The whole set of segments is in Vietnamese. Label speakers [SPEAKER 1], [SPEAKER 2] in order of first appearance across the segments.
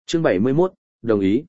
[SPEAKER 1] Chương 71, đồng ý.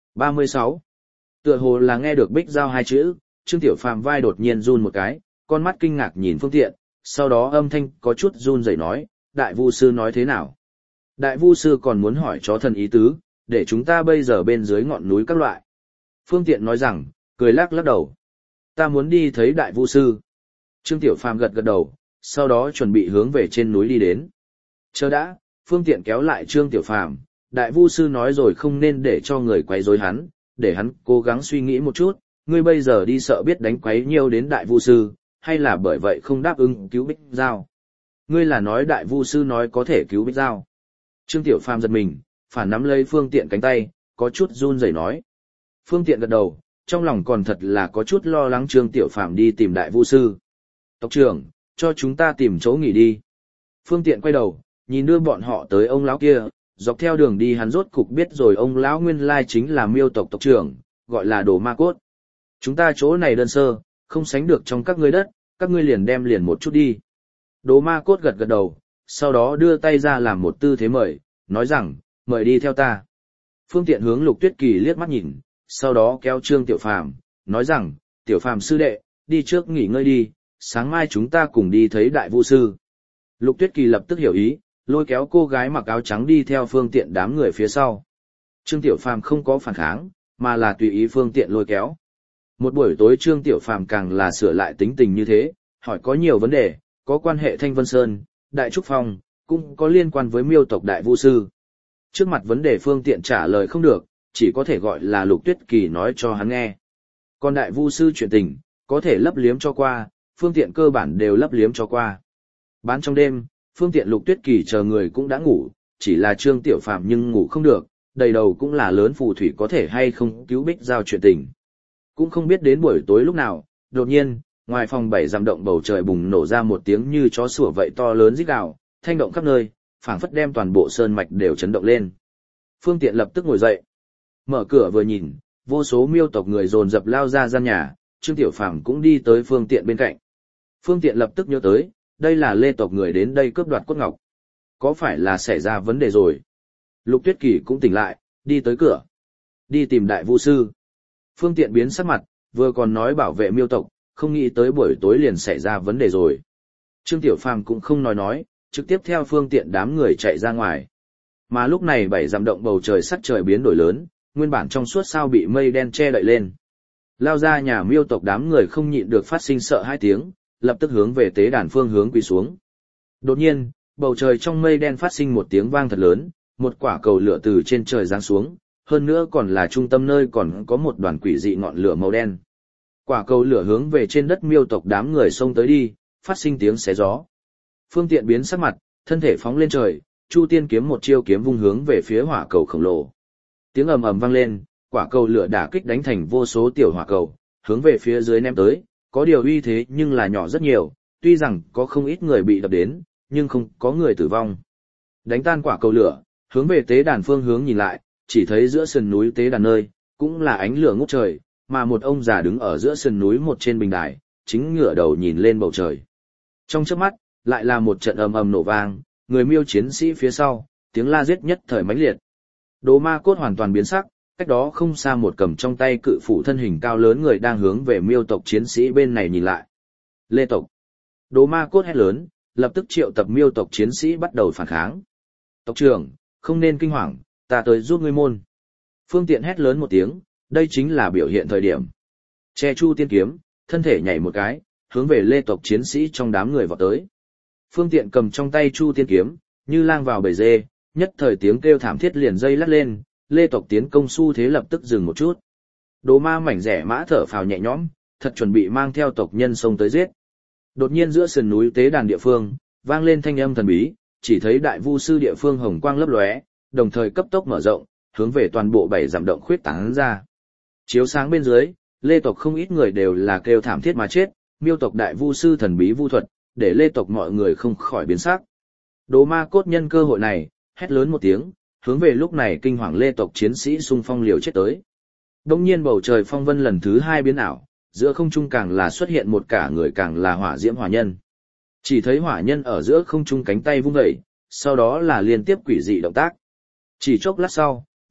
[SPEAKER 1] 36. Tựa hồ là nghe được Bích Giao hai chữ, Trương Tiểu Phàm vai đột nhiên run một cái, con mắt kinh ngạc nhìn Phương Tiện, sau đó âm thanh có chút run rẩy nói, Đại Vu Sư nói thế nào? Đại Vu Sư còn muốn hỏi chó thần ý tứ, để chúng ta bây giờ bên dưới ngọn núi các loại. Phương Tiện nói rằng, cười lắc lắc đầu. Ta muốn đi thấy Đại Vu Sư. Trương Tiểu Phàm gật gật đầu, sau đó chuẩn bị hướng về trên núi đi đến. Chờ đã, Phương Tiện kéo lại Trương Tiểu Phàm, Đại Vu Sư nói rồi không nên để cho người quấy rối hắn, để hắn cố gắng suy nghĩ một chút, ngươi bây giờ đi sợ biết đánh quấy nhiều đến Đại Vu Sư, hay là bởi vậy không đáp ứng cứu Bích Giao? Ngươi là nói Đại Vu Sư nói có thể cứu Bích Giao. Trương Tiểu Phàm giật mình, phản nắm lấy Phương Tiện cánh tay, có chút run rẩy nói. Phương Tiện gật đầu, trong lòng còn thật là có chút lo lắng Trương Tiểu Phàm đi tìm Đại Vu Sư. Tộc trưởng, cho chúng ta tìm chỗ nghỉ đi. Phương Tiện quay đầu, nhìn đưa bọn họ tới ông lão kia, dọc theo đường đi hắn rốt cục biết rồi ông lão nguyên lai chính là Miêu tộc tộc trưởng, gọi là Đồ Ma Cốt. Chúng ta chỗ này đơn sơ, không sánh được trong các ngươi đất, các ngươi liền đem liền một chút đi. Đồ Ma Cốt gật gật đầu, sau đó đưa tay ra làm một tư thế mời, nói rằng, mời đi theo ta. Phương Tiện hướng Lục Tuyết Kỳ liếc mắt nhìn, sau đó kéo Trương Tiểu Phàm, nói rằng, Tiểu Phàm sư đệ, đi trước nghỉ ngơi đi, sáng mai chúng ta cùng đi thấy Đại Vu Sư. Lục Tuyết Kỳ lập tức hiểu ý, lôi kéo cô gái mặc áo trắng đi theo Phương Tiện đám người phía sau. Trương Tiểu Phàm không có phản kháng, mà là tùy ý Phương Tiện lôi kéo. Một buổi tối Trương Tiểu Phàm càng là sửa lại tính tình như thế, hỏi có nhiều vấn đề, có quan hệ Thanh Vân Sơn, Đại Trúc Phong, cũng có liên quan với Miêu tộc Đại Vu Sư. Trước mặt vấn đề Phương Tiện trả lời không được, chỉ có thể gọi là Lục Tuyết Kỳ nói cho hắn nghe. Còn Đại Vu Sư chuyện tình, có thể lấp liếm cho qua, Phương Tiện cơ bản đều lấp liếm cho qua. Bán trong đêm, Phương Tiện Lục Tuyết Kỳ chờ người cũng đã ngủ, chỉ là Trương Tiểu Phàm nhưng ngủ không được, đầy đầu cũng là lớn phù thủy có thể hay không cứu Bích Giao chuyện tình. Cũng không biết đến buổi tối lúc nào, đột nhiên, ngoài phòng 7 dặm động bầu trời bùng nổ ra một tiếng như chó sủa vậy to lớn rít gào, thanh động khắp nơi, phảng phất đem toàn bộ sơn mạch đều chấn động lên. Phương Tiện lập tức ngồi dậy, mở cửa vừa nhìn, vô số Miêu tộc người dồn dập lao ra gian nhà, Trương Tiểu Phàm cũng đi tới Phương Tiện bên cạnh. Phương Tiện lập tức nhớ tới, đây là Lê tộc người đến đây cướp đoạt cốt ngọc. Có phải là xảy ra vấn đề rồi? Lục Tuyết Kỳ cũng tỉnh lại, đi tới cửa. Đi tìm Đại Vu Sư. Phương Tiện biến sắc mặt, vừa còn nói bảo vệ Miêu tộc, không nghĩ tới buổi tối liền xảy ra vấn đề rồi. Trương Tiểu Phàm cũng không nói, trực tiếp theo Phương Tiện đám người chạy ra ngoài. Mà lúc này 7 dặm động bầu trời sắc trời biến đổi lớn, nguyên bản trong suốt sao bị mây đen che đậy lên. Lao ra nhà Miêu tộc đám người không nhịn được phát sinh sợ hai tiếng, lập tức hướng về tế đàn phương hướng quỳ xuống. Đột nhiên, bầu trời trong mây đen phát sinh một tiếng vang thật lớn, một quả cầu lửa từ trên trời giáng xuống, hơn nữa còn là trung tâm nơi còn có một đoàn quỷ dị ngọn lửa màu đen. Quả cầu lửa hướng về trên đất Miêu tộc đám người xông tới đi, phát sinh tiếng xé gió. Phương Tiện biến sắc mặt, thân thể phóng lên trời, Chu Tiên kiếm một chiêu kiếm vung hướng về phía hỏa cầu khổng lồ. Tiếng ầm ầm vang lên, quả cầu lửa đả kích đánh thành vô số tiểu hỏa cầu, hướng về phía dưới ném tới, có điều uy thế nhưng là nhỏ rất nhiều, tuy rằng có không ít người bị đập đến, nhưng không có người tử vong. Đánh tan quả cầu lửa, hướng về tế đàn phương hướng nhìn lại, chỉ thấy giữa sườn núi tế đàn nơi, cũng là ánh lửa ngút trời, mà một ông già đứng ở giữa sườn núi một trên bình đài, chính ngửa đầu nhìn lên bầu trời. Trong chớp mắt, lại là một trận ầm ầm nổ vang, người Miêu chiến sĩ phía sau, tiếng la giết nhất thời mãnh liệt. Đồ Ma Cốt hoàn toàn biến sắc, cách đó không xa một cầm trong tay cự phủ thân hình cao lớn người đang hướng về Miêu tộc chiến sĩ bên này nhìn lại. Lê tộc. Đồ Ma Cốt hét lớn, lập tức triệu tập Miêu tộc chiến sĩ bắt đầu phản kháng. Tộc trưởng, không nên kinh hoàng, ta tới giúp ngươi môn. Phương Tiện hét lớn một tiếng, đây chính là biểu hiện thời điểm. Che Chu Tiên kiếm, thân thể nhảy một cái, hướng về Lê tộc chiến sĩ trong đám người vọt tới. Phương Tiện cầm trong tay Chu Tiên kiếm, như lang vào bầy dê, nhất thời tiếng kêu thảm thiết liền dây lắt lên, Lê tộc tiến công xu thế lập tức dừng một chút. Đồ Ma mảnh rẻ mã thở phào nhẹ nhõm, thật chuẩn bị mang theo tộc nhân xông tới giết. Đột nhiên giữa sườn núi tế đàn địa phương, vang lên thanh âm thần bí, chỉ thấy Đại Vu Sư địa phương hồng quang lấp lóe, đồng thời cấp tốc mở rộng, hướng về toàn bộ 7 dặm động khuyết tán ra. Chiếu sáng bên dưới, Lê tộc không ít người đều là kêu thảm thiết mà chết, Miêu tộc Đại Vu Sư thần bí vu thuật, để Lê tộc mọi người không khỏi biến sắc. Đồ Ma Cốt nhân cơ hội này, hét lớn một tiếng, hướng về lúc này kinh hoàng Lê tộc chiến sĩ xung phong liều chết tới. Đông nhiên bầu trời phong vân lần thứ 2 biến ảo, giữa không trung càng là xuất hiện một cả người càng là hỏa diễm hỏa nhân. Chỉ thấy hỏa nhân ở giữa không trung cánh tay vung dậy, sau đó là liên tiếp quỷ dị động tác. Chỉ chốc lát sau,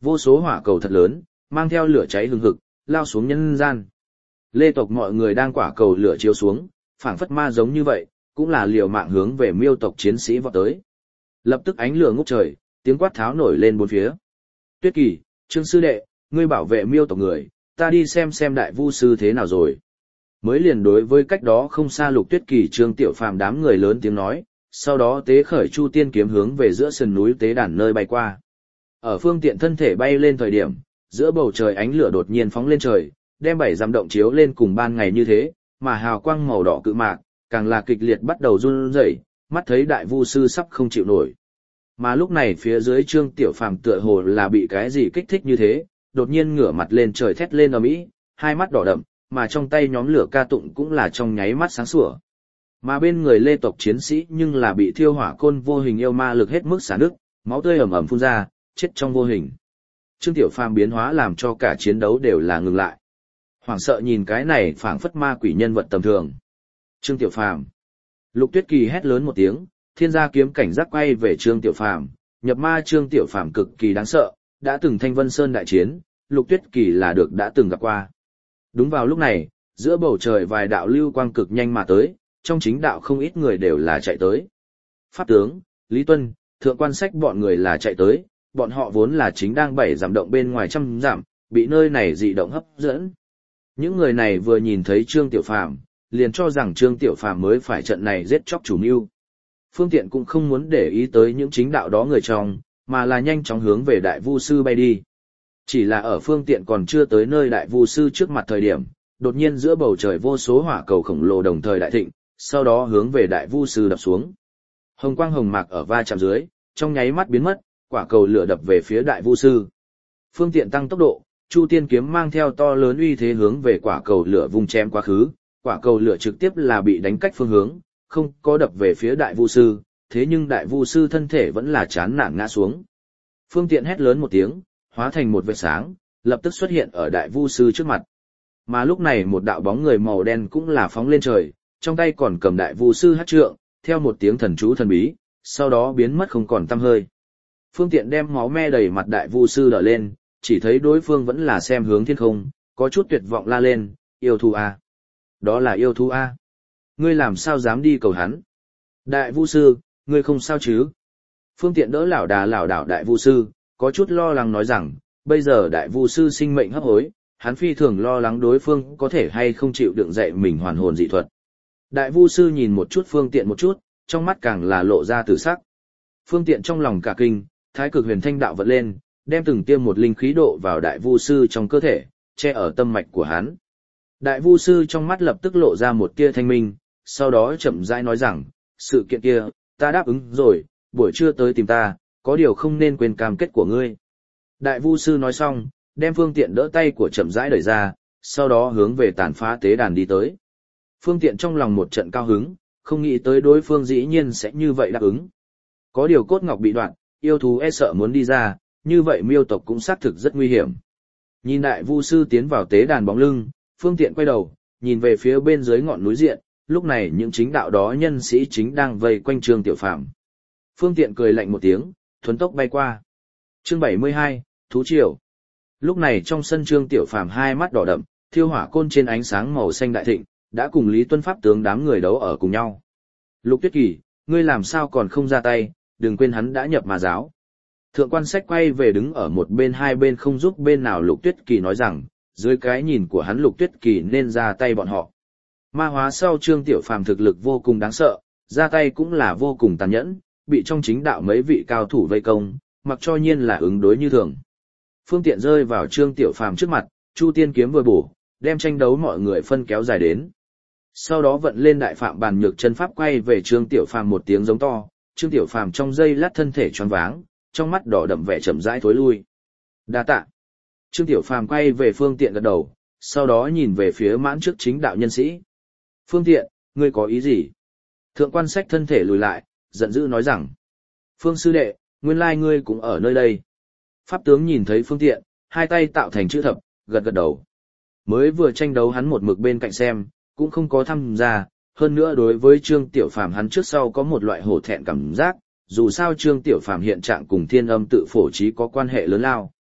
[SPEAKER 1] vô số hỏa cầu thật lớn, mang theo lửa cháy hừng hực, lao xuống nhân gian. Lê tộc mọi người đang quả cầu lửa chiếu xuống, phảng phất ma giống như vậy, cũng là liều mạng hướng về Miêu tộc chiến sĩ vọt tới. Lập tức ánh lửa ngút trời, tiếng quát tháo nổi lên bốn phía. Tuyết Kỳ, Trương sư đệ, ngươi bảo vệ Miêu tộc người, ta đi xem đại vu sư thế nào rồi. Mới liền đối với cách đó không xa Lục Tuyết Kỳ Trương Tiểu Phàm đám người lớn tiếng nói, sau đó tế khởi Chu Tiên kiếm hướng về giữa sườn núi tế đàn nơi bay qua. Ở phương tiện thân thể bay lên thời điểm, giữa bầu trời ánh lửa đột nhiên phóng lên trời, đem 7 dặm động chiếu lên cùng ban ngày như thế, mà hào quang màu đỏ cự mạc, càng là kịch liệt bắt đầu run rẩy, mắt thấy đại vu sư sắp không chịu nổi. Mà lúc này phía dưới Trương Tiểu Phàm tựa hồ là bị cái gì kích thích như thế, đột nhiên ngửa mặt lên trời thét lên ầm ĩ, hai mắt đỏ đậm, mà trong tay nhóm lửa ca tụng cũng là trong nháy mắt sáng sủa. Mà bên người Lê tộc chiến sĩ nhưng là bị thiêu hỏa côn vô hình yêu ma lực hết mức xả nước, máu tươi ầm ầm phun ra, chết trong vô hình. Trương Tiểu Phàm biến hóa làm cho cả chiến đấu đều là ngừng lại. Hoảng sợ nhìn cái này phảng phất ma quỷ nhân vật tầm thường. Trương Tiểu Phàm. Lục Tuyết Kỳ hét lớn một tiếng, thiên gia kiếm cảnh giác quay về Trương Tiểu Phàm, nhập ma Trương Tiểu Phàm cực kỳ đáng sợ, đã từng Thanh Vân Sơn đại chiến, Lục Tuyết Kỳ là được đã từng gặp qua. Đúng vào lúc này, giữa bầu trời vài đạo lưu quang cực nhanh mà tới, trong chính đạo không ít người đều là chạy tới. Pháp tướng, Lý Tuân, Thượng Quan Sách bọn người là chạy tới, bọn họ vốn là chính đang 7 dặm động bên ngoài trăm dặm, bị nơi này dị động hấp dẫn. Những người này vừa nhìn thấy Trương Tiểu Phàm, liền cho rằng Trương Tiểu Phàm mới phải trận này giết chóc chủ mưu. Phương Tiện cũng không muốn để ý tới những chính đạo đó người trong, mà là nhanh chóng hướng về Đại Vu Sư bay đi. Chỉ là ở Phương Tiện còn chưa tới nơi Đại Vu Sư trước mặt thời điểm, đột nhiên giữa bầu trời vô số hỏa cầu khổng lồ đồng thời đại thịnh, sau đó hướng về Đại Vu Sư đập xuống. Hồng quang hồng mạc ở va chạm dưới, trong nháy mắt biến mất, quả cầu lửa đập về phía Đại Vu Sư. Phương Tiện tăng tốc độ, Chu Tiên kiếm mang theo to lớn uy thế hướng về quả cầu lửa vung chém quá khứ, quả cầu lửa trực tiếp là bị đánh cách phương hướng, không có đập về phía Đại Vu Sư, thế nhưng Đại Vu Sư thân thể vẫn là chán nản ngã xuống. Phương Tiện hét lớn một tiếng, hóa thành một vệt sáng, lập tức xuất hiện ở Đại Vu Sư trước mặt. Mà lúc này một đạo bóng người màu đen cũng là phóng lên trời, trong tay còn cầm Đại Vu Sư hắc trượng, theo một tiếng thần chú thần bí, sau đó biến mất không còn tăm hơi. Phương Tiện đem máu me đầy mặt Đại Vu Sư đỡ lên, chỉ thấy đối phương vẫn là xem hướng thiên không, có chút tuyệt vọng la lên, yêu thú a. Đó là yêu thú a. Ngươi làm sao dám đi cầu hắn? Đại Vu Sư, ngươi không sao chứ? Phương Tiện đỡ lảo đảo Đại Vu Sư, có chút lo lắng nói rằng, bây giờ Đại Vu Sư sinh mệnh hấp hối, hắn phi thường lo lắng đối phương có thể hay không chịu đựng dạy mình hoàn hồn dị thuật. Đại Vu Sư nhìn một chút Phương Tiện một chút, trong mắt càng là lộ ra tử sắc. Phương Tiện trong lòng cả kinh, Thái Cực Huyền Thanh đạo vận lên, đem từng tiêm một linh khí độ vào Đại Vu Sư trong cơ thể, che ở tâm mạch của hắn. Đại Vu Sư trong mắt lập tức lộ ra một tia thanh minh, sau đó chậm rãi nói rằng, sự kiện kia, ta đáp ứng rồi, buổi trưa tới tìm ta, có điều không nên quên cam kết của ngươi. Đại Vu Sư nói xong, đem Phương Tiện đỡ tay của chậm rãi đẩy ra, sau đó hướng về tàn phá tế đàn đi tới. Phương Tiện trong lòng một trận cao hứng, không nghĩ tới đối phương dĩ nhiên sẽ như vậy đáp ứng. Có điều cốt ngọc bị đoạn, yêu thú e sợ muốn đi ra, như vậy miêu tộc cũng xác thực rất nguy hiểm. Nhìn Đại Vu Sư tiến vào tế đàn bóng lưng, Phương Tiện quay đầu, nhìn về phía bên dưới ngọn núi diện, lúc này những chính đạo đó nhân sĩ chính đang vây quanh Trương Tiểu Phàm. Phương Tiện cười lạnh một tiếng, thuấn tốc bay qua. Chương 72, Thú Triều. Lúc này trong sân Trương Tiểu Phàm hai mắt đỏ đậm, thiêu hỏa côn trên ánh sáng màu xanh đại thịnh, đã cùng Lý Tuân Pháp tướng đám người đấu ở cùng nhau. Lục Tuyết Kỳ, ngươi làm sao còn không ra tay, đừng quên hắn đã nhập ma giáo. Thượng Quan Sách quay về đứng ở một bên hai bên không giúp bên nào Lục Tuyết Kỳ nói rằng, dưới cái nhìn của hắn Lục Tuyết Kỳ nên ra tay bọn họ. Ma hóa sau Trương Tiểu Phàm thực lực vô cùng đáng sợ, ra tay cũng là vô cùng tàn nhẫn, bị trong chính đạo mấy vị cao thủ vây công, mặc cho nhiên là ứng đối như thường. Phương Tiện rơi vào Trương Tiểu Phàm trước mặt, Chu Tiên kiếm vừa bổ, đem tranh đấu mọi người phân kéo dài đến. Sau đó vận lên đại phạm bàn nhược chân pháp quay về Trương Tiểu Phàm một tiếng giống to, Trương Tiểu Phàm trong giây lát thân thể choáng váng, trong mắt đỏ đậm vẻ chậm rãi thối lui. Đa tạ. Trương Tiểu Phàm quay về Phương Tiện gật đầu, sau đó nhìn về phía mãn trước chính đạo nhân sĩ. Phương Tiện, ngươi có ý gì? Thượng Quan Sách thân thể lùi lại, giận dữ nói rằng. Phương sư đệ, nguyên lai ngươi cũng ở nơi đây. Pháp tướng nhìn thấy Phương Tiện, hai tay tạo thành chữ thập, gật gật đầu. Mới vừa tranh đấu hắn một mực bên cạnh xem, cũng không có tham gia, hơn nữa đối với Trương Tiểu Phàm hắn trước sau có một loại hổ thẹn cảm giác, dù sao Trương Tiểu Phàm hiện trạng cùng Thiên Âm tự phổ trí có quan hệ lớn lao.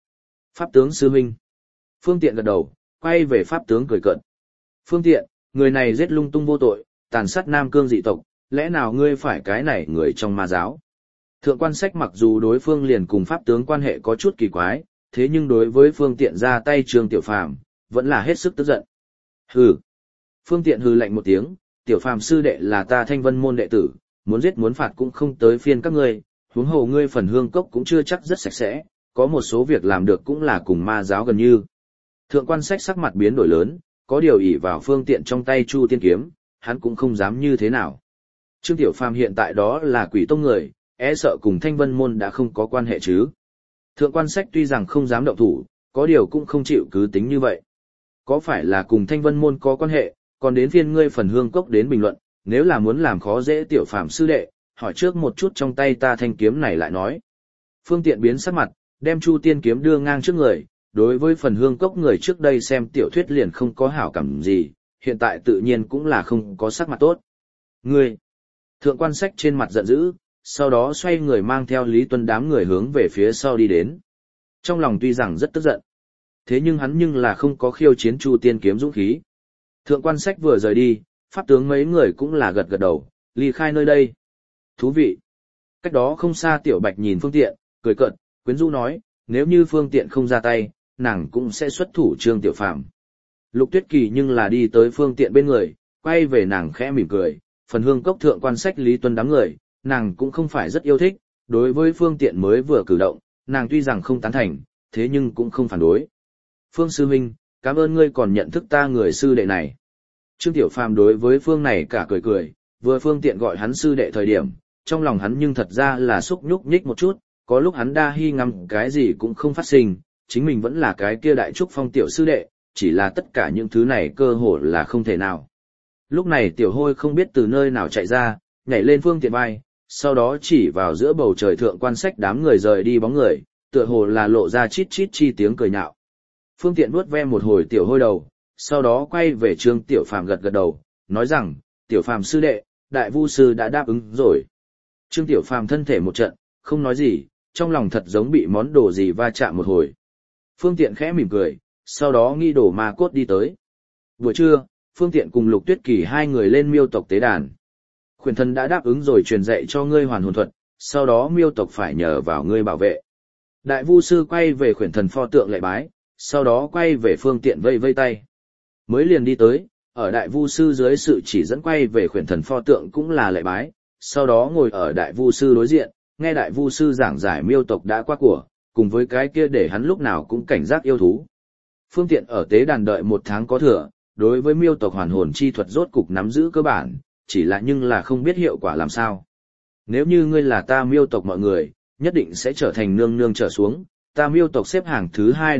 [SPEAKER 1] Pháp tướng sư huynh. Phương Tiện gật đầu, quay về pháp tướng cười cợt. Phương Tiện, người này giết lung tung vô tội, tàn sát Nam Cương dị tộc, lẽ nào ngươi phải cái này người trong ma giáo? Thượng quan Sách mặc dù đối phương liền cùng pháp tướng quan hệ có chút kỳ quái, thế nhưng đối với Phương Tiện ra tay Trương Tiểu Phàm, vẫn là hết sức tức giận. Hừ. Phương Tiện hừ lạnh một tiếng, Tiểu Phàm sư đệ là ta Thanh Vân môn đệ tử, muốn giết muốn phạt cũng không tới phiên các ngươi, huống hồ ngươi phần hương cốc cũng chưa chắc rất sạch sẽ, có một số việc làm được cũng là cùng ma giáo gần như. Thượng quan Sách sắc mặt biến đổi lớn, có điều ỷ vào Phương Tiện trong tay Chu Tiên kiếm, hắn cũng không dám như thế nào. Trương Tiểu Phàm hiện tại đó là quỷ tông người, e sợ cùng Thanh Vân môn đã không có quan hệ chứ. Thượng quan Sách tuy rằng không dám động thủ, có điều cũng không chịu cứ tính như vậy. Có phải là cùng Thanh Vân môn có quan hệ, còn đến phiên ngươi phần hương cốc đến bình luận, nếu là muốn làm khó dễ Tiểu Phàm sư đệ, hỏi trước một chút trong tay ta thanh kiếm này lại nói. Phương Tiện biến sắc mặt, đem Chu Tiên kiếm đưa ngang trước người, đối với phần hương cốc người trước đây xem tiểu thuyết liền không có hảo cảm gì, hiện tại tự nhiên cũng là không có sắc mặt tốt. Ngươi! Thượng quan Sách trên mặt giận dữ, sau đó xoay người mang theo Lý Tuân đám người hướng về phía sau đi đến. Trong lòng tuy rằng rất tức giận, thế nhưng hắn nhưng là không có khiêu chiến Chu Tiên kiếm dũng khí. Thượng quan Sách vừa rời đi, pháp tướng mấy người cũng là gật gật đầu, ly khai nơi đây. Thú vị! Cách đó không xa Tiểu Bạch nhìn Phương Tiện, cười cợt, quyến rũ nói, nếu như Phương Tiện không ra tay, nàng cũng sẽ xuất thủ Trương Tiểu Phàm. Lục Tuyết Kỳ nhưng là đi tới Phương Tiện bên người, quay về nàng khẽ mỉm cười, phần hương cốc thượng quan Sách Lý Tuân đám người, nàng cũng không phải rất yêu thích, đối với Phương Tiện mới vừa cử động, nàng tuy rằng không tán thành, thế nhưng cũng không phản đối. Phương sư huynh, cảm ơn ngươi còn nhận thức ta người sư đệ này. Trương Tiểu Phàm đối với Phương này cả cười cười, vừa Phương Tiện gọi hắn sư đệ thời điểm, trong lòng hắn nhưng thật ra là xúc nhúc nhích một chút, có lúc hắn đa hi ngắm cái gì cũng không phát sinh, chính mình vẫn là cái kia đại trúc phong tiểu sư đệ, chỉ là tất cả những thứ này cơ hội là không thể nào. Lúc này Tiểu Hôi không biết từ nơi nào chạy ra, nhảy lên Phương Tiện vai, sau đó chỉ vào giữa bầu trời thượng quan Sách đám người rời đi bóng người, tựa hồ là lộ ra chít chít chi tiếng cười nhạo. Phương Tiện vuốt ve một hồi Tiểu Hôi đầu, sau đó quay về Trương Tiểu Phàm gật gật đầu, nói rằng, Tiểu Phàm sư đệ, đại vu sư đã đáp ứng rồi. Trương Tiểu Phàm thân thể một trận, không nói gì, trong lòng thật giống bị món đồ gì va chạm một hồi. Phương Tiện khẽ mỉm cười, sau đó nghi đổ ma cốt đi tới. Buổi trưa, Phương Tiện cùng Lục Tuyết Kỳ hai người lên Miêu tộc tế đàn. Khuyển thần đã đáp ứng rồi truyền dạy cho ngươi hoàn hồn thuật, sau đó Miêu tộc phải nhờ vào ngươi bảo vệ. Đại vu sư quay về khuyển thần pho tượng lạy bái, sau đó quay về Phương Tiện vây vây tay. Mới liền đi tới, ở đại vu sư dưới sự chỉ dẫn quay về khuyển thần pho tượng cũng là lạy bái, sau đó ngồi ở đại vu sư đối diện, nghe đại vu sư giảng giải Miêu tộc đã qua của, cùng với cái kia để hắn lúc nào cũng cảnh giác yêu thú. Phương Tiện ở tế đàn đợi 1 tháng có thừa, đối với Miêu tộc hoàn hồn chi thuật rốt cục nắm giữ cơ bản, chỉ là nhưng là không biết hiệu quả làm sao. Nếu như ngươi là ta Miêu tộc mọi người, nhất định sẽ trở thành nương nương trở xuống, ta Miêu tộc xếp hàng thứ 2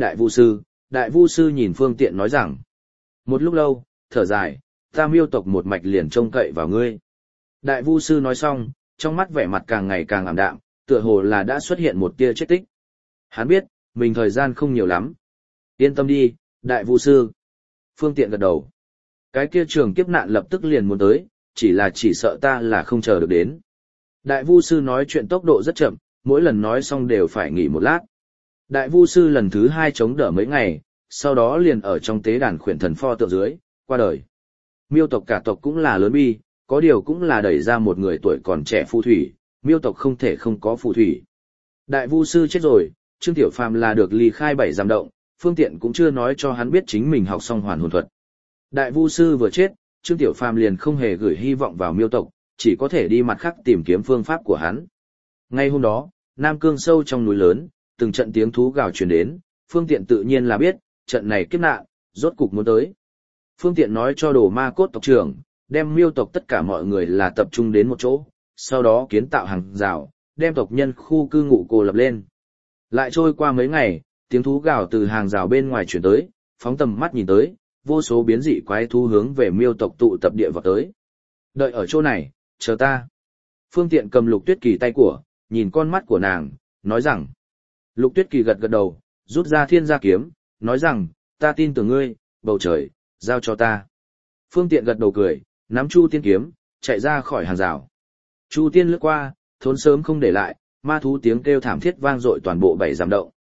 [SPEAKER 1] đại vu sư nhìn Phương Tiện nói rằng. Một lúc lâu, thở dài, ta Miêu tộc một mạch liền trông cậy vào ngươi. Đại vu sư nói xong, trong mắt vẻ mặt càng ngày càng ảm đạm, tựa hồ là đã xuất hiện một tia chết tích. Hắn biết, mình thời gian không nhiều lắm. Yên tâm đi, đại vu sư. Phương Tiện gật đầu. Cái kia trường kiếp nạn lập tức liền muốn tới, chỉ sợ ta là không chờ được đến. Đại vu sư nói chuyện tốc độ rất chậm, mỗi lần nói xong đều phải nghỉ một lát. Đại vu sư lần thứ 2 chống đỡ mấy ngày, sau đó liền ở trong tế đàn khuyển thần pho tượng dưới, qua đời. Miêu tộc cả tộc cũng là lớn bi, có điều cũng là đẩy ra một người tuổi còn trẻ phù thủy, Miêu tộc không thể không có phù thủy. Đại vu sư chết rồi, Trương Tiểu Phàm là được ly khai 7 giam động, Phương Tiện cũng chưa nói cho hắn biết chính mình học xong hoàn hồn thuật. Đại vu sư vừa chết, Trương Tiểu Phàm liền không hề gửi hy vọng vào Miêu tộc, chỉ có thể đi mặt khác tìm kiếm phương pháp của hắn. Ngay hôm đó, Nam Cương sâu trong núi lớn, từng trận tiếng thú gào truyền đến, Phương Tiện tự nhiên là biết, trận này kiếp nạn, rốt cục muốn tới. Phương Tiện nói cho Đồ Ma Cốt tộc trưởng, đem Miêu tộc tất cả mọi người là tập trung đến một chỗ, sau đó kiến tạo hàng rào, đem tộc nhân khu cư ngụ cô lập lên. Lại trôi qua mấy ngày, tiếng thú gào từ hàng rào bên ngoài chuyển tới, phóng tầm mắt nhìn tới, vô số biến dị quái thú hướng về Miêu tộc tụ tập địa vào tới. Đợi ở chỗ này, chờ ta. Phương Tiện cầm Lục Tuyết Kỳ tay của, nhìn con mắt của nàng, nói rằng. Lục Tuyết Kỳ gật gật đầu, rút ra Thiên Gia kiếm, nói rằng, ta tin tưởng ngươi, bầu trời, giao cho ta. Phương Tiện gật đầu cười, nắm Chu Tiên kiếm, chạy ra khỏi hàng rào. Chu Tiên lướt qua, thốn sớm không để lại, ma thú tiếng kêu thảm thiết vang dội toàn bộ 7 giam động.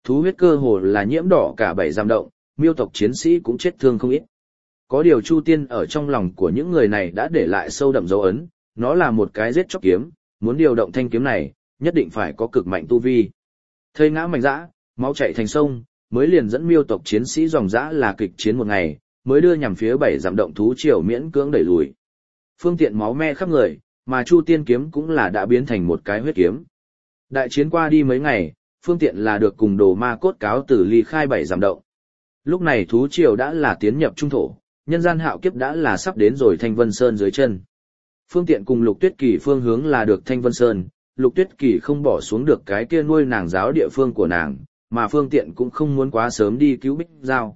[SPEAKER 1] Thú huyết cơ hồ là nhiễm đỏ cả 7 dặm động, miêu tộc chiến sĩ cũng chết thương không ít. Có điều Chu Tiên ở trong lòng của những người này đã để lại sâu đậm dấu ấn, nó là một cái giết chóc kiếm, muốn điều động thanh kiếm này, nhất định phải có cực mạnh tu vi. Thây ngã mạnh dã, máu chảy thành sông, mới liền dẫn miêu tộc chiến sĩ dòng dã là kịch chiến một ngày, mới đưa nhằm phía 7 dặm động thú triều miễn cưỡng đẩy lùi. Phương tiện máu me khắp người, mà Chu Tiên kiếm cũng là đã biến thành một cái huyết kiếm. Đại chiến qua đi mấy ngày, Phương tiện là được cùng Đồ Ma cốt cáo từ ly khai 7 dặm động. Lúc này thú triều đã là tiến nhập trung thổ, nhân gian hạo kiếp đã là sắp đến rồi Thanh Vân Sơn dưới chân. Phương tiện cùng Lục Tuyết Kỳ phương hướng là được Thanh Vân Sơn, Lục Tuyết Kỳ không bỏ xuống được cái kia nuôi nàng giáo địa phương của nàng, mà Phương tiện cũng không muốn quá sớm đi cứu Bích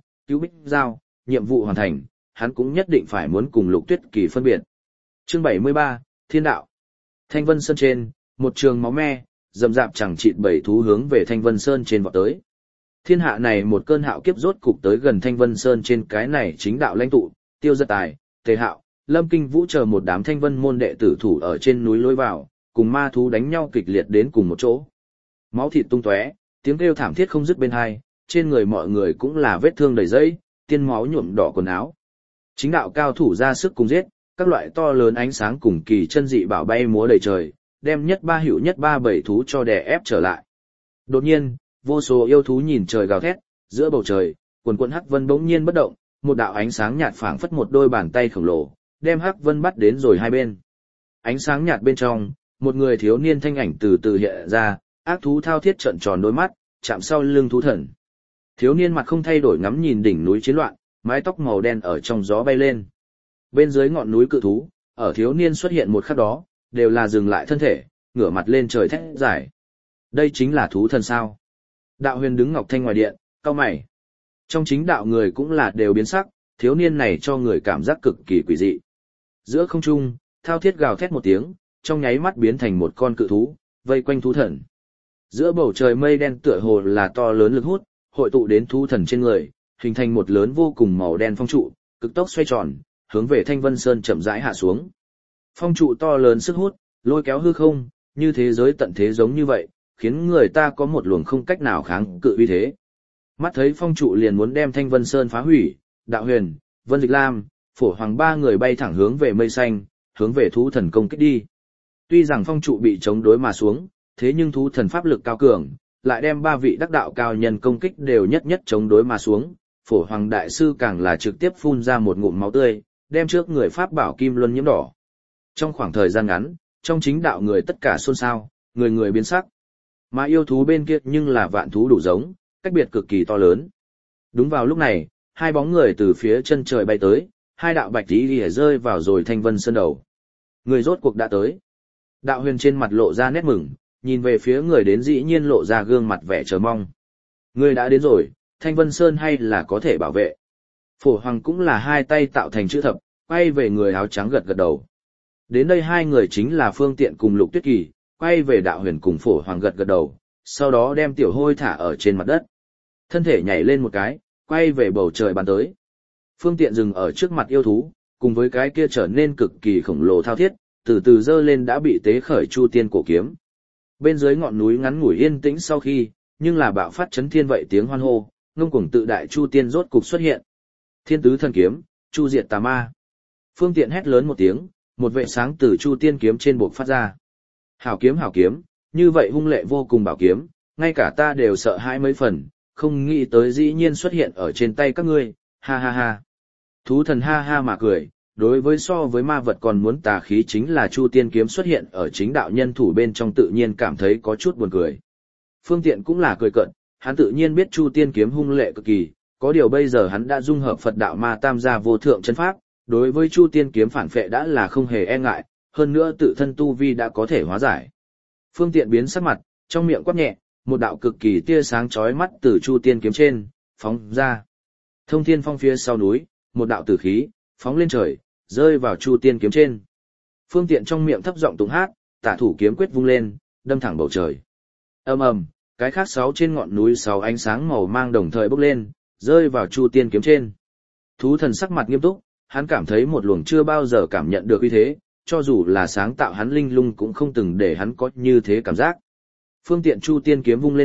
[SPEAKER 1] Giao, nhiệm vụ hoàn thành, hắn cũng nhất định phải muốn cùng Lục Tuyết Kỳ phân biệt. Chương 73, Thiên Đạo. Thanh Vân Sơn trên, một trường máu me, rầm rạp chẳng chịt 7 thú hướng về Thanh Vân Sơn trên vọt tới. Thiên hạ này một cơn hạo kiếp rốt cục tới gần Thanh Vân Sơn trên, cái này chính đạo lãnh tụ, Tiêu Giật Tài, Tề Hạo, Lâm Kinh Vũ chờ một đám Thanh Vân môn đệ tử thủ ở trên núi lối vào, cùng ma thú đánh nhau kịch liệt đến cùng một chỗ. Máu thịt tung tóe, tiếng kêu thảm thiết không dứt bên hai, trên người mọi người cũng là vết thương đầy dẫy, tiên máu nhuộm đỏ quần áo. Chính đạo cao thủ ra sức cùng giết, các loại to lớn ánh sáng cùng kỳ chân dị bảo bay múa đầy trời, đem nhất ba hữu nhất ba 7 thú cho đè ép trở lại. Đột nhiên, vô số yêu thú nhìn trời gào thét, giữa bầu trời, quần quần hắc vân bỗng nhiên bất động, một đạo ánh sáng nhạt phảng phất một đôi bàn tay khổng lồ, đem hắc vân bắt đến rồi hai bên. Ánh sáng nhạt bên trong, một người thiếu niên thanh ảnh từ từ hiện ra, ác thú thao thiết trợn tròn đôi mắt, chạm sau lưng thú thần. Thiếu niên mặt không thay đổi ngắm nhìn đỉnh núi chiến loạn, mái tóc màu đen ở trong gió bay lên. Bên dưới ngọn núi cự thú, ở thiếu niên xuất hiện một khắc đó, đều là dừng lại thân thể, ngửa mặt lên trời thét giải. Đây chính là thú thần sao? Đạo Huyền đứng Ngọc Thanh ngoài điện, cau mày. Trong chính đạo người cũng là đều biến sắc, thiếu niên này cho người cảm giác cực kỳ quỷ dị. Giữa không trung, thao thiết gào thét một tiếng, trong nháy mắt biến thành một con cự thú, vây quanh thú thần. Giữa bầu trời mây đen tựa hồ là to lớn lực hút, hội tụ đến thú thần trên người, hình thành một lớn vô cùng màu đen phong trụ, cực tốc xoay tròn, hướng về Thanh Vân Sơn chậm rãi hạ xuống. Phong trụ to lớn sức hút, lôi kéo hư không, như thế giới tận thế giống như vậy, khiến người ta có một luồng không cách nào kháng cự uy thế. Mắt thấy phong trụ liền muốn đem Thanh Vân Sơn phá hủy, Đạo Huyền, Vân Dịch Lam, Phổ Hoàng ba người bay thẳng hướng về mây xanh, hướng về thú thần công kích đi. Tuy rằng phong trụ bị chống đối mà xuống, thế nhưng thú thần pháp lực cao cường, lại đem ba vị đắc đạo cao nhân công kích đều nhất nhất chống đối mà xuống. Phổ Hoàng đại sư càng là trực tiếp phun ra một ngụm máu tươi, đem trước người pháp bảo kim luân nhiễm đỏ. Trong khoảng thời gian ngắn, trong chính đạo người tất cả xôn xao, người người biến sắc. Mà yêu thú bên kia nhưng là vạn thú đủ giống, cách biệt cực kỳ to lớn. Đúng vào lúc này, hai bóng người từ phía chân trời bay tới, hai đạo bạch tí lìa rơi vào rồi Thanh Vân Sơn đầu. Người rốt cuộc đã tới. Đạo Huyền trên mặt lộ ra nét mừng, nhìn về phía người đến dĩ nhiên lộ ra gương mặt vẻ chờ mong. Người đã đến rồi, Thanh Vân Sơn hay là có thể bảo vệ. Phổ Hoàng cũng là hai tay tạo thành chữ thập, quay về người áo trắng gật gật đầu. Đến đây hai người chính là Phương Tiện cùng Lục Tuyết Kỳ, quay về Đạo Huyền cùng Phổ Hoàng gật gật đầu, sau đó đem tiểu hôi thả ở trên mặt đất. Thân thể nhảy lên một cái, quay về bầu trời bắn tới. Phương Tiện dừng ở trước mặt yêu thú, cùng với cái kia trở nên cực kỳ khổng lồ thao thiết, từ từ dơ lên đã bị tế khởi Chu Tiên cổ kiếm. Bên dưới ngọn núi ngắn ngủi yên tĩnh sau khi, nhưng là bạo phát chấn thiên vậy tiếng hoan hô, ngông cuồng tự đại Chu Tiên rốt cục xuất hiện. Thiên tứ thần kiếm, chu diệt tà ma. Phương Tiện hét lớn một tiếng, một vệ sáng từ Chu Tiên kiếm trên buộc phát ra. Hảo kiếm, như vậy hung lệ vô cùng bảo kiếm, ngay cả ta đều sợ hãi mấy phần, không nghĩ tới dĩ nhiên xuất hiện ở trên tay các ngươi, ha ha ha. Thú thần ha ha mà cười, đối với so với ma vật còn muốn tà khí chính là Chu Tiên kiếm xuất hiện ở chính đạo nhân thủ bên trong tự nhiên cảm thấy có chút buồn cười. Phương Tiện cũng là cười cợt, hắn tự nhiên biết Chu Tiên kiếm hung lệ cực kỳ, có điều bây giờ hắn đã dung hợp Phật đạo ma tam gia vô thượng chân pháp, đối với Chu Tiên kiếm phản phệ đã là không hề e ngại, hơn nữa tự thân tu vi đã có thể hóa giải. Phương Tiện biến sắc mặt, trong miệng quát nhẹ, một đạo cực kỳ tia sáng chói mắt từ Chu Tiên kiếm trên phóng ra. Thông Thiên Phong phía sau núi, một đạo tử khí phóng lên trời, rơi vào Chu Tiên kiếm trên. Phương Tiện trong miệng thấp giọng tụng hát, tả thủ kiếm quyết vung lên, đâm thẳng bầu trời. Ầm ầm, cái khác 6 trên ngọn núi 6 ánh sáng màu mang đồng thời bốc lên, rơi vào Chu Tiên kiếm trên. Thú thần sắc mặt nghiêm túc, hắn cảm thấy một luồng chưa bao giờ cảm nhận được uy thế, cho dù là sáng tạo hắn linh lung cũng không từng để hắn có như thế cảm giác. Phương Tiện Chu Tiên kiếm vung lên động,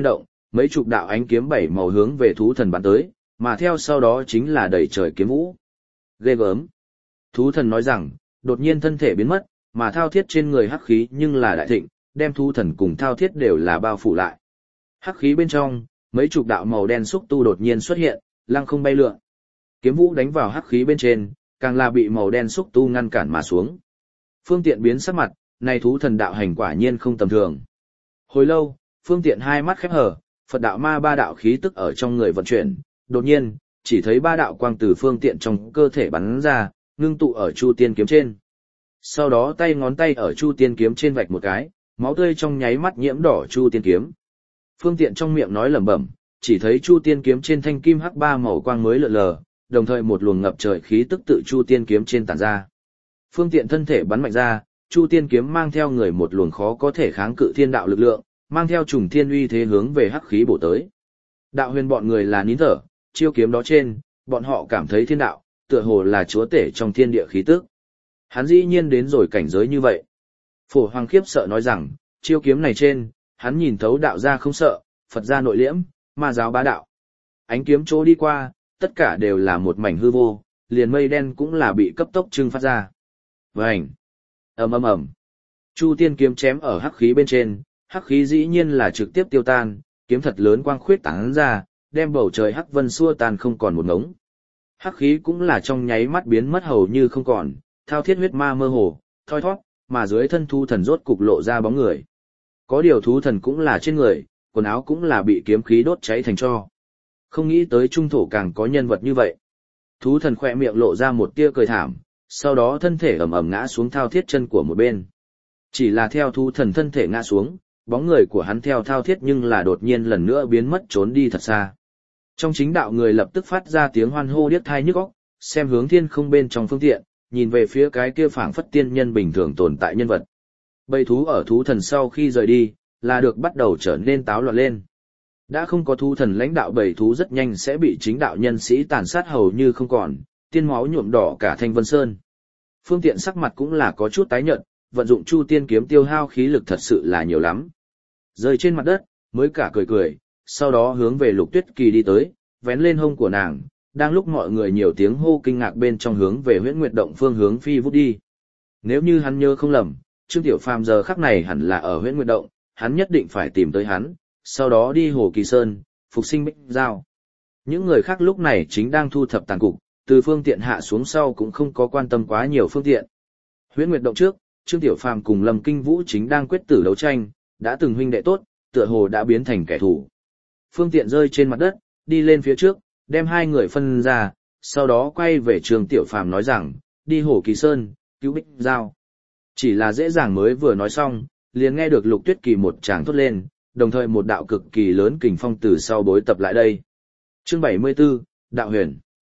[SPEAKER 1] mấy chục đạo ánh kiếm bảy màu hướng về thú thần bắn tới, mà theo sau đó chính là đầy trời kiếm vũ. Ghê gớm. Thú thần nói rằng, đột nhiên thân thể biến mất, mà thao thiết trên người hắc khí nhưng là đại thịnh, đem thú thần cùng thao thiết đều là bao phủ lại. Hắc khí bên trong, mấy chục đạo màu đen xúc tu đột nhiên xuất hiện, lăng không bay lượn. Kiếm vũ đánh vào hắc khí bên trên, càng là bị màu đen xúc tu ngăn cản mà xuống. Phương Tiện biến sắc mặt, này thú thần đạo hành quả nhiên không tầm thường. Hồi lâu, Phương Tiện hai mắt khép hờ, Phật đạo ma ba đạo khí tức ở trong người vận chuyển, đột nhiên, chỉ thấy ba đạo quang từ Phương Tiện trong cơ thể bắn ra, ngưng tụ ở Chu Tiên kiếm trên. Sau đó tay ngón tay ở Chu Tiên kiếm trên vạch một cái, máu tươi trong nháy mắt nhiễm đỏ Chu Tiên kiếm. Phương Tiện trong miệng nói lẩm bẩm, chỉ thấy Chu Tiên kiếm trên thanh kim hắc ba màu quang mới lượn lờ, đồng thời một luồng ngập trời khí tức tự Chu Tiên kiếm trên tản ra. Phương Tiện thân thể bắn mạnh ra, Chu Tiên kiếm mang theo người một luồng khó có thể kháng cự thiên đạo lực lượng, mang theo trùng thiên uy thế hướng về hắc khí bổ tới. Đạo Huyền bọn người là nín thở, chiêu kiếm đó trên, bọn họ cảm thấy thiên đạo, tựa hồ là chúa tể trong thiên địa khí tức. Hắn dĩ nhiên đến rồi cảnh giới như vậy. Phổ Hoàng khiếp sợ nói rằng, chiêu kiếm này trên, hắn nhìn thấu đạo gia không sợ, Phật gia nội liễm, ma giáo bá đạo. Ánh kiếm chỗ đi qua, tất cả đều là một mảnh hư vô, liền mây đen cũng là bị cấp tốc trưng phát ra. Vành! Ầm ầm ầm! Chu Tiên kiếm chém ở hắc khí bên trên, hắc khí dĩ nhiên là trực tiếp tiêu tan, kiếm thật lớn quang khuyết tán ra, đem bầu trời hắc vân xua tan không còn một ngống. Hắc khí cũng là trong nháy mắt biến mất hầu như không còn, thao thiết huyết ma mơ hồ, thoi thoát, mà dưới thân thú thần rốt cục lộ ra bóng người. Có điều thú thần cũng là trên người, quần áo cũng là bị kiếm khí đốt cháy thành tro. Không nghĩ tới trung thổ càng có nhân vật như vậy. Thú thần khỏe miệng lộ ra một tia cười thảm, sau đó thân thể ầm ầm ngã xuống thao thiết chân của một bên. Chỉ là theo thú thần thân thể ngã xuống, bóng người của hắn theo thao thiết nhưng là đột nhiên lần nữa biến mất trốn đi thật xa. Trong chính đạo người lập tức phát ra tiếng hoan hô điếc tai nhức óc, xem hướng thiên không bên trong Phương Tiện, nhìn về phía cái kia phảng phất tiên nhân bình thường tồn tại nhân vật. Bầy thú ở thú thần sau khi rời đi, là được bắt đầu trở nên táo loạn lên. Đã không có thú thần lãnh đạo bầy thú rất nhanh sẽ bị chính đạo nhân sĩ tàn sát hầu như không còn, tiên máu nhuộm đỏ cả Thanh Vân Sơn. Phương Tiện sắc mặt cũng là có chút tái nhợt, vận dụng Chu Tiên kiếm tiêu hao khí lực thật sự là nhiều lắm. Rơi trên mặt đất, mới cả cười cười, sau đó hướng về Lục Tuyết Kỳ đi tới, vén lên hông của nàng, đang lúc mọi người nhiều tiếng hô kinh ngạc bên trong hướng về Huyễn Nguyệt động phương hướng phi vút đi. Nếu như hắn nhớ không lầm, Trương Tiểu Phàm giờ khắc này hẳn là ở Huyễn Nguyệt động, hắn nhất định phải tìm tới hắn, sau đó đi Hồ Kỳ Sơn, phục sinh Bích Giao. Những người khác lúc này chính đang thu thập tàn cục, từ Phương Tiện hạ xuống sau cũng không có quan tâm quá nhiều Phương Tiện. Huyễn Nguyệt động trước, Trương Tiểu Phàm cùng Lâm Kinh Vũ chính đang quyết tử đấu tranh, đã từng huynh đệ tốt, tựa hồ đã biến thành kẻ thù. Phương Tiện rơi trên mặt đất, đi lên phía trước, đem hai người phân ra, sau đó quay về Trương Tiểu Phàm nói rằng, đi Hồ Kỳ Sơn, cứu Bích Giao. Chỉ là dễ dàng mới vừa nói xong, liền nghe được Lục Tuyết Kỳ một tràng thốt lên, đồng thời một đạo cực kỳ lớn kình phong từ sau bối tập lại đây. Chương 74, Đạo Huyền.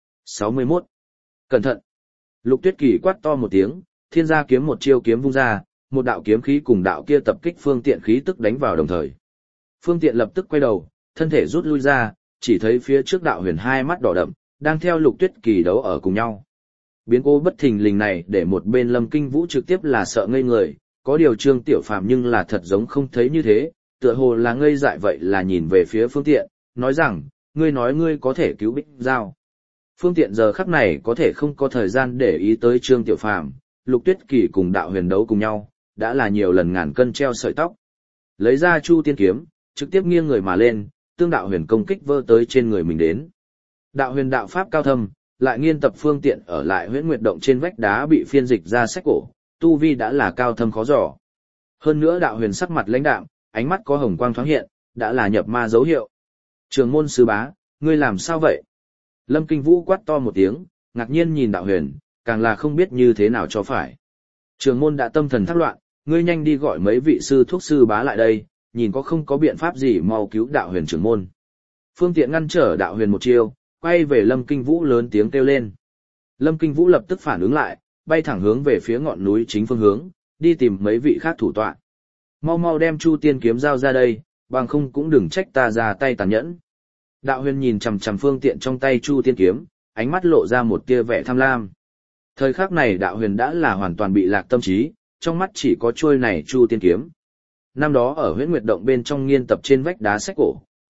[SPEAKER 1] 61. Cẩn thận! Lục Tuyết Kỳ quát to một tiếng, thiên gia kiếm một chiêu kiếm vung ra, một đạo kiếm khí cùng đạo kia tập kích Phương Tiện khí tức đánh vào đồng thời. Phương Tiện lập tức quay đầu, thân thể rút lui ra, chỉ thấy phía trước Đạo Huyền hai mắt đỏ đậm, đang theo Lục Tuyết Kỳ đấu ở cùng nhau. Biến cố bất thình lình này để một bên Lâm Kinh Vũ trực tiếp là sợ ngây người, có điều Trương Tiểu Phàm nhưng là thật giống không thấy như thế, tựa hồ là ngây dại vậy là nhìn về phía Phương Tiện, nói rằng, ngươi nói ngươi có thể cứu Bích Giao. Phương Tiện giờ khắc này có thể không có thời gian để ý tới Trương Tiểu Phàm, Lục Tuyết Kỳ cùng Đạo Huyền đấu cùng nhau, đã là nhiều lần ngàn cân treo sợi tóc. Lấy ra Chu Tiên kiếm, trực tiếp nghiêng người mà lên, tương Đạo Huyền công kích vơ tới trên người mình đến. Đạo Huyền đạo pháp cao thâm, lại nghiên tập Phương Tiện ở lại Huyễn Nguyệt động trên vách đá bị phiên dịch ra sách cổ, tu vi đã là cao thâm khó dò. Hơn nữa Đạo Huyền sắc mặt lãnh đạm, ánh mắt có hồng quang thoáng hiện, đã là nhập ma dấu hiệu. Trường môn sư bá, ngươi làm sao vậy? Lâm Kinh Vũ quát to một tiếng, ngạc nhiên nhìn Đạo Huyền, càng là không biết như thế nào cho phải. Trường môn đã tâm thần thắc loạn, ngươi nhanh đi gọi mấy vị sư thuốc sư bá lại đây, nhìn có không có biện pháp gì mau cứu Đạo Huyền trưởng môn. Phương Tiện ngăn trở Đạo Huyền một chiêu, quay về Lâm Kinh Vũ lớn tiếng kêu lên. Lâm Kinh Vũ lập tức phản ứng lại, bay thẳng hướng về phía ngọn núi chính phương hướng, đi tìm mấy vị khác thủ tọa. Mau mau đem Chu Tiên kiếm giao ra đây, bằng không cũng đừng trách ta ra tay tàn nhẫn. Đạo Huyền nhìn chằm chằm Phương Tiện trong tay Chu Tiên kiếm, ánh mắt lộ ra một tia vẻ tham lam. Thời khắc này Đạo Huyền đã là hoàn toàn bị lạc tâm trí, trong mắt chỉ có chuôi này Chu Tiên kiếm. Năm đó ở Huyễn Nguyệt động bên trong nghiên tập trên vách đá sách cổ,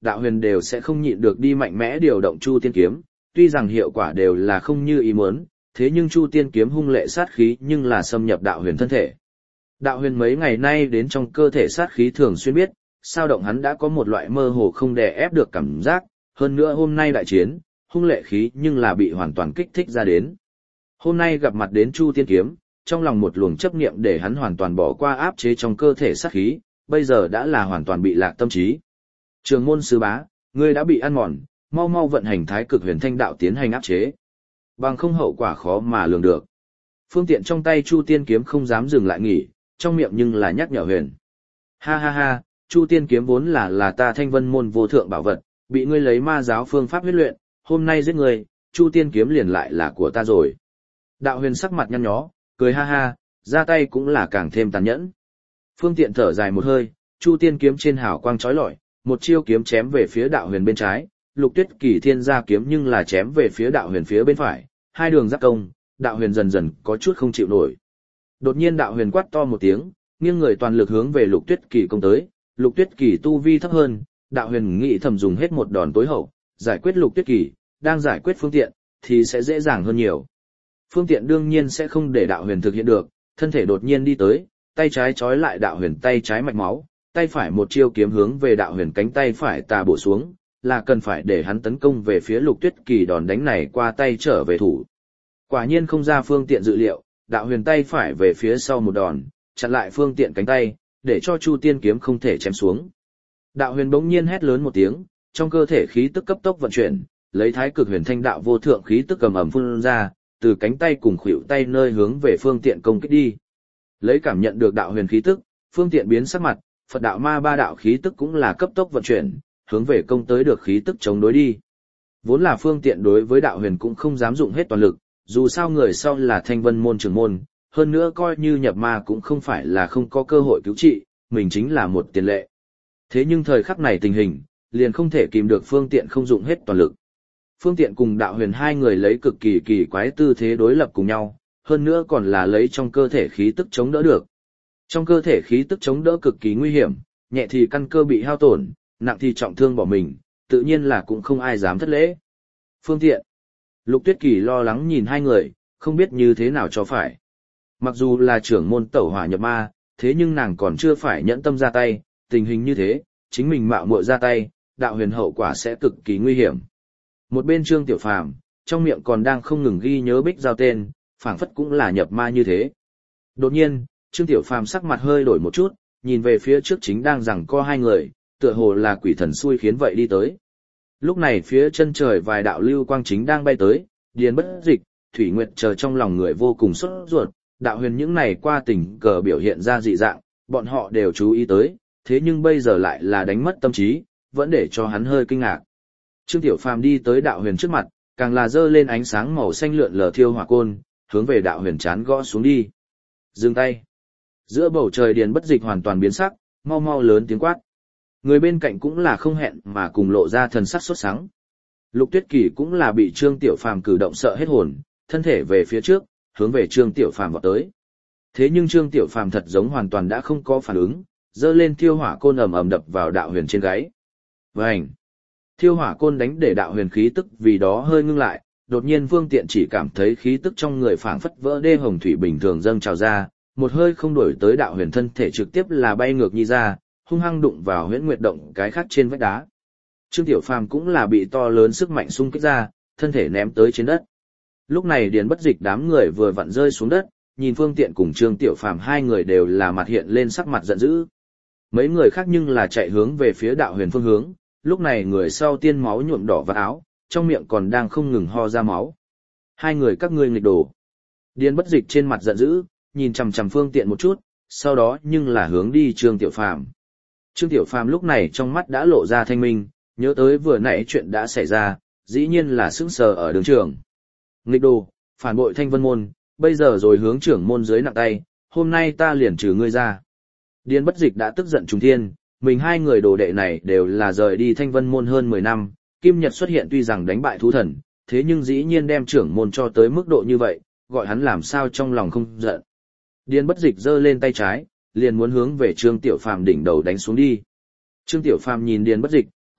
[SPEAKER 1] đạo huyền đều sẽ không nhịn được đi mạnh mẽ điều động Chu Tiên kiếm, tuy rằng hiệu quả đều là không như ý muốn, thế nhưng Chu Tiên kiếm hung lệ sát khí nhưng là xâm nhập đạo huyền thân thể. Đạo huyền mấy ngày nay đến trong cơ thể sát khí thường xuyên biết, sao động hắn đã có một loại mơ hồ không đè ép được cảm giác, hơn nữa hôm nay đại chiến, hung lệ khí nhưng là bị hoàn toàn kích thích ra đến. Hôm nay gặp mặt đến Chu Tiên kiếm, trong lòng một luồng chấp niệm để hắn hoàn toàn bỏ qua áp chế trong cơ thể sát khí, bây giờ đã là hoàn toàn bị lạc tâm trí. Trường môn sư bá, ngươi đã bị ăn mòn, mau mau vận hành Thái Cực Huyền Thanh đạo tiến hành áp chế. Bằng không hậu quả khó mà lường được. Phương tiện trong tay Chu Tiên kiếm không dám dừng lại nghỉ, trong miệng nhưng là nhắc nhở huyền. Ha ha ha, Chu Tiên kiếm vốn là ta Thanh Vân môn vô thượng bảo vật, bị ngươi lấy ma giáo phương pháp huyết luyện, hôm nay giết ngươi, Chu Tiên kiếm liền lại là của ta rồi. Đạo huyền sắc mặt nhăn nhó, cười ha ha, ra tay cũng là càng thêm tàn nhẫn. Phương tiện thở dài một hơi, Chu Tiên kiếm trên hào quang chói lọi, một chiêu kiếm chém về phía đạo huyền bên trái, Lục Tuyết Kỳ thiên gia kiếm nhưng là chém về phía đạo huyền phía bên phải, hai đường giáp công, đạo huyền dần dần có chút không chịu nổi. Đột nhiên đạo huyền quát to một tiếng, nghiêng người toàn lực hướng về Lục Tuyết Kỳ công tới, Lục Tuyết Kỳ tu vi thấp hơn, đạo huyền nghĩ thầm dùng hết một đòn tối hậu, giải quyết Lục Tuyết Kỳ, đang giải quyết Phương Tiện, thì sẽ dễ dàng hơn nhiều. Phương Tiện đương nhiên sẽ không để đạo huyền thực hiện được, thân thể đột nhiên đi tới, tay trái trói lại đạo huyền tay trái mạch máu, tay phải một chiêu kiếm hướng về đạo huyền cánh tay phải tà bổ xuống, là cần phải để hắn tấn công về phía Lục Tuyết Kỳ đòn đánh này qua tay trở về thủ. Quả nhiên không ra Phương Tiện dự liệu, đạo huyền tay phải về phía sau một đòn, chặn lại Phương Tiện cánh tay, để cho Chu Tiên kiếm không thể chém xuống. Đạo huyền bỗng nhiên hét lớn một tiếng, trong cơ thể khí tức cấp tốc vận chuyển, lấy Thái Cực Huyền Thanh đạo vô thượng khí tức cầm ẩm phun ra, từ cánh tay cùng khuỷu tay nơi hướng về Phương Tiện công kích đi. Lấy cảm nhận được đạo huyền khí tức, Phương Tiện biến sắc mặt, Phật đạo ma ba đạo khí tức cũng là cấp tốc vận chuyển, hướng về công tới được khí tức chống đối đi. Vốn là Phương Tiện đối với đạo huyền cũng không dám dụng hết toàn lực, dù sao người sau là Thanh Vân môn trưởng môn, hơn nữa coi như nhập ma cũng không phải là không có cơ hội cứu trị, mình chính là một tiền lệ. Thế nhưng thời khắc này tình hình, liền không thể kìm được Phương Tiện không dụng hết toàn lực. Phương Tiện cùng đạo huyền hai người lấy cực kỳ kỳ quái tư thế đối lập cùng nhau, hơn nữa còn là lấy trong cơ thể khí tức chống đỡ được. Trong cơ thể khí tức chống đỡ cực kỳ nguy hiểm, nhẹ thì căn cơ bị hao tổn, nặng thì trọng thương bỏ mình, tự nhiên là cũng không ai dám thất lễ. Phương Tiện. Lục Tuyết Kỳ lo lắng nhìn hai người, không biết như thế nào cho phải. Mặc dù là trưởng môn tẩu hỏa nhập ma, thế nhưng nàng còn chưa phải nhẫn tâm ra tay, tình hình như thế, chính mình mạo muội ra tay, đạo huyền hậu quả sẽ cực kỳ nguy hiểm. Một bên Trương Tiểu Phàm, trong miệng còn đang không ngừng ghi nhớ Bích Giao tên, phảng phất cũng là nhập ma như thế. Đột nhiên, Trương Tiểu Phàm sắc mặt hơi đổi một chút, nhìn về phía trước chính đang giằng co hai người, tựa hồ là quỷ thần xui khiến vậy đi tới. Lúc này phía chân trời vài đạo lưu quang chính đang bay tới, Điền Bất Dịch, Thủy Nguyệt chờ trong lòng người vô cùng sốt ruột, đạo huyền những này qua tình cờ biểu hiện ra dị dạng, bọn họ đều chú ý tới, thế nhưng bây giờ lại là đánh mất tâm trí, vẫn để cho hắn hơi kinh ngạc. Trương Tiểu Phàm đi tới đạo huyền trước mặt, càng là giơ lên ánh sáng màu xanh lượn lờ thiêu hỏa côn, hướng về đạo huyền chán gõ xuống đi. Dừng tay. Giữa bầu trời Điền Bất Dịch hoàn toàn biến sắc, mau mau lớn tiếng quát. Người bên cạnh cũng là không hẹn mà cùng lộ ra thần sắc sốt sắng. Lục Tuyết Kỳ cũng là bị Trương Tiểu Phàm cử động sợ hết hồn, thân thể về phía trước, hướng về Trương Tiểu Phàm vọt tới. Thế nhưng Trương Tiểu Phàm thật giống hoàn toàn đã không có phản ứng, giơ lên thiêu hỏa côn ầm ầm đập vào đạo huyền trên gáy. Vành. Thiêu hỏa côn đánh để đạo huyền khí tức vì đó hơi ngưng lại, đột nhiên Phương Tiện chỉ cảm thấy khí tức trong người phảng phất vỡ đê hồng thủy bình thường dâng trào ra, một hơi không đổi tới đạo huyền thân thể trực tiếp là bay ngược nhi ra, hung hăng đụng vào Huyễn Nguyệt động cái khác trên vách đá. Trương Tiểu Phàm cũng là bị to lớn sức mạnh xung kích ra, thân thể ném tới trên đất. Lúc này Điền Bất Dịch đám người vừa vặn rơi xuống đất, nhìn Phương Tiện cùng Trương Tiểu Phàm hai người đều là mặt hiện lên sắc mặt giận dữ. Mấy người khác nhưng là chạy hướng về phía đạo huyền phương hướng, lúc này người sau tiên máu nhuộm đỏ vạt áo, trong miệng còn đang không ngừng ho ra máu. Hai người các ngươi nghịch đồ. Điền Bất Dịch trên mặt giận dữ, nhìn chằm chằm Phương Tiện một chút, sau đó nhưng là hướng đi Trương Tiểu Phàm. Trương Tiểu Phàm lúc này trong mắt đã lộ ra thanh minh, nhớ tới vừa nãy chuyện đã xảy ra, dĩ nhiên là sững sờ ở đường trường. Nghịch đồ, phản bội Thanh Vân môn, bây giờ rồi hướng trưởng môn dưới nặng tay, hôm nay ta liền trừ ngươi ra. Điền Bất Dịch đã tức giận trùng thiên, mình hai người đồ đệ này đều là rời đi Thanh Vân môn hơn 10 năm, Kim Nhật xuất hiện tuy rằng đánh bại thú thần, thế nhưng dĩ nhiên đem trưởng môn cho tới mức độ như vậy, gọi hắn làm sao trong lòng không giận. Điền Bất Dịch giơ lên tay trái, liền muốn hướng về Trương Tiểu Phàm đỉnh đầu đánh xuống đi. Trương Tiểu Phàm nhìn Điền Bất Dịch,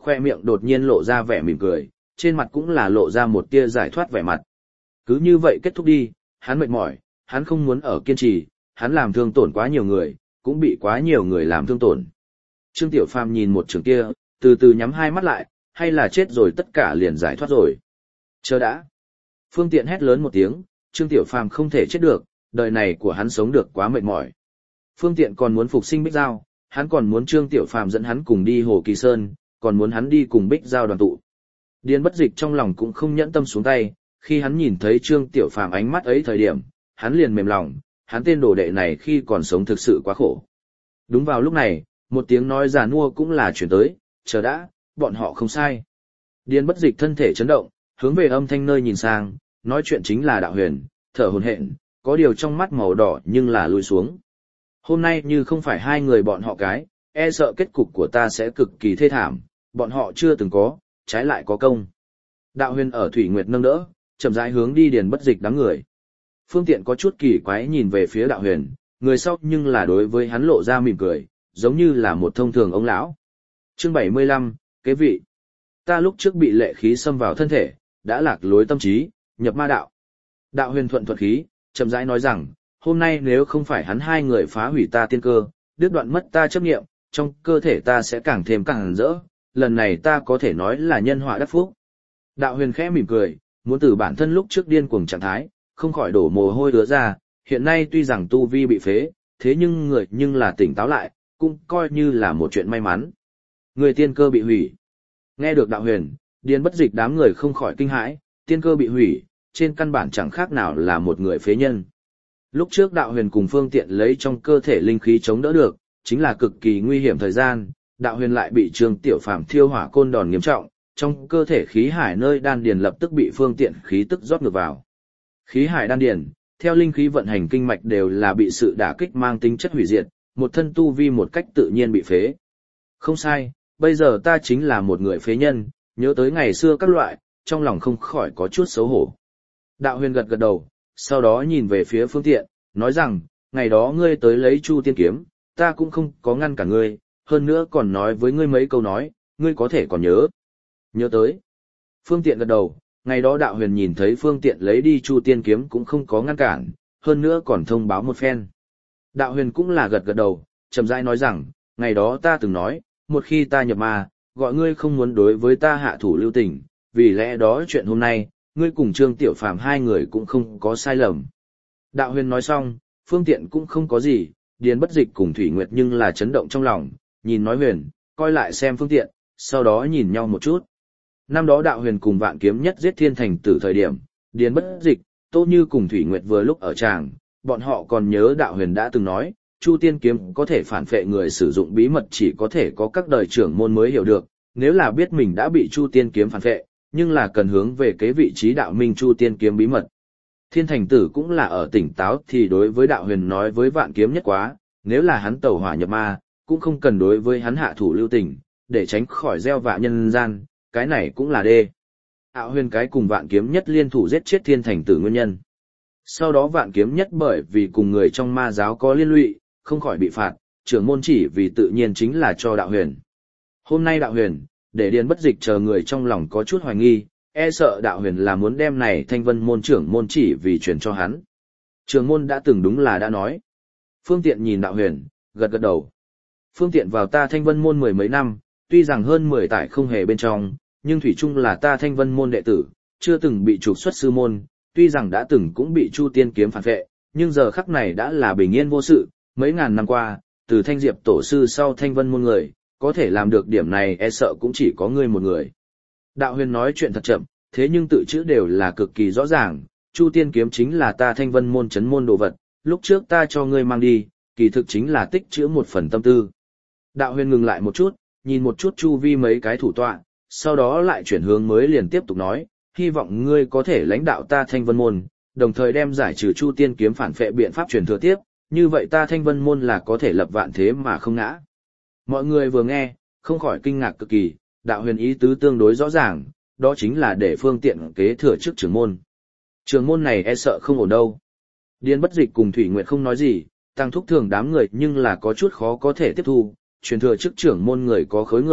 [SPEAKER 1] khoe miệng đột nhiên lộ ra vẻ mỉm cười, trên mặt cũng là lộ ra một tia giải thoát vẻ mặt. Cứ như vậy kết thúc đi, hắn mệt mỏi, hắn không muốn ở kiên trì, hắn làm thương tổn quá nhiều người, cũng bị quá nhiều người làm thương tổn. Trương Tiểu Phàm nhìn một trường kia, từ từ nhắm hai mắt lại, hay là chết rồi tất cả liền giải thoát rồi. Chờ đã. Phương Tiện hét lớn một tiếng, Trương Tiểu Phàm không thể chết được, đời này của hắn sống được quá mệt mỏi. Phương Tiện còn muốn phục sinh Bích Giao, hắn còn muốn Trương Tiểu Phàm dẫn hắn cùng đi Hồ Kỳ Sơn, còn muốn hắn đi cùng Bích Giao đoàn tụ. Điền Bất Dịch trong lòng cũng không nhẫn tâm xuống tay, khi hắn nhìn thấy Trương Tiểu Phàm ánh mắt ấy thời điểm, hắn liền mềm lòng, hắn tên đồ đệ này khi còn sống thực sự quá khổ. Đúng vào lúc này, một tiếng nói già nua cũng là chuyển tới, chờ đã, bọn họ không sai. Điền Bất Dịch thân thể chấn động, hướng về âm thanh nơi nhìn sang, nói chuyện chính là Đạo Huyền, thở hổn hển, có điều trong mắt màu đỏ nhưng là lùi xuống. Hôm nay như không phải hai người bọn họ cái, e sợ kết cục của ta sẽ cực kỳ thê thảm, bọn họ chưa từng có, trái lại có công. Đạo Huyền ở Thủy Nguyệt nâng đỡ, chậm rãi hướng đi Điền Bất Dịch đám người. Phương Tiện có chút kỳ quái nhìn về phía Đạo Huyền, người sau nhưng là đối với hắn lộ ra mỉm cười, giống như là một thông thường ông lão. Chương 75, kế vị. Ta lúc trước bị lệ khí xâm vào thân thể, đã lạc lối tâm trí, nhập ma đạo. Đạo Huyền thuận thuật khí, chậm rãi nói rằng, hôm nay nếu không phải hắn hai người phá hủy ta tiên cơ, đứt đoạn mất ta chấp niệm, trong cơ thể ta sẽ càng thêm càng rỡ, lần này ta có thể nói là nhân họa đắc phúc. Đạo Huyền khẽ mỉm cười, muốn từ bản thân lúc trước điên cuồng trạng thái, không khỏi đổ mồ hôi ứa ra, hiện nay tuy rằng tu vi bị phế, thế nhưng người nhưng là tỉnh táo lại, cũng coi như là một chuyện may mắn. Người tiên cơ bị hủy. Nghe được Đạo Huyền, Điền Bất Dịch đám người không khỏi kinh hãi, tiên cơ bị hủy, trên căn bản chẳng khác nào là một người phế nhân. Lúc trước Đạo Huyền cùng Phương Tiện lấy trong cơ thể linh khí chống đỡ được, chính là cực kỳ nguy hiểm thời gian, Đạo Huyền lại bị Trương Tiểu Phàm thiêu hỏa côn đòn nghiêm trọng, trong cơ thể khí hải nơi đan điền lập tức bị Phương Tiện khí tức rót ngược vào. Khí hải đan điền, theo linh khí vận hành kinh mạch đều là bị sự đả kích mang tính chất hủy diệt, một thân tu vi một cách tự nhiên bị phế. Không sai, bây giờ ta chính là một người phế nhân, nhớ tới ngày xưa các loại, trong lòng không khỏi có chút xấu hổ. Đạo Huyền gật gật đầu, sau đó nhìn về phía Phương Tiện, nói rằng, ngày đó ngươi tới lấy Chu Tiên Kiếm, ta cũng không có ngăn cả ngươi, hơn nữa còn nói với ngươi mấy câu nói, ngươi có thể còn nhớ. Nhớ tới. Phương Tiện gật đầu, ngày đó Đạo Huyền nhìn thấy Phương Tiện lấy đi Chu Tiên Kiếm cũng không có ngăn cản, hơn nữa còn thông báo một phen. Đạo Huyền cũng là gật gật đầu, chậm rãi nói rằng, ngày đó ta từng nói, một khi ta nhập ma, gọi ngươi không muốn đối với ta hạ thủ lưu tình, vì lẽ đó chuyện hôm nay, ngươi cùng Trương Tiểu Phàm hai người cũng không có sai lầm. Đạo Huyền nói xong, Phương Tiện cũng không có gì, Điền Bất Dịch cùng Thủy Nguyệt nhưng là chấn động trong lòng, nhìn nói Huyền, coi lại xem Phương Tiện, sau đó nhìn nhau một chút. Năm đó Đạo Huyền cùng Vạn Kiếm Nhất giết Thiên Thành Tử thời điểm, Điền Bất Dịch, Tô Như cùng Thủy Nguyệt vừa lúc ở tràng, bọn họ còn nhớ Đạo Huyền đã từng nói, Chu Tiên Kiếm có thể phản phệ người sử dụng bí mật chỉ có thể có các đời trưởng môn mới hiểu được, nếu là biết mình đã bị Chu Tiên Kiếm phản phệ, nhưng là cần hướng về cái vị trí đạo minh Chu Tiên Kiếm bí mật. Thiên Thành Tử cũng là ở tỉnh táo thì đối với Đạo Huyền nói với Vạn Kiếm Nhất quá, nếu là hắn tẩu hỏa nhập ma, cũng không cần đối với hắn hạ thủ lưu tình, để tránh khỏi gieo vạ nhân gian, cái này cũng là đê. Đạo Huyền cái cùng Vạn Kiếm Nhất liên thủ giết chết Thiên Thành Tử nguyên nhân. Sau đó Vạn Kiếm Nhất bởi vì cùng người trong ma giáo có liên lụy, không khỏi bị phạt, trưởng môn chỉ vì tự nhiên chính là cho Đạo Huyền. Hôm nay Đạo Huyền, để Điền Bất Dịch chờ người trong lòng có chút hoài nghi, e sợ Đạo Huyền là muốn đem này Thanh Vân môn trưởng môn chỉ vì truyền cho hắn. Trưởng môn đã từng đúng là đã nói. Phương Tiện nhìn Đạo Huyền, gật gật đầu. Phương Tiện vào ta Thanh Vân môn mười mấy năm, tuy rằng hơn 10 tải không hề bên trong, nhưng thủy chung là ta Thanh Vân môn đệ tử, chưa từng bị trục xuất sư môn, tuy rằng đã từng cũng bị Chu Tiên Kiếm phản vệ, nhưng giờ khắc này đã là bình yên vô sự, mấy ngàn năm qua, từ Thanh Diệp tổ sư sau Thanh Vân môn người, có thể làm được điểm này e sợ cũng chỉ có ngươi một người. Đạo Huyền nói chuyện thật chậm, thế nhưng tự chữ đều là cực kỳ rõ ràng, Chu Tiên Kiếm chính là ta Thanh Vân môn chấn môn đồ vật, lúc trước ta cho ngươi mang đi, kỳ thực chính là tích trữ một phần tâm tư. Đạo Huyền ngừng lại một chút, nhìn một chút chu vi mấy cái thủ tọa, sau đó lại chuyển hướng mới liền tiếp tục nói, hy vọng ngươi có thể lãnh đạo ta Thanh Vân môn, đồng thời đem giải trừ Chu Tiên Kiếm phản phệ biện pháp truyền thừa tiếp, như vậy ta Thanh Vân môn là có thể lập vạn thế mà không ngã. Mọi người vừa nghe, không khỏi kinh ngạc cực kỳ, Đạo Huyền ý tứ tương đối rõ ràng, đó chính là để Phương Tiện kế thừa chức trưởng môn. Trưởng môn này e sợ không ổn đâu. Điền Bất Dịch cùng Thủy Nguyệt không nói gì, Tăng Thúc Thường đám người nhưng là có chút khó có thể tiếp thu, truyền thừa chức trưởng môn người có khối người,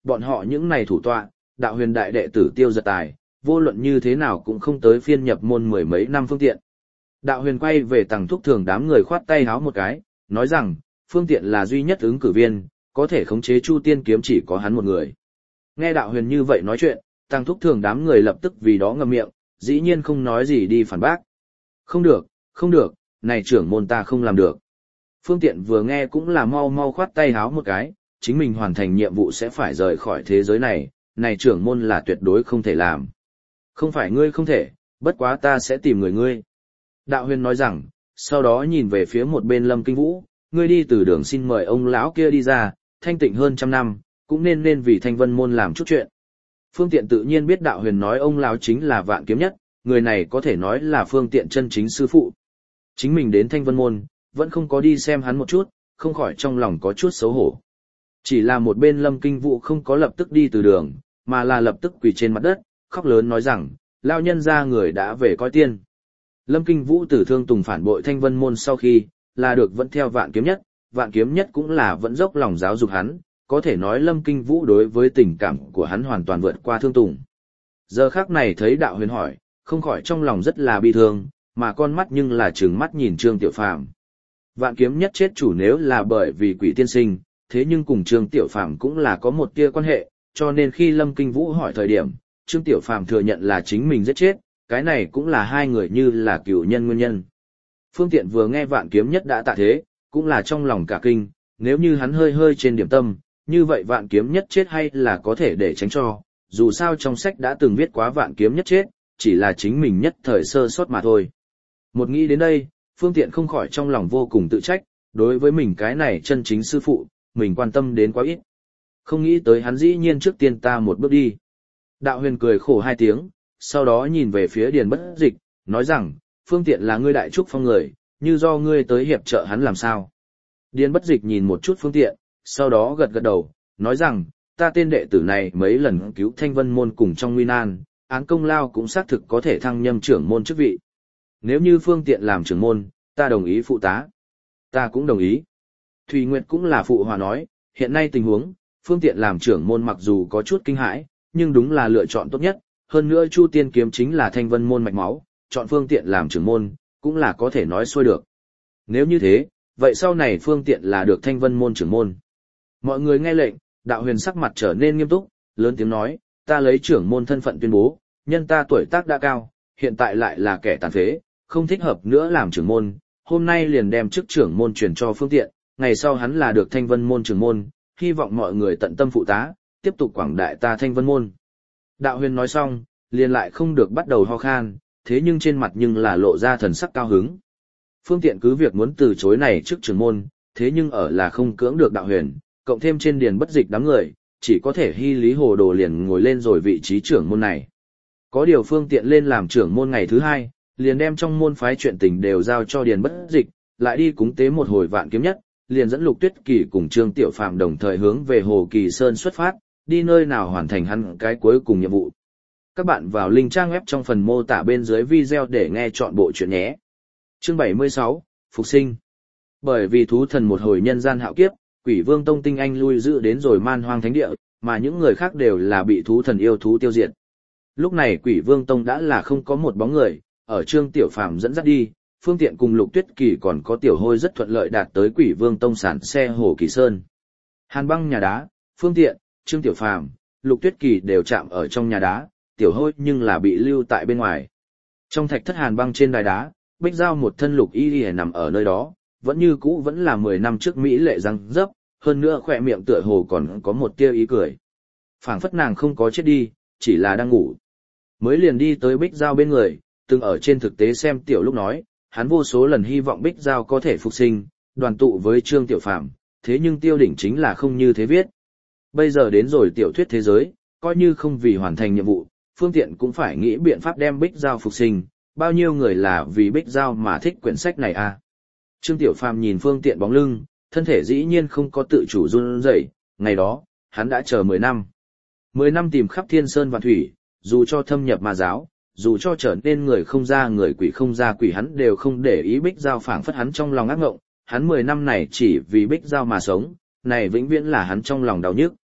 [SPEAKER 1] bọn họ những này thủ tọa, đạo huyền đại đệ tử Tiêu Giật Tài, vô luận như thế nào cũng không tới phiên nhập môn mười mấy năm Phương Tiện. Đạo huyền quay về Tằng Thúc Thường đám người khoát tay háo một cái, nói rằng, Phương Tiện là duy nhất ứng cử viên, có thể khống chế Chu Tiên kiếm chỉ có hắn một người. Nghe đạo huyền như vậy nói chuyện, Tằng Thúc Thường đám người lập tức vì đó ngậm miệng, dĩ nhiên không nói gì đi phản bác. Không được, không được, này trưởng môn ta không làm được. Phương Tiện vừa nghe cũng là mau mau khoát tay háo một cái, chính mình hoàn thành nhiệm vụ sẽ phải rời khỏi thế giới này trưởng môn là tuyệt đối không thể làm. Không phải ngươi không thể, bất quá ta sẽ tìm người ngươi. Đạo huyền nói rằng, sau đó nhìn về phía một bên Lâm Kinh Vũ, ngươi đi từ đường xin mời ông lão kia đi ra, thanh tịnh hơn 100 năm, cũng nên vì Thanh Vân môn làm chút chuyện. Phương Tiện tự nhiên biết đạo huyền nói ông lão chính là Vạn Kiếm Nhất, người này có thể nói là Phương Tiện chân chính sư phụ. Chính mình đến Thanh Vân môn, vẫn không có đi xem hắn một chút, không khỏi trong lòng có chút xấu hổ. Chỉ là một bên Lâm Kinh Vũ không có lập tức đi từ đường, mà là lập tức quỳ trên mặt đất, khóc lớn nói rằng, lao nhân ra người đã về coi tiên. Lâm Kinh Vũ từ Thương Tùng phản bội Thanh Vân môn sau khi, là được vẫn theo Vạn Kiếm Nhất cũng là vẫn dốc lòng giáo dục hắn, có thể nói Lâm Kinh Vũ đối với tình cảm của hắn hoàn toàn vượt qua Thương Tùng. Giờ khắc này thấy đạo huyền hỏi, không khỏi trong lòng rất là bi thương, mà con mắt nhưng là trừng mắt nhìn Trương Tiểu Phàm. Vạn Kiếm Nhất chết chủ nếu là bởi vì Quỷ tiên sinh, thế nhưng cùng Trương Tiểu Phàm cũng là có một tia quan hệ, cho nên khi Lâm Kinh Vũ hỏi thời điểm, Trương Tiểu Phàm thừa nhận là chính mình giết chết, cái này cũng là hai người như là cựu nhân nguyên nhân. Phương Tiện vừa nghe Vạn Kiếm Nhất đã tạ thế, cũng là trong lòng cả kinh, nếu như hắn hơi trên điểm tâm, như vậy Vạn Kiếm Nhất chết hay là có thể để tránh cho, dù sao trong sách đã từng viết quá Vạn Kiếm Nhất chết, chỉ là chính mình nhất thời sơ sót mà thôi. Một nghĩ đến đây, Phương Tiện không khỏi trong lòng vô cùng tự trách, đối với mình cái này chân chính sư phụ, mình quan tâm đến quá ít. Không nghĩ tới hắn dĩ nhiên trước tiên ta một bước đi. Đạo huyền cười khổ hai tiếng, sau đó nhìn về phía Điền Bất Dịch, nói rằng, Phương Tiện là ngươi đại trúc phong người, như do ngươi tới hiệp trợ hắn làm sao. Điền Bất Dịch nhìn một chút Phương Tiện, sau đó gật gật đầu, nói rằng, ta tên đệ tử này mấy lần cứu Thanh Vân môn cùng trong nguy nan, án công lao cũng xác thực có thể thăng nhâm trưởng môn chức vị. Nếu như Phương Tiện làm trưởng môn, ta đồng ý phụ tá. Ta cũng đồng ý. Thùy Nguyệt cũng là phụ hòa nói, hiện nay tình huống, Phương Tiện làm trưởng môn mặc dù có chút kinh hãi, nhưng đúng là lựa chọn tốt nhất, hơn nữa Chu Tiên kiếm chính là Thanh Vân môn mạch máu, chọn Phương Tiện làm trưởng môn, cũng là có thể nói xuôi được. Nếu như thế, vậy sau này Phương Tiện là được Thanh Vân môn trưởng môn. Mọi người nghe lệnh, đạo huyền sắc mặt trở nên nghiêm túc, lớn tiếng nói, ta lấy trưởng môn thân phận tuyên bố, nhân ta tuổi tác đã cao, hiện tại lại là kẻ tàn phế, không thích hợp nữa làm trưởng môn, hôm nay liền đem chức trưởng môn truyền cho Phương Tiện, ngày sau hắn là được Thanh Vân môn trưởng môn, hy vọng mọi người tận tâm phụ tá, tiếp tục quảng đại ta Thanh Vân môn. Đạo huyền nói xong, liền lại không được bắt đầu ho khan, thế nhưng trên mặt nhưng là lộ ra thần sắc cao hứng. Phương Tiện cứ việc muốn từ chối này trước trưởng môn, thế nhưng ở là không cưỡng được đạo huyền, cộng thêm trên Điền Bất Dịch đám người, chỉ có thể hy lý hồ đồ liền ngồi lên rồi vị trí trưởng môn này. Có điều Phương Tiện lên làm trưởng môn ngày thứ hai, liền đem trong môn phái chuyện tình đều giao cho Điền Bất Dịch, lại đi cúng tế một hồi Vạn Kiếm Nhất, liền dẫn Lục Tuyết Kỳ cùng Trương Tiểu Phàm đồng thời hướng về Hồ Kỳ Sơn xuất phát, đi nơi nào hoàn thành hắn cái cuối cùng nhiệm vụ. Các bạn vào link trang web trong phần mô tả bên dưới video để nghe trọn bộ chuyện nhé. Chương 76, Phục sinh. Bởi vì thú thần một hồi nhân gian hạo kiếp, Quỷ Vương Tông tinh anh lui giữ đến rồi Man Hoang Thánh Địa, mà những người khác đều là bị thú thần yêu thú tiêu diệt. Lúc này Quỷ Vương Tông đã là không có một bóng người, ở Trương Tiểu Phàm dẫn dắt đi, Phương Tiện cùng Lục Tuyết Kỳ còn có Tiểu Hôi rất thuận lợi đạt tới Quỷ Vương Tông sản xe Hồ Kỳ Sơn. Hàn Băng nhà đá, Phương Tiện, Trương Tiểu Phàm, Lục Tuyết Kỳ đều chạm ở trong nhà đá, Tiểu Hôi nhưng là bị lưu tại bên ngoài. Trong thạch thất Hàn Băng trên đài đá, Bích Giao một thân lục y nằm ở nơi đó, vẫn như cũ vẫn là 10 năm trước mỹ lệ răng dấp, hơn nữa khỏe miệng tựa hồ còn có một tia ý cười. Phảng phất nàng không có chết đi, chỉ là đang ngủ. Mới liền đi tới Bích Giao bên người, từng ở trên thực tế xem Tiểu Lúc nói, hắn vô số lần hy vọng Bích Giao có thể phục sinh, đoàn tụ với Trương Tiểu Phàm, thế nhưng Tiêu Đỉnh chính là không như thế viết. Bây giờ đến rồi tiểu thuyết thế giới, coi như không vì hoàn thành nhiệm vụ, Phương Tiện cũng phải nghĩ biện pháp đem Bích Giao phục sinh, bao nhiêu người là vì Bích Giao mà thích quyển sách này à. Trương Tiểu Phàm nhìn Phương Tiện bóng lưng, thân thể dĩ nhiên không có tự chủ run rẩy, ngày đó, hắn đã chờ 10 năm. 10 năm tìm khắp thiên sơn và thủy, dù cho thâm nhập ma giáo, dù cho trở nên người không ra người quỷ không ra quỷ hắn đều không để ý Bích Giao phảng phất hắn trong lòng ác ngộng, hắn 10 năm này chỉ vì Bích Giao mà sống, này vĩnh viễn là hắn trong lòng đau nhức.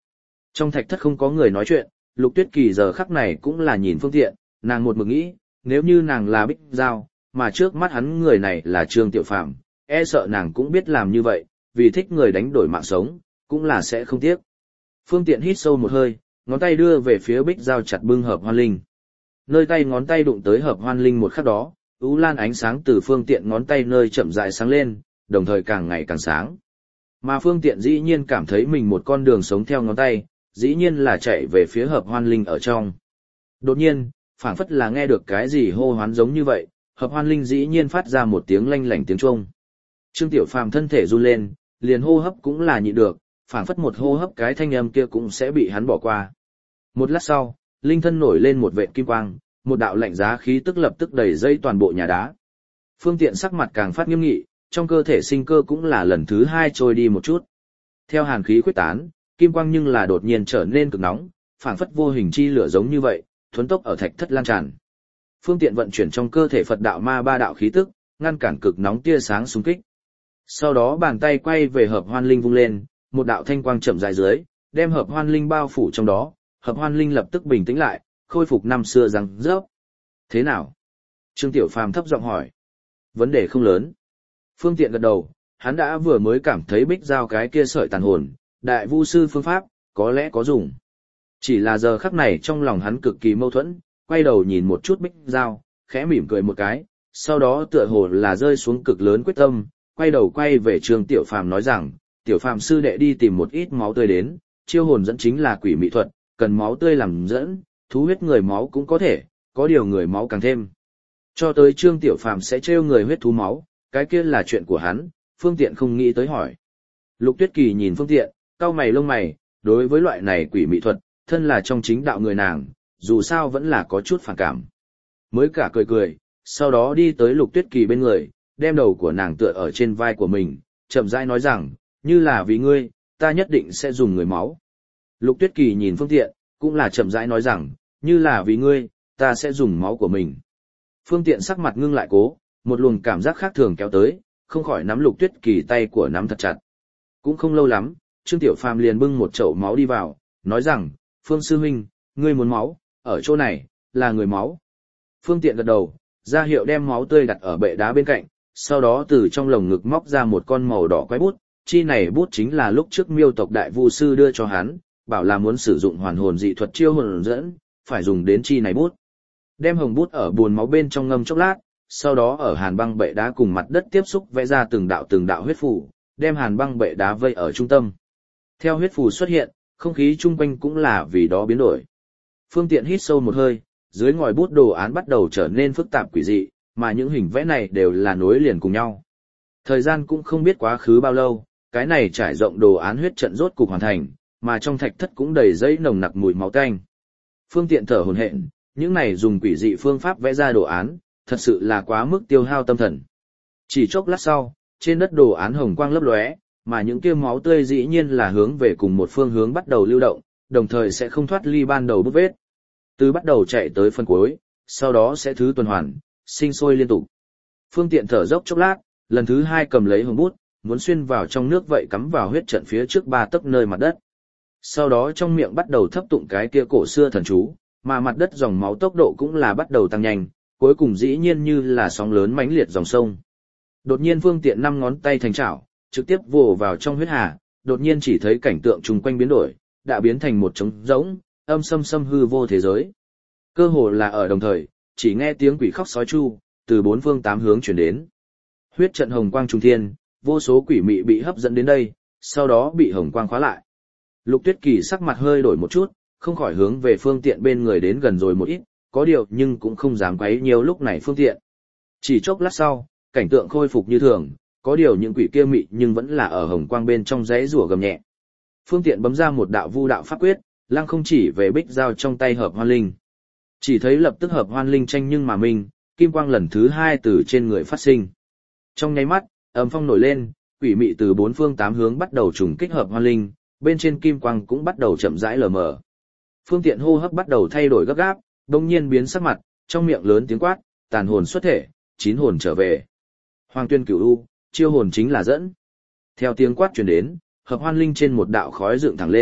[SPEAKER 1] Trong thạch thất không có người nói chuyện, Lục Tuyết Kỳ giờ khắc này cũng là nhìn phương tiện, nàng một mực nghĩ, nếu như nàng là Bích Giao, mà trước mắt hắn người này là Trương Tiểu Phàm, e sợ nàng cũng biết làm như vậy, vì thích người đánh đổi mạng sống, cũng là sẽ không tiếc. Phương tiện hít sâu một hơi, ngón tay đưa về phía Bích Giao chặt bưng hợp hoan linh. Nơi tay ngón tay đụng tới hợp hoan linh một khắc đó, ú lan ánh sáng từ phương tiện ngón tay nơi chậm rãi sáng lên, đồng thời càng ngày càng sáng. Mà phương tiện dĩ nhiên cảm thấy mình một con đường sống theo ngón tay, dĩ nhiên là chạy về phía hợp hoan linh ở trong. Đột nhiên, phảng phất là nghe được cái gì hô hoán giống như vậy, hợp hoan linh dĩ nhiên phát ra một tiếng lanh lảnh tiếng chuông. Trương Tiểu Phàm thân thể run lên, liền hô hấp cũng là nhịn được, phảng phất một hô hấp cái thanh âm kia cũng sẽ bị hắn bỏ qua. Một lát sau, linh thân nổi lên một vệt kim quang, một đạo lạnh giá khí tức lập tức đầy dây toàn bộ nhà đá. Phương tiện sắc mặt càng phát nghiêm nghị, trong cơ thể sinh cơ cũng là lần thứ hai trôi đi một chút. Theo hàn khí khuếch tán, kim quang nhưng là đột nhiên trở nên cực nóng, phảng phất vô hình chi lửa giống như vậy, thuấn tốc ở thạch thất lan tràn. Phương tiện vận chuyển trong cơ thể Phật đạo ma ba đạo khí tức, ngăn cản cực nóng tia sáng xung kích. Sau đó bàn tay quay về hợp hoan linh vung lên, một đạo thanh quang chậm dài dưới, đem hợp hoan linh bao phủ trong đó, hợp hoan linh lập tức bình tĩnh lại, khôi phục năm xưa răng rớp. Thế nào? Trương Tiểu Phàm thấp giọng hỏi. Vấn đề không lớn. Phương tiện gật đầu, hắn đã vừa mới cảm thấy Bích Giao cái kia sợi tàn hồn, đại vu sư phương pháp, có lẽ có dùng. Chỉ là giờ khắc này trong lòng hắn cực kỳ mâu thuẫn, quay đầu nhìn một chút Bích Giao, khẽ mỉm cười một cái, sau đó tựa hồ là rơi xuống cực lớn quyết tâm, quay đầu quay về Trương Tiểu Phàm nói rằng, Tiểu Phàm sư đệ đi tìm một ít máu tươi đến, chiêu hồn dẫn chính là quỷ mỹ thuật, cần máu tươi làm dẫn, thú huyết người máu cũng có thể, có điều người máu càng thêm. Cho tới Trương Tiểu Phàm sẽ trêu người huyết thú máu, cái kia là chuyện của hắn, phương tiện không nghĩ tới hỏi. Lục Tuyết Kỳ nhìn phương tiện, cau mày lông mày, đối với loại này quỷ mỹ thuật, thân là trong chính đạo người nàng, dù sao vẫn là có chút phản cảm. Mới cả cười cười, sau đó đi tới Lục Tuyết Kỳ bên người, đem đầu của nàng tựa ở trên vai của mình, chậm rãi nói rằng, như là vì ngươi, ta nhất định sẽ dùng người máu. Lục Tuyết Kỳ nhìn phương tiện, cũng là chậm rãi nói rằng, như là vì ngươi, ta sẽ dùng máu của mình. Phương tiện sắc mặt ngưng lại cố, một luồng cảm giác khác thường kéo tới, không khỏi nắm Lục Tuyết Kỳ tay của nắm thật chặt. Cũng không lâu lắm, Trương Tiểu Phàm liền bưng một chậu máu đi vào, nói rằng, Phương sư huynh, ngươi muốn máu, ở chỗ này, là người máu. Phương tiện gật đầu, ra hiệu đem máu tươi đặt ở bệ đá bên cạnh, sau đó từ trong lồng ngực móc ra một con màu đỏ quái bút, chi này bút chính là lúc trước Miêu tộc đại vu sư đưa cho hắn, bảo là muốn sử dụng hoàn hồn dị thuật chiêu hồn dẫn, phải dùng đến chi này bút. Đem hồng bút ở buồn máu bên trong ngâm chốc lát, sau đó ở hàn băng bệ đá cùng mặt đất tiếp xúc vẽ ra từng đạo huyết phù, đem hàn băng bệ đá vây ở trung tâm. Theo huyết phù xuất hiện, không khí chung quanh cũng là vì đó biến đổi. Phương tiện hít sâu một hơi, dưới ngòi bút đồ án bắt đầu trở nên phức tạp quỷ dị, mà những hình vẽ này đều là nối liền cùng nhau. Thời gian cũng không biết quá khứ bao lâu, cái này trải rộng đồ án huyết trận rốt cục hoàn thành, mà trong thạch thất cũng đầy dây nồng nặc mùi máu tanh. Phương tiện thở hổn hển, những này dùng quỷ dị phương pháp vẽ ra đồ án, thật sự là quá mức tiêu hao tâm thần. Chỉ chốc lát sau, trên đất đồ án hồng quang lấp lóe, mà những kia máu tươi dĩ nhiên là hướng về cùng một phương hướng bắt đầu lưu động, đồng thời sẽ không thoát ly ban đầu bút vết. Từ bắt đầu chạy tới phân cuối, sau đó sẽ thứ tuần hoàn, sinh sôi liên tục. Phương tiện thở dốc chốc lát, lần thứ hai cầm lấy hồng bút, muốn xuyên vào trong nước vậy cắm vào huyết trận phía trước 3 tấc nơi mặt đất. Sau đó trong miệng bắt đầu thấp tụng cái kia cổ xưa thần chú, mà mặt đất dòng máu tốc độ cũng là bắt đầu tăng nhanh, cuối cùng dĩ nhiên như là sóng lớn mãnh liệt dòng sông. Đột nhiên phương tiện 5 ngón tay thành chảo, trực tiếp vồ vào trong huyết hà, đột nhiên chỉ thấy cảnh tượng chung quanh biến đổi, đã biến thành một trống rỗng, âm sâm sâm hư vô thế giới. Cơ hồ là ở đồng thời, chỉ nghe tiếng quỷ khóc sói chu, từ 4 phương 8 hướng chuyển đến. Huyết trận hồng quang trung thiên, vô số quỷ mị bị hấp dẫn đến đây, sau đó bị hồng quang khóa lại. Lục Tuyết Kỳ sắc mặt hơi đổi một chút, không khỏi hướng về phương tiện bên người đến gần rồi một ít, có điều nhưng cũng không dám quấy nhiều lúc này phương tiện. Chỉ chốc lát sau, cảnh tượng khôi phục như thường, có điều những quỷ kia mị nhưng vẫn là ở hồng quang bên trong giấy rủa gầm nhẹ. Phương tiện bấm ra một đạo vu đạo pháp quyết, lăng không chỉ về bích giao trong tay hợp hoan linh. Chỉ thấy lập tức hợp hoan linh tranh nhưng mà mình, kim quang lần thứ 2 từ trên người phát sinh. Trong nháy mắt, âm phong nổi lên, quỷ mị từ 4 phương 8 hướng bắt đầu trùng kích hợp hoan linh, bên trên kim quang cũng bắt đầu chậm rãi lờ mờ. Phương tiện hô hấp bắt đầu thay đổi gấp gáp, đột nhiên biến sắc mặt, trong miệng lớn tiếng quát, tàn hồn xuất thể, 9 hồn trở về. Hoàng tuyên cửu u, chiêu hồn chính là dẫn. Theo tiếng quát truyền đến, hợp hoan linh trên một đạo khói dựng thẳng lên,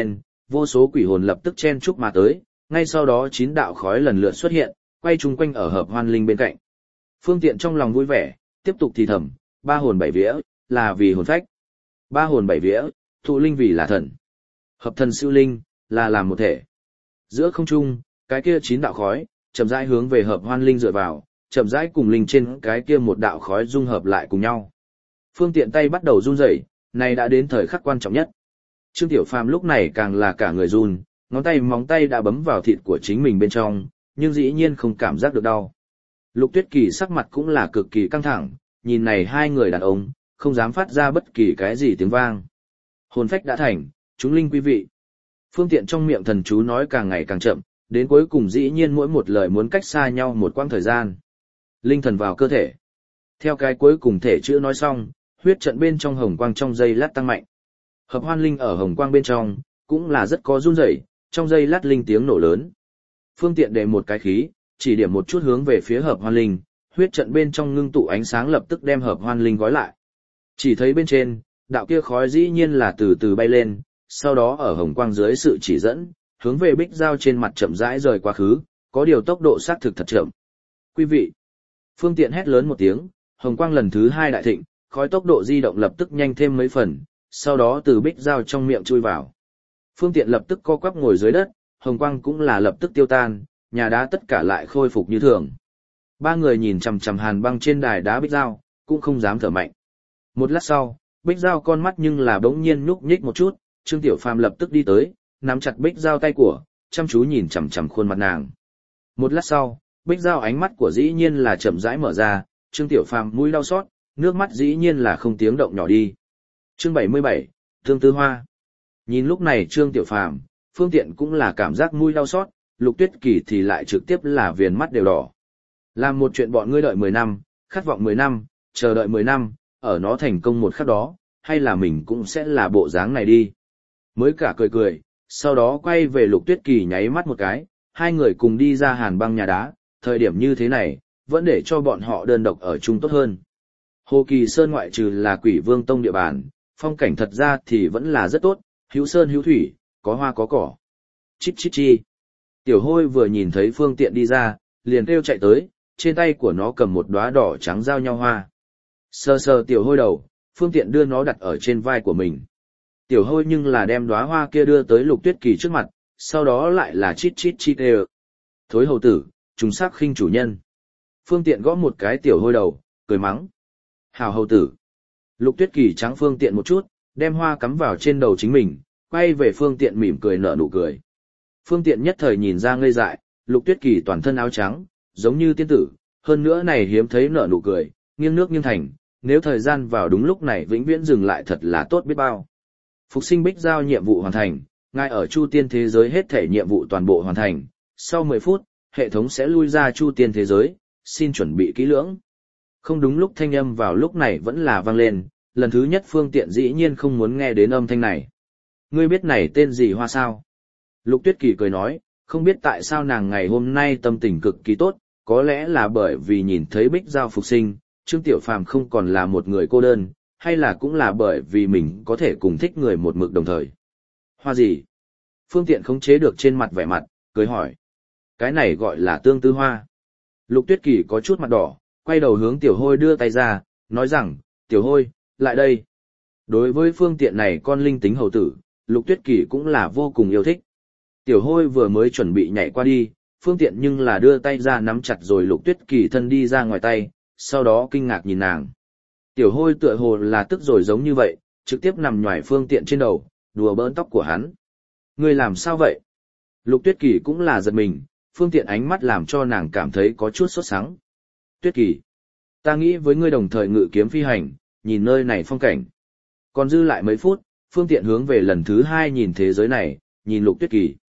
[SPEAKER 1] vô số quỷ hồn lập tức chen chúc mà tới, ngay sau đó 9 đạo khói lần lượt xuất hiện, quay chung quanh ở hợp hoan linh bên cạnh. Phương Tiện trong lòng vui vẻ, tiếp tục thì thầm, 3 hồn 7 vía, là vì hồn phách. 3 hồn 7 vía, thụ linh vì là thần. Hợp thần siêu linh, là làm một thể. Giữa không trung, cái kia 9 đạo khói, chậm rãi hướng về hợp hoan linh dựa vào, chậm rãi cùng linh trên cái kia một đạo khói dung hợp lại cùng nhau. Phương Tiện tay bắt đầu run rẩy, này đã đến thời khắc quan trọng nhất. Trương Tiểu Phàm lúc này càng là cả người run, ngón tay móng tay đã bấm vào thịt của chính mình bên trong, nhưng dĩ nhiên không cảm giác được đau. Lục Tuyết Kỳ sắc mặt cũng là cực kỳ căng thẳng, nhìn này hai người đàn ông, không dám phát ra bất kỳ cái gì tiếng vang. Hồn phách đã thành, chúng linh quý vị. Phương Tiện trong miệng thần chú nói càng ngày càng chậm, đến cuối cùng dĩ nhiên mỗi một lời muốn cách xa nhau một quãng thời gian. Linh thần vào cơ thể. Theo cái cuối cùng thể chữ nói xong, huyết trận bên trong hồng quang trong giây lát tăng mạnh. Hợp hoan linh ở hồng quang bên trong, cũng là rất có run rẩy, trong giây lát linh tiếng nổ lớn. Phương Tiện để một cái khí, chỉ điểm một chút hướng về phía hợp hoan linh, huyết trận bên trong ngưng tụ ánh sáng lập tức đem hợp hoan linh gói lại. Chỉ thấy bên trên, đạo kia khói dĩ nhiên là từ từ bay lên, sau đó ở hồng quang dưới sự chỉ dẫn, hướng về bích dao trên mặt chậm rãi rời quá khứ, có điều tốc độ xác thực thật chậm. Quý vị, Phương Tiện hét lớn một tiếng, hồng quang lần thứ 2 đại thịnh, khói tốc độ di động lập tức nhanh thêm mấy phần, sau đó từ bích dao trong miệng chui vào. Phương Tiện lập tức co quắp ngồi dưới đất, hồng quang cũng là lập tức tiêu tan, nhà đá tất cả lại khôi phục như thường. Ba người nhìn chằm chằm hàn băng trên đài đá bích dao, cũng không dám thở mạnh. Một lát sau, bích dao con mắt nhưng là bỗng nhiên nhúc nhích một chút, Trương Tiểu Phàm lập tức đi tới, nắm chặt bích dao tay của, chăm chú nhìn chằm chằm khuôn mặt nàng. Một lát sau, bích dao ánh mắt của dĩ nhiên là chậm rãi mở ra, Trương Tiểu Phàm mũi đau xót, nước mắt dĩ nhiên là không tiếng động nhỏ đi. Chương 77, Tương Tư Hoa. Nhìn lúc này Trương Tiểu Phàm, Phương Tiện cũng là cảm giác mũi đau xót, Lục Tuyết Kỳ thì lại trực tiếp là viền mắt đều đỏ. Làm một chuyện bọn ngươi đợi 10 năm, khát vọng 10 năm, chờ đợi 10 năm, ở nó thành công một khắc đó, hay là mình cũng sẽ là bộ dáng này đi. Mới cả cười cười, sau đó quay về Lục Tuyết Kỳ nháy mắt một cái, hai người cùng đi ra hàn băng nhà đá, thời điểm như thế này, vẫn để cho bọn họ đơn độc ở chung tốt hơn. Hồ Kỳ Sơn ngoại trừ là Quỷ Vương Tông địa bàn, phong cảnh thật ra thì vẫn là rất tốt, hữu sơn hữu thủy, có hoa có cỏ. Chít chít chi. Tiểu Hôi vừa nhìn thấy Phương Tiện đi ra, liền kêu chạy tới, trên tay của nó cầm một đóa đỏ trắng giao nhau hoa. Sờ sờ Tiểu Hôi đầu, Phương Tiện đưa nó đặt ở trên vai của mình. Tiểu Hôi nhưng là đem đóa hoa kia đưa tới Lục Tuyết Kỳ trước mặt, sau đó lại là chít chít chi đều. Thối hầu tử, trùng sắc khinh chủ nhân. Phương Tiện gõ một cái Tiểu Hôi đầu, cười mắng. Hào hầu tử. Lục Tuyết Kỳ trắng Phương Tiện một chút, đem hoa cắm vào trên đầu chính mình, quay về Phương Tiện mỉm cười nở nụ cười. Phương Tiện nhất thời nhìn ra ngây dại, Lục Tuyết Kỳ toàn thân áo trắng, giống như tiên tử, hơn nữa này hiếm thấy nở nụ cười, nghiêng nước nghiêng thành, nếu thời gian vào đúng lúc này vĩnh viễn dừng lại thật là tốt biết bao. Phục sinh bích giao nhiệm vụ hoàn thành, ngài ở Chu Tiên thế giới hết thể nhiệm vụ toàn bộ hoàn thành, sau 10 phút, hệ thống sẽ lui ra Chu Tiên thế giới, xin chuẩn bị kỹ lưỡng. Không đúng lúc thanh âm vào lúc này vẫn là vang lên, lần thứ nhất Phương Tiện dĩ nhiên không muốn nghe đến âm thanh này. Ngươi biết này tên gì hoa sao? Lục Tuyết Kỳ cười nói, không biết tại sao nàng ngày hôm nay tâm tình cực kỳ tốt, có lẽ là bởi vì nhìn thấy bích giao phục sinh, Trương Tiểu Phàm không còn là một người cô đơn, hay là cũng là bởi vì mình có thể cùng thích người một mực đồng thời. Hoa gì? Phương Tiện khống chế được trên mặt vẻ mặt, cười hỏi. Cái này gọi là tương tư hoa. Lục Tuyết Kỳ có chút mặt đỏ, quay đầu hướng Tiểu Hôi đưa tay ra, nói rằng, Tiểu Hôi, lại đây. Đối với Phương Tiện này con linh tính hầu tử, Lục Tuyết Kỳ cũng là vô cùng yêu thích. Tiểu Hôi vừa mới chuẩn bị nhảy qua đi, Phương Tiện nhưng là đưa tay ra nắm chặt rồi Lục Tuyết Kỳ thân đi ra ngoài tay, sau đó kinh ngạc nhìn nàng. Tiểu Hôi tựa hồ là tức rồi giống như vậy, trực tiếp nằm nhòi Phương Tiện trên đầu, đùa bỡn tóc của hắn. Ngươi làm sao vậy? Lục Tuyết Kỳ cũng là giật mình, Phương Tiện ánh mắt làm cho nàng cảm thấy có chút sốt sắng. Tuyết Kỳ, ta nghĩ với ngươi đồng thời ngự kiếm phi hành, nhìn nơi này phong cảnh. Còn dư lại mấy phút, Phương Tiện hướng về lần thứ 2 nhìn thế giới này, nhìn Lục Tuyết Kỳ.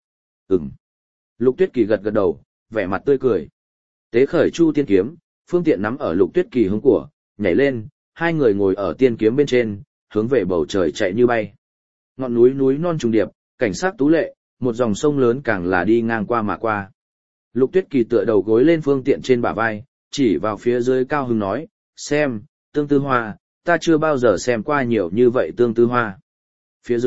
[SPEAKER 1] Lục Tuyết Kỳ gật gật đầu, vẻ mặt tươi cười. Tế khởi Chu Tiên kiếm, Phương Tiện nắm ở Lục Tuyết Kỳ hướng của, nhảy lên, hai người ngồi ở tiên kiếm bên trên, hướng về bầu trời chạy như bay. Ngọn núi núi non trùng điệp, cảnh sắc tú lệ, một dòng sông lớn càng là đi ngang qua mà qua. Lục Tuyết Kỳ tựa đầu gối lên Phương Tiện trên bả vai, chỉ vào phía dưới cao hứng nói, xem, tương tư hoa, ta chưa bao giờ xem qua nhiều như vậy tương tư hoa. Phía dưới,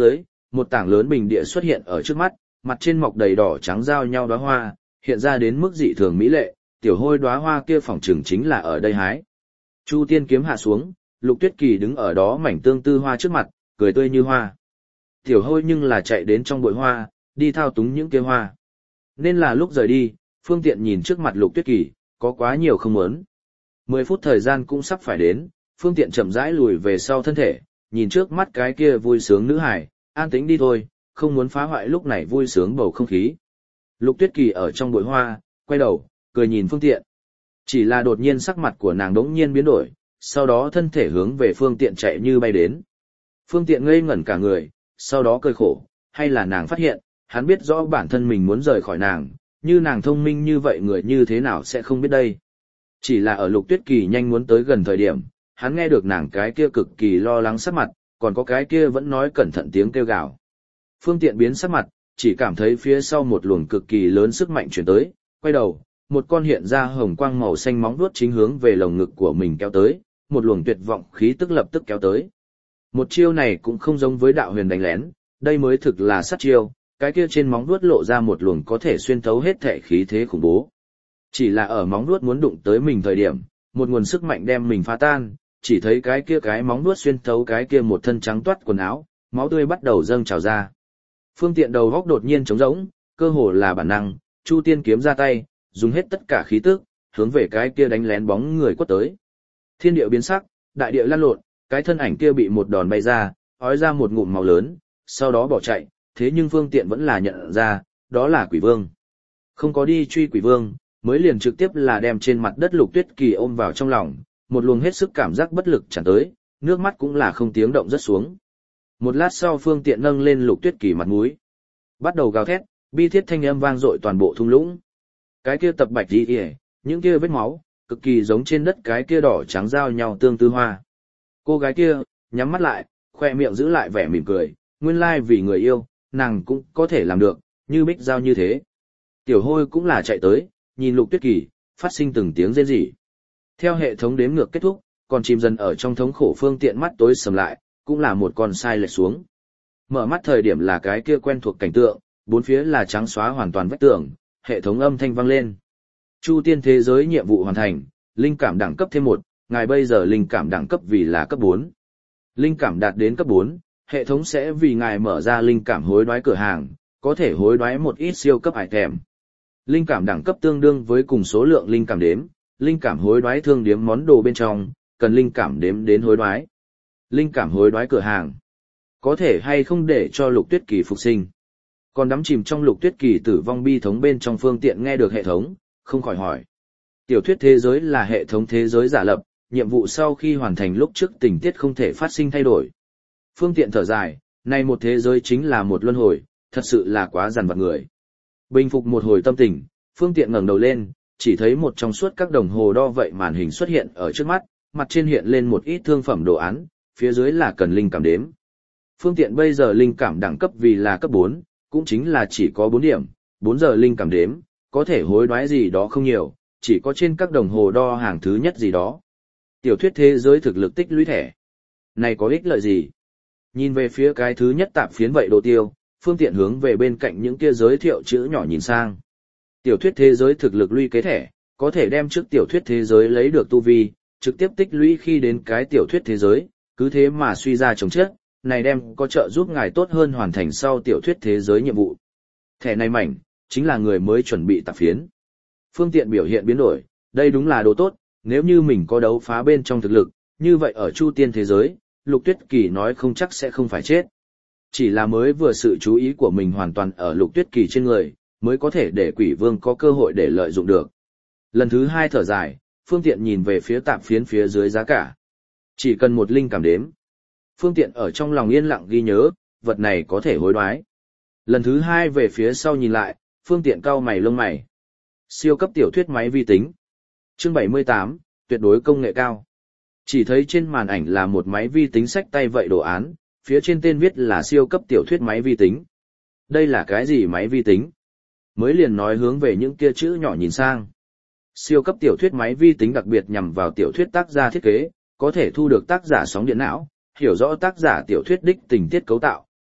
[SPEAKER 1] một tảng lớn bình địa xuất hiện ở trước mắt, mặt trên mọc đầy đỏ trắng giao nhau đóa hoa, hiện ra đến mức dị thường mỹ lệ, tiểu hôi đóa hoa kia phỏng chừng chính là ở đây hái. Chu tiên kiếm hạ xuống, Lục Tuyết Kỳ đứng ở đó mảnh tương tư hoa trước mặt, cười tươi như hoa. Tiểu hôi nhưng là chạy đến trong bụi hoa, đi thao túng những kia hoa. Nên là lúc rời đi, Phương Tiện nhìn trước mặt Lục Tuyết Kỳ, có quá nhiều không muốn. 10 phút thời gian cũng sắp phải đến, Phương Tiện chậm rãi lùi về sau thân thể, nhìn trước mắt cái kia vui sướng nữ hải, an tĩnh đi thôi, không muốn phá hoại lúc này vui sướng bầu không khí. Lục Tuyết Kỳ ở trong bụi hoa, quay đầu, cười nhìn Phương Tiện. Chỉ là đột nhiên sắc mặt của nàng đống nhiên biến đổi, sau đó thân thể hướng về Phương Tiện chạy như bay đến. Phương Tiện ngây ngẩn cả người, sau đó cười khổ, hay là nàng phát hiện, hắn biết rõ bản thân mình muốn rời khỏi nàng, như nàng thông minh như vậy người như thế nào sẽ không biết đây. Chỉ là ở Lục Tuyết Kỳ nhanh muốn tới gần thời điểm, hắn nghe được nàng cái kia cực kỳ lo lắng sắc mặt, còn có cái kia vẫn nói cẩn thận tiếng kêu gào. Phương Tiện biến sắc mặt, chỉ cảm thấy phía sau một luồng cực kỳ lớn sức mạnh chuyển tới, quay đầu, một con hiện ra hồng quang màu xanh móng vuốt chính hướng về lồng ngực của mình kéo tới, một luồng tuyệt vọng khí tức lập tức kéo tới. Một chiêu này cũng không giống với đạo huyền đánh lén, đây mới thực là sát chiêu, cái kia trên móng vuốt lộ ra một luồng có thể xuyên thấu hết thể khí thế khủng bố. Chỉ là ở móng vuốt muốn đụng tới mình thời điểm, một nguồn sức mạnh đem mình phá tan, chỉ thấy cái móng vuốt xuyên thấu cái kia một thân trắng toát quần áo, máu tươi bắt đầu dâng trào ra. Phương Tiện đầu góc đột nhiên trống rỗng, cơ hồ là bản năng, Chu Tiên kiếm ra tay, dùng hết tất cả khí tức, hướng về cái kia đánh lén bóng người quất tới. Thiên địa biến sắc, đại địa lăn lộn, cái thân ảnh kia bị một đòn bay ra, ói ra một ngụm máu lớn, sau đó bỏ chạy, thế nhưng Phương Tiện vẫn là nhận ra, đó là Quỷ Vương. Không có đi truy Quỷ Vương, mới liền trực tiếp là đem trên mặt đất Lục Tuyết Kỳ ôm vào trong lòng, một luồng hết sức cảm giác bất lực tràn tới, nước mắt cũng là không tiếng động rớt xuống. Một lát sau Phương Tiện nâng lên Lục Tuyết Kỳ mặt mũi, bắt đầu gào thét, bi thiết thanh âm vang dội toàn bộ thung lũng. Cái kia tập bạch đi kìa, những kia vết máu, cực kỳ giống trên đất cái kia đỏ trắng giao nhau tương tư hoa. Cô gái kia, nhắm mắt lại, khoe miệng giữ lại vẻ mỉm cười, nguyên lai vì người yêu, nàng cũng có thể làm được, như bích giao như thế. Tiểu hôi cũng là chạy tới, nhìn Lục Tuyết Kỳ, phát sinh từng tiếng rên rỉ. Theo hệ thống đếm ngược kết thúc, còn chìm dần ở trong thống khổ Phương Tiện mắt tối sầm lại, cũng là một con sai lệch xuống. Mở mắt thời điểm là cái kia quen thuộc cảnh tượng, bốn phía là trắng xóa hoàn toàn vách tường, hệ thống âm thanh vang lên. Chu tiên thế giới nhiệm vụ hoàn thành, linh cảm đẳng cấp thêm 1, ngài bây giờ linh cảm đẳng cấp vì là cấp 4. Linh cảm đạt đến cấp 4, hệ thống sẽ vì ngài mở ra linh cảm hối đoái cửa hàng, có thể hối đoái một ít siêu cấp item. Linh cảm đẳng cấp tương đương với cùng số lượng linh cảm đếm, linh cảm hối đoái thương điếm món đồ bên trong, cần linh cảm đếm đến hối đoái. Linh cảm hối đoái cửa hàng. Có thể hay không để cho Lục Tuyết Kỳ phục sinh. Còn đắm chìm trong Lục Tuyết Kỳ tử vong bi thống bên trong Phương Tiện nghe được hệ thống, không khỏi hỏi. Tiểu thuyết thế giới là hệ thống thế giới giả lập, nhiệm vụ sau khi hoàn thành lúc trước tình tiết không thể phát sinh thay đổi. Phương Tiện thở dài, này một thế giới chính là một luân hồi, thật sự là quá dằn vặt người. Bình phục một hồi tâm tình, Phương Tiện ngẩng đầu lên, chỉ thấy một trong suốt các đồng hồ đo vậy màn hình xuất hiện ở trước mắt, mặt trên hiện lên một ít thương phẩm đồ án, phía dưới là cần linh cảm đếm. Phương Tiện bây giờ linh cảm đẳng cấp vì là cấp 4, cũng chính là chỉ có 4 điểm, 4 giờ linh cảm đếm, có thể hối đoái gì đó không nhiều, chỉ có trên các đồng hồ đo hàng thứ nhất gì đó. Tiểu thuyết thế giới thực lực tích lũy thẻ. Này có ích lợi gì? Nhìn về phía cái thứ nhất tạp phiến vậy đồ tiêu, Phương Tiện hướng về bên cạnh những kia giới thiệu chữ nhỏ nhìn sang. Tiểu thuyết thế giới thực lực lũy kế thẻ, có thể đem trước tiểu thuyết thế giới lấy được tu vi, trực tiếp tích lũy khi đến cái tiểu thuyết thế giới, cứ thế mà suy ra chống chết, này đem có trợ giúp ngài tốt hơn hoàn thành sau tiểu thuyết thế giới nhiệm vụ. Thẻ này mảnh, chính là người mới chuẩn bị tạp phiến. Phương Tiện biểu hiện biến đổi, đây đúng là đồ tốt, nếu như mình có đấu phá bên trong thực lực, như vậy ở Chu Tiên thế giới, Lục Tuyết Kỳ nói không chắc sẽ không phải chết. Chỉ là mới vừa sự chú ý của mình hoàn toàn ở Lục Tuyết Kỳ trên người, mới có thể để Quỷ Vương có cơ hội để lợi dụng được. Lần thứ 2 thở dài, Phương Tiện nhìn về phía tạp phiến phía dưới giá cả. Chỉ cần một linh cảm đếm. Phương Tiện ở trong lòng yên lặng ghi nhớ, vật này có thể hối đoái. Lần thứ 2 về phía sau nhìn lại, Phương Tiện cau mày lông mày. Siêu cấp tiểu thuyết máy vi tính. Chương 78, tuyệt đối công nghệ cao. Chỉ thấy trên màn ảnh là một máy vi tính xách tay vậy đồ án, phía trên tên viết là siêu cấp tiểu thuyết máy vi tính. Đây là cái gì máy vi tính? Mới liền nói hướng về những kia chữ nhỏ nhìn sang. Siêu cấp tiểu thuyết máy vi tính đặc biệt nhằm vào tiểu thuyết tác gia thiết kế, có thể thu được tác giả sóng điện não, hiểu rõ tác giả tiểu thuyết đích tình tiết cấu tạo,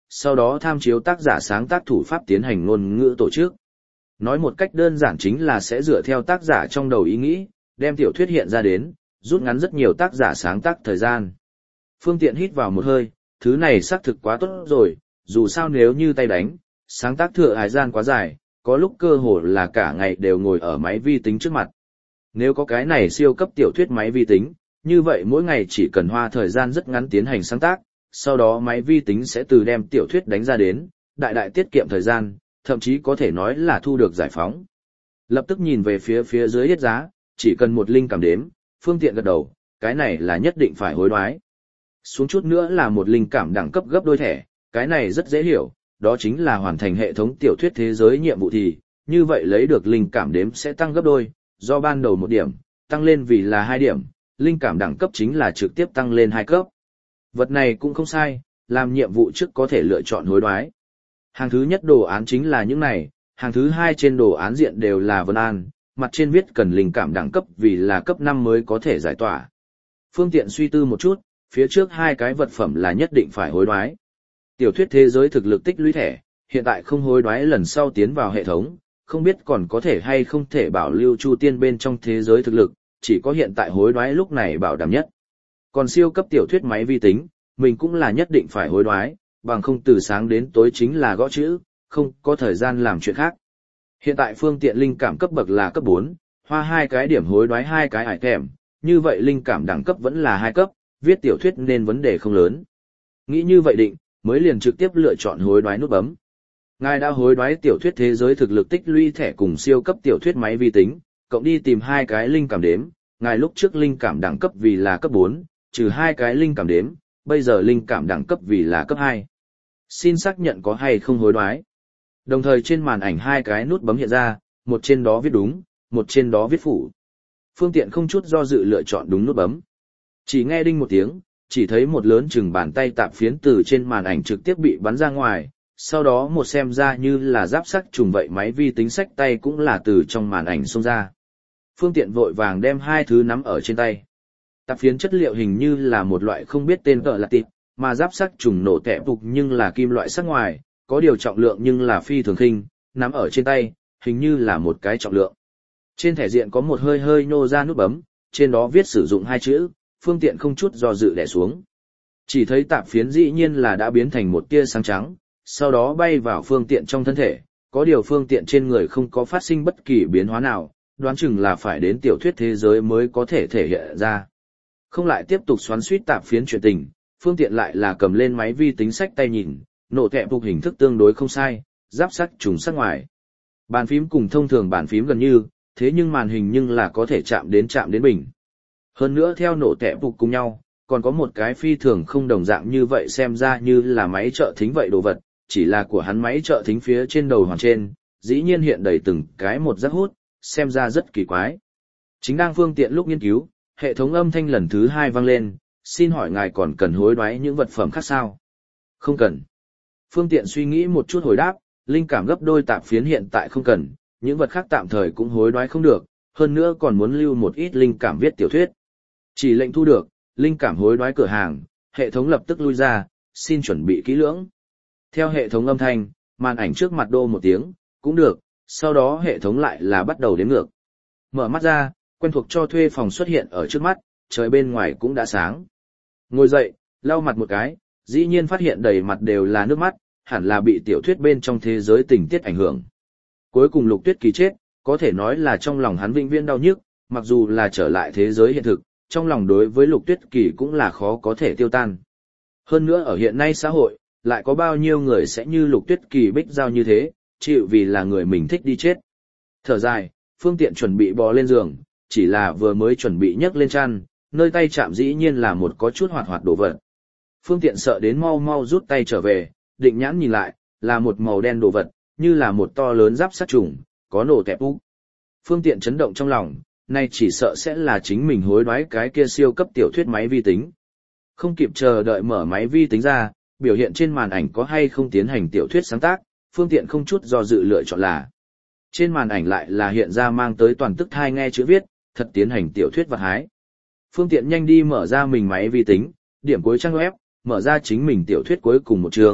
[SPEAKER 1] sau đó tham chiếu tác giả sáng tác thủ pháp tiến hành ngôn ngữ tổ chức. Nói một cách đơn giản chính là sẽ dựa theo tác giả trong đầu ý nghĩ, đem tiểu thuyết hiện ra đến, rút ngắn rất nhiều tác giả sáng tác thời gian. Phương Tiện hít vào một hơi, thứ này xác thực quá tốt rồi, dù sao nếu như tay đánh, sáng tác thừa hải gian quá dài, có lúc cơ hồ là cả ngày đều ngồi ở máy vi tính trước mặt. Nếu có cái này siêu cấp tiểu thuyết máy vi tính, như vậy mỗi ngày chỉ cần hoa thời gian rất ngắn tiến hành sáng tác, sau đó máy vi tính sẽ từ đem tiểu thuyết đánh ra đến, đại đại tiết kiệm thời gian, thậm chí có thể nói là thu được giải phóng. Lập tức nhìn về phía dưới hết giá, chỉ cần một linh cảm đếm, Phương Tiện gật đầu, cái này là nhất định phải hối đoái. Xuống chút nữa là một linh cảm đẳng cấp gấp đôi thẻ, cái này rất dễ hiểu, đó chính là hoàn thành hệ thống tiểu thuyết thế giới nhiệm vụ thì, như vậy lấy được linh cảm đếm sẽ tăng gấp đôi, do ban đầu 1 điểm, tăng lên vì là 2 điểm, linh cảm đẳng cấp chính là trực tiếp tăng lên 2 cấp. Vật này cũng không sai, làm nhiệm vụ trước có thể lựa chọn hối đoái. Hàng thứ nhất đồ án chính là những này, hàng thứ 2 trên đồ án diện đều là vân an, mặt trên viết cần linh cảm đẳng cấp vì là cấp 5 mới có thể giải tỏa. Phương Tiện suy tư một chút, phía trước 2 cái vật phẩm là nhất định phải hối đoái. Tiểu thuyết thế giới thực lực tích lũy thẻ, hiện tại không hối đoái lần sau tiến vào hệ thống, không biết còn có thể hay không thể bảo lưu Chu Tiên bên trong thế giới thực lực, chỉ có hiện tại hối đoái lúc này bảo đảm nhất. Còn siêu cấp tiểu thuyết máy vi tính, mình cũng là nhất định phải hối đoái, bằng không từ sáng đến tối chính là gõ chữ, không có thời gian làm chuyện khác. Hiện tại Phương Tiện linh cảm cấp bậc là cấp 4, hoa 2 cái điểm hối đoái 2 cái ải thèm, như vậy linh cảm đẳng cấp vẫn là 2 cấp, viết tiểu thuyết nên vấn đề không lớn. Nghĩ như vậy định, mới liền trực tiếp lựa chọn hối đoái nút bấm. Ngài đã hối đoái tiểu thuyết thế giới thực lực tích lũy thẻ cùng siêu cấp tiểu thuyết máy vi tính, cộng đi tìm 2 cái linh cảm đếm, ngài lúc trước linh cảm đẳng cấp vì là cấp 4, trừ 2 cái linh cảm đếm, bây giờ linh cảm đẳng cấp vì là cấp 2. Xin xác nhận có hay không hối đoái. Đồng thời trên màn ảnh 2 cái nút bấm hiện ra, một trên đó viết đúng, một trên đó viết phủ. Phương Tiện không chút do dự lựa chọn đúng nút bấm. Chỉ nghe đinh một tiếng, chỉ thấy một lớn chừng bàn tay tạp phiến từ trên màn ảnh trực tiếp bị bắn ra ngoài, sau đó một xem ra như là giáp sắc trùng vậy máy vi tính sách tay cũng là từ trong màn ảnh xông ra. Phương Tiện vội vàng đem 2 thứ nắm ở trên tay. Tạp phiến chất liệu hình như là một loại không biết tên cỡ là tịt, mà giáp sắc trùng nổ tẻ tục nhưng là kim loại sắc ngoài, có điều trọng lượng nhưng là phi thường khinh, nắm ở trên tay, hình như là một cái trọng lượng. Trên thẻ diện có một hơi hơi nhô ra nút bấm, trên đó viết sử dụng 2 chữ, Phương Tiện không chút do dự đè xuống. Chỉ thấy tạp phiến dĩ nhiên là đã biến thành một tia sáng trắng, sau đó bay vào Phương Tiện trong thân thể, có điều Phương Tiện trên người không có phát sinh bất kỳ biến hóa nào, đoán chừng là phải đến tiểu thuyết thế giới mới có thể thể hiện ra. Không lại tiếp tục xoắn xuýt tạp phiến chuyện tình, Phương Tiện lại là cầm lên máy vi tính sách tay nhìn, nổ tẹp phục hình thức tương đối không sai, giáp sắc trùng sắc ngoài. Bàn phím cùng thông thường bàn phím gần như, thế nhưng màn hình nhưng là có thể chạm đến bình. Hơn nữa theo nổ tẹp phục cùng nhau, còn có một cái phi thường không đồng dạng như vậy xem ra như là máy trợ thính vậy đồ vật, chỉ là của hắn máy trợ thính phía trên đầu hoàn trên, dĩ nhiên hiện đầy từng cái một rác hút, xem ra rất kỳ quái. Chính đang Phương Tiện lúc nghiên cứu, hệ thống âm thanh lần thứ 2 vang lên, xin hỏi ngài còn cần hối đoái những vật phẩm khác sao? Không cần. Phương Tiện suy nghĩ một chút hồi đáp, linh cảm gấp đôi tạp phiến hiện tại không cần, những vật khác tạm thời cũng hối đoái không được, hơn nữa còn muốn lưu một ít linh cảm viết tiểu thuyết. Chỉ lệnh thu được, linh cảm hối đoái cửa hàng, hệ thống lập tức lui ra, xin chuẩn bị kỹ lưỡng. Theo hệ thống âm thanh, màn ảnh trước mặt đô một tiếng, cũng được, sau đó hệ thống lại là bắt đầu đếm ngược. Mở mắt ra, quen thuộc cho thuê phòng xuất hiện ở trước mắt, trời bên ngoài cũng đã sáng. Ngồi dậy, lau mặt một cái, dĩ nhiên phát hiện đầy mặt đều là nước mắt, hẳn là bị tiểu thuyết bên trong thế giới tình tiết ảnh hưởng. Cuối cùng Lục Tuyết Kỳ chết, có thể nói là trong lòng hắn vĩnh viễn đau nhức, mặc dù là trở lại thế giới hiện thực, trong lòng đối với Lục Tuyết Kỳ cũng là khó có thể tiêu tan. Hơn nữa ở hiện nay xã hội, lại có bao nhiêu người sẽ như Lục Tuyết Kỳ Bích Giao như thế, chịu vì là người mình thích đi chết. Thở dài, Phương Tiện chuẩn bị bò lên giường, chỉ là vừa mới chuẩn bị nhấc lên chăn, nơi tay chạm dĩ nhiên là một có chút hoạt hoạt đồ vật. Phương Tiện sợ đến mau mau rút tay trở về, định nhãn nhìn lại, là một màu đen đồ vật, như là một to lớn giáp sát trùng, có nổ tẹp úp. Phương Tiện chấn động trong lòng, nay chỉ sợ sẽ là chính mình hối đoái cái kia siêu cấp tiểu thuyết máy vi tính. Không kịp chờ đợi mở máy vi tính ra, biểu hiện trên màn ảnh có hay không tiến hành tiểu thuyết sáng tác, Phương Tiện không chút do dự lựa chọn là. Trên màn ảnh lại là hiện ra mang tới toàn tức thai nghe chữ viết, thật tiến hành tiểu thuyết vật hái. Phương Tiện nhanh đi mở ra mình máy vi tính, điểm cuối trang web, mở ra chính mình tiểu thuyết cuối cùng một chương,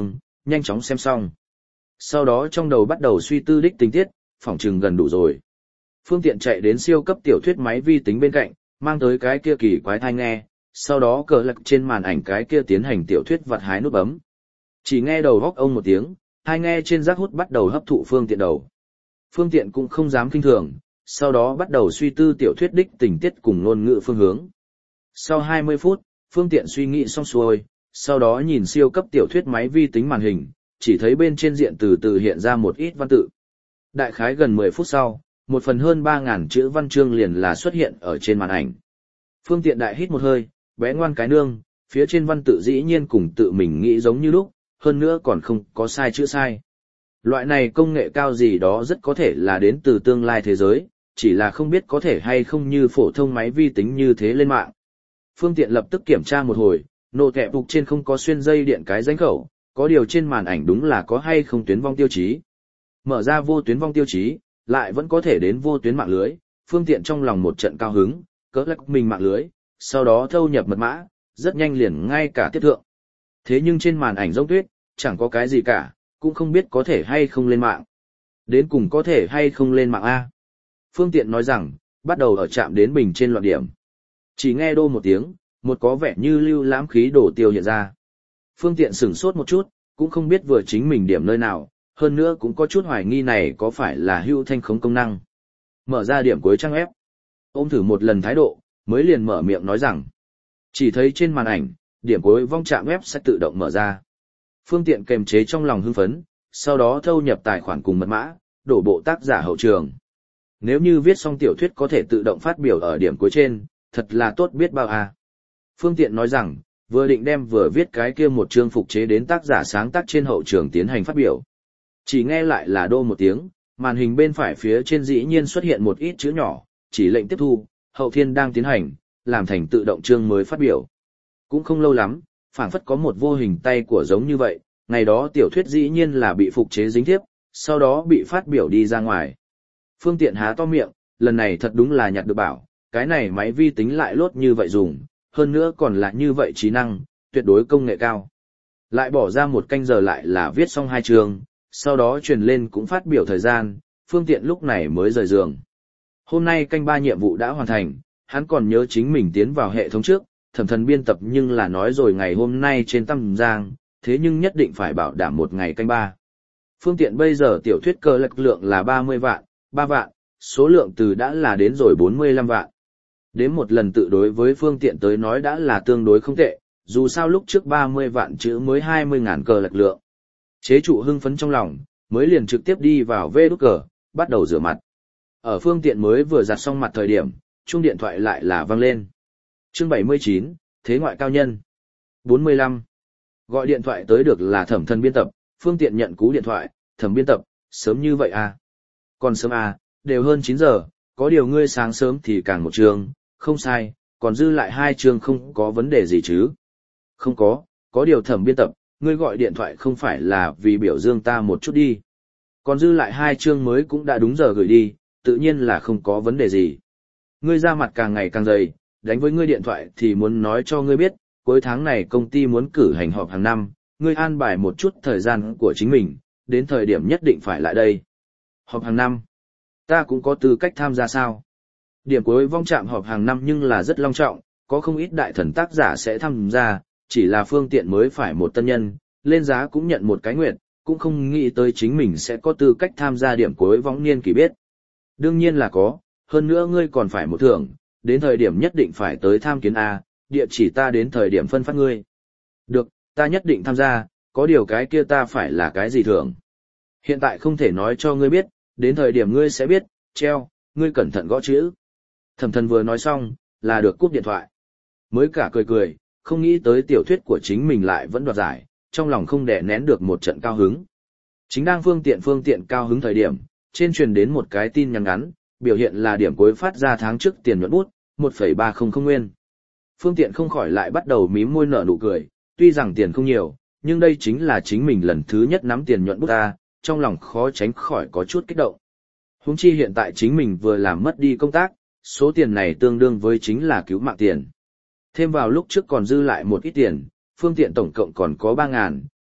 [SPEAKER 1] nhanh chóng xem xong. Sau đó trong đầu bắt đầu suy tư đích tình tiết, phỏng chừng gần đủ rồi. Phương tiện chạy đến siêu cấp tiểu thuyết máy vi tính bên cạnh, mang tới cái kia kỳ quái tai nghe, sau đó cờ lật trên màn ảnh cái kia tiến hành tiểu thuyết vặt hái nút bấm. Chỉ nghe đầu góc ông một tiếng, tai nghe trên rác hút bắt đầu hấp thụ phương tiện đầu. Phương tiện cũng không dám kinh thường, sau đó bắt đầu suy tư tiểu thuyết đích tình tiết cùng ngôn ngữ phương hướng. Sau 20 phút, phương tiện suy nghĩ xong xuôi, sau đó nhìn siêu cấp tiểu thuyết máy vi tính màn hình, chỉ thấy bên trên diện từ từ hiện ra một ít văn tự. Đại khái gần 10 phút sau, một phần hơn 3.000 chữ văn chương liền là xuất hiện ở trên màn ảnh. Phương tiện đại hít một hơi, bé ngoan cái nương, phía trên văn tự dĩ nhiên cùng tự mình nghĩ giống như lúc, hơn nữa còn không có sai chữ sai. Loại này công nghệ cao gì đó rất có thể là đến từ tương lai thế giới, chỉ là không biết có thể hay không như phổ thông máy vi tính như thế lên mạng. Phương tiện lập tức kiểm tra một hồi, nổ kẹp phục trên không có xuyên dây điện cái rãnh khẩu, có điều trên màn ảnh đúng là có hay không tuyến vong tiêu chí. Mở ra vô tuyến vong tiêu chí, lại vẫn có thể đến vô tuyến mạng lưới, phương tiện trong lòng một trận cao hứng, cỡ lắc mình mạng lưới, sau đó thâu nhập mật mã, rất nhanh liền ngay cả tiếp thượng. Thế nhưng trên màn ảnh giống tuyết, chẳng có cái gì cả, cũng không biết có thể hay không lên mạng. Đến cùng có thể hay không lên mạng A. Phương tiện nói rằng, bắt đầu ở trạm đến bình trên loạn điểm. Chỉ nghe đô một tiếng, một có vẻ như lưu lãm khí đổ tiêu hiện ra. Phương tiện sửng sốt một chút, cũng không biết vừa chính mình điểm nơi nào, hơn nữa cũng có chút hoài nghi này có phải là hưu thanh khống công năng. Mở ra điểm cuối trang web. Ôm thử một lần thái độ, mới liền mở miệng nói rằng. Chỉ thấy trên màn ảnh, điểm cuối vong trạm web sẽ tự động mở ra. Phương tiện kềm chế trong lòng hưng phấn, sau đó thâu nhập tài khoản cùng mật mã, đổ bộ tác giả hậu trường. Nếu như viết xong tiểu thuyết có thể tự động phát biểu ở điểm cuối trên, thật là tốt biết bao à. Phương tiện nói rằng, vừa định đem vừa viết cái kia một chương phục chế đến tác giả sáng tác trên hậu trường tiến hành phát biểu. Chỉ nghe lại là đô một tiếng, màn hình bên phải phía trên dĩ nhiên xuất hiện một ít chữ nhỏ, chỉ lệnh tiếp thu, hậu thiên đang tiến hành, làm thành tự động chương mới phát biểu. Cũng không lâu lắm, phảng phất có một vô hình tay của giống như vậy, ngày đó tiểu thuyết dĩ nhiên là bị phục chế dính tiếp, sau đó bị phát biểu đi ra ngoài. Phương tiện há to miệng, lần này thật đúng là nhặt được bảo, cái này máy vi tính lại lốt như vậy dùng, hơn nữa còn là như vậy trí năng, tuyệt đối công nghệ cao. Lại bỏ ra một canh giờ lại là viết xong 2 chương, sau đó truyền lên cũng phát biểu thời gian, phương tiện lúc này mới rời giường. Hôm nay canh 3 nhiệm vụ đã hoàn thành, hắn còn nhớ chính mình tiến vào hệ thống trước, thẩm thần biên tập nhưng là nói rồi ngày hôm nay trên Tam Giang, thế nhưng nhất định phải bảo đảm một ngày canh 3. Phương tiện bây giờ tiểu thuyết cơ lực lượng là 30 vạn, 3 vạn, số lượng từ đã là đến rồi 45 vạn. Đến một lần tự đối với phương tiện tới nói đã là tương đối không tệ, dù sao lúc trước 30 vạn chữ mới 20.000 cờ lực lượng. Chế trụ hưng phấn trong lòng, mới liền trực tiếp đi vào vê đút cờ, bắt đầu rửa mặt. Ở phương tiện mới vừa giặt xong mặt thời điểm, chuông điện thoại lại là vang lên. Chương 79, Thế ngoại cao nhân. 45. Gọi điện thoại tới được là thẩm thần biên tập, phương tiện nhận cú điện thoại, thẩm biên tập, sớm như vậy à? Còn sớm à, đều hơn 9 giờ, có điều ngươi sáng sớm thì càng một trường, không sai, còn dư lại 2 chương không có vấn đề gì chứ? Không có điều thẩm biên tập, ngươi gọi điện thoại không phải là vì biểu dương ta một chút đi. Còn dư lại 2 chương mới cũng đã đúng giờ gửi đi, tự nhiên là không có vấn đề gì. Ngươi ra mặt càng ngày càng dày, đánh với ngươi điện thoại thì muốn nói cho ngươi biết, cuối tháng này công ty muốn cử hành họp hàng năm, ngươi an bài một chút thời gian của chính mình, đến thời điểm nhất định phải lại đây. Họp hàng năm, ta cũng có tư cách tham gia sao? Điểm cuối vong trạm họp hàng năm nhưng là rất long trọng, có không ít đại thần tác giả sẽ tham gia, chỉ là phương tiện mới phải một tân nhân, lên giá cũng nhận một cái nguyện, cũng không nghĩ tới chính mình sẽ có tư cách tham gia điểm cuối vong niên kỳ biết. Đương nhiên là có, hơn nữa ngươi còn phải một thưởng, đến thời điểm nhất định phải tới tham kiến A, địa chỉ ta đến thời điểm phân phát ngươi. Được, ta nhất định tham gia, có điều cái kia ta phải là cái gì thưởng. Hiện tại không thể nói cho ngươi biết, đến thời điểm ngươi sẽ biết, treo, ngươi cẩn thận gõ chữ. Thẩm thần vừa nói xong, là được cúp điện thoại. Mới cả cười, không nghĩ tới tiểu thuyết của chính mình lại vẫn đoạt giải, trong lòng không đè nén được một trận cao hứng. Chính đang phương tiện cao hứng thời điểm, trên truyền đến một cái tin nhắn ngắn, biểu hiện là điểm cuối phát ra tháng trước tiền nhuận bút, 1,300 nguyên. Phương tiện không khỏi lại bắt đầu mím môi nở nụ cười, tuy rằng tiền không nhiều, nhưng đây chính là chính mình lần thứ nhất nắm tiền nhuận bút ta, trong lòng khó tránh khỏi có chút kích động. Huống chi hiện tại chính mình vừa làm mất đi công tác, số tiền này tương đương với chính là cứu mạng tiền. Thêm vào lúc trước còn dư lại một ít tiền, phương tiện tổng cộng còn có 3.000,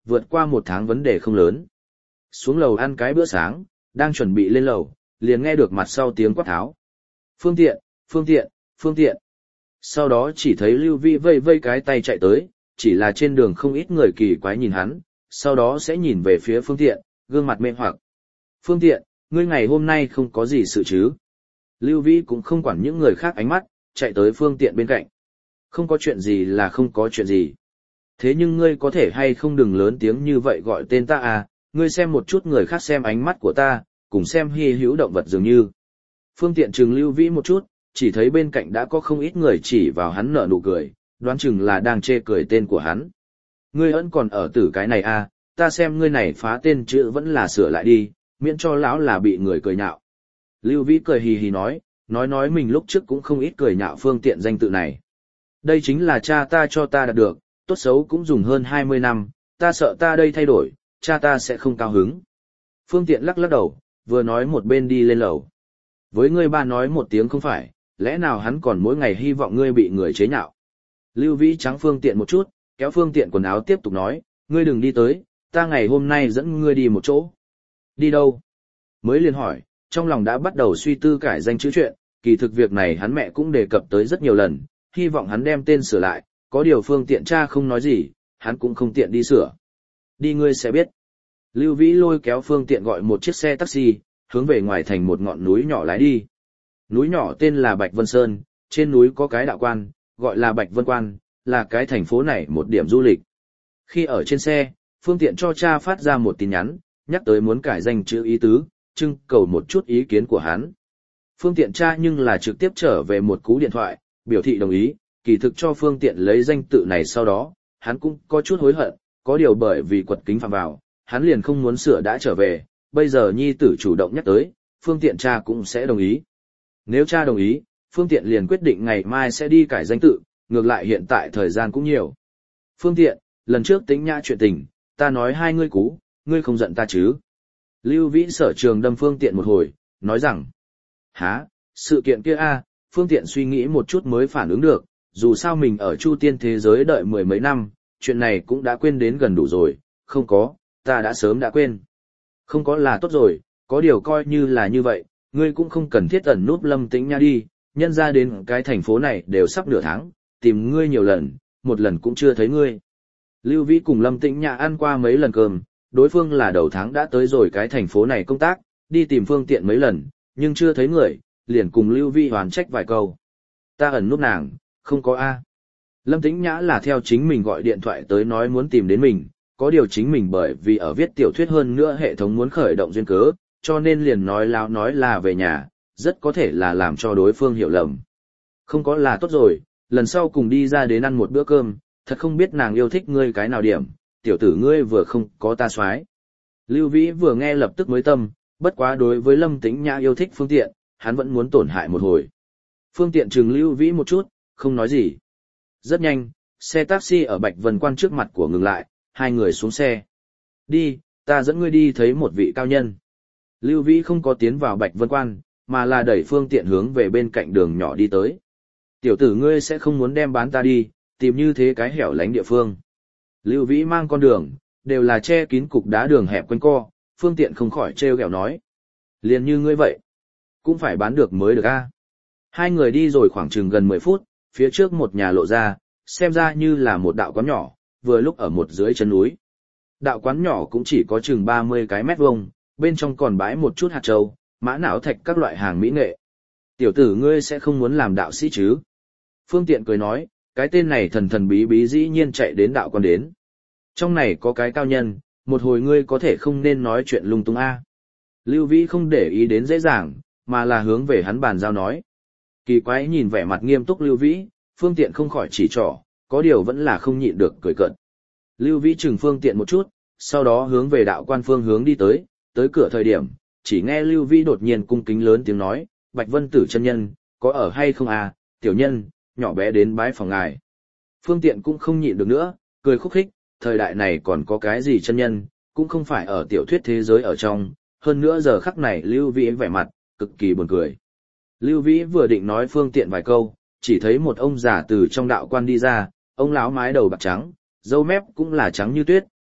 [SPEAKER 1] vượt qua 1 tháng vấn đề không lớn. Xuống lầu ăn cái bữa sáng, đang chuẩn bị lên lầu, liền nghe được mặt sau tiếng quát tháo. Phương tiện, phương tiện, phương tiện. Sau đó chỉ thấy Lưu Vĩ vây vây cái tay chạy tới, chỉ là trên đường không ít người kỳ quái nhìn hắn, sau đó sẽ nhìn về phía phương tiện, gương mặt mê hoặc. Phương tiện, ngươi ngày hôm nay không có gì sự chứ? Lưu Vĩ cũng không quản những người khác ánh mắt, chạy tới phương tiện bên cạnh. Không có chuyện gì là không có chuyện gì. Thế nhưng ngươi có thể hay không đừng lớn tiếng như vậy gọi tên ta à, ngươi xem một chút người khác xem ánh mắt của ta, cùng xem hy hữu động vật dường như. Phương tiện trừng Lưu Vĩ một chút, chỉ thấy bên cạnh đã có không ít người chỉ vào hắn nở nụ cười, đoán chừng là đang chê cười tên của hắn. Ngươi ẩn còn ở tử cái này à, ta xem ngươi này phá tên chữ vẫn là sửa lại đi, miễn cho lão là bị người cười nhạo. Lưu Vĩ cười hì hì nói mình lúc trước cũng không ít cười nhạo phương tiện danh tự này. Đây chính là cha ta cho ta đạt được, tốt xấu cũng dùng hơn 20 năm, ta sợ ta đây thay đổi, cha ta sẽ không cao hứng. Phương tiện lắc lắc đầu, vừa nói một bên đi lên lầu. Với ngươi ba nói một tiếng không phải, lẽ nào hắn còn mỗi ngày hy vọng ngươi bị người chế nhạo. Lưu Vĩ trắng phương tiện một chút, kéo phương tiện quần áo tiếp tục nói, ngươi đừng đi tới, ta ngày hôm nay dẫn ngươi đi một chỗ. Đi đâu? Mới liền hỏi, trong lòng đã bắt đầu suy tư cải danh chữ chuyện, kỳ thực việc này hắn mẹ cũng đề cập tới rất nhiều lần, hy vọng hắn đem tên sửa lại, có điều phương tiện cha không nói gì, hắn cũng không tiện đi sửa. Đi ngươi sẽ biết. Lưu Vĩ lôi kéo phương tiện gọi một chiếc xe taxi, hướng về ngoài thành một ngọn núi nhỏ lái đi. Núi nhỏ tên là Bạch Vân Sơn, trên núi có cái đạo quan, gọi là Bạch Vân Quan, là cái thành phố này một điểm du lịch. Khi ở trên xe, phương tiện cho cha phát ra một tin nhắn, nhắc tới muốn cải danh chữ ý tứ, trưng cầu một chút ý kiến của hắn. Phương tiện cha nhưng là trực tiếp trở về một cú điện thoại, biểu thị đồng ý, kỳ thực cho phương tiện lấy danh tự này sau đó, hắn cũng có chút hối hận, có điều bởi vì quật kính phạm vào, hắn liền không muốn sửa đã trở về, bây giờ nhi tử chủ động nhắc tới, phương tiện cha cũng sẽ đồng ý. Nếu cha đồng ý, phương tiện liền quyết định ngày mai sẽ đi cải danh tự, ngược lại hiện tại thời gian cũng nhiều. Phương tiện, lần trước Tĩnh Nhã chuyện tình, ta nói hai ngươi cú, ngươi không giận ta chứ? Lưu Vĩ Sở Trường đâm phương tiện một hồi, nói rằng, há, sự kiện kia a, phương tiện suy nghĩ một chút mới phản ứng được, dù sao mình ở Chu Tiên thế giới đợi 10 mấy năm, chuyện này cũng đã quên đến gần đủ rồi, không có, ta đã sớm đã quên. Không có là tốt rồi, có điều coi như là như vậy, ngươi cũng không cần thiết ẩn núp Lâm Tĩnh Nhã đi, nhân ra đến cái thành phố này đều sắp nửa tháng, tìm ngươi nhiều lần, một lần cũng chưa thấy ngươi. Lưu Vĩ cùng Lâm Tĩnh Nhã ăn qua mấy lần cơm, đối phương là đầu tháng đã tới rồi cái thành phố này công tác, đi tìm phương tiện mấy lần, nhưng chưa thấy người, liền cùng Lưu Vĩ hoán trách vài câu. Ta ẩn núp nàng, không có A. Lâm Tĩnh Nhã là theo chính mình gọi điện thoại tới nói muốn tìm đến mình, có điều chính mình bởi vì ở viết tiểu thuyết hơn nữa hệ thống muốn khởi động duyên cớ, cho nên liền nói láo nói là về nhà, rất có thể là làm cho đối phương hiểu lầm. Không có là tốt rồi, lần sau cùng đi ra đến ăn một bữa cơm, thật không biết nàng yêu thích ngươi cái nào điểm, tiểu tử ngươi vừa không có ta soái. Lưu Vĩ vừa nghe lập tức mới tâm, bất quá đối với Lâm Tĩnh Nhã yêu thích phương tiện, hắn vẫn muốn tổn hại một hồi. Phương tiện trừng Lưu Vĩ một chút, không nói gì. Rất nhanh, xe taxi ở Bạch Vân Quan trước mặt của ngừng lại, hai người xuống xe. Đi, ta dẫn ngươi đi thấy một vị cao nhân. Lưu Vĩ không có tiến vào Bạch Vân Quan, mà là đẩy phương tiện hướng về bên cạnh đường nhỏ đi tới. Tiểu tử ngươi sẽ không muốn đem bán ta đi, tìm như thế cái hẻo lánh địa phương. Lưu Vĩ mang con đường, đều là che kín cục đá đường hẹp quanh co, phương tiện không khỏi trêu ghẹo nói. Liền như ngươi vậy, cũng phải bán được mới được a. Hai người đi rồi khoảng chừng gần 10 phút, phía trước một nhà lộ ra, xem ra như là một đạo quán nhỏ, vừa lúc ở một dưới chân núi. Đạo quán nhỏ cũng chỉ có chừng 30 cái mét vuông, bên trong còn bãi một chút hạt châu, mã não thạch các loại hàng mỹ nghệ. Tiểu tử ngươi sẽ không muốn làm đạo sĩ chứ? Phương tiện cười nói, cái tên này thần thần bí bí dĩ nhiên chạy đến đạo quan đến. Trong này có cái cao nhân, một hồi ngươi có thể không nên nói chuyện lung tung a. Lưu Vĩ không để ý đến dễ dàng, mà là hướng về hắn bàn giao nói. Kỳ quái nhìn vẻ mặt nghiêm túc Lưu Vĩ, phương tiện không khỏi chỉ trỏ, có điều vẫn là không nhịn được cười cợt. Lưu Vĩ chừng phương tiện một chút, sau đó hướng về đạo quan phương hướng đi tới cửa thời điểm, chỉ nghe Lưu Vĩ đột nhiên cung kính lớn tiếng nói, Bạch Vân Tử chân nhân, có ở hay không à, tiểu nhân, nhỏ bé đến bái phòng ngài. Phương tiện cũng không nhịn được nữa, cười khúc khích, thời đại này còn có cái gì chân nhân, cũng không phải ở tiểu thuyết thế giới ở trong, hơn nữa giờ khắc này Lưu Vĩ vẻ mặt, cực kỳ buồn cười. Lưu Vĩ vừa định nói phương tiện vài câu, chỉ thấy một ông già từ trong đạo quan đi ra, ông lão mái đầu bạc trắng, râu mép cũng là trắng như tuyết,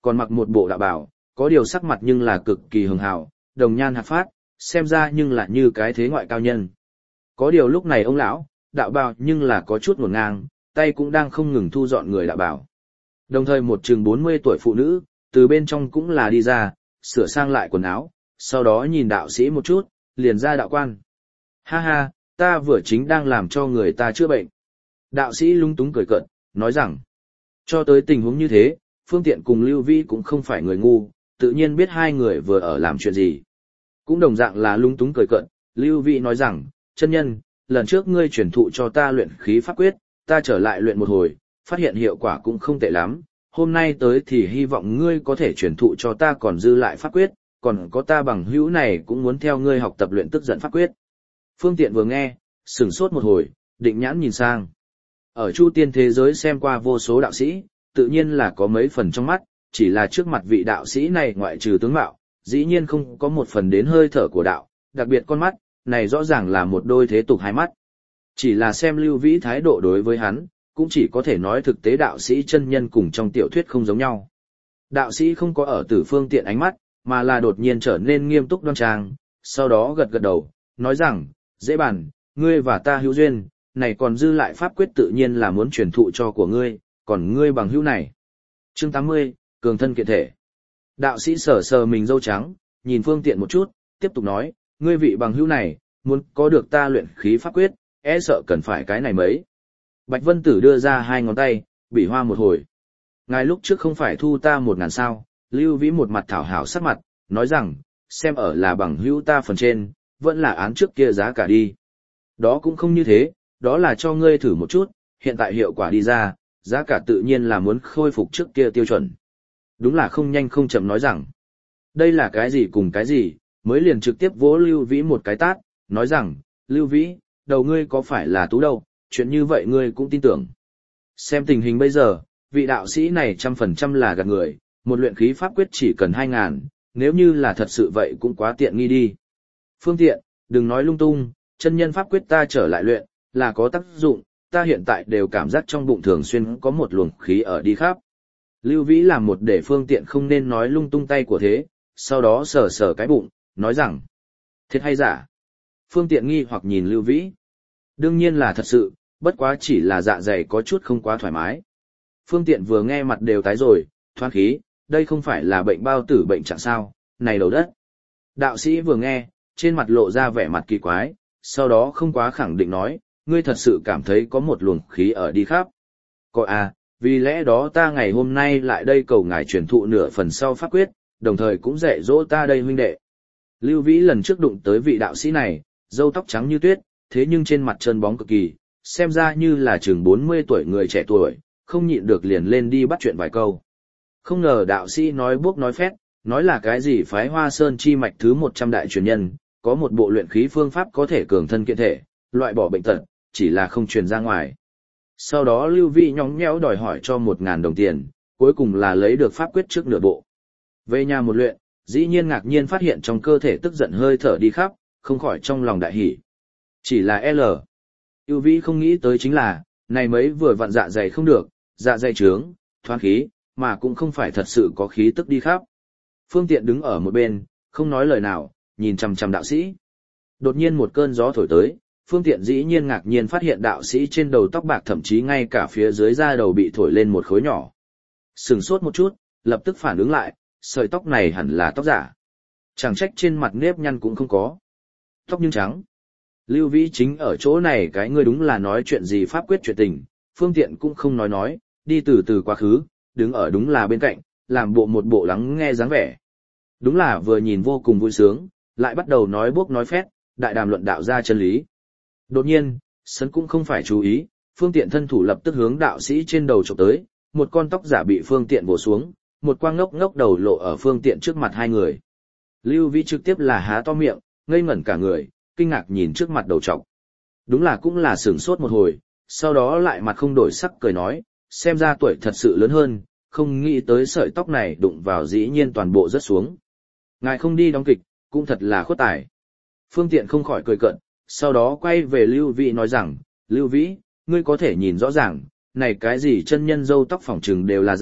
[SPEAKER 1] còn mặc một bộ đạo bào, có điều sắc mặt nhưng là cực kỳ hường hào, đồng nhan hạt phát, xem ra nhưng là như cái thế ngoại cao nhân. Có điều lúc này ông lão, đạo bào nhưng là có chút ngổn ngang, tay cũng đang không ngừng thu dọn người đạo bào. Đồng thời một chừng 40 tuổi phụ nữ, từ bên trong cũng là đi ra, sửa sang lại quần áo, sau đó nhìn đạo sĩ một chút, liền ra đạo quan. Ha ha, ta vừa chính đang làm cho người ta chữa bệnh. Đạo sĩ lung túng cười cợt, nói rằng, cho tới tình huống như thế, Phương Tiện cùng Lưu Vĩ cũng không phải người ngu, tự nhiên biết hai người vừa ở làm chuyện gì. Cũng đồng dạng là lung túng cười cợt, Lưu Vĩ nói rằng, chân nhân, lần trước ngươi truyền thụ cho ta luyện khí pháp quyết, ta trở lại luyện một hồi, phát hiện hiệu quả cũng không tệ lắm. Hôm nay tới thì hy vọng ngươi có thể truyền thụ cho ta còn dư lại pháp quyết, còn có ta bằng hữu này cũng muốn theo ngươi học tập luyện tức giận pháp quyết. Phương Tiện vừa nghe, sửng sốt một hồi, định nhãn nhìn sang. Ở Chu Tiên thế giới xem qua vô số đạo sĩ, tự nhiên là có mấy phần trong mắt, chỉ là trước mặt vị đạo sĩ này ngoại trừ tướng mạo, dĩ nhiên không có một phần đến hơi thở của đạo, đặc biệt con mắt, này rõ ràng là một đôi thế tục hai mắt. Chỉ là xem Lưu Vĩ thái độ đối với hắn, cũng chỉ có thể nói thực tế đạo sĩ chân nhân cùng trong tiểu thuyết không giống nhau. Đạo sĩ không có ở từ Phương Tiện ánh mắt, mà là đột nhiên trở nên nghiêm túc đoan trang, sau đó gật gật đầu, nói rằng, dễ bàn, ngươi và ta hữu duyên, này còn dư lại pháp quyết tự nhiên là muốn truyền thụ cho của ngươi, còn ngươi bằng hữu này. Chương 80, cường thân kiện thể. Đạo sĩ sờ sờ mình râu trắng, nhìn Phương Tiện một chút, tiếp tục nói, ngươi vị bằng hữu này, muốn có được ta luyện khí pháp quyết, e sợ cần phải cái này mấy. Bạch Vân Tử đưa ra hai ngón tay, bị hoa một hồi. Ngài lúc trước không phải thu ta 1.000 sao, Lưu Vĩ một mặt thảo hảo sắc mặt, nói rằng, xem ở là bằng hữu ta phần trên, vẫn là án trước kia giá cả đi. Đó cũng không như thế, đó là cho ngươi thử một chút, hiện tại hiệu quả đi ra, giá cả tự nhiên là muốn khôi phục trước kia tiêu chuẩn. Đúng là không nhanh không chậm nói rằng, đây là cái gì cùng cái gì, mới liền trực tiếp vỗ Lưu Vĩ một cái tát, nói rằng, Lưu Vĩ, đầu ngươi có phải là tú đâu, chuyện như vậy ngươi cũng tin tưởng. Xem tình hình bây giờ, vị đạo sĩ này 100% là gạt người, một luyện khí pháp quyết chỉ cần 2.000, nếu như là thật sự vậy cũng quá tiện nghi đi. Phương Tiện, đừng nói lung tung, chân nhân pháp quyết ta trở lại luyện, là có tác dụng, ta hiện tại đều cảm giác trong bụng thường xuyên có một luồng khí ở đi khắp. Lưu Vĩ làm một để Phương Tiện không nên nói lung tung tay của thế, sau đó sờ sờ cái bụng, nói rằng, thiệt hay giả? Phương Tiện nghi hoặc nhìn Lưu Vĩ. Đương nhiên là thật sự, bất quá chỉ là dạ dày có chút không quá thoải mái. Phương Tiện vừa nghe mặt đều tái rồi, thoát khí, đây không phải là bệnh bao tử bệnh trạng sao, này đầu đất. Đạo sĩ vừa nghe, trên mặt lộ ra vẻ mặt kỳ quái, sau đó không quá khẳng định nói, ngươi thật sự cảm thấy có một luồng khí ở đi khắp. Có à, vì lẽ đó ta ngày hôm nay lại đây cầu ngài truyền thụ nửa phần sau pháp quyết, đồng thời cũng dạy dỗ ta đây huynh đệ. Lưu Vĩ lần trước đụng tới vị đạo sĩ này, râu tóc trắng như tuyết, thế nhưng trên mặt trơn bóng cực kỳ, xem ra như là chừng 40 tuổi người trẻ tuổi, không nhịn được liền lên đi bắt chuyện vài câu. Không ngờ đạo sĩ nói buốc nói phét, nói là cái gì phái Hoa Sơn chi mạch thứ 100 đại truyền nhân, có một bộ luyện khí phương pháp có thể cường thân kiện thể, loại bỏ bệnh tật, chỉ là không truyền ra ngoài. Sau đó Lưu Vĩ nhõng nhẽo đòi hỏi cho 1.000 đồng tiền, cuối cùng là lấy được pháp quyết trước nửa bộ. Về nhà một luyện, dĩ nhiên ngạc nhiên phát hiện trong cơ thể tức giận hơi thở đi khắp, không khỏi trong lòng đại hỉ. Chỉ là L. Lưu Vĩ không nghĩ tới chính là, này mấy vừa vặn dạ dày không được, dạ dày trướng, thoát khí, mà cũng không phải thật sự có khí tức đi khắp. Phương Tiện đứng ở một bên, không nói lời nào, nhìn chằm chằm đạo sĩ. Đột nhiên một cơn gió thổi tới, Phương Tiện dĩ nhiên ngạc nhiên phát hiện đạo sĩ trên đầu tóc bạc thậm chí ngay cả phía dưới da đầu bị thổi lên một khối nhỏ. Sừng sốt một chút, lập tức phản ứng lại, sợi tóc này hẳn là tóc giả. Chẳng trách trên mặt nếp nhăn cũng không có. Tóc nhưng trắng. Lưu Vĩ chính ở chỗ này cái ngươi đúng là nói chuyện gì pháp quyết chuyện tình, Phương Tiện cũng không nói, đi từ từ quá khứ, đứng ở đúng là bên cạnh, làm bộ một bộ lắng nghe dáng vẻ. Đúng là vừa nhìn vô cùng vui sướng, lại bắt đầu nói buốc nói phét, đại đàm luận đạo ra chân lý. Đột nhiên, sân cũng không phải chú ý, Phương Tiện thân thủ lập tức hướng đạo sĩ trên đầu chụp tới, một con tóc giả bị Phương Tiện vồ xuống, một quang ngốc ngốc đầu lộ ở Phương Tiện trước mặt hai người. Lưu Vĩ trực tiếp là há to miệng, ngây ngẩn cả người, kinh ngạc nhìn trước mặt đầu trọc. Đúng là cũng là sửng sốt một hồi, sau đó lại mặt không đổi sắc cười nói, xem ra tuổi thật sự lớn hơn, không nghĩ tới sợi tóc này đụng vào dĩ nhiên toàn bộ rớt xuống. Ngài không đi đóng kịch, cũng thật là khuất tài. Phương Tiện không khỏi cười cợt, sau đó quay về Lưu Vĩ nói rằng, Lưu Vĩ, ngươi có thể nhìn rõ ràng, này cái gì chân nhân râu tóc phỏng trừng đều là giả,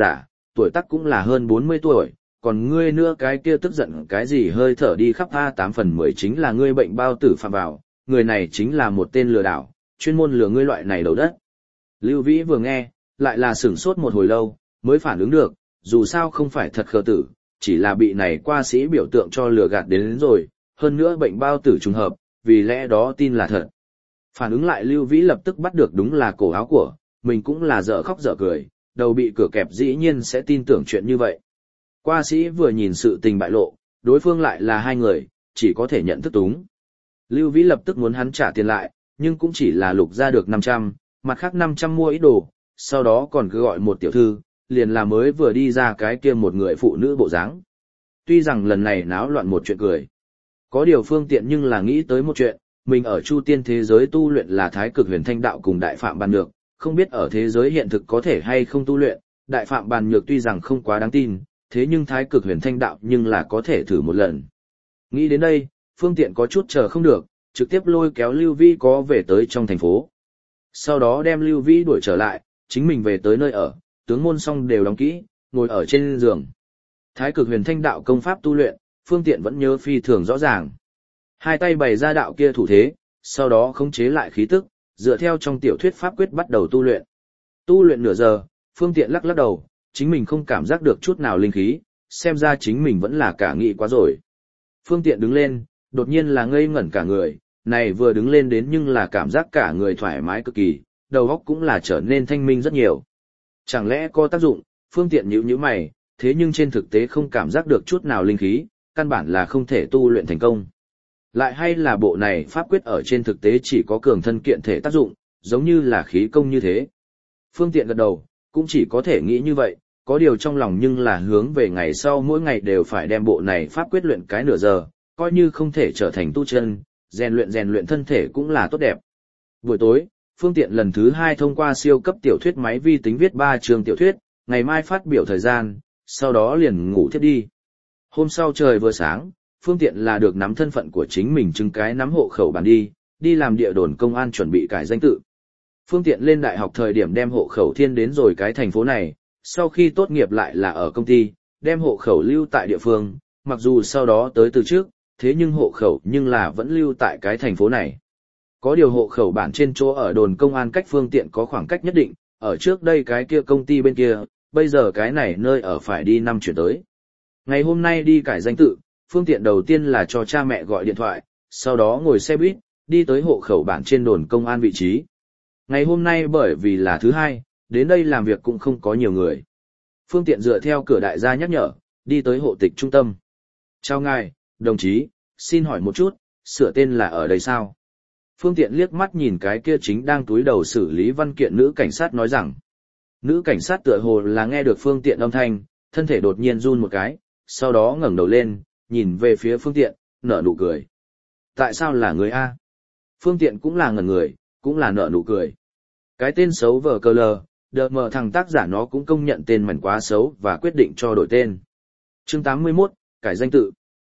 [SPEAKER 1] tuổi tác cũng là hơn 40 tuổi, còn ngươi nữa cái kia tức giận cái gì hơi thở đi khắp A8/10 chính là ngươi bệnh bao tử phạm vào, người này chính là một tên lừa đảo, chuyên môn lừa ngươi loại này đầu đất. Lưu Vĩ vừa nghe, lại là sửng sốt một hồi lâu, mới phản ứng được, dù sao không phải thật khờ tử, chỉ là bị này qua sĩ biểu tượng cho lừa gạt đến rồi, hơn nữa bệnh bao tử trùng hợp, vì lẽ đó tin là thật. Phản ứng lại Lưu Vĩ lập tức bắt được đúng là cổ áo của, mình cũng là dở khóc dở cười, đầu bị cửa kẹp dĩ nhiên sẽ tin tưởng chuyện như vậy. Qua sĩ vừa nhìn sự tình bại lộ, đối phương lại là hai người, chỉ có thể nhận thức túng. Lưu Vĩ lập tức muốn hắn trả tiền lại, nhưng cũng chỉ là lục ra được 500, mặt khác 500 mua ít đồ, sau đó còn cứ gọi một tiểu thư, liền là mới vừa đi ra cái kia một người phụ nữ bộ dáng. Tuy rằng lần này náo loạn một chuyện cười, có điều Phương Tiện nhưng là nghĩ tới một chuyện, mình ở Chu Tiên thế giới tu luyện là Thái Cực Huyền Thanh Đạo cùng Đại Phạm Bàn Nhược, không biết ở thế giới hiện thực có thể hay không tu luyện, Đại Phạm Bàn Nhược tuy rằng không quá đáng tin, thế nhưng Thái Cực Huyền Thanh Đạo nhưng là có thể thử một lần. Nghĩ đến đây, Phương Tiện có chút chờ không được, trực tiếp lôi kéo Lưu Vĩ có về tới trong thành phố. Sau đó đem Lưu Vĩ đuổi trở lại, chính mình về tới nơi ở, tướng môn xong đều đóng kỹ, ngồi ở trên giường. Thái Cực Huyền Thanh Đạo công pháp tu luyện, Phương Tiện vẫn nhớ phi thường rõ ràng. Hai tay bày ra đạo kia thủ thế, sau đó khống chế lại khí tức, dựa theo trong tiểu thuyết pháp quyết bắt đầu tu luyện. Tu luyện nửa giờ, Phương Tiện lắc lắc đầu, chính mình không cảm giác được chút nào linh khí, xem ra chính mình vẫn là cả nghĩ quá rồi. Phương Tiện đứng lên, đột nhiên là ngây ngẩn cả người, này vừa đứng lên đến nhưng là cảm giác cả người thoải mái cực kỳ, đầu óc cũng là trở nên thanh minh rất nhiều. Chẳng lẽ có tác dụng, Phương Tiện nhíu mày, thế nhưng trên thực tế không cảm giác được chút nào linh khí, căn bản là không thể tu luyện thành công. Lại hay là bộ này pháp quyết ở trên thực tế chỉ có cường thân kiện thể tác dụng, giống như là khí công như thế. Phương Tiện gật đầu, cũng chỉ có thể nghĩ như vậy, có điều trong lòng nhưng là hướng về ngày sau mỗi ngày đều phải đem bộ này pháp quyết luyện cái nửa giờ, coi như không thể trở thành tu chân, rèn luyện thân thể cũng là tốt đẹp. Buổi tối, Phương Tiện lần thứ 2 thông qua siêu cấp tiểu thuyết máy vi tính viết 3 chương tiểu thuyết, ngày mai phát biểu thời gian, sau đó liền ngủ thiếp đi. Hôm sau trời vừa sáng, Phương Tiện là được nắm thân phận của chính mình chứng cái nắm hộ khẩu bản đi làm địa đồn công an chuẩn bị cải danh tự. Phương Tiện lên đại học thời điểm đem hộ khẩu thiên đến rồi cái thành phố này, sau khi tốt nghiệp lại là ở công ty, đem hộ khẩu lưu tại địa phương, mặc dù sau đó tới từ trước, thế nhưng hộ khẩu nhưng là vẫn lưu tại cái thành phố này. Có điều hộ khẩu bản trên chỗ ở đồn công an cách Phương Tiện có khoảng cách nhất định, ở trước đây cái kia công ty bên kia, bây giờ cái này nơi ở phải đi 5 chuyển tới. Ngày hôm nay đi cải danh tự, Phương Tiện đầu tiên là cho cha mẹ gọi điện thoại, sau đó ngồi xe buýt, đi tới hộ khẩu bản trên đồn công an vị trí. Ngày hôm nay bởi vì là thứ hai, đến đây làm việc cũng không có nhiều người. Phương Tiện dựa theo cửa đại gia nhắc nhở, đi tới hộ tịch trung tâm. Chào ngài, đồng chí, xin hỏi một chút, sửa tên là ở đây sao? Phương Tiện liếc mắt nhìn cái kia chính đang túi đầu xử lý văn kiện nữ cảnh sát nói rằng. Nữ cảnh sát tựa hồ là nghe được Phương Tiện âm thanh, thân thể đột nhiên run một cái, sau đó ngẩng đầu lên, nhìn về phía Phương Tiện, nở nụ cười. Tại sao là người A? Phương Tiện cũng là ngẩn người, cũng là nở nụ cười. Cái tên xấu vờ cờ lờ, đợt mờ thằng tác giả nó cũng công nhận tên mảnh quá xấu và quyết định cho đổi tên. Chương 81, cải danh tự.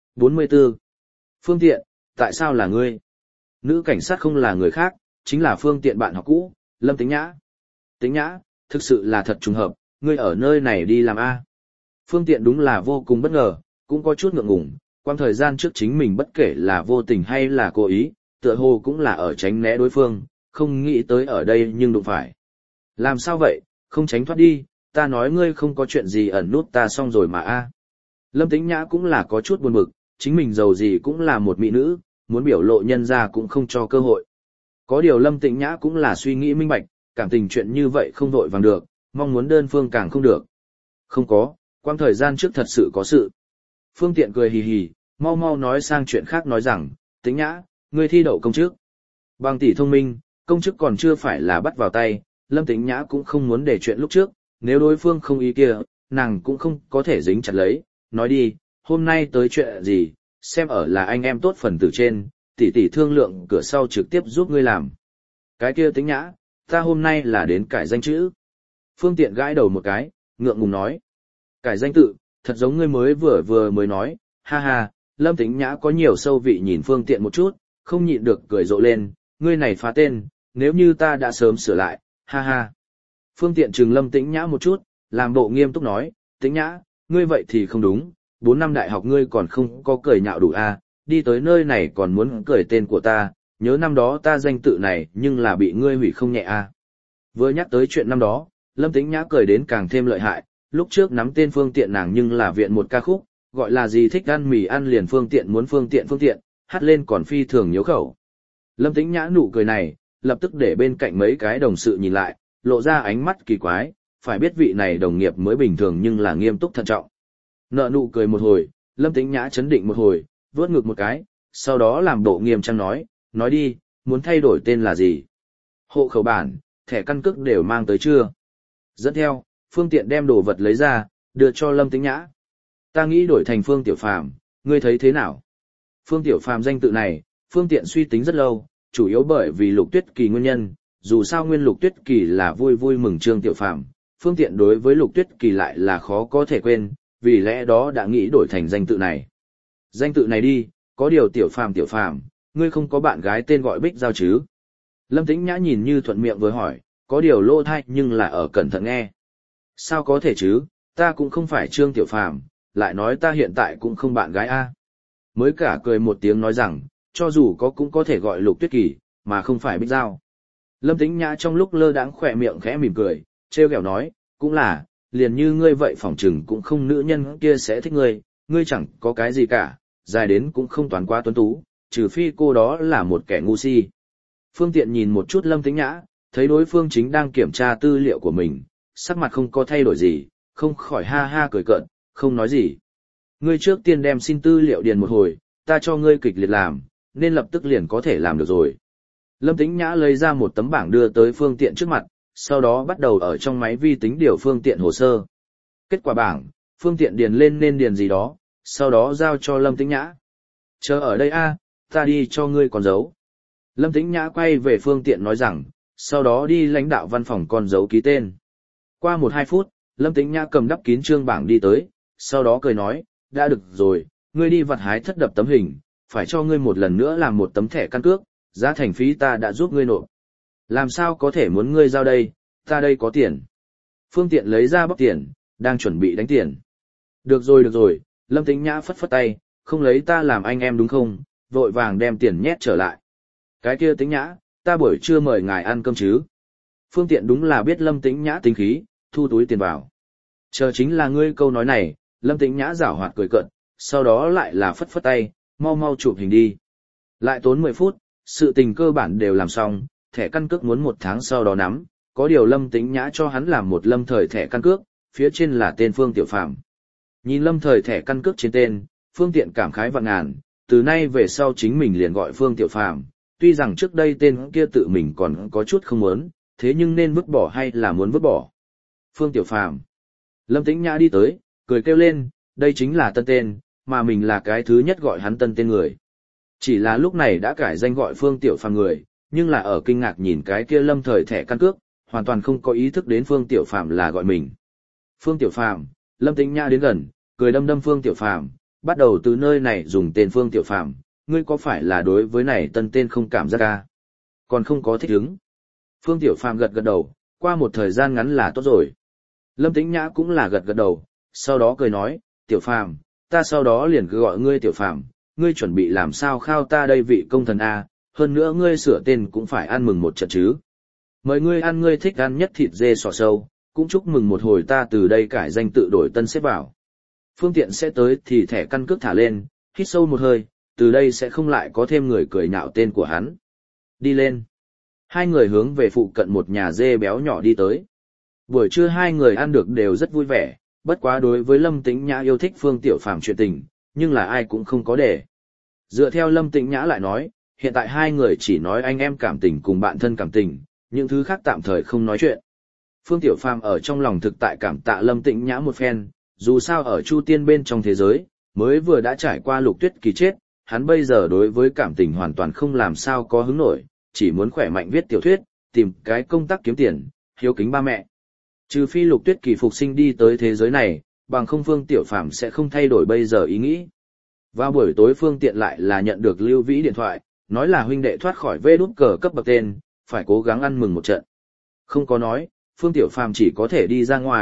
[SPEAKER 1] 44. Phương Tiện, tại sao là ngươi? Nữ cảnh sát không là người khác, chính là Phương Tiện bạn học cũ, Lâm Tĩnh Nhã. Tĩnh Nhã, thực sự là thật trùng hợp, ngươi ở nơi này đi làm A. Phương Tiện đúng là vô cùng bất ngờ, cũng có chút ngượng ngùng, quang thời gian trước chính mình bất kể là vô tình hay là cố ý, tựa hồ cũng là ở tránh né đối phương, không nghĩ tới ở đây nhưng đụng phải. Làm sao vậy, không tránh thoát đi, ta nói ngươi không có chuyện gì ẩn nút ta xong rồi mà A. Lâm Tĩnh Nhã cũng là có chút buồn bực, chính mình giàu gì cũng là một mỹ nữ, muốn biểu lộ nhân ra cũng không cho cơ hội. Có điều Lâm Tĩnh Nhã cũng là suy nghĩ minh bạch, cảm tình chuyện như vậy không vội vàng được, mong muốn đơn phương càng không được. Không có, quang thời gian trước thật sự có sự. Phương Tiện cười hì hì, mau mau nói sang chuyện khác nói rằng, Tĩnh Nhã, ngươi thi đậu công chức. Bằng tỷ thông minh, công chức còn chưa phải là bắt vào tay, Lâm Tĩnh Nhã cũng không muốn để chuyện lúc trước, nếu đối phương không ý kia, nàng cũng không có thể dính chặt lấy, nói đi, hôm nay tới chuyện gì, xem ở là anh em tốt phần từ trên, tỷ thương lượng cửa sau trực tiếp giúp ngươi làm. Cái kia Tĩnh Nhã, ta hôm nay là đến cải danh chữ. Phương Tiện gãi đầu một cái, ngượng ngùng nói. Cải danh tự, thật giống ngươi vừa mới nói, ha ha, Lâm Tĩnh Nhã có nhiều sâu vị nhìn Phương Tiện một chút, không nhịn được cười rộ lên, ngươi này phá tên, nếu như ta đã sớm sửa lại, ha ha. Phương Tiện trừng Lâm Tĩnh Nhã một chút, làm bộ nghiêm túc nói, Tĩnh Nhã, ngươi vậy thì không đúng, 4 năm đại học ngươi còn không có cười nhạo đủ à, đi tới nơi này còn muốn cười tên của ta, nhớ năm đó ta danh tự này nhưng là bị ngươi hủy không nhẹ à. Vừa nhắc tới chuyện năm đó, Lâm Tĩnh Nhã cười đến càng thêm lợi hại, lúc trước nắm tên Phương Tiện nàng nhưng là viện một ca khúc, gọi là gì thích ăn mì ăn liền phương tiện muốn phương tiện, hát lên còn phi thường nhớ khẩu. Lâm Tĩnh Nhã nụ cười này, lập tức để bên cạnh mấy cái đồng sự nhìn lại, lộ ra ánh mắt kỳ quái, phải biết vị này đồng nghiệp mới bình thường nhưng là nghiêm túc thận trọng. Nợ nụ cười một hồi, Lâm Tĩnh Nhã chấn định một hồi, vớt ngực một cái, sau đó làm bộ nghiêm trang nói đi, muốn thay đổi tên là gì? Hộ khẩu bản, thẻ căn cước đều mang tới chưa? Dẫn theo, Phương Tiện đem đồ vật lấy ra, đưa cho Lâm Tĩnh Nhã. Ta nghĩ đổi thành Phương Tiểu Phàm, ngươi thấy thế nào? Phương Tiểu Phàm danh tự này, Phương Tiện suy tính rất lâu, chủ yếu bởi vì Lục Tuyết Kỳ nguyên nhân, dù sao nguyên Lục Tuyết Kỳ là vui vui mừng Trương Tiểu Phàm, Phương Tiện đối với Lục Tuyết Kỳ lại là khó có thể quên, vì lẽ đó đã nghĩ đổi thành danh tự này. Danh tự này đi, có điều Tiểu Phàm, ngươi không có bạn gái tên gọi Bích Giao chứ? Lâm Tĩnh Nhã nhìn như thuận miệng vừa hỏi, có điều lỗ thai nhưng là ở cẩn thận nghe. Sao có thể chứ, ta cũng không phải Trương Tiểu Phàm, lại nói ta hiện tại cũng không bạn gái a. Mới cả cười một tiếng nói rằng, cho dù có cũng có thể gọi Lục Tuyết Kỳ, mà không phải Bích Giao. Lâm Tĩnh Nhã trong lúc lơ đãng khỏe miệng khẽ mỉm cười, trêu ghẹo nói, cũng là, liền như ngươi vậy phỏng chừng cũng không nữ nhân kia sẽ thích ngươi chẳng có cái gì cả, dài đến cũng không toán quá tuấn tú, trừ phi cô đó là một kẻ ngu si. Phương Tiện nhìn một chút Lâm Tĩnh Nhã, thấy đối phương chính đang kiểm tra tư liệu của mình, sắc mặt không có thay đổi gì, không khỏi ha ha cười cợt, không nói gì. Ngươi trước tiên đem xin tư liệu điền một hồi, ta cho ngươi kịch liệt làm, nên lập tức liền có thể làm được rồi. Lâm Tĩnh Nhã lấy ra một tấm bảng đưa tới Phương Tiện trước mặt, sau đó bắt đầu ở trong máy vi tính điều Phương Tiện hồ sơ. Kết quả bảng, Phương Tiện điền lên nên điền gì đó, sau đó giao cho Lâm Tĩnh Nhã. Chờ ở đây a, ta đi cho ngươi con dấu. Lâm Tĩnh Nhã quay về Phương Tiện nói rằng, sau đó đi lãnh đạo văn phòng con dấu ký tên. Qua 1-2 phút, Lâm Tĩnh Nhã cầm đắp kín trương bảng đi tới, sau đó cười nói, đã được rồi, ngươi đi vặt hái thất đập tấm hình, phải cho ngươi một lần nữa làm một tấm thẻ căn cước, giá thành phí ta đã giúp ngươi nộp. Làm sao có thể muốn ngươi giao đây, ta đây có tiền. Phương Tiện lấy ra bóc tiền, đang chuẩn bị đánh tiền. Được rồi, Lâm Tĩnh Nhã phất phất tay, không lấy ta làm anh em đúng không, vội vàng đem tiền nhét trở lại. Cái kia Tĩnh Nhã, ta buổi trưa mời ngài ăn cơm chứ. Phương Tiện đúng là biết Lâm Tĩnh Nhã tính khí, thu túi tiền vào. Chờ chính là ngươi câu nói này, Lâm Tĩnh Nhã giảo hoạt cười cợt, sau đó lại là phất phất tay, mau chụp hình đi. Lại tốn 10 phút, sự tình cơ bản đều làm xong, thẻ căn cước muốn 1 tháng sau đó nắm, có điều Lâm Tĩnh Nhã cho hắn làm một lâm thời thẻ căn cước, phía trên là tên Phương Tiểu Phàm. Nhìn lâm thời thẻ căn cước trên tên, Phương Tiện cảm khái vạn ngàn, từ nay về sau chính mình liền gọi Phương Tiểu Phàm, tuy rằng trước đây tên kia tự mình còn có chút không muốn, thế nhưng nên vứt bỏ hay là muốn vứt bỏ. Phương Tiểu Phàm. Lâm Tĩnh Nhã đi tới, cười kêu lên, đây chính là tân tên, mà mình là cái thứ nhất gọi hắn tân tên người. Chỉ là lúc này đã cải danh gọi Phương Tiểu Phàm người, nhưng là ở kinh ngạc nhìn cái kia lâm thời thẻ căn cước, hoàn toàn không có ý thức đến Phương Tiểu Phàm là gọi mình. Phương Tiểu Phàm, Lâm Tĩnh Nhã đến gần, cười đâm Phương Tiểu Phàm, bắt đầu từ nơi này dùng tên Phương Tiểu Phàm, ngươi có phải là đối với này tân tên không cảm giác à? Còn không có thích ứng. Phương Tiểu Phàm gật gật đầu, qua một thời gian ngắn là tốt rồi. Lâm Tĩnh Nhã cũng là gật gật đầu, sau đó cười nói, Tiểu Phàm, ta sau đó liền cứ gọi ngươi Tiểu Phàm, ngươi chuẩn bị làm sao khao ta đây vị công thần a, hơn nữa ngươi sửa tên cũng phải ăn mừng một trận chứ. Mời ngươi ăn ngươi thích ăn nhất thịt dê sọ sâu, cũng chúc mừng một hồi ta từ đây cải danh tự đổi tân xếp vào. Phương Tiện sẽ tới thì thẻ căn cước thả lên, hít sâu một hơi, từ đây sẽ không lại có thêm người cười nhạo tên của hắn. Đi lên. Hai người hướng về phụ cận một nhà dê béo nhỏ đi tới. Buổi trưa hai người ăn được đều rất vui vẻ, bất quá đối với Lâm Tĩnh Nhã yêu thích Phương Tiểu Phàm chuyện tình, nhưng là ai cũng không có để. Dựa theo Lâm Tĩnh Nhã lại nói, hiện tại hai người chỉ nói anh em cảm tình cùng bạn thân cảm tình, những thứ khác tạm thời không nói chuyện. Phương Tiểu Phàm ở trong lòng thực tại cảm tạ Lâm Tĩnh Nhã một phen, dù sao ở Chu Tiên bên trong thế giới, mới vừa đã trải qua Lục Tuyết Kỳ chết, hắn bây giờ đối với cảm tình hoàn toàn không làm sao có hứng nổi, chỉ muốn khỏe mạnh viết tiểu thuyết, tìm cái công tác kiếm tiền, hiếu kính ba mẹ. Trừ phi Lục Tuyết Kỳ phục sinh đi tới thế giới này, bằng không Phương Tiểu Phàm sẽ không thay đổi bây giờ ý nghĩ. Vào buổi tối Phương Tiện lại là nhận được Lưu Vĩ điện thoại, nói là huynh đệ thoát khỏi vê đút cờ cấp bậc tên, phải cố gắng ăn mừng một trận. Không có nói, Phương Tiểu Phàm chỉ có thể đi ra ngoài,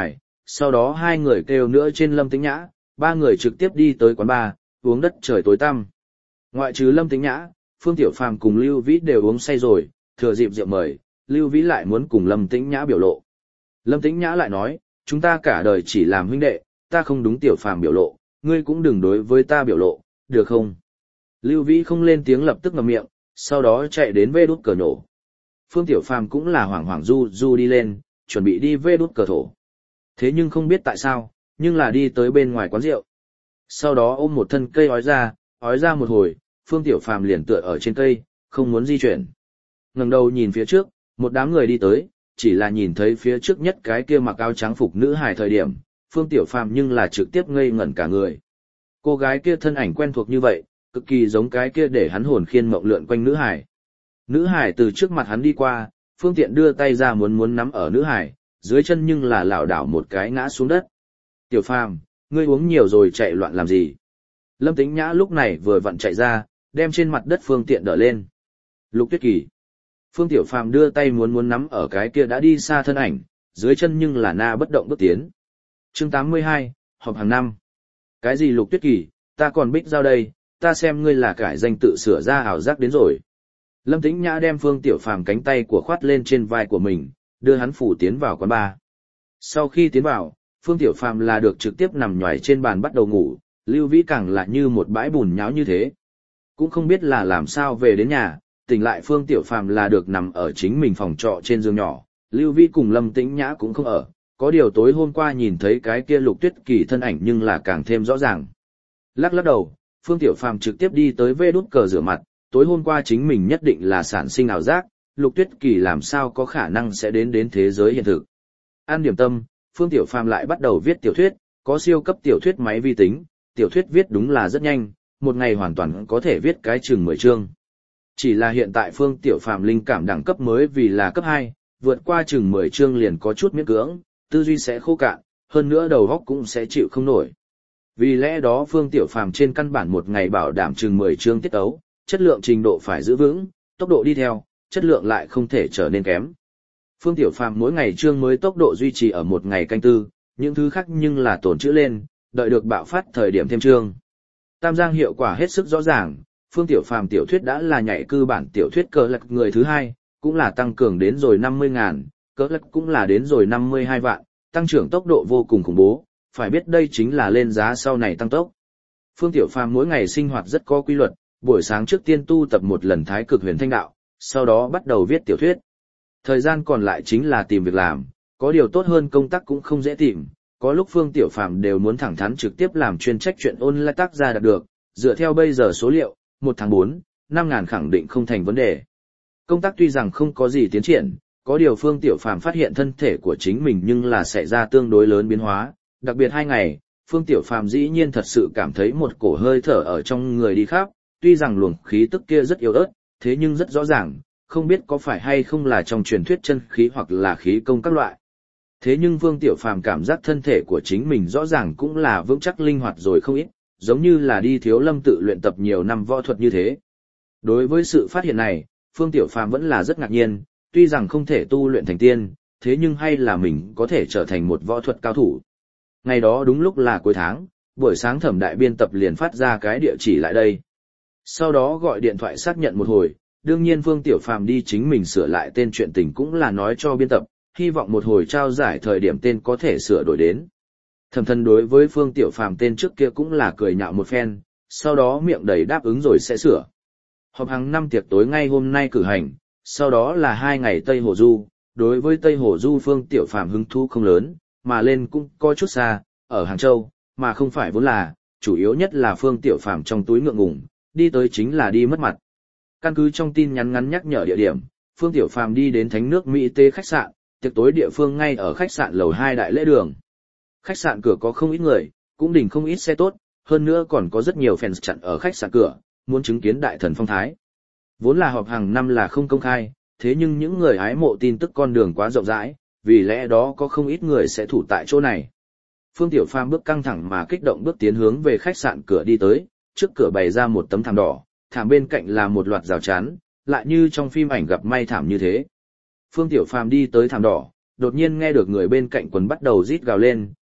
[SPEAKER 1] sau đó hai người kêu nữa trên Lâm Tĩnh Nhã, ba người trực tiếp đi tới quán bar, uống đất trời tối tăm. Ngoại trừ Lâm Tĩnh Nhã, Phương Tiểu Phàm cùng Lưu Vĩ đều uống say rồi, thừa dịp rượu mời, Lưu Vĩ lại muốn cùng Lâm Tĩnh Nhã biểu lộ. Lâm Tĩnh Nhã lại nói, chúng ta cả đời chỉ làm huynh đệ, ta không đúng Tiểu Phàm biểu lộ, ngươi cũng đừng đối với ta biểu lộ, được không? Lưu Vĩ không lên tiếng lập tức ngậm miệng, sau đó chạy đến vê đút cờ nổ. Phương Tiểu Phàm cũng là hoảng hoảng du đi lên, chuẩn bị đi vê đút cờ thổ. Thế nhưng không biết tại sao, nhưng là đi tới bên ngoài quán rượu. Sau đó ôm một thân cây ói ra một hồi, Phương Tiểu Phàm liền tựa ở trên cây, không muốn di chuyển. Ngẩng đầu nhìn phía trước, một đám người đi tới, chỉ là nhìn thấy phía trước nhất cái kia mặc áo trắng phục nữ hài thời điểm, Phương Tiểu Phàm nhưng là trực tiếp ngây ngẩn cả người. Cô gái kia thân ảnh quen thuộc như vậy, cực kỳ giống cái kia để hắn hồn khiên mộng lượn quanh nữ hài. Nữ hài từ trước mặt hắn đi qua, phương tiện đưa tay ra muốn nắm ở nữ hài, dưới chân nhưng là lảo đảo một cái ngã xuống đất. Tiểu Phàm, ngươi uống nhiều rồi chạy loạn làm gì? Lâm Tĩnh Nhã lúc này vừa vặn chạy ra, đem trên mặt đất phương tiện đỡ lên. Lục Tuyết Kỳ. Phương Tiểu Phàm đưa tay muốn nắm ở cái kia đã đi xa thân ảnh, dưới chân nhưng là na bất động bước tiến. Chương 82, họp hàng năm. Cái gì Lục Tuyết Kỳ, ta còn bích giao đây, ta xem ngươi là cải danh tự sửa ra ảo giác đến rồi. Lâm Tĩnh Nhã đem Phương Tiểu Phàm cánh tay của khoát lên trên vai của mình, đưa hắn phủ tiến vào quán bar. Sau khi tiến vào, Phương Tiểu Phàm là được trực tiếp nằm nhoài trên bàn bắt đầu ngủ, Lưu Vĩ càng là như một bãi bùn nháo như thế. Cũng không biết là làm sao về đến nhà, tỉnh lại Phương Tiểu Phàm là được nằm ở chính mình phòng trọ trên giường nhỏ, Lưu Vĩ cùng Lâm Tĩnh Nhã cũng không ở, có điều tối hôm qua nhìn thấy cái kia Lục Tuyết Kỳ thân ảnh nhưng là càng thêm rõ ràng. Lắc đầu, Phương Tiểu Phàm trực tiếp đi tới vê đút cờ rửa mặt, tối hôm qua chính mình nhất định là sản sinh ảo giác, Lục Tuyết Kỳ làm sao có khả năng sẽ đến thế giới hiện thực. Ăn điểm tâm, Phương Tiểu Phàm lại bắt đầu viết tiểu thuyết, có siêu cấp tiểu thuyết máy vi tính, tiểu thuyết viết đúng là rất nhanh, một ngày hoàn toàn có thể viết cái chừng 10 chương. Chỉ là hiện tại Phương Tiểu Phàm linh cảm đẳng cấp mới vì là cấp 2, vượt qua chừng 10 chương liền có chút miễn cưỡng, tư duy sẽ khô cạn, hơn nữa đầu óc cũng sẽ chịu không nổi. Vì lẽ đó Phương Tiểu Phàm trên căn bản một ngày bảo đảm chừng 10 chương tiết tấu, chất lượng trình độ phải giữ vững, tốc độ đi theo, chất lượng lại không thể trở nên kém. Phương Tiểu Phàm mỗi ngày chương mới tốc độ duy trì ở một ngày canh tư, những thứ khác nhưng là tổn chữ lên, đợi được bạo phát thời điểm thêm chương. Tam Giang hiệu quả hết sức rõ ràng, Phương Tiểu Phàm tiểu thuyết đã là nhảy cư bản tiểu thuyết cờ lạc người thứ hai, cũng là tăng cường đến rồi 50.000, cờ lạc cũng là đến rồi 52 vạn, tăng trưởng tốc độ vô cùng khủng bố, phải biết đây chính là lên giá sau này tăng tốc. Phương Tiểu Phàm mỗi ngày sinh hoạt rất có quy luật, buổi sáng trước tiên tu tập một lần Thái Cực Huyền Thanh Đạo, sau đó bắt đầu viết tiểu thuyết. Thời gian còn lại chính là tìm việc làm, có điều tốt hơn công tác cũng không dễ tìm, có lúc Phương Tiểu Phàm đều muốn thẳng thắn trực tiếp làm chuyên trách chuyện online tác ra đạt được, dựa theo bây giờ số liệu, 1 tháng 4, 5.000 khẳng định không thành vấn đề. Công tác tuy rằng không có gì tiến triển, có điều Phương Tiểu Phàm phát hiện thân thể của chính mình nhưng là xảy ra tương đối lớn biến hóa, đặc biệt 2 ngày, Phương Tiểu Phàm dĩ nhiên thật sự cảm thấy một cổ hơi thở ở trong người đi khắp, tuy rằng luồng khí tức kia rất yếu ớt, thế nhưng rất rõ ràng, không biết có phải hay không là trong truyền thuyết chân khí hoặc là khí công các loại. Thế nhưng Phương Tiểu Phàm cảm giác thân thể của chính mình rõ ràng cũng là vững chắc linh hoạt rồi không ít, giống như là đi Thiếu Lâm tự luyện tập nhiều năm võ thuật như thế. Đối với sự phát hiện này, Phương Tiểu Phàm vẫn là rất ngạc nhiên, tuy rằng không thể tu luyện thành tiên, thế nhưng hay là mình có thể trở thành một võ thuật cao thủ. Ngày đó đúng lúc là cuối tháng, buổi sáng Thẩm đại biên tập liền phát ra cái địa chỉ lại đây. Sau đó gọi điện thoại xác nhận một hồi, đương nhiên Phương Tiểu Phàm đi chính mình sửa lại tên chuyện tình cũng là nói cho biên tập, hy vọng một hồi trao giải thời điểm tên có thể sửa đổi đến. Thẩm Thần đối với Phương Tiểu Phàm tên trước kia cũng là cười nhạo một phen, sau đó miệng đầy đáp ứng rồi sẽ sửa. Họp hàng năm tiệc tối ngay hôm nay cử hành, sau đó là 2 ngày Tây Hồ Du, đối với Tây Hồ Du Phương Tiểu Phàm hứng thú không lớn, mà lên cũng có chút xa, ở Hàng Châu, mà không phải vốn là, chủ yếu nhất là Phương Tiểu Phàm trong túi ngượng ngùng, đi tới chính là đi mất mặt. Căn cứ trong tin nhắn ngắn nhắc nhở địa điểm, Phương Tiểu Phàm đi đến Thánh Nước Mỹ Tê khách sạn, tiệc tối địa phương ngay ở khách sạn lầu 2 đại lễ đường. Khách sạn cửa có không ít người, cũng đình không ít xe tốt, hơn nữa còn có rất nhiều fans chặn ở khách sạn cửa, muốn chứng kiến đại thần phong thái. Vốn là họp hàng năm là không công khai, thế nhưng những người hái mộ tin tức con đường quá rộng rãi, vì lẽ đó có không ít người sẽ thủ tại chỗ này. Phương Tiểu Phàm bước căng thẳng mà kích động bước tiến hướng về khách sạn cửa đi tới, trước cửa bày ra một tấm thảm đỏ, thảm bên cạnh là một loạt rào chắn, lại như trong phim ảnh gặp may thảm như thế. Phương Tiểu Phàm đi tới thảm đỏ, đột nhiên nghe được người bên cạnh quần bắt đầu rít gào lên,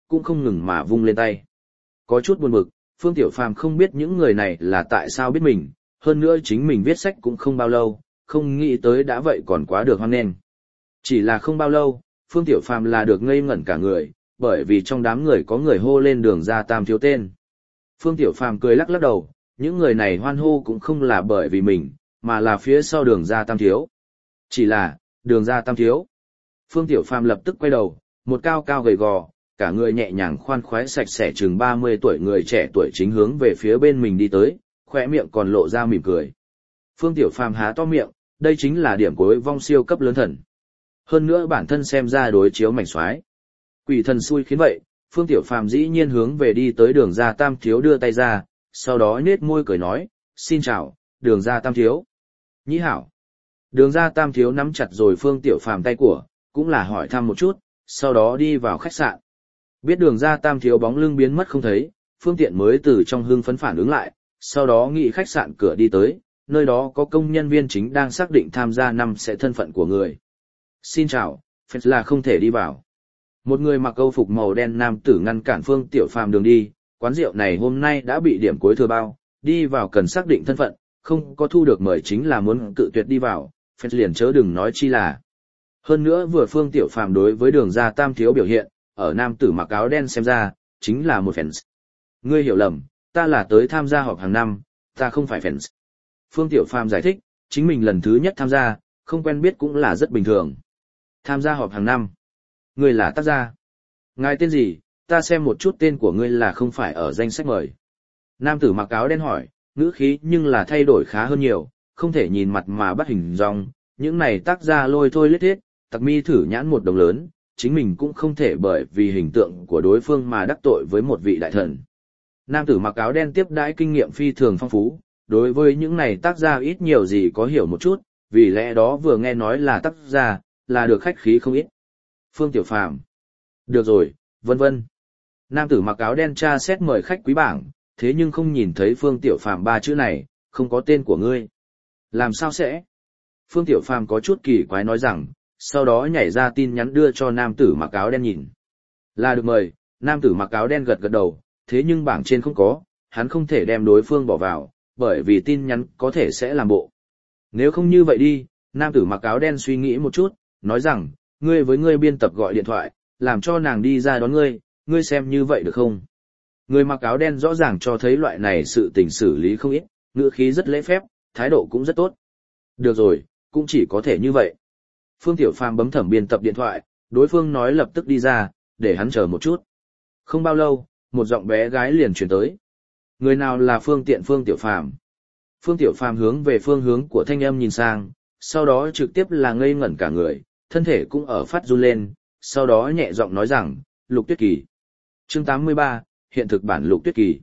[SPEAKER 1] cũng không ngừng mà vung lên tay. Có chút buồn bực, Phương Tiểu Phàm không biết những người này là tại sao biết mình, hơn nữa chính mình viết sách cũng không bao lâu, không nghĩ tới đã vậy còn quá được hoan nghênh. Chỉ là không bao lâu, Phương Tiểu Phàm là được ngây ngẩn cả người, bởi vì trong đám người có người hô lên Đường Gia Tam Thiếu tên. Phương Tiểu Phàm cười lắc lắc đầu, những người này hoan hô cũng không là bởi vì mình, mà là phía sau Đường Gia Tam Thiếu. Chỉ là, Đường Gia Tam Thiếu. Phương Tiểu Phàm lập tức quay đầu, một cao cao gầy gò, cả người nhẹ nhàng khoan khoái sạch sẽ chừng 30 tuổi người trẻ tuổi chính hướng về phía bên mình đi tới, khóe miệng còn lộ ra mỉm cười. Phương Tiểu Phàm há to miệng, đây chính là điểm cuối vong siêu cấp lớn thần. Hơn nữa bản thân xem ra đối chiếu mảnh xoái. Quỷ thần xui khiến vậy, Phương Tiểu Phàm dĩ nhiên hướng về đi tới Đường Gia Tam Thiếu đưa tay ra, sau đó nhếch môi cười nói, xin chào, Đường Gia Tam Thiếu. Nhĩ hảo. Đường Gia Tam Thiếu nắm chặt rồi Phương Tiểu Phàm tay của, cũng là hỏi thăm một chút, sau đó đi vào khách sạn. Biết Đường Gia Tam Thiếu bóng lưng biến mất không thấy, Phương Tiện mới từ trong hưng phấn phản ứng lại, sau đó nghĩ khách sạn cửa đi tới, nơi đó có công nhân viên chính đang xác định tham gia năm sẽ thân phận của người. Xin chào, phép là không thể đi vào. Một người mặc câu phục màu đen nam tử ngăn cản Phương Tiểu Phàm đường đi, quán rượu này hôm nay đã bị điểm cuối thừa bao, đi vào cần xác định thân phận, không có thu được mời chính là muốn cự tuyệt đi vào, phép liền chớ đừng nói chi là. Hơn nữa vừa Phương Tiểu Phàm đối với Đường Gia Tam Thiếu biểu hiện, ở nam tử mặc áo đen xem ra, chính là một fans. Ngươi hiểu lầm, ta là tới tham gia họp hàng năm, ta không phải fans. Phương Tiểu Phàm giải thích, chính mình lần thứ nhất tham gia, không quen biết cũng là rất bình thường. Tham gia họp hàng năm. Ngươi là tác gia. Ngài tên gì, ta xem một chút tên của ngươi là không phải ở danh sách mời. Nam tử mặc áo đen hỏi, ngữ khí nhưng là thay đổi khá hơn nhiều, không thể nhìn mặt mà bắt hình dong, những này tác gia lôi thôi lết hết, tặc mi thử nhãn một đồng lớn, chính mình cũng không thể bởi vì hình tượng của đối phương mà đắc tội với một vị đại thần. Nam tử mặc áo đen tiếp đãi kinh nghiệm phi thường phong phú, đối với những này tác gia ít nhiều gì có hiểu một chút, vì lẽ đó vừa nghe nói là tác gia, là được khách khí không ít. Phương Tiểu Phàm. Được rồi, vân vân. Nam tử mặc áo đen tra xét mời khách quý bảng, thế nhưng không nhìn thấy Phương Tiểu Phàm ba chữ này, không có tên của ngươi. Làm sao sẽ? Phương Tiểu Phàm có chút kỳ quái nói rằng, sau đó nhảy ra tin nhắn đưa cho nam tử mặc áo đen nhìn. Là được mời, nam tử mặc áo đen gật gật đầu, thế nhưng bảng trên không có, hắn không thể đem đối phương bỏ vào, bởi vì tin nhắn có thể sẽ làm bộ. Nếu không như vậy đi, nam tử mặc áo đen suy nghĩ một chút, nói rằng, ngươi với ngươi biên tập gọi điện thoại, làm cho nàng đi ra đón ngươi, ngươi xem như vậy được không? Người mặc áo đen rõ ràng cho thấy loại này sự tình xử lý không ít, ngữ khí rất lễ phép, thái độ cũng rất tốt. Được rồi, cũng chỉ có thể như vậy. Phương Tiểu Phàm bấm thẩm biên tập điện thoại, đối phương nói lập tức đi ra, để hắn chờ một chút. Không bao lâu, một giọng bé gái liền chuyển tới. Người nào là Phương Tiểu Phàm? Phương Tiểu Phàm hướng về phương hướng của thanh âm nhìn sang, sau đó trực tiếp là ngây ngẩn cả người, thân thể cũng ở phát run lên, sau đó nhẹ giọng nói rằng, Lục Tuyết Kỳ. Chương 83, hiện thực bản Lục Tuyết Kỳ.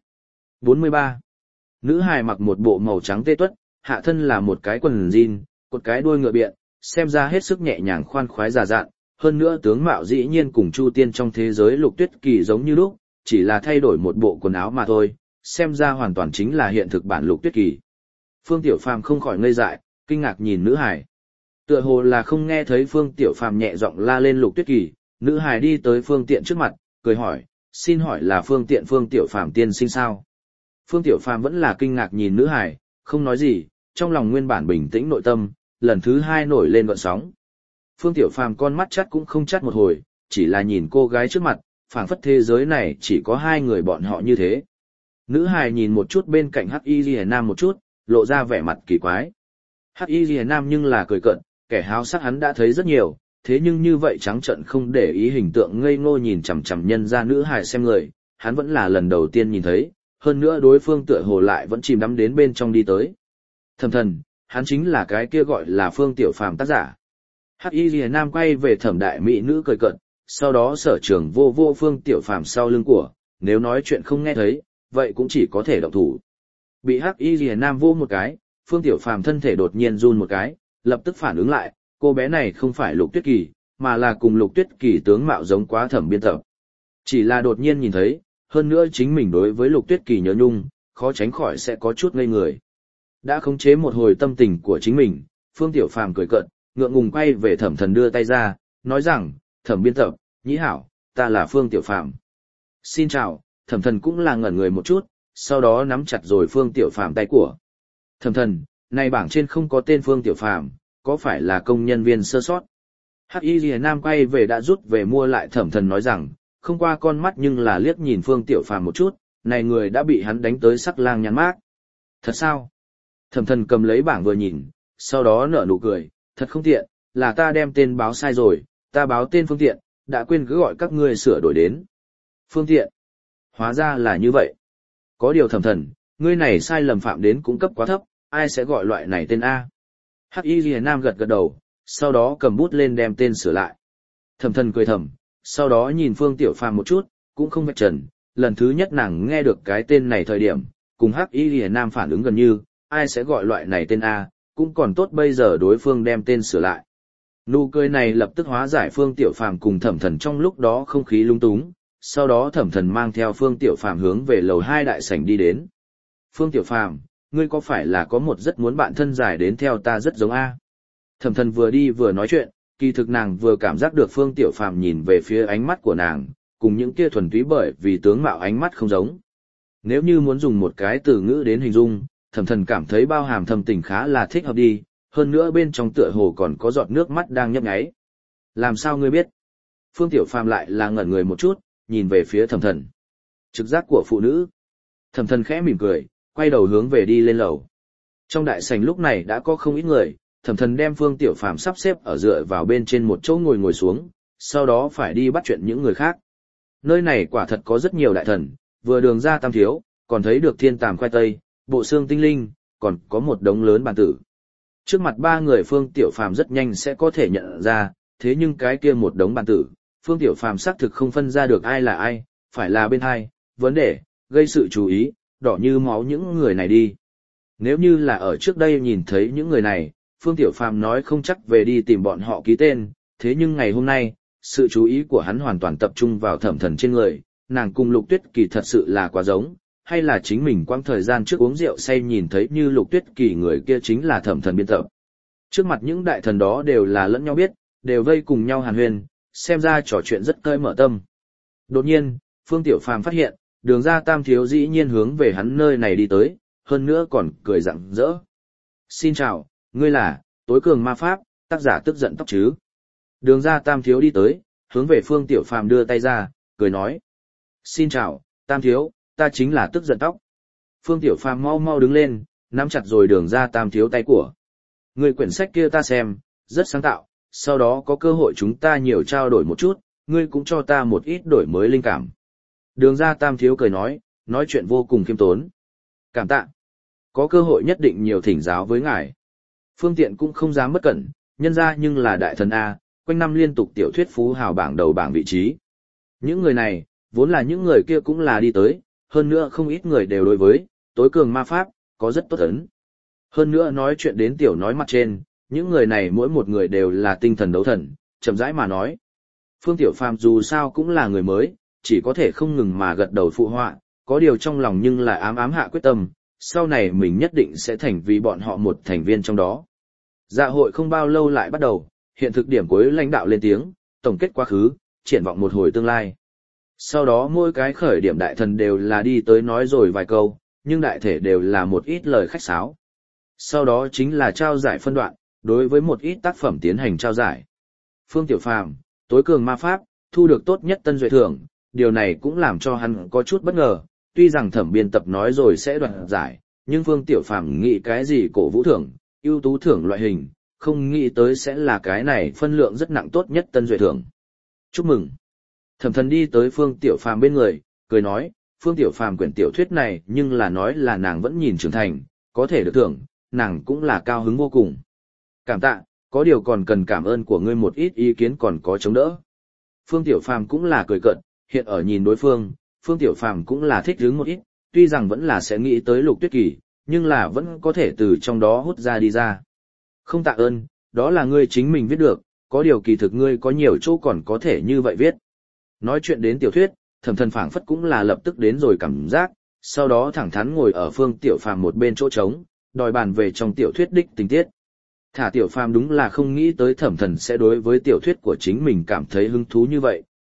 [SPEAKER 1] 43. Nữ hài mặc một bộ màu trắng tê tuất, hạ thân là một cái quần jean, cột cái đuôi ngựa biện, xem ra hết sức nhẹ nhàng khoan khoái già dạn, hơn nữa tướng mạo dĩ nhiên cùng Chu Tiên trong thế giới Lục Tuyết Kỳ giống như lúc, chỉ là thay đổi một bộ quần áo mà thôi, xem ra hoàn toàn chính là hiện thực bản Lục Tuyết Kỳ. Phương Tiểu Phàm không khỏi ngây dại, kinh ngạc nhìn nữ hài. Tựa hồ là không nghe thấy Phương Tiểu Phàm nhẹ giọng la lên Lục Tuyết Kỳ, nữ hài đi tới Phương Tiện trước mặt, cười hỏi, xin hỏi là Phương Tiểu Phàm tiên sinh sao? Phương Tiểu Phàm vẫn là kinh ngạc nhìn nữ hài, không nói gì, trong lòng nguyên bản bình tĩnh nội tâm, lần thứ hai nổi lên gợn sóng. Phương Tiểu Phàm con mắt chắt cũng không chắt một hồi, chỉ là nhìn cô gái trước mặt, phảng phất thế giới này chỉ có hai người bọn họ như thế. Nữ hài nhìn một chút bên cạnh Hắc Y Liễu Nam một chút, lộ ra vẻ mặt kỳ quái. Hắc Y Liễu Nam nhưng là cười cợt, kẻ háo sắc hắn đã thấy rất nhiều, thế nhưng như vậy trắng trợn không để ý hình tượng ngây ngô nhìn chằm chằm nhân ra nữ hài xem người, hắn vẫn là lần đầu tiên nhìn thấy, hơn nữa đối phương tựa hồ lại vẫn chìm đắm đến bên trong đi tới. Thầm thần, hắn chính là cái kia gọi là Phương Tiểu Phàm tác giả. Hắc Y Liễu Nam quay về Thẩm đại mỹ nữ cười cợt, sau đó Sở Trường vô Phương Tiểu Phàm sau lưng của, nếu nói chuyện không nghe thấy, vậy cũng chỉ có thể động thủ. Bị Hắc Y Liễu Nam vô một cái, Phương Tiểu Phàm thân thể đột nhiên run một cái, lập tức phản ứng lại, cô bé này không phải Lục Tuyết Kỳ, mà là cùng Lục Tuyết Kỳ tướng mạo giống quá Thẩm biên tập. Chỉ là đột nhiên nhìn thấy, hơn nữa chính mình đối với Lục Tuyết Kỳ nhớ nhung, khó tránh khỏi sẽ có chút ngây người. Đã khống chế một hồi tâm tình của chính mình, Phương Tiểu Phàm cười cợt, ngượng ngùng quay về Thẩm Thần đưa tay ra, nói rằng, Thẩm biên tập, nhĩ hảo, ta là Phương Tiểu Phàm. Xin chào, Thẩm Thần cũng là ngẩn người một chút, sau đó nắm chặt rồi Phương Tiểu Phàm tay của. Thẩm Thần, này bảng trên không có tên Phương Tiểu Phàm, có phải là công nhân viên sơ sót? Hắc Y Liễu Nam quay về đã rút về mua lại Thẩm Thần nói rằng, không qua con mắt nhưng là liếc nhìn Phương Tiểu Phàm một chút, này người đã bị hắn đánh tới sắc lang nhăn mác. Thật sao? Thẩm Thần cầm lấy bảng vừa nhìn, sau đó nở nụ cười, thật không tiện, là ta đem tên báo sai rồi, ta báo tên Phương Tiện, đã quên cứ gọi các ngươi sửa đổi đến. Phương Tiện. Hóa ra là như vậy. Có điều Thẩm Thần, ngươi này sai lầm phạm đến cũng cấp quá thấp, ai sẽ gọi loại này tên A? Hắc Y Liễu Nam gật gật đầu, sau đó cầm bút lên đem tên sửa lại. Thẩm Thần cười thầm, sau đó nhìn Phương Tiểu Phàm một chút, cũng không vạch trần, lần thứ nhất nàng nghe được cái tên này thời điểm, cùng Hắc Y Liễu Nam phản ứng gần như, ai sẽ gọi loại này tên A, cũng còn tốt bây giờ đối phương đem tên sửa lại. Nụ cười này lập tức hóa giải Phương Tiểu Phàm cùng Thẩm Thần trong lúc đó không khí lung túng, sau đó Thẩm Thần mang theo Phương Tiểu Phàm hướng về lầu 2 đại sảnh đi đến. Phương Tiểu Phàm, ngươi có phải là có một rất muốn bạn thân giải đến theo ta rất giống A? Thẩm Thần vừa đi vừa nói chuyện, kỳ thực nàng vừa cảm giác được Phương Tiểu Phàm nhìn về phía ánh mắt của nàng, cùng những kia thuần túy bởi vì tướng mạo ánh mắt không giống. Nếu như muốn dùng một cái từ ngữ đến hình dung, Thẩm Thần cảm thấy bao hàm thâm tình khá là thích hợp đi, hơn nữa bên trong tựa hồ còn có giọt nước mắt đang nhấp nháy. Làm sao ngươi biết? Phương Tiểu Phàm lại là ngẩn người một chút, nhìn về phía Thẩm Thần. Trực giác của phụ nữ. Thẩm Thần khẽ mỉm cười, quay đầu hướng về đi lên lầu. Trong đại sảnh lúc này đã có không ít người, Thẩm Thần đem Phương Tiểu Phàm sắp xếp ở dựa vào bên trên một chỗ ngồi xuống, sau đó phải đi bắt chuyện những người khác. Nơi này quả thật có rất nhiều đại thần, vừa đường ra tam thiếu, còn thấy được thiên tàm khoai tây, bộ xương tinh linh, còn có một đống lớn bàn tử. Trước mặt ba người Phương Tiểu Phàm rất nhanh sẽ có thể nhận ra, thế nhưng cái kia một đống bàn tử, Phương Tiểu Phàm xác thực không phân ra được ai là ai, phải là bên hai, vấn đề, gây sự chú ý, đỏ như máu những người này đi. Nếu như là ở trước đây nhìn thấy những người này, Phương Tiểu Phàm nói không chắc về đi tìm bọn họ ký tên, thế nhưng ngày hôm nay, sự chú ý của hắn hoàn toàn tập trung vào Thẩm Thần trên người, nàng cùng Lục Tuyết Kỳ thật sự là quá giống, hay là chính mình quãng thời gian trước uống rượu say nhìn thấy như Lục Tuyết Kỳ người kia chính là Thẩm Thần biên tập. Trước mặt những đại thần đó đều là lẫn nhau biết, đều vây cùng nhau hàn huyên, xem ra trò chuyện rất cởi mở tâm. Đột nhiên, Phương Tiểu Phàm phát hiện, đường ra tam thiếu dĩ nhiên hướng về hắn nơi này đi tới, hơn nữa còn cười rạng rỡ. Xin chào, ngươi là, tối cường ma pháp, tác giả tức giận tóc chứ. Đường ra tam thiếu đi tới, hướng về Phương Tiểu Phàm đưa tay ra, cười nói. Xin chào, tam thiếu, ta chính là tức giận tóc. Phương Tiểu Phàm mau mau đứng lên, nắm chặt rồi đường ra tam thiếu tay của. Người quyển sách kia ta xem, rất sáng tạo, sau đó có cơ hội chúng ta nhiều trao đổi một chút, ngươi cũng cho ta một ít đổi mới linh cảm. Đường ra tam thiếu cười nói chuyện vô cùng khiêm tốn. Cảm tạ. Có cơ hội nhất định nhiều thỉnh giáo với ngài. Phương Tiện cũng không dám bất cẩn, nhân ra nhưng là đại thần A, quanh năm liên tục tiểu thuyết phú hào bảng đầu bảng vị trí. Những người này, vốn là những người kia cũng là đi tới, hơn nữa không ít người đều đối với, tối cường ma pháp, có rất tốt ấn. Hơn nữa nói chuyện đến tiểu nói mặt trên, những người này mỗi một người đều là tinh thần đấu thần, chậm rãi mà nói. Phương Tiểu Phàm dù sao cũng là người mới, chỉ có thể không ngừng mà gật đầu phụ họa, có điều trong lòng nhưng lại ám ám hạ quyết tâm, sau này mình nhất định sẽ thành vì bọn họ một thành viên trong đó. Dạ hội không bao lâu lại bắt đầu, hiện thực điểm cuối lãnh đạo lên tiếng, tổng kết quá khứ, triển vọng một hồi tương lai. Sau đó mỗi cái khởi điểm đại thần đều là đi tới nói rồi vài câu, nhưng đại thể đều là một ít lời khách sáo. Sau đó chính là trao giải phân đoạn, đối với một ít tác phẩm tiến hành trao giải. Phương Tiểu Phàm, tối cường ma pháp, thu được tốt nhất tân duệ thưởng, điều này cũng làm cho hắn có chút bất ngờ, tuy rằng thẩm biên tập nói rồi sẽ đoạt giải, nhưng Phương Tiểu Phàm nghĩ cái gì cổ vũ thưởng, ưu tú thưởng loại hình, không nghĩ tới sẽ là cái này phân lượng rất nặng tốt nhất tân duệ thưởng. Chúc mừng. Thẩm Thần đi tới Phương Tiểu Phàm bên người, cười nói, Phương Tiểu Phàm quyển tiểu thuyết này nhưng là nói là nàng vẫn nhìn trưởng thành, có thể được thưởng, nàng cũng là cao hứng vô cùng. Cảm tạ, có điều còn cần cảm ơn của ngươi một ít ý kiến còn có chống đỡ. Phương Tiểu Phàm cũng là cười cợt, hiện ở nhìn đối phương, Phương Tiểu Phàm cũng là thích hứng một ít, tuy rằng vẫn là sẽ nghĩ tới Lục Tuyết Kỳ, nhưng là vẫn có thể từ trong đó hút ra đi ra. Không tạ ơn, đó là ngươi chính mình viết được, có điều kỳ thực ngươi có nhiều chỗ còn có thể như vậy viết. Nói chuyện đến tiểu thuyết, Thẩm Thần phảng phất cũng là lập tức đến rồi cảm giác, sau đó thẳng thắn ngồi ở Phương Tiểu Phàm một bên chỗ trống, đòi bàn về trong tiểu thuyết đích tình tiết. Thả Tiểu Phàm đúng là không nghĩ tới Thẩm Thần sẽ đối với tiểu thuyết của chính mình cảm thấy hứng thú như vậy,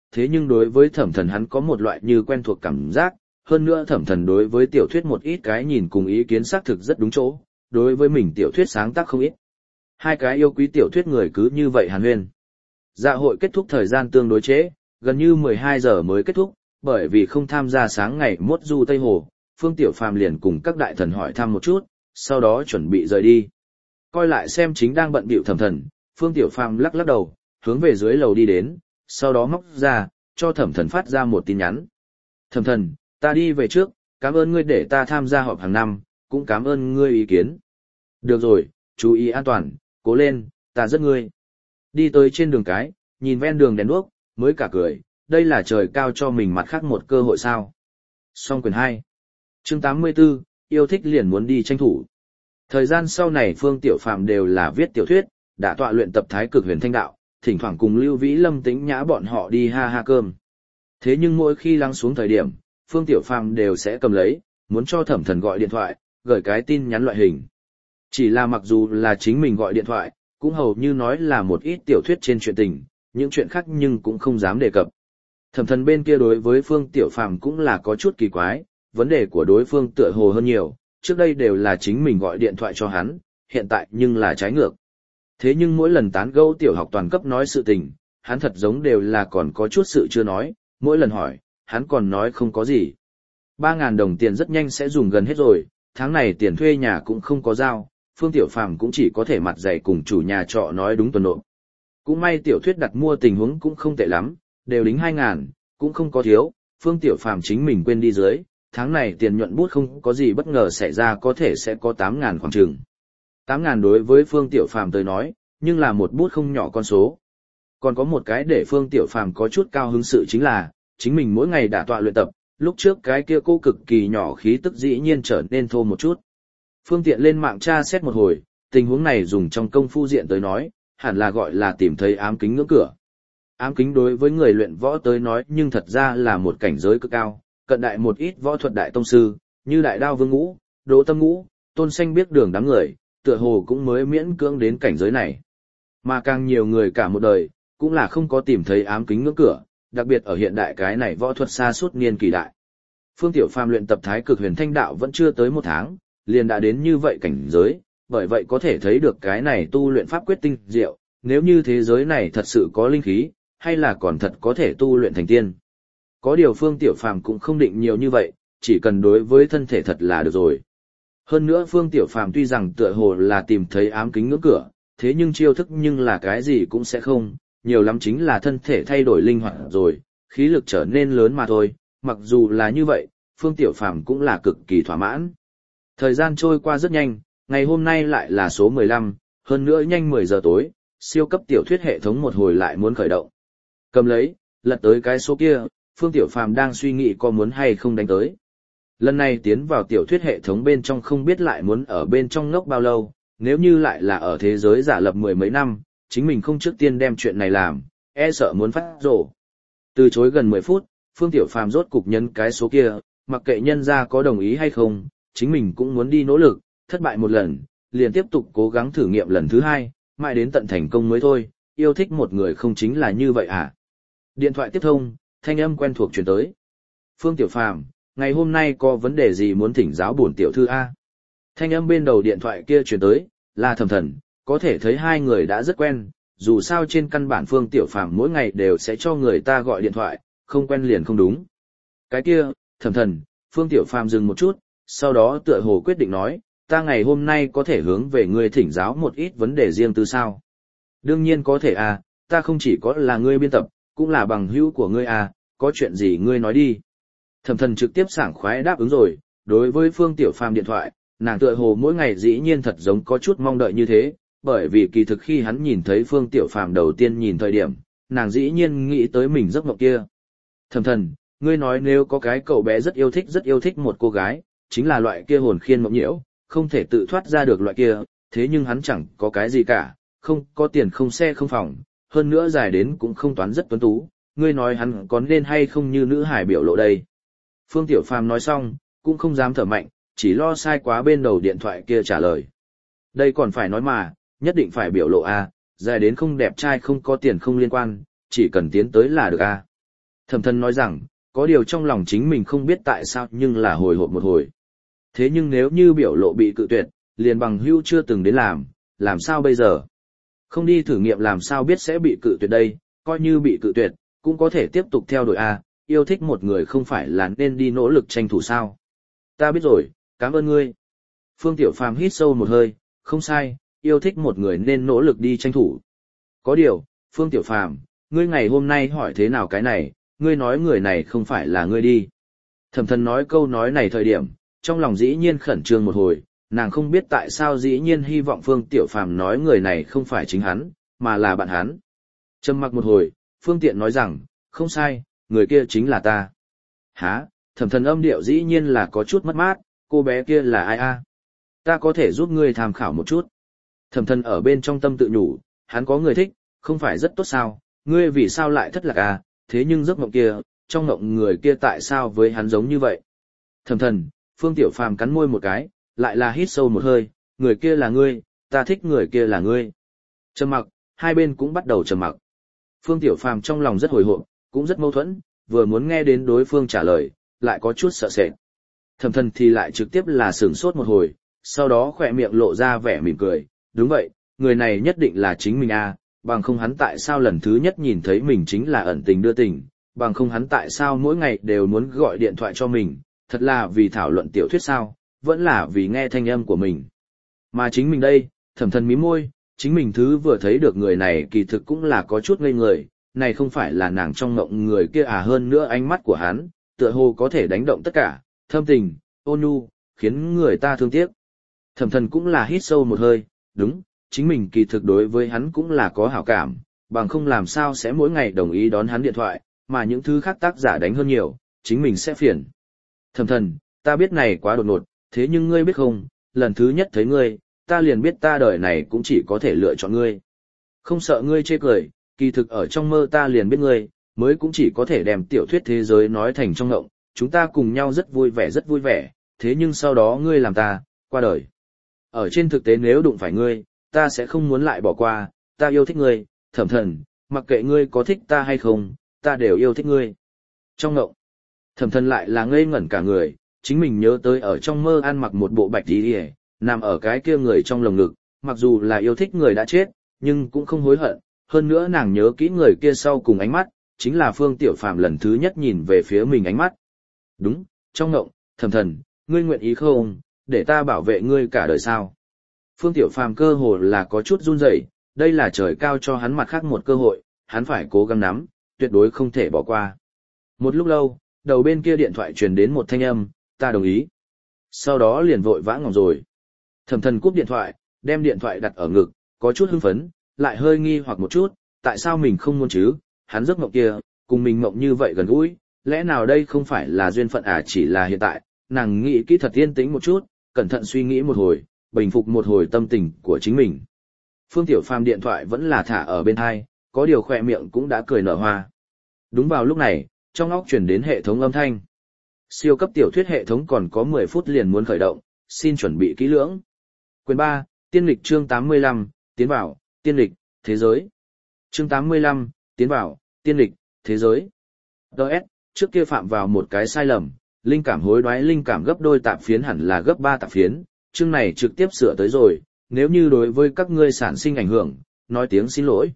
[SPEAKER 1] thế nhưng đối với Thẩm Thần hắn có một loại như quen thuộc cảm giác, hơn nữa Thẩm Thần đối với tiểu thuyết một ít cái nhìn cùng ý kiến xác thực rất đúng chỗ, đối với mình tiểu thuyết sáng tác không ít. Hai cái yêu quý tiểu thuyết người cứ như vậy hàn huyên. Dạ hội kết thúc thời gian tương đối trễ, gần như 12 giờ mới kết thúc, bởi vì không tham gia sáng ngày mốt du Tây Hồ, Phương Tiểu Phàm liền cùng các đại thần hỏi thăm một chút, sau đó chuẩn bị rời đi. Coi lại xem chính đang bận bịu Thẩm Thần, Phương Tiểu Phàm lắc lắc đầu, hướng về dưới lầu đi đến, sau đó móc ra, cho Thẩm Thần phát ra một tin nhắn. Thẩm Thần, ta đi về trước, cảm ơn ngươi để ta tham gia họp hàng năm, cũng cảm ơn ngươi ý kiến. Được rồi, chú ý an toàn, cố lên, ta rất ngươi. Đi tới trên đường cái, nhìn ven đường đèn đuốc, mới cả cười, đây là trời cao cho mình mặt khác một cơ hội sao. Song quyền 2. Chương 84, yêu thích liền muốn đi tranh thủ. Thời gian sau này Phương Tiểu Phàm đều là viết tiểu thuyết, đã tọa luyện tập Thái Cực Huyền Thanh Đạo, thỉnh thoảng cùng Lưu Vĩ Lâm Tĩnh Nhã bọn họ đi ha ha cơm. Thế nhưng mỗi khi lắng xuống thời điểm, Phương Tiểu Phàm đều sẽ cầm lấy, muốn cho Thẩm Thần gọi điện thoại, gửi cái tin nhắn loại hình. Chỉ là mặc dù là chính mình gọi điện thoại, cũng hầu như nói là một ít tiểu thuyết trên chuyện tình, những chuyện khác nhưng cũng không dám đề cập. Thẩm Thần bên kia đối với Phương Tiểu Phàm cũng là có chút kỳ quái, vấn đề của đối phương tựa hồ hơn nhiều, trước đây đều là chính mình gọi điện thoại cho hắn, hiện tại nhưng là trái ngược. Thế nhưng mỗi lần tán gẫu tiểu học toàn cấp nói sự tình, hắn thật giống đều là còn có chút sự chưa nói, mỗi lần hỏi, hắn còn nói không có gì. 3.000 đồng tiền rất nhanh sẽ dùng gần hết rồi, tháng này tiền thuê nhà cũng không có giao, Phương Tiểu Phàm cũng chỉ có thể mặt dày cùng chủ nhà trọ nói đúng tuần nộp. Cũng may tiểu thuyết đặt mua tình huống cũng không tệ lắm, đều đính 2.000, cũng không có thiếu, Phương Tiểu Phàm chính mình quên đi dưới, tháng này tiền nhuận bút không có gì bất ngờ xảy ra có thể sẽ có 8.000 khoảng chừng. 8.000 đối với Phương Tiểu Phàm tới nói, nhưng là một bút không nhỏ con số. Còn có một cái để Phương Tiểu Phàm có chút cao hứng sự chính là, chính mình mỗi ngày đã tọa luyện tập, lúc trước cái kia cô cực kỳ nhỏ khí tức dĩ nhiên trở nên thô một chút. Phương tiện lên mạng tra xét một hồi, tình huống này dùng trong công phu diện tới nói, hẳn là gọi là tìm thấy ám kính ngưỡng cửa. Ám kính đối với người luyện võ tới nói nhưng thật ra là một cảnh giới cực cao, cận đại một ít võ thuật đại tông sư, như Đại Đao Vương Ngũ, Đỗ Tâm Ngũ, Tôn Xanh biết đường đám người, tựa hồ cũng mới miễn cưỡng đến cảnh giới này. Mà càng nhiều người cả một đời, cũng là không có tìm thấy ám kính ngưỡng cửa, đặc biệt ở hiện đại cái này võ thuật xa suốt niên kỳ đại. Phương Tiểu Phàm luyện tập Thái Cực Huyền Thanh Đạo vẫn chưa tới 1 tháng, liền đã đến như vậy cảnh giới, bởi vậy có thể thấy được cái này tu luyện pháp quyết tinh diệu, nếu như thế giới này thật sự có linh khí, hay là còn thật có thể tu luyện thành tiên. Có điều Phương Tiểu Phàm cũng không định nhiều như vậy, chỉ cần đối với thân thể thật là được rồi. Hơn nữa Phương Tiểu Phàm tuy rằng tựa hồ là tìm thấy ám kính ngưỡng cửa, thế nhưng chiêu thức nhưng là cái gì cũng sẽ không, nhiều lắm chính là thân thể thay đổi linh hoạt rồi, khí lực trở nên lớn mà thôi, mặc dù là như vậy, Phương Tiểu Phàm cũng là cực kỳ thỏa mãn. Thời gian trôi qua rất nhanh, ngày hôm nay lại là số 15, hơn nữa nhanh 10 giờ tối, siêu cấp tiểu thuyết hệ thống một hồi lại muốn khởi động. Cầm lấy, lật tới cái số kia, Phương Tiểu Phàm đang suy nghĩ có muốn hay không đánh tới. Lần này tiến vào tiểu thuyết hệ thống bên trong không biết lại muốn ở bên trong ngốc bao lâu, nếu như lại là ở thế giới giả lập 10 mấy năm, chính mình không trước tiên đem chuyện này làm, e sợ muốn phát rồ. Từ chối gần 10 phút, Phương Tiểu Phàm rốt cục nhấn cái số kia, mặc kệ nhân gia có đồng ý hay không, chính mình cũng muốn đi nỗ lực, thất bại một lần, liền tiếp tục cố gắng thử nghiệm lần thứ 2, mãi đến tận thành công mới thôi, yêu thích một người không chính là như vậy à. Điện thoại tiếp thông, thanh âm quen thuộc truyền tới. Phương Tiểu Phàm, ngày hôm nay có vấn đề gì muốn thỉnh giáo bổn tiểu thư a? Thanh âm bên đầu điện thoại kia truyền tới, là Thẩm Thần, có thể thấy hai người đã rất quen, dù sao trên căn bản Phương Tiểu Phàm mỗi ngày đều sẽ cho người ta gọi điện thoại, không quen liền không đúng. Cái kia, Thẩm Thần, Phương Tiểu Phàm dừng một chút, sau đó tựa hồ quyết định nói, ta ngày hôm nay có thể hướng về ngươi thỉnh giáo một ít vấn đề riêng tư sao? Đương nhiên có thể à, ta không chỉ có là ngươi biên tập, cũng là bằng hữu của ngươi à, có chuyện gì ngươi nói đi. Thẩm Thần trực tiếp sảng khoái đáp ứng rồi, đối với Phương Tiểu Phàm điện thoại, nàng tựa hồ mỗi ngày dĩ nhiên thật giống có chút mong đợi như thế, bởi vì kỳ thực khi hắn nhìn thấy Phương Tiểu Phàm đầu tiên nhìn thời điểm, nàng dĩ nhiên nghĩ tới mình giấc mộng kia. Thẩm Thần, ngươi nói nếu có cái cậu bé rất yêu thích một cô gái, chính là loại kia hồn khiên mộng nhiễu, không thể tự thoát ra được loại kia, thế nhưng hắn chẳng có cái gì cả, không có tiền không xe không phòng, hơn nữa dài đến cũng không toán rất tuấn tú, ngươi nói hắn có nên hay không như nữ hải biểu lộ đây. Phương Tiểu Phàm nói xong, cũng không dám thở mạnh, chỉ lo sai quá bên đầu điện thoại kia trả lời. Đây còn phải nói mà, nhất định phải biểu lộ a, dài đến không đẹp trai không có tiền không liên quan, chỉ cần tiến tới là được a. Thẩm Thần nói rằng, có điều trong lòng chính mình không biết tại sao nhưng là hồi hộp một hồi. Thế nhưng nếu như biểu lộ bị cự tuyệt, liền bằng hữu chưa từng đến làm sao bây giờ? Không đi thử nghiệm làm sao biết sẽ bị cự tuyệt đây, coi như bị cự tuyệt, cũng có thể tiếp tục theo đuổi A, yêu thích một người không phải là nên đi nỗ lực tranh thủ sao. Ta biết rồi, cảm ơn ngươi. Phương Tiểu Phàm hít sâu một hơi, không sai, yêu thích một người nên nỗ lực đi tranh thủ. Có điều, Phương Tiểu Phàm, ngươi ngày hôm nay hỏi thế nào cái này, ngươi nói người này không phải là ngươi đi. Thẩm Thần nói câu nói này thời điểm, trong lòng dĩ nhiên khẩn trương một hồi, nàng không biết tại sao dĩ nhiên hy vọng Phương Tiểu Phàm nói người này không phải chính hắn, mà là bạn hắn. Trầm mặc một hồi, Phương Tiện nói rằng, không sai, người kia chính là ta. Hả, Thẩm Thần âm điệu dĩ nhiên là có chút mất mát, cô bé kia là ai a? Ta có thể giúp ngươi tham khảo một chút. Thẩm Thần ở bên trong tâm tự nhủ, hắn có người thích, không phải rất tốt sao, ngươi vì sao lại thất lạc à, thế nhưng giấc mộng kia, trong mộng người kia tại sao với hắn giống như vậy? Thẩm Thần, Phương Tiểu Phàm cắn môi một cái, lại là hít sâu một hơi, người kia là ngươi, ta thích người kia là ngươi. Trầm mặc, hai bên cũng bắt đầu trầm mặc. Phương Tiểu Phàm trong lòng rất hồi hộp, cũng rất mâu thuẫn, vừa muốn nghe đến đối phương trả lời, lại có chút sợ sệt. Thẩm Thần thì lại trực tiếp là sửng sốt một hồi, sau đó khỏe miệng lộ ra vẻ mỉm cười, đúng vậy, người này nhất định là chính mình a, bằng không hắn tại sao lần thứ nhất nhìn thấy mình chính là ẩn tình đưa tình, bằng không hắn tại sao mỗi ngày đều muốn gọi điện thoại cho mình, thật là vì thảo luận tiểu thuyết sao, vẫn là vì nghe thanh âm của mình. Mà chính mình đây, Thẩm Thần mím môi, chính mình thứ vừa thấy được người này kỳ thực cũng là có chút ngây người, này không phải là nàng trong ngộng người kia à, hơn nữa ánh mắt của hắn, tựa hồ có thể đánh động tất cả, thâm tình, ôn nhu, khiến người ta thương tiếc. Thẩm Thần cũng là hít sâu một hơi, đúng, chính mình kỳ thực đối với hắn cũng là có hảo cảm, bằng không làm sao sẽ mỗi ngày đồng ý đón hắn điện thoại, mà những thứ khác tác giả đánh hơn nhiều, chính mình sẽ phiền. Thẩm Thần, ta biết này quá đột ngột, thế nhưng ngươi biết không, lần thứ nhất thấy ngươi, ta liền biết ta đời này cũng chỉ có thể lựa chọn ngươi. Không sợ ngươi chê cười, kỳ thực ở trong mơ ta liền biết ngươi, mới cũng chỉ có thể đem tiểu thuyết thế giới nói thành trong ngộng, chúng ta cùng nhau rất vui vẻ, thế nhưng sau đó ngươi làm ta, qua đời. Ở trên thực tế nếu đụng phải ngươi, ta sẽ không muốn lại bỏ qua, ta yêu thích ngươi, Thẩm Thần, mặc kệ ngươi có thích ta hay không, ta đều yêu thích ngươi. Trong ngộng, Thẩm Thần lại là ngây ngẩn cả người, chính mình nhớ tới ở trong mơ ăn mặc một bộ bạch y, nằm ở cái kia người trong lồng ngực, mặc dù là yêu thích người đã chết, nhưng cũng không hối hận, hơn nữa nàng nhớ kỹ người kia sau cùng ánh mắt, chính là Phương Tiểu Phàm lần thứ nhất nhìn về phía mình ánh mắt. Đúng, trong ngộng, Thẩm Thần, ngươi nguyện ý không, để ta bảo vệ ngươi cả đời sao? Phương Tiểu Phàm cơ hồ là có chút run rẩy, đây là trời cao cho hắn mặt khác một cơ hội, hắn phải cố gắng nắm, tuyệt đối không thể bỏ qua. Một lúc lâu, đầu bên kia điện thoại truyền đến một thanh âm, ta đồng ý. Sau đó liền vội vã ngỏng rồi. Thẩm Thần cúp điện thoại, đem điện thoại đặt ở ngực, có chút hưng phấn, lại hơi nghi hoặc một chút, tại sao mình không muốn chứ, hắn giấc mộng kia, cùng mình mộng như vậy gần gũi, lẽ nào đây không phải là duyên phận à, chỉ là hiện tại, nàng nghĩ kỹ thật yên tĩnh một chút, cẩn thận suy nghĩ một hồi, bình phục một hồi tâm tình của chính mình. Phương Tiểu Phàm điện thoại vẫn là thả ở bên tai, có điều khỏe miệng cũng đã cười nở hoa. Đúng vào lúc này, trong óc truyền đến hệ thống âm thanh. Siêu cấp tiểu thuyết hệ thống còn có 10 phút liền muốn khởi động, xin chuẩn bị kỹ lưỡng. Quyền 3, tiên lịch chương 85, tiến vào, tiên lịch, thế giới. Chương 85, tiến vào, tiên lịch, thế giới. Đợt, trước kia phạm vào một cái sai lầm, linh cảm hối đoái linh cảm gấp đôi tạp phiến hẳn là gấp 3 tạp phiến, chương này trực tiếp sửa tới rồi, nếu như đối với các ngươi sản sinh ảnh hưởng, nói tiếng xin lỗi.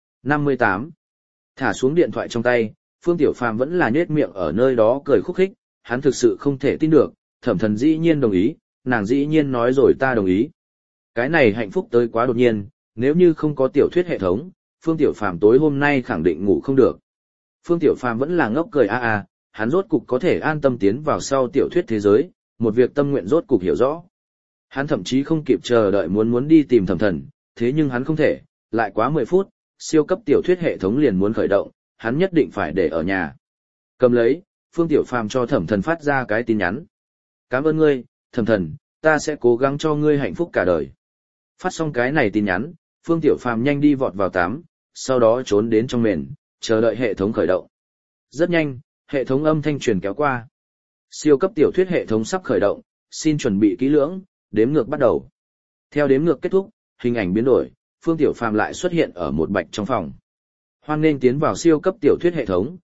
[SPEAKER 1] 58. Thả xuống điện thoại trong tay, Phương Tiểu Phàm vẫn là nhếch miệng ở nơi đó cười khúc khích, hắn thực sự không thể tin được, Thẩm Thần dĩ nhiên đồng ý, nàng dĩ nhiên nói rồi ta đồng ý. Cái này hạnh phúc tới quá đột nhiên, nếu như không có tiểu thuyết hệ thống, Phương Tiểu Phàm tối hôm nay khẳng định ngủ không được. Phương Tiểu Phàm vẫn là ngốc cười hắn rốt cục có thể an tâm tiến vào sau tiểu thuyết thế giới, một việc tâm nguyện rốt cục hiểu rõ. Hắn thậm chí không kịp chờ đợi muốn đi tìm Thẩm Thần, thế nhưng hắn không thể, lại quá 10 phút, siêu cấp tiểu thuyết hệ thống liền muốn khởi động, hắn nhất định phải để ở nhà. Cầm lấy, Phương Tiểu Phàm cho Thẩm Thần phát ra cái tin nhắn. Cảm ơn ngươi, Thẩm Thần, ta sẽ cố gắng cho ngươi hạnh phúc cả đời. Phát xong cái này tin nhắn, Phương Tiểu Phàm nhanh đi vọt vào tắm, sau đó trốn đến trong mền, chờ đợi hệ thống khởi động. Rất nhanh, hệ thống âm thanh truyền kéo qua. Siêu cấp tiểu thuyết hệ thống sắp khởi động, xin chuẩn bị kỹ lưỡng, đếm ngược bắt đầu. Theo đếm ngược kết thúc, hình ảnh biến đổi, Phương Tiểu Phàm lại xuất hiện ở một bạch trong phòng. Hoan nghênh tiến vào siêu cấp tiểu thuyết hệ thống,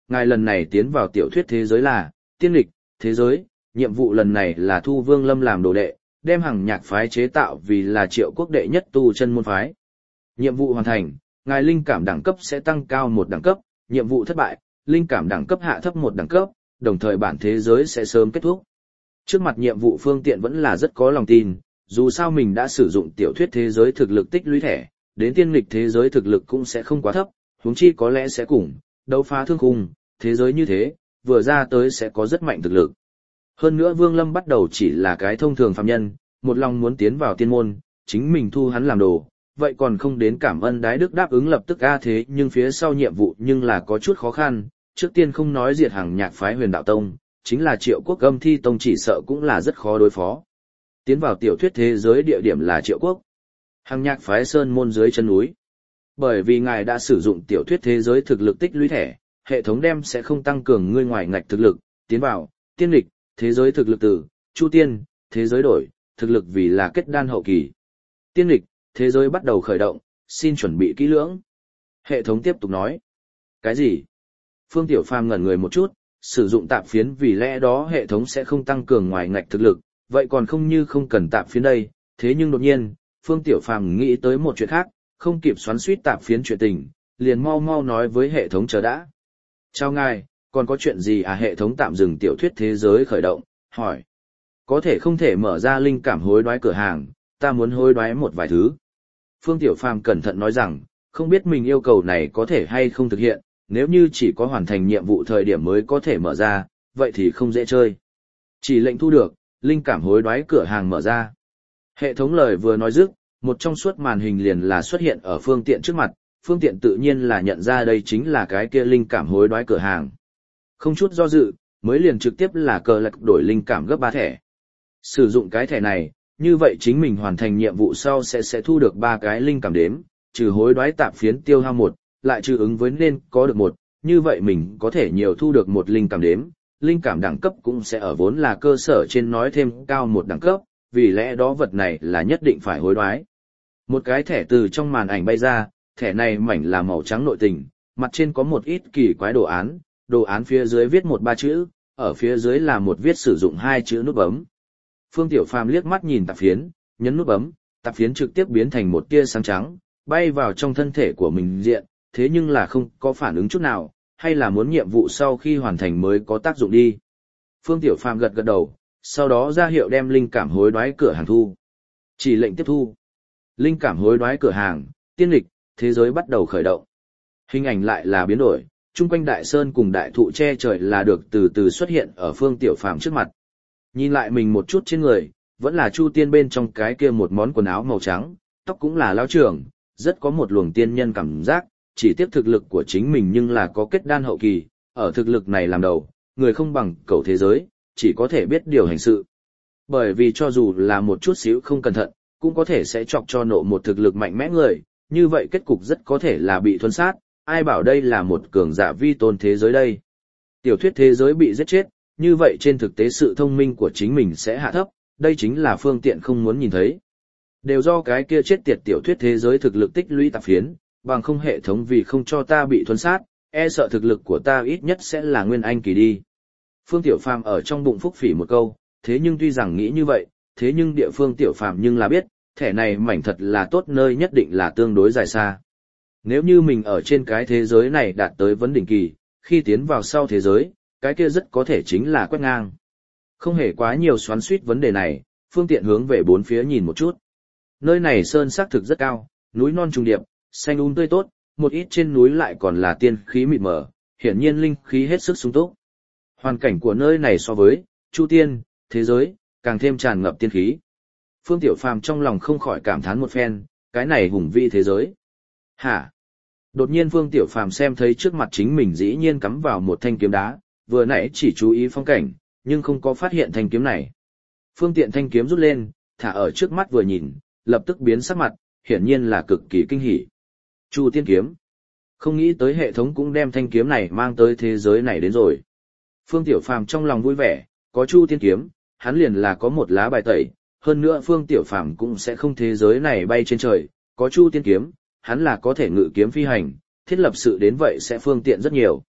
[SPEAKER 1] ngài lần này tiến vào tiểu thuyết thế giới là tiên lịch thế giới, nhiệm vụ lần này là thu Vương Lâm làm đồ đệ, đem Hằng Nhạc phái chế tạo vì là Triệu Quốc đệ nhất tu chân môn phái. Nhiệm vụ hoàn thành, ngài linh cảm đẳng cấp sẽ tăng cao một đẳng cấp, nhiệm vụ thất bại, linh cảm đẳng cấp hạ thấp một đẳng cấp, đồng thời bản thế giới sẽ sớm kết thúc. Trước mặt nhiệm vụ Phương Tiện vẫn là rất có lòng tin, dù sao mình đã sử dụng tiểu thuyết thế giới thực lực tích lũy thẻ, đến tiên lịch thế giới thực lực cũng sẽ không quá thấp, huống chi có lẽ sẽ cùng đấu phá thương khung, thế giới như thế, vừa ra tới sẽ có rất mạnh thực lực. Hơn nữa Vương Lâm bắt đầu chỉ là cái thông thường phàm nhân, một lòng muốn tiến vào tiên môn, chính mình thu hắn làm đồ, vậy còn không đến cảm ơn đái đức đáp ứng lập tức thế nhưng phía sau nhiệm vụ nhưng là có chút khó khăn, trước tiên không nói diệt Hằng Nhạc phái Huyền Đạo Tông, chính là Triệu Quốc Âm Thi Tông chỉ sợ cũng là rất khó đối phó. Tiến vào tiểu thuyết thế giới địa điểm là Triệu Quốc. Hằng Nhạc phái sơn môn dưới chân núi. Bởi vì ngài đã sử dụng tiểu thuyết thế giới thực lực tích lũy thẻ, hệ thống đem sẽ không tăng cường ngươi ngoài ngạch thực lực, tiến vào tiên lịch thế giới thực lực từ Chu Tiên thế giới đổi, thực lực vì là kết đan hậu kỳ. Tiên lịch thế giới bắt đầu khởi động, xin chuẩn bị kỹ lưỡng. Hệ thống tiếp tục nói. Cái gì? Phương Tiểu Phàm ngẩn người một chút, sử dụng tạp phiến vì lẽ đó hệ thống sẽ không tăng cường ngoài ngạch thực lực, vậy còn không như không cần tạp phiến đây. Thế nhưng đột nhiên, Phương Tiểu Phàm nghĩ tới một chuyện khác, không kịp xoắn xuýt tạp phiến chuyện tình, liền mau mau nói với hệ thống chờ đã. Chào ngài, còn có chuyện gì hệ thống tạm dừng tiểu thuyết thế giới khởi động, hỏi. Có thể không thể mở ra linh cảm hối đoái cửa hàng, ta muốn hối đoái một vài thứ. Phương Tiểu Phàm cẩn thận nói rằng, không biết mình yêu cầu này có thể hay không thực hiện, nếu như chỉ có hoàn thành nhiệm vụ thời điểm mới có thể mở ra, vậy thì không dễ chơi. Chỉ lệnh thu được, linh cảm hối đoái cửa hàng mở ra. Hệ thống lời vừa nói dứt, một trong suốt màn hình liền là xuất hiện ở Phương Tiện trước mặt, Phương Tiện tự nhiên là nhận ra đây chính là cái kia linh cảm hối đoái cửa hàng. Không chút do dự, mới liền trực tiếp là cờ lạc đổi linh cảm gấp 3 thẻ. Sử dụng cái thẻ này, như vậy chính mình hoàn thành nhiệm vụ sau sẽ thu được 3 cái linh cảm đếm, trừ hối đoái tạp phiến tiêu hao 1, lại trừ ứng với nên có được 1, như vậy mình có thể nhiều thu được 1 linh cảm đếm, linh cảm đẳng cấp cũng sẽ ở vốn là cơ sở trên nói thêm cao 1 đẳng cấp, vì lẽ đó vật này là nhất định phải hối đoái. Một cái thẻ từ trong màn ảnh bay ra, thẻ này mảnh là màu trắng nội tình, mặt trên có một ít kỳ quái đồ án phía dưới viết 1-3 chữ, ở phía dưới là một viết sử dụng 2 chữ nút bấm. Phương Tiểu Phàm liếc mắt nhìn tạp phiến, nhấn nút bấm, tạp phiến trực tiếp biến thành một tia sáng trắng, bay vào trong thân thể của mình diện, thế nhưng là không có phản ứng chút nào, hay là muốn nhiệm vụ sau khi hoàn thành mới có tác dụng đi. Phương Tiểu Phàm gật gật đầu, sau đó ra hiệu đem linh cảm hối đoái cửa hàng thu. Chỉ lệnh tiếp thu. Linh cảm hối đoái cửa hàng, tiên lịch, thế giới bắt đầu khởi động. Hình ảnh lại là biến đổi, chung quanh đại sơn cùng đại thụ che trời là được từ từ xuất hiện ở Phương Tiểu Phàm trước mặt. Nhìn lại mình một chút trên người, vẫn là Chu Tiên bên trong cái kia một món quần áo màu trắng, tóc cũng là lão trưởng, rất có một luồng tiên nhân cảm giác, chỉ tiếp thực lực của chính mình nhưng là có kết đan hậu kỳ, ở thực lực này làm đầu, người không bằng cầu thế giới, chỉ có thể biết điều hành sự. Bởi vì cho dù là một chút xíu không cẩn thận, cũng có thể sẽ chọc cho nộ một thực lực mạnh mẽ người, như vậy kết cục rất có thể là bị thuần sát, ai bảo đây là một cường giả vi tôn thế giới đây. Tiểu thuyết thế giới bị giết chết, như vậy trên thực tế sự thông minh của chính mình sẽ hạ thấp, đây chính là Phương Tiện không muốn nhìn thấy. Đều do cái kia chết tiệt tiểu thuyết thế giới thực lực tích lũy tạp phiến, bằng không hệ thống vì không cho ta bị thuần sát, e sợ thực lực của ta ít nhất sẽ là nguyên anh kỳ đi. Phương Tiểu Phàm ở trong bụng phúc phỉ một câu, thế nhưng tuy rằng nghĩ như vậy, thế nhưng địa phương Tiểu Phàm nhưng là biết, thẻ này mảnh thật là tốt nơi nhất định là tương đối dài xa. Nếu như mình ở trên cái thế giới này đạt tới vấn đỉnh kỳ, khi tiến vào sau thế giới, cái kia rất có thể chính là quét ngang. Không hề quá nhiều xoắn xuýt vấn đề này, Phương Tiện hướng về bốn phía nhìn một chút. Nơi này sơn xác thực rất cao, núi non trùng điệp, xanh tươi tốt, một ít trên núi lại còn là tiên khí mịt mờ, hiển nhiên linh khí hết sức sung túc. Hoàn cảnh của nơi này so với Chu Tiên thế giới càng thêm tràn ngập tiên khí. Phương Tiểu Phàm trong lòng không khỏi cảm thán một phen, cái này hùng vĩ thế giới. Hả? Đột nhiên Phương Tiểu Phàm xem thấy trước mặt chính mình dĩ nhiên cắm vào một thanh kiếm đá, vừa nãy chỉ chú ý phong cảnh, nhưng không có phát hiện thanh kiếm này. Phương Tiện thanh kiếm rút lên, thả ở trước mắt vừa nhìn, lập tức biến sắc mặt, hiển nhiên là cực kỳ kinh hỉ. Chu Tiên kiếm. Không nghĩ tới hệ thống cũng đem thanh kiếm này mang tới thế giới này đến rồi. Phương Tiểu Phàm trong lòng vui vẻ, có Chu Tiên kiếm, hắn liền là có một lá bài tẩy, hơn nữa Phương Tiểu Phàm cũng sẽ không thế giới này bay trên trời, có Chu Tiên kiếm, hắn là có thể ngự kiếm phi hành, thiết lập sự đến vậy sẽ phương tiện rất nhiều.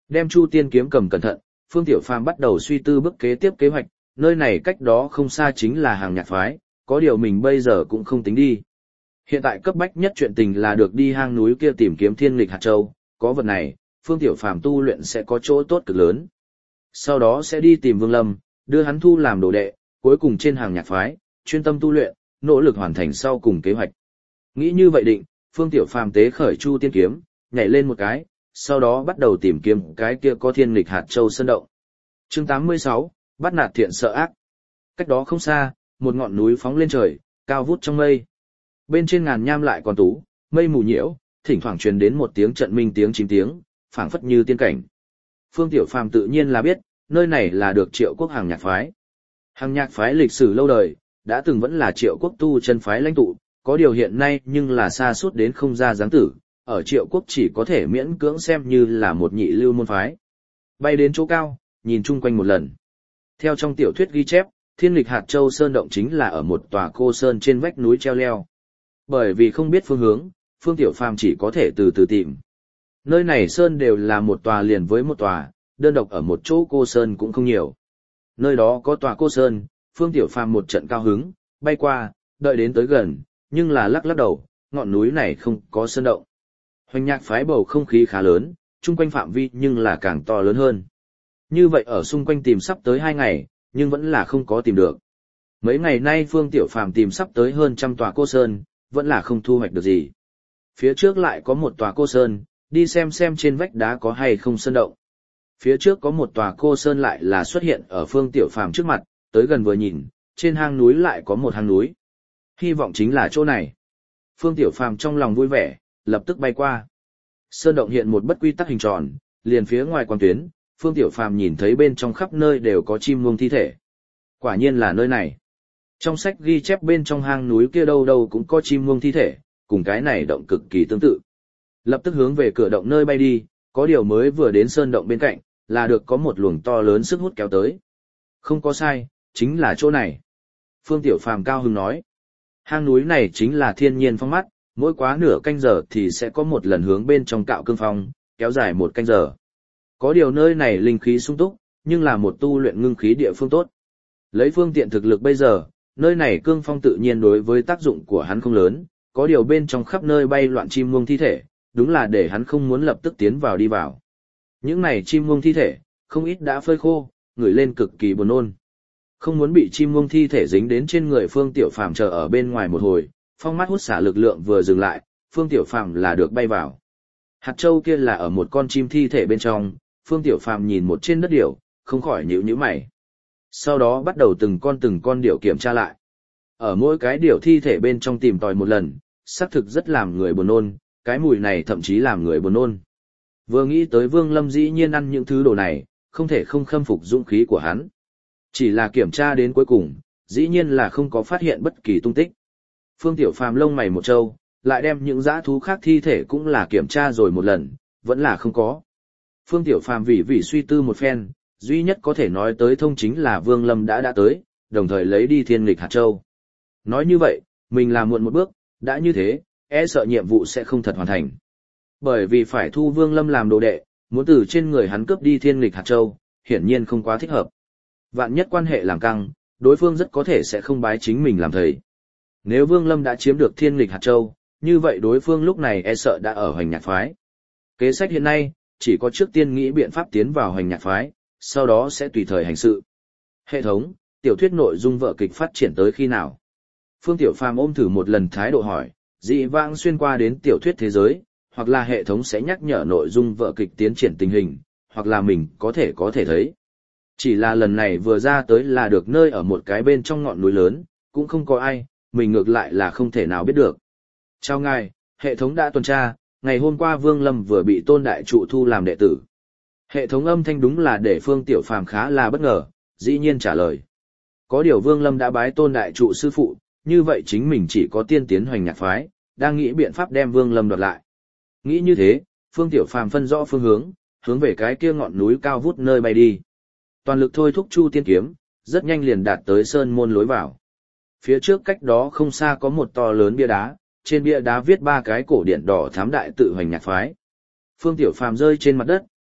[SPEAKER 1] Đem Chu Tiên kiếm cầm cẩn thận, Phương Tiểu Phàm bắt đầu suy tư bước kế tiếp kế hoạch, nơi này cách đó không xa chính là Hàng Nhạc phái, có điều mình bây giờ cũng không tính đi. Hiện tại cấp bách nhất chuyện tình là được đi hang núi kia tìm kiếm Thiên Nghịch hạt châu, có vật này, Phương Tiểu Phàm tu luyện sẽ có chỗ tốt cực lớn. Sau đó sẽ đi tìm Vương Lâm, đưa hắn thu làm đồ đệ, cuối cùng trên Hàng Nhạc phái, chuyên tâm tu luyện, nỗ lực hoàn thành sau cùng kế hoạch. Nghĩ như vậy định, Phương Tiểu Phàm tế khởi Chu Tiên kiếm, nhảy lên một cái, sau đó bắt đầu tìm kiếm cái kia có Thiên Nghịch hạt châu sơn động. Chương 86, bắt nạt thiện sợ ác. Cách đó không xa, một ngọn núi phóng lên trời, cao vút trong mây. Bên trên ngàn nham lại còn tú, mây mù nhiễu, thỉnh thoảng truyền đến một tiếng trận minh tiếng chim tiếng, phảng phất như tiên cảnh. Phương Tiểu Phàm tự nhiên là biết, nơi này là được Triệu Quốc Hàng Nhạc phái. Hàng Nhạc phái lịch sử lâu đời, đã từng vẫn là Triệu Quốc tu chân phái lãnh tụ, có điều hiện nay nhưng là xa suốt đến không ra dáng tử, ở Triệu Quốc chỉ có thể miễn cưỡng xem như là một nhị lưu môn phái. Bay đến chỗ cao, nhìn chung quanh một lần. Theo trong tiểu thuyết ghi chép, Thiên Nghịch hạt châu sơn động chính là ở một tòa cô sơn trên vách núi treo leo. Bởi vì không biết phương hướng, Phương Tiểu Phàm chỉ có thể từ từ tìm. Nơi này sơn đều là một tòa liền với một tòa, đơn độc ở một chỗ cô sơn cũng không nhiều. Nơi đó có tòa cô sơn, Phương Tiểu Phàm một trận cao hứng, bay qua, đợi đến tới gần, nhưng là lắc lắc đầu, ngọn núi này không có sơn động. Hoành Nhạc phái bầu không khí khá lớn, chung quanh phạm vi nhưng là càng to lớn hơn. Như vậy ở xung quanh tìm sắp tới 2 ngày, nhưng vẫn là không có tìm được. Mấy ngày nay Phương Tiểu Phàm tìm sắp tới hơn 100 tòa cô sơn, vẫn là không thu hoạch được gì. Phía trước lại có một tòa cô sơn, đi xem trên vách đá có hay không sơn động. Phía trước có một tòa cô sơn lại là xuất hiện ở Phương Tiểu Phàm trước mặt, tới gần vừa nhìn, trên hang núi lại có một hang núi. Hy vọng chính là chỗ này. Phương Tiểu Phàm trong lòng vui vẻ, lập tức bay qua. Sơn động hiện một bất quy tắc hình tròn, liền phía ngoài quan tuyến, Phương Tiểu Phàm nhìn thấy bên trong khắp nơi đều có chim muông thi thể. Quả nhiên là nơi này. Trong sách ghi chép bên trong hang núi kia đâu đâu cũng có chim muông thi thể, cùng cái này động cực kỳ tương tự. Lập tức hướng về cửa động nơi bay đi, có điều mới vừa đến sơn động bên cạnh, là được có một luồng to lớn sức hút kéo tới. Không có sai, chính là chỗ này. Phương Tiểu Phàm cao hứng nói. Hang núi này chính là thiên nhiên phong mắt, mỗi quá nửa canh giờ thì sẽ có một lần hướng bên trong cạo cương phong, kéo dài 1 canh giờ. Có điều nơi này linh khí sung túc, nhưng là một tu luyện ngưng khí địa phương tốt. Lấy phương tiện thực lực bây giờ, nơi này cương phong tự nhiên đối với tác dụng của hắn không lớn, có điều bên trong khắp nơi bay loạn chim muông thi thể, đúng là để hắn không muốn lập tức tiến vào đi vào. Những này chim muông thi thể, không ít đã phơi khô, ngửi lên cực kỳ buồn nôn. Không muốn bị chim muông thi thể dính đến trên người Phương Tiểu Phàm chờ ở bên ngoài một hồi, phong mắt hút xả lực lượng vừa dừng lại, Phương Tiểu Phàm là được bay vào. Hạt châu kia là ở một con chim thi thể bên trong, Phương Tiểu Phàm nhìn một trên đất điểu, không khỏi nhíu nhíu mày. Sau đó bắt đầu từng con điểu kiểm tra lại. Ở mỗi cái điểu thi thể bên trong tìm tòi một lần, xác thực rất làm người buồn nôn, cái mùi này thậm chí làm người buồn nôn. Vừa nghĩ tới Vương Lâm dĩ nhiên ăn những thứ đồ này, không thể không khâm phục dũng khí của hắn. Chỉ là kiểm tra đến cuối cùng, dĩ nhiên là không có phát hiện bất kỳ tung tích. Phương Tiểu Phàm lông mày một trâu, lại đem những dã thú khác thi thể cũng là kiểm tra rồi một lần, vẫn là không có. Phương Tiểu Phàm vì suy tư một phen, duy nhất có thể nói tới thông chính là Vương Lâm đã tới, đồng thời lấy đi Thiên Nghịch hạt châu. Nói như vậy, mình làm muộn một bước, đã như thế, e sợ nhiệm vụ sẽ không thật hoàn thành. Bởi vì phải thu Vương Lâm làm đồ đệ, muốn từ trên người hắn cướp đi Thiên Nghịch hạt châu, hiển nhiên không quá thích hợp. Vạn nhất quan hệ làm căng, đối phương rất có thể sẽ không bái chính mình làm thầy. Nếu Vương Lâm đã chiếm được Thiên Nghịch hạt châu, như vậy đối phương lúc này e sợ đã ở Hoành Nhạc phái. Kế sách hiện nay, chỉ có trước tiên nghĩ biện pháp tiến vào Hoành Nhạc phái, sau đó sẽ tùy thời hành sự. Hệ thống, tiểu thuyết nội dung vở kịch phát triển tới khi nào? Phương Tiểu Phàm ôm thử một lần thái độ hỏi, dị vãng xuyên qua đến tiểu thuyết thế giới, hoặc là hệ thống sẽ nhắc nhở nội dung vở kịch tiến triển tình hình, hoặc là mình có thể thấy. Chỉ là lần này vừa ra tới là được nơi ở một cái bên trong ngọn núi lớn, cũng không có ai, mình ngược lại là không thể nào biết được. Chào ngài, hệ thống đã tuần tra, ngày hôm qua Vương Lâm vừa bị Tôn Đại Trụ thu làm đệ tử. Hệ thống âm thanh đúng là để Phương Tiểu Phàm khá là bất ngờ, dĩ nhiên trả lời. Có điều Vương Lâm đã bái Tôn Đại Trụ sư phụ, như vậy chính mình chỉ có tiên tiến Hoành Nhạc phái, đang nghĩ biện pháp đem Vương Lâm đoạt lại. Nghĩ như thế, Phương Tiểu Phàm phân rõ phương hướng về cái kia ngọn núi cao vút nơi bay đi. Toàn lực thôi thúc Chu Tiên kiếm, rất nhanh liền đạt tới sơn môn lối vào. Phía trước cách đó không xa có một to lớn bia đá, trên bia đá viết 3 cái cổ điển đỏ thám đại tự Hoành Nhạc phái. Phương Tiểu Phàm rơi trên mặt đất,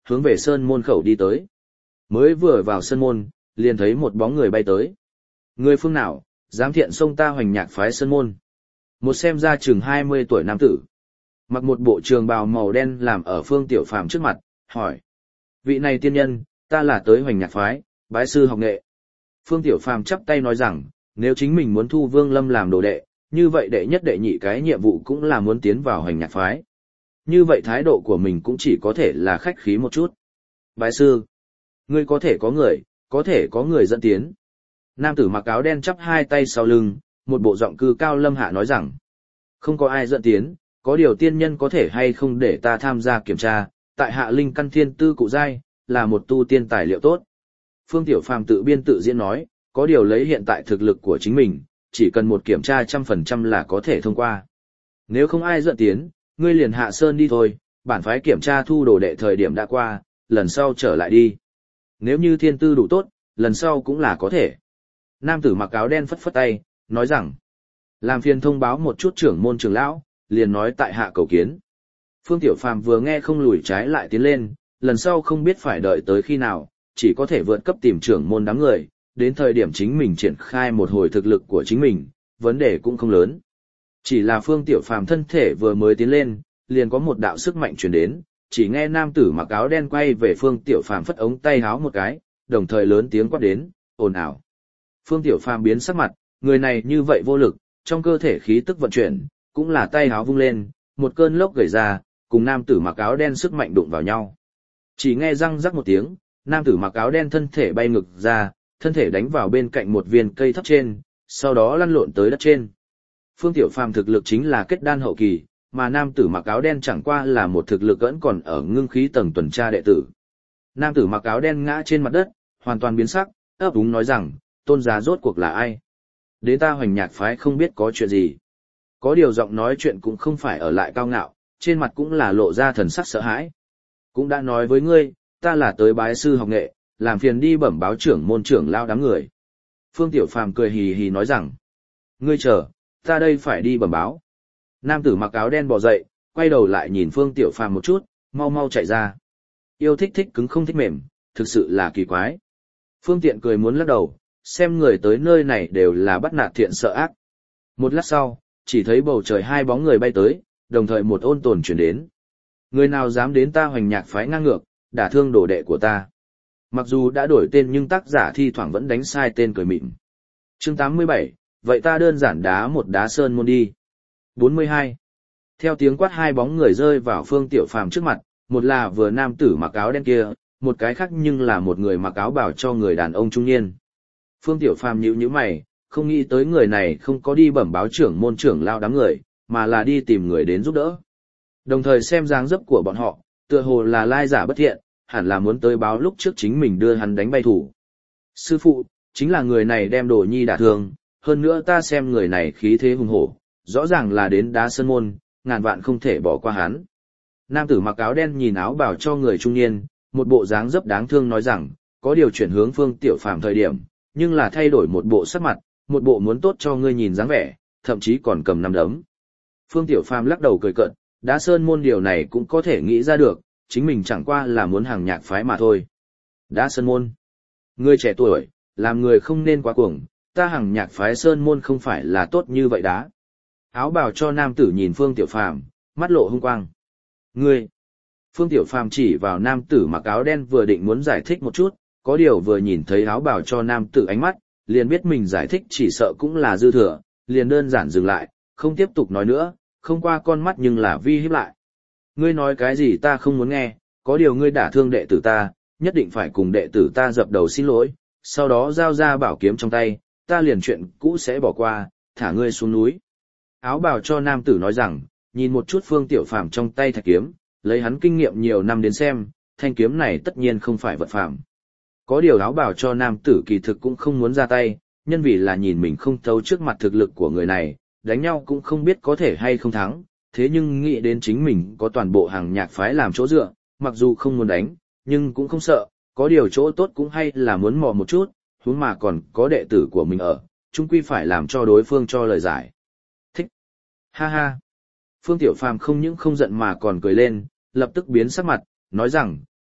[SPEAKER 1] hướng về sơn môn khẩu đi tới. Mới vừa vào sơn môn, liền thấy một bóng người bay tới. Người phương nào, dám thiện xông ta Hoành Nhạc phái sơn môn. Một xem ra chừng 20 tuổi nam tử. Mặc một bộ trường bào màu đen làm ở Phương Tiểu Phàm trước mặt, hỏi. Vị này tiên nhân, ta là tới Hoành Nhạc phái, bái sư học nghệ. Phương Tiểu Phàm chắp tay nói rằng, nếu chính mình muốn thu Vương Lâm làm đồ đệ, như vậy đệ nhất đệ nhị cái nhiệm vụ cũng là muốn tiến vào Hoành Nhạc phái. Như vậy thái độ của mình cũng chỉ có thể là khách khí một chút. Bái sư, ngươi có thể có người dẫn tiến. Nam tử mặc áo đen chắp hai tay sau lưng, một bộ giọng cư cao lâm hạ nói rằng, không có ai dẫn tiến, có điều tiên nhân có thể hay không để ta tham gia kiểm tra, tại hạ linh căn thiên tư cụ giai, là một tu tiên tài liệu tốt. Phương Tiểu Phàm tự biên tự diễn nói, có điều lấy hiện tại thực lực của chính mình, chỉ cần một kiểm tra 100% là có thể thông qua. Nếu không ai dẫn tiến, ngươi liền hạ sơn đi thôi, bản phái kiểm tra thu đồ đệ thời điểm đã qua, lần sau trở lại đi. Nếu như thiên tư đủ tốt, lần sau cũng là có thể. Nam tử mặc áo đen phất phất tay, nói rằng, làm phiền thông báo một chút trưởng môn trưởng lão, liền nói tại hạ cầu kiến. Phương Tiểu Phàm vừa nghe không lùi trái lại tiến lên, lần sau không biết phải đợi tới khi nào, chỉ có thể vượt cấp tìm trưởng môn đám người, đến thời điểm chính mình triển khai một hồi thực lực của chính mình, vấn đề cũng không lớn. Chỉ là Phương Tiểu Phàm thân thể vừa mới tiến lên, liền có một đạo sức mạnh truyền đến, chỉ nghe nam tử mặc áo đen quay về Phương Tiểu Phàm phất ống tay háo một cái, đồng thời lớn tiếng quát đến, ồn ào. Phương Tiểu Phàm biến sắc mặt, người này như vậy vô lực, trong cơ thể khí tức vận chuyển, cũng là tay háo vung lên, một cơn lốc gầy ra, cùng nam tử mặc áo đen sức mạnh đụng vào nhau. Chỉ nghe răng rắc một tiếng, nam tử mặc áo đen thân thể bay ngược ra, thân thể đánh vào bên cạnh một viên cây thấp trên, sau đó lăn lộn tới đất trên. Phương Tiểu Phàm thực lực chính là kết đan hậu kỳ, mà nam tử mặc áo đen chẳng qua là một thực lực vẫn còn ở ngưng khí tầng tuần tra đệ tử. Nam tử mặc áo đen ngã trên mặt đất, hoàn toàn biến sắc, ấp úng nói rằng, tôn giá rốt cuộc là ai? Đến ta Hoành Nhạc phái không biết có chuyện gì. Có điều giọng nói chuyện cũng không phải ở lại cao ngạo, trên mặt cũng là lộ ra thần sắc sợ hãi. Cũng đã nói với ngươi, ta là tới bái sư học nghệ, làm phiền đi bẩm báo trưởng môn trưởng lao đám người. Phương Tiểu Phàm cười hì hì nói rằng, ngươi chờ, ta đây phải đi bẩm báo. Nam tử mặc áo đen bò dậy, quay đầu lại nhìn Phương Tiểu Phàm một chút, mau mau chạy ra. Yêu thích thích cứng không thích mềm, thực sự là kỳ quái. Phương Tiện cười muốn lắc đầu, xem người tới nơi này đều là bắt nạt thiện sợ ác. Một lát sau, chỉ thấy bầu trời hai bóng người bay tới, đồng thời một ôn tồn chuyển đến. Người nào dám đến ta Hoành Nhạc phái ngang ngược, đả thương đồ đệ của ta. Mặc dù đã đổi tên nhưng tác giả thi thoảng vẫn đánh sai tên cười mịn. Chương 87, vậy ta đơn giản đá một đá sơn môn đi. 42. Theo tiếng quát hai bóng người rơi vào Phương Tiểu Phàm trước mặt, một là vừa nam tử mặc áo đen kia, một cái khác nhưng là một người mặc áo bảo cho người đàn ông trung niên. Phương Tiểu Phàm nhíu nhíu mày, không nghĩ tới người này không có đi bẩm báo trưởng môn trưởng lao đám người, mà là đi tìm người đến giúp đỡ. Đồng thời xem dáng dấp của bọn họ, tựa hồ là lai giả bất thiện, hẳn là muốn tới báo lúc trước chính mình đưa hắn đánh bay thủ. Sư phụ, chính là người này đem Đồ Nhi đả thương, hơn nữa ta xem người này khí thế hùng hổ, rõ ràng là đến đá sơn môn, ngàn vạn không thể bỏ qua hắn. Nam tử mặc áo đen nhìn áo bảo cho người trung niên, một bộ dáng dấp đáng thương nói rằng, có điều chuyển hướng Phương Tiểu Phàm thời điểm, nhưng là thay đổi một bộ sắc mặt, một bộ muốn tốt cho ngươi nhìn dáng vẻ, thậm chí còn cầm nắm đấm. Phương Tiểu Phàm lắc đầu cười cợt, đá sơn môn điều này cũng có thể nghĩ ra được, chính mình chẳng qua là muốn hàng nhạc phái mà thôi. Đá sơn môn. Ngươi trẻ tuổi, làm người không nên quá cuồng, ta hàng nhạc phái sơn môn không phải là tốt như vậy đá. Áo bào cho nam tử nhìn Phương Tiểu Phàm, mắt lộ hung quang. Ngươi. Phương Tiểu Phàm chỉ vào nam tử mặc áo đen vừa định muốn giải thích một chút, có điều vừa nhìn thấy áo bào cho nam tử ánh mắt, liền biết mình giải thích chỉ sợ cũng là dư thừa, liền đơn giản dừng lại, không tiếp tục nói nữa, không qua con mắt nhưng là vi hiếp lại. Ngươi nói cái gì ta không muốn nghe, có điều ngươi đả thương đệ tử ta, nhất định phải cùng đệ tử ta dập đầu xin lỗi, sau đó giao ra bảo kiếm trong tay, ta liền chuyện cũ sẽ bỏ qua, thả ngươi xuống núi. Áo bào cho nam tử nói rằng, nhìn một chút Phương Tiểu Phàm trong tay thạch kiếm, lấy hắn kinh nghiệm nhiều năm đến xem, thanh kiếm này tất nhiên không phải vật phàm. Có điều áo bào cho nam tử kỳ thực cũng không muốn ra tay, nhân vì là nhìn mình không thấu trước mặt thực lực của người này, đánh nhau cũng không biết có thể hay không thắng, thế nhưng nghĩ đến chính mình có toàn bộ hàng nhạc phái làm chỗ dựa, mặc dù không muốn đánh, nhưng cũng không sợ, có điều chỗ tốt cũng hay là muốn mò một chút, huống mà còn có đệ tử của mình ở, chung quy phải làm cho đối phương cho lời giải. Thích. Ha ha. Phương Tiểu Phàm không những không giận mà còn cười lên, lập tức biến sắc mặt, nói rằng,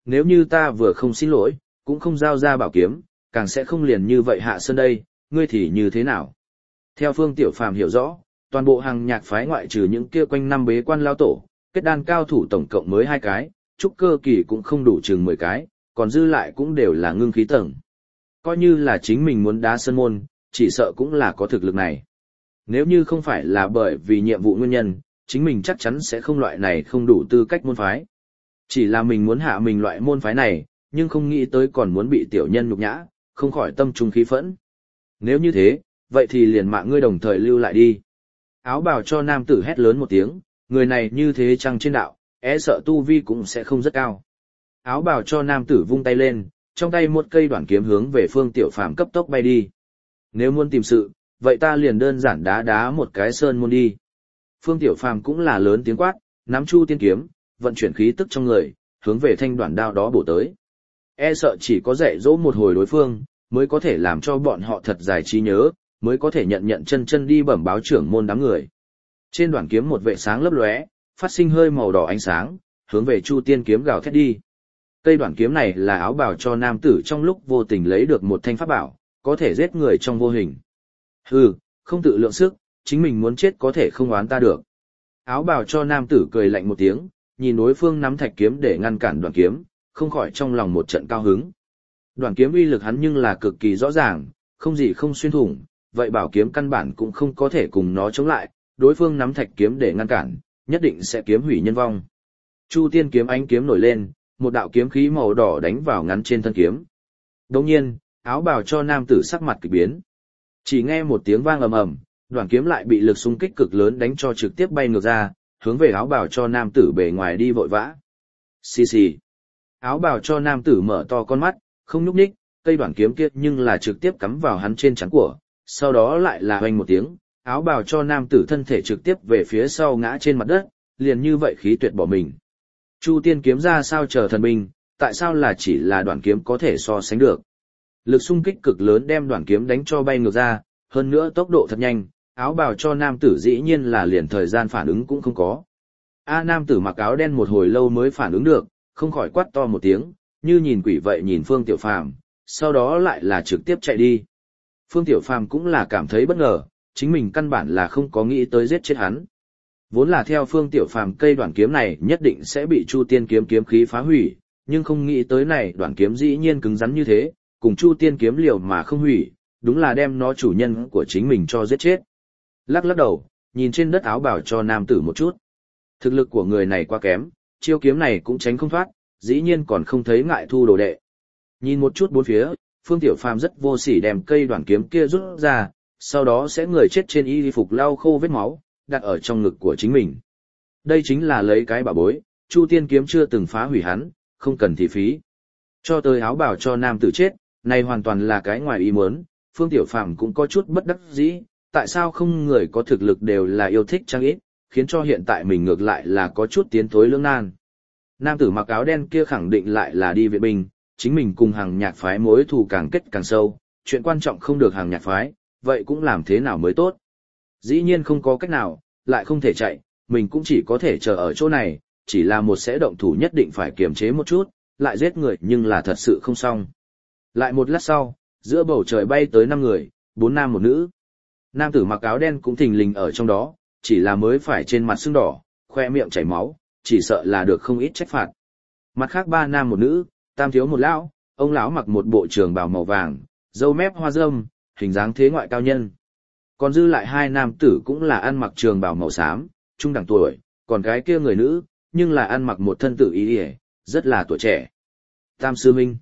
[SPEAKER 1] nếu như ta vừa không xin lỗi, cũng không giao ra bảo kiếm, càng sẽ không liền như vậy hạ sơn đây, ngươi thì như thế nào? Theo Phương Tiểu Phàm hiểu rõ, toàn bộ hàng nhạc phái ngoại trừ những kia quanh năm bế quan lao tổ, kết đan cao thủ tổng cộng mới 2 cái, trúc cơ kỳ cũng không đủ chừng 10 cái, còn dư lại cũng đều là ngưng khí tầng. Coi như là chính mình muốn đá sơn môn, chỉ sợ cũng là có thực lực này. Nếu như không phải là bởi vì nhiệm vụ nguyên nhân, chính mình chắc chắn sẽ không loại này không đủ tư cách môn phái. Chỉ là mình muốn hạ mình loại môn phái này, nhưng không nghĩ tới còn muốn bị tiểu nhân nhục nhã, không khỏi tâm trung khí phẫn. Nếu như thế, vậy thì liền mạng ngươi đồng thời lưu lại đi. Áo bào cho nam tử hét lớn một tiếng, người này như thế chăng trên đạo, e sợ tu vi cũng sẽ không rất cao. Áo bào cho nam tử vung tay lên, trong tay một cây đoạn kiếm hướng về Phương Tiểu Phàm cấp tốc bay đi. Nếu muốn tìm sự, vậy ta liền đơn giản đá đá một cái sơn môn đi. Phương Tiểu Phàm cũng là lớn tiếng quát, nắm chu tiên kiếm, vận chuyển khí tức trong người, hướng về thanh đoạn đao đó bổ tới. E sợ chỉ có dạy dỗ một hồi đối phương, mới có thể làm cho bọn họ thật dài trí nhớ, mới có thể nhận chân đi bẩm báo trưởng môn đám người. Trên đoạn kiếm một vệ sáng lấp lóe, phát sinh hơi màu đỏ ánh sáng, hướng về chu tiên kiếm gào thét đi. Cây đoạn kiếm này là áo bào cho nam tử trong lúc vô tình lấy được một thanh pháp bảo, có thể giết người trong vô hình. Hừ, không tự lượng sức, chính mình muốn chết có thể không oán ta được. Áo bào cho nam tử cười lạnh một tiếng, nhìn đối phương nắm thạch kiếm để ngăn cản đoạn kiếm, không khỏi trong lòng một trận cao hứng. Đoạn kiếm uy lực hắn nhưng là cực kỳ rõ ràng, không gì không xuyên thủng, vậy bảo kiếm căn bản cũng không có thể cùng nó chống lại, đối phương nắm thạch kiếm để ngăn cản, nhất định sẽ kiếm hủy nhân vong. Chu tiên kiếm ánh kiếm nổi lên, một đạo kiếm khí màu đỏ đánh vào ngắn trên thân kiếm. Đồng nhiên, áo bào cho nam tử sắc mặt kỳ biến. Chỉ nghe một tiếng vang ầm ầm, đoạn kiếm lại bị lực xung kích cực lớn đánh cho trực tiếp bay ngược ra, hướng về áo bào cho nam tử bề ngoài đi vội vã. Xì xì. Áo bào cho nam tử mở to con mắt, không nhúc nhích, cây đoạn kiếm kia nhưng là trực tiếp cắm vào hắn trên trán của, sau đó lại là oanh một tiếng, áo bào cho nam tử thân thể trực tiếp về phía sau ngã trên mặt đất, liền như vậy khí tuyệt bỏ mình. Chu tiên kiếm ra sao chờ thần binh, tại sao là chỉ là đoạn kiếm có thể so sánh được. Lực xung kích cực lớn đem đoạn kiếm đánh cho bay ngược ra, hơn nữa tốc độ thật nhanh, áo bào cho nam tử dĩ nhiên là liền thời gian phản ứng cũng không có. Nam tử mặc áo đen một hồi lâu mới phản ứng được, không khỏi quát to một tiếng, như nhìn quỷ vậy nhìn Phương Tiểu Phàm, sau đó lại là trực tiếp chạy đi. Phương Tiểu Phàm cũng là cảm thấy bất ngờ, chính mình căn bản là không có nghĩ tới giết chết hắn. Vốn là theo Phương Tiểu Phàm cây đoạn kiếm này nhất định sẽ bị Chu Tiên kiếm kiếm khí phá hủy, nhưng không nghĩ tới này đoạn kiếm dĩ nhiên cứng rắn như thế, cùng Chu Tiên kiếm liều mà không hủy, đúng là đem nó chủ nhân của chính mình cho giết chết. Lắc lắc đầu, nhìn trên đất áo bào cho nam tử một chút. Thực lực của người này quá kém, chiêu kiếm này cũng tránh không thoát, dĩ nhiên còn không thấy ngại thu đồ đệ. Nhìn một chút bốn phía, Phương Tiểu Phàm rất vô sỉ đem cây đoạn kiếm kia rút ra, sau đó sẽ người chết trên y phục lau khô vết máu, đặt ở trong ngực của chính mình. Đây chính là lấy cái bảo bối, Chu Tiên kiếm chưa từng phá hủy hắn, không cần thị phí. Cho tới áo bào cho nam tử chết, này hoàn toàn là cái ngoài ý muốn, Phương Tiểu Phàm cũng có chút bất đắc dĩ, tại sao không người có thực lực đều là yêu thích trang ít, khiến cho hiện tại mình ngược lại là có chút tiến thối lưỡng nan. Nam tử mặc áo đen kia khẳng định lại là đi viện binh, chính mình cùng hàng nhạc phái mối thù càng kết càng sâu, chuyện quan trọng không được hàng nhạc phái, vậy cũng làm thế nào mới tốt. Dĩ nhiên không có cách nào, lại không thể chạy, mình cũng chỉ có thể chờ ở chỗ này, chỉ là một sẽ động thủ nhất định phải kiềm chế một chút, lại giết người nhưng là thật sự không xong. Lại một lát sau, giữa bầu trời bay tới 5 người, 4 nam một nữ. Nam tử mặc áo đen cũng thình lình ở trong đó, chỉ là mới phải trên mặt sưng đỏ, khoe miệng chảy máu, chỉ sợ là được không ít trách phạt. Mặt khác 3 nam một nữ, tam thiếu một lão, ông lão mặc một bộ trường bào màu vàng, râu mép hoa râm, hình dáng thế ngoại cao nhân. Còn dư lại 2 nam tử cũng là ăn mặc trường bào màu xám, trung đẳng tuổi, còn cái kia người nữ, nhưng là ăn mặc một thân tử y, rất là tuổi trẻ. Tam sư minh.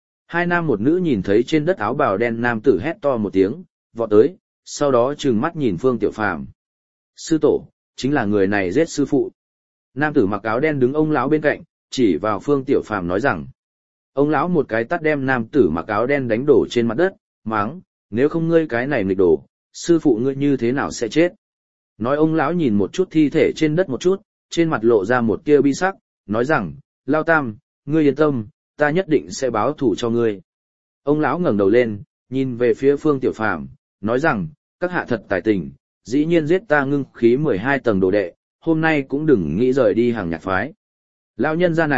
[SPEAKER 1] 2 nam một nữ nhìn thấy trên đất áo bào đen nam tử hét to một tiếng, vọt tới, sau đó trừng mắt nhìn Phương Tiểu Phàm. Sư tổ, chính là người này giết sư phụ. Nam tử mặc áo đen đứng ông lão bên cạnh, chỉ vào Phương Tiểu Phàm nói rằng. Ông lão một cái tát đem nam tử mặc áo đen đánh đổ trên mặt đất, mắng, nếu không ngươi cái này nghịch đổ, sư phụ ngươi như thế nào sẽ chết. Nói ông lão nhìn một chút thi thể trên đất một chút, trên mặt lộ ra một tia bi sắc, nói rằng, Lao Tam, ngươi yên tâm, ta nhất định sẽ báo thù cho ngươi. Ông lão ngẩng đầu lên, nhìn về phía Phương Tiểu Phàm, nói rằng, các hạ thật tài tình, dĩ nhiên giết ta ngưng khí 12 tầng đồ đệ, hôm nay cũng đừng nghĩ rời đi hàng nhạc phái. Lão nhân gia này,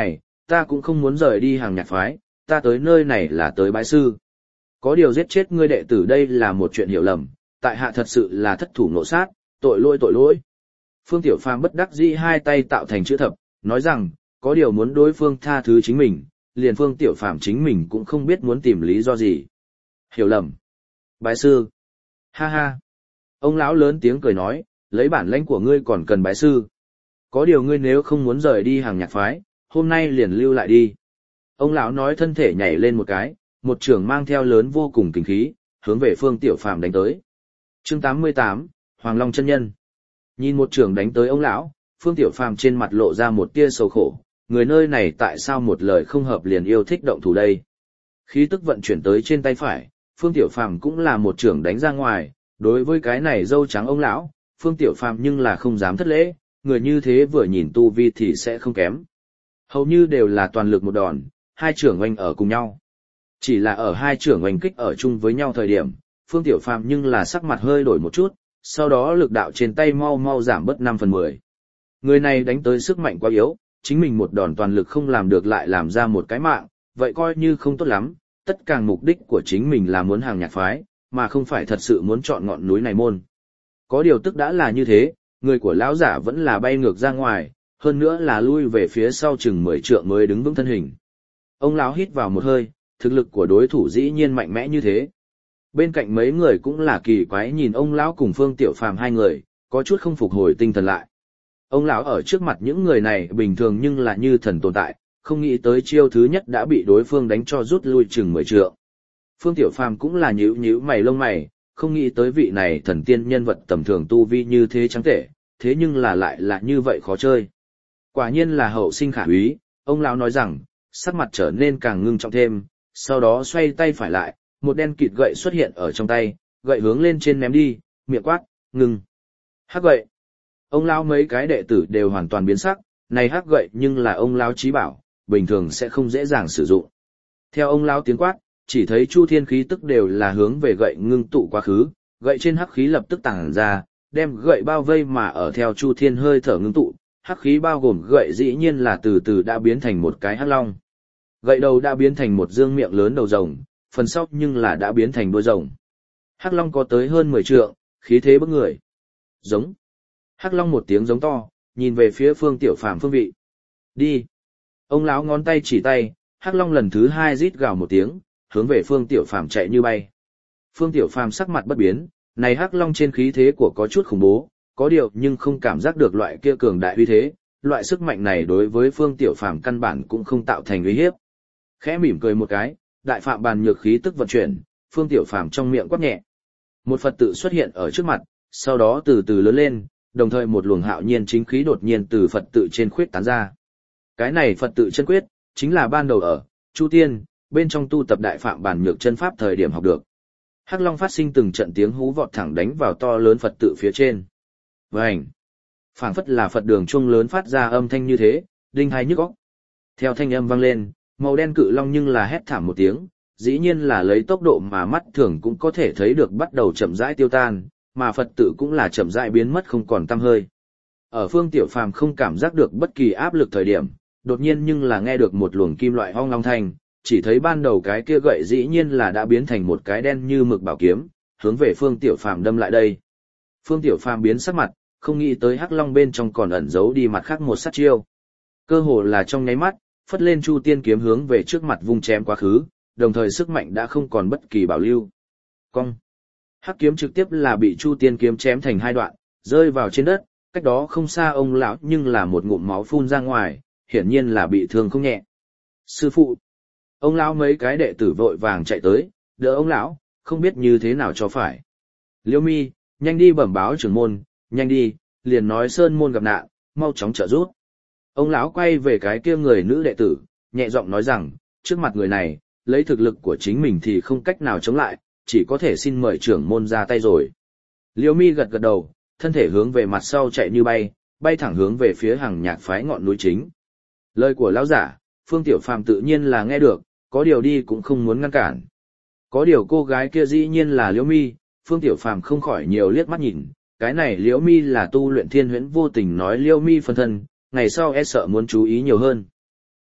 [SPEAKER 1] ta cũng không muốn rời đi hàng nhạc phái, ta tới nơi này là tới bái sư. Có điều giết chết ngươi đệ tử đây là một chuyện hiểu lầm, tại hạ thật sự là thất thủ nộ sát, tội lỗi tội lỗi. Phương Tiểu Phàm bất đắc dĩ hai tay tạo thành chữ thập, nói rằng, có điều muốn đối phương tha thứ chính mình, liền Phương Tiểu Phàm chính mình cũng không biết muốn tìm lý do gì. Hiểu lầm. Bái sư. Ha ha. Ông lão lớn tiếng cười nói, lấy bản lãnh của ngươi còn cần bái sư. Có điều ngươi nếu không muốn rời đi hàng nhạc phái, hôm nay liền lưu lại đi. Ông lão nói thân thể nhảy lên một cái, một trường mang theo lớn vô cùng kinh khí, hướng về Phương Tiểu Phàm đánh tới. Chương 88, Hoàng Long chân nhân. Nhìn một trường đánh tới ông lão, Phương Tiểu Phàm trên mặt lộ ra một tia sầu khổ, người nơi này tại sao một lời không hợp liền yêu thích động thủ đây. Khí tức vận chuyển tới trên tay phải, Phương Tiểu Phàm cũng là một trường đánh ra ngoài, đối với cái này râu trắng ông lão, Phương Tiểu Phàm nhưng là không dám thất lễ, người như thế vừa nhìn tu vi thì sẽ không kém. Hầu như đều là toàn lực một đòn, hai trưởng oanh ở cùng nhau. Chỉ là ở hai trưởng oanh kích ở chung với nhau thời điểm, Phương Tiểu Phàm nhưng là sắc mặt hơi đổi một chút, sau đó lực đạo trên tay mau mau giảm bớt 5/10. Người này đánh tới sức mạnh quá yếu, chính mình một đòn toàn lực không làm được lại làm ra một cái mạng, vậy coi như không tốt lắm, tất cả mục đích của chính mình là muốn hàng nhạc phái, mà không phải thật sự muốn chọn ngọn núi này môn. Có điều tức đã là như thế, người của lão giả vẫn là bay ngược ra ngoài, hơn nữa là lui về phía sau chừng 10 trượng mới đứng vững thân hình. Ông lão hít vào một hơi, thực lực của đối thủ dĩ nhiên mạnh mẽ như thế. Bên cạnh mấy người cũng là kỳ quái nhìn ông lão cùng Phương Tiểu Phàm hai người, có chút không phục hồi tinh thần lại. Ông lão ở trước mặt những người này bình thường nhưng là như thần tồn tại, không nghĩ tới chiêu thứ nhất đã bị đối phương đánh cho rút lui chừng 10 trượng. Phương Tiểu Phàm cũng là nhíu nhíu mày lông mày, không nghĩ tới vị này thần tiên nhân vật tầm thường tu vi như thế trắng tệ, thế nhưng là lại là như vậy khó chơi. Quả nhiên là hậu sinh khả úy, ông lão nói rằng, sắc mặt trở nên càng ngưng trọng thêm, sau đó xoay tay phải lại, một đen kịt gậy xuất hiện ở trong tay, gậy hướng lên trên ném đi, miệng quát, ngừng. Hắc gậy. Ông lão mấy cái đệ tử đều hoàn toàn biến sắc, này hắc gậy nhưng là ông lão chí bảo, bình thường sẽ không dễ dàng sử dụng. Theo ông lão tiếng quát, chỉ thấy chu thiên khí tức đều là hướng về gậy ngưng tụ quá khứ, gậy trên hắc khí lập tức tàng ra, đem gậy bao vây mà ở theo chu thiên hơi thở ngưng tụ, hắc khí bao gồm gậy dĩ nhiên là từ từ đã biến thành một cái hắc long. Gậy đầu đã biến thành một dương miệng lớn đầu rồng, phần sau nhưng là đã biến thành đuôi rồng. Hắc long có tới hơn 10 trượng, khí thế bức người. Giống. Hắc long một tiếng giống to, nhìn về phía Phương Tiểu Phàm phương vị. Đi. Ông lão ngón tay chỉ tay, Hắc long lần thứ 2 rít gào một tiếng, hướng về Phương Tiểu Phàm chạy như bay. Phương Tiểu Phàm sắc mặt bất biến, này Hắc long trên khí thế của có chút khủng bố, có điều nhưng không cảm giác được loại kia cường đại uy thế, loại sức mạnh này đối với Phương Tiểu Phàm căn bản cũng không tạo thành uy hiếp. Khẽ mỉm cười một cái, đại phạm bàn nhược khí tức vận chuyển, Phương Tiểu Phàm trong miệng quát nhẹ. Một Phật tự xuất hiện ở trước mặt, sau đó từ từ lớn lên, đồng thời một luồng hạo nhiên chính khí đột nhiên từ Phật tự trên khuyết tán ra. Cái này Phật tự chân quyết, chính là ban đầu ở Chu Tiên, bên trong tu tập đại phạm bàn nhược chân pháp thời điểm học được. Hắc Long phát sinh từng trận tiếng hú vọt thẳng đánh vào to lớn Phật tự phía trên. Vành! Phảng phất là Phật đường chuông lớn phát ra âm thanh như thế, đinh tai nhức óc. Theo thanh âm vang lên, màu đen cự long nhưng là hét thảm một tiếng, dĩ nhiên là lấy tốc độ mà mắt thường cũng có thể thấy được bắt đầu chậm rãi tiêu tan, mà Phật tự cũng là chậm rãi biến mất không còn tăm hơi. Ở Phương Tiểu Phàm không cảm giác được bất kỳ áp lực thời điểm, đột nhiên nhưng là nghe được một luồng kim loại ong long thanh, chỉ thấy ban đầu cái kia gậy dĩ nhiên là đã biến thành một cái đen như mực bảo kiếm, hướng về Phương Tiểu Phàm đâm lại đây. Phương Tiểu Phàm biến sắc mặt, không nghĩ tới Hắc Long bên trong còn ẩn giấu đi mặt khác một sát chiêu. Cơ hồ là trong nháy mắt, phất lên Chu Tiên kiếm hướng về trước mặt vung chém quá khứ, đồng thời sức mạnh đã không còn bất kỳ bảo lưu. Cong. Hắc kiếm trực tiếp là bị Chu Tiên kiếm chém thành hai đoạn, rơi vào trên đất, cách đó không xa ông lão nhưng là một ngụm máu phun ra ngoài, hiển nhiên là bị thương không nhẹ. Sư phụ. Ông lão mấy cái đệ tử vội vàng chạy tới, đỡ ông lão, không biết như thế nào cho phải. Liêu Mi, nhanh đi bẩm báo trưởng môn, nhanh đi, liền nói sơn môn gặp nạn, mau chóng trợ giúp. Ông lão quay về cái kia người nữ đệ tử, nhẹ giọng nói rằng, trước mặt người này, lấy thực lực của chính mình thì không cách nào chống lại, chỉ có thể xin mời trưởng môn ra tay rồi. Liêu Mi gật gật đầu, thân thể hướng về mặt sau chạy như bay, bay thẳng hướng về phía hàng nhạc phái ngọn núi chính. Lời của lão giả, Phương Tiểu Phàm tự nhiên là nghe được, có điều đi cũng không muốn ngăn cản. Có điều cô gái kia dĩ nhiên là Liễu Mi, Phương Tiểu Phàm không khỏi nhiều liếc mắt nhìn, cái này Liễu Mi là tu luyện thiên huyễn vô tình nói Liễu Mi phân thân, ngày sau e sợ muốn chú ý nhiều hơn.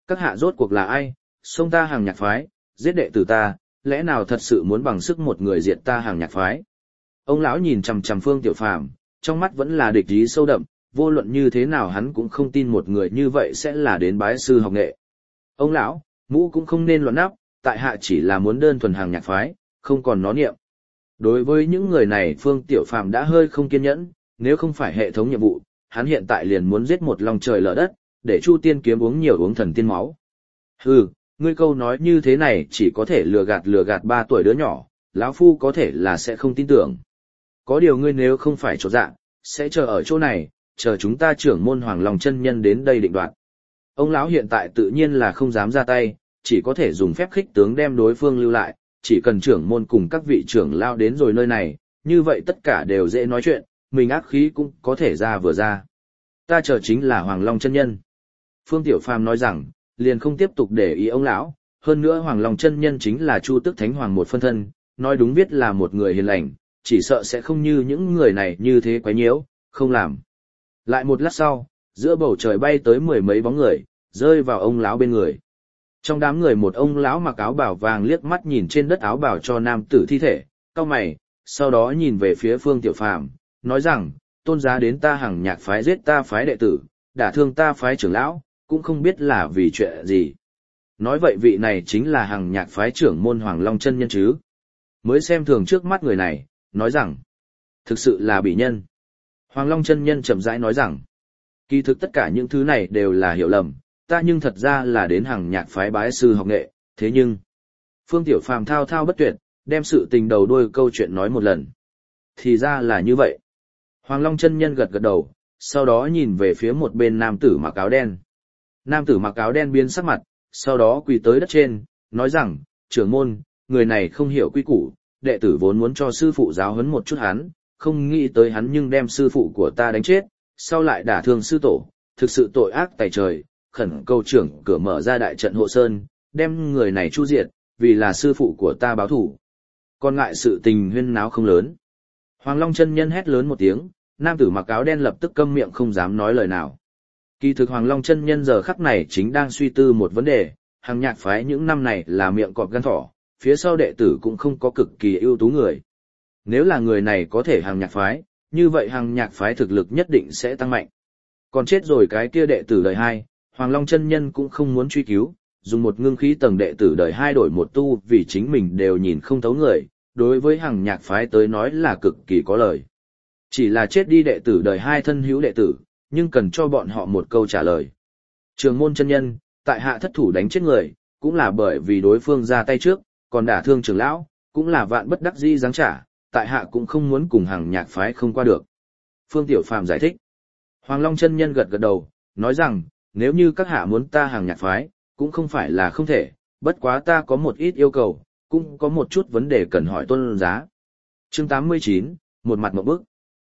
[SPEAKER 1] Các hạ rốt cuộc là ai, xông ta hàng nhạc phái, giết đệ tử ta, lẽ nào thật sự muốn bằng sức một người diệt ta hàng nhạc phái? Ông lão nhìn chằm chằm Phương Tiểu Phàm, trong mắt vẫn là địch ý sâu đậm, vô luận như thế nào hắn cũng không tin một người như vậy sẽ là đến bái sư học nghệ. Ông lão, mũ cũng không nên loạn nắp, tại hạ chỉ là muốn đơn thuần hàng nhạc phái, không còn nó niệm. Đối với những người này Phương Tiểu Phàm đã hơi không kiên nhẫn, nếu không phải hệ thống nhiệm vụ, hắn hiện tại liền muốn giết một lòng trời lở đất, để Chu Tiên kiếm uống nhiều uống thần tiên máu. Hừ, ngươi câu nói như thế này chỉ có thể lừa gạt 3 tuổi đứa nhỏ, lão phu có thể là sẽ không tin tưởng. Có điều ngươi nếu không phải chỗ dạ, sẽ chờ ở chỗ này, chờ chúng ta trưởng môn Hoàng Long chân nhân đến đây định đoạt. Ông lão hiện tại tự nhiên là không dám ra tay, chỉ có thể dùng phép khích tướng đem đối phương lưu lại, chỉ cần trưởng môn cùng các vị trưởng lao đến rồi nơi này, như vậy tất cả đều dễ nói chuyện, mình ác khí cũng có thể ra vừa ra. Ta chờ chính là Hoàng Long chân nhân. Phương Tiểu Phàm nói rằng, liền không tiếp tục để ý ông lão, hơn nữa Hoàng Long chân nhân chính là Chu Tước Thánh Hoàng một phân thân, nói đúng biết là một người hiền lành, chỉ sợ sẽ không như những người này như thế quấy nhiễu, không làm. Lại một lát sau, giữa bầu trời bay tới 10 mấy bóng người, rơi vào ông lão bên người. Trong đám người một ông lão mặc áo bào vàng liếc mắt nhìn trên đất áo bào cho nam tử thi thể, cau mày, sau đó nhìn về phía Phương Tiểu Phàm, nói rằng, tôn giá đến ta hàng nhạc phái giết ta phái đệ tử, đả thương ta phái trưởng lão, cũng không biết là vì chuyện gì. Nói vậy vị này chính là hàng nhạc phái trưởng môn Hoàng Long chân nhân chứ. Mới xem thường trước mắt người này, nói rằng, thực sự là bị nhân. Hoàng Long chân nhân chậm rãi nói rằng, kỳ thực tất cả những thứ này đều là hiểu lầm, ta nhưng thật ra là đến hàng nhạc phái bái sư học nghệ, thế nhưng... Phương Tiểu Phàm thao thao bất tuyệt, đem sự tình đầu đuôi câu chuyện nói một lần. Thì ra là như vậy. Hoàng Long chân nhân gật gật đầu, sau đó nhìn về phía một bên nam tử mặc áo đen. Nam tử mặc áo đen biến sắc mặt, sau đó quỳ tới đất trên, nói rằng, trưởng môn, người này không hiểu quy củ, đệ tử vốn muốn cho sư phụ giáo huấn một chút hắn, không nghĩ tới hắn nhưng đem sư phụ của ta đánh chết, sau lại đả thương sư tổ, thực sự tội ác tày trời, khẩn cầu trưởng cửa mở ra đại trận hộ sơn, đem người này chu diệt, vì là sư phụ của ta báo thủ. Còn ngại sự tình huyên náo không lớn. Hoàng Long chân nhân hét lớn một tiếng, nam tử mặc áo đen lập tức câm miệng không dám nói lời nào. Kỳ thực Hoàng Long chân nhân giờ khắc này chính đang suy tư một vấn đề, hàng nhạc phái những năm này là miệng cọp gan thỏ, phía sau đệ tử cũng không có cực kỳ ưu tú người. Nếu là người này có thể hàng nhạc phái, như vậy hàng nhạc phái thực lực nhất định sẽ tăng mạnh. Còn chết rồi cái kia đệ tử đời 2, Hoàng Long chân nhân cũng không muốn truy cứu, dùng một ngưng khí tầng đệ tử đời 2 đổi một tu vì chính mình đều nhìn không thấu người, đối với hàng nhạc phái tới nói là cực kỳ có lợi. Chỉ là chết đi đệ tử đời 2 thân hữu đệ tử, nhưng cần cho bọn họ một câu trả lời. Trường môn chân nhân, tại hạ thất thủ đánh chết người, cũng là bởi vì đối phương ra tay trước, còn đả thương trưởng lão, cũng là vạn bất đắc dĩ giáng trả, tại hạ cũng không muốn cùng hàng nhạc phái không qua được. Phương Tiểu Phàm giải thích. Hoàng Long chân nhân gật gật đầu, nói rằng, nếu như các hạ muốn ta hàng nhạc phái, cũng không phải là không thể, bất quá ta có một ít yêu cầu, cũng có một chút vấn đề cần hỏi tôn giá. Chương 89, một mặt một bức.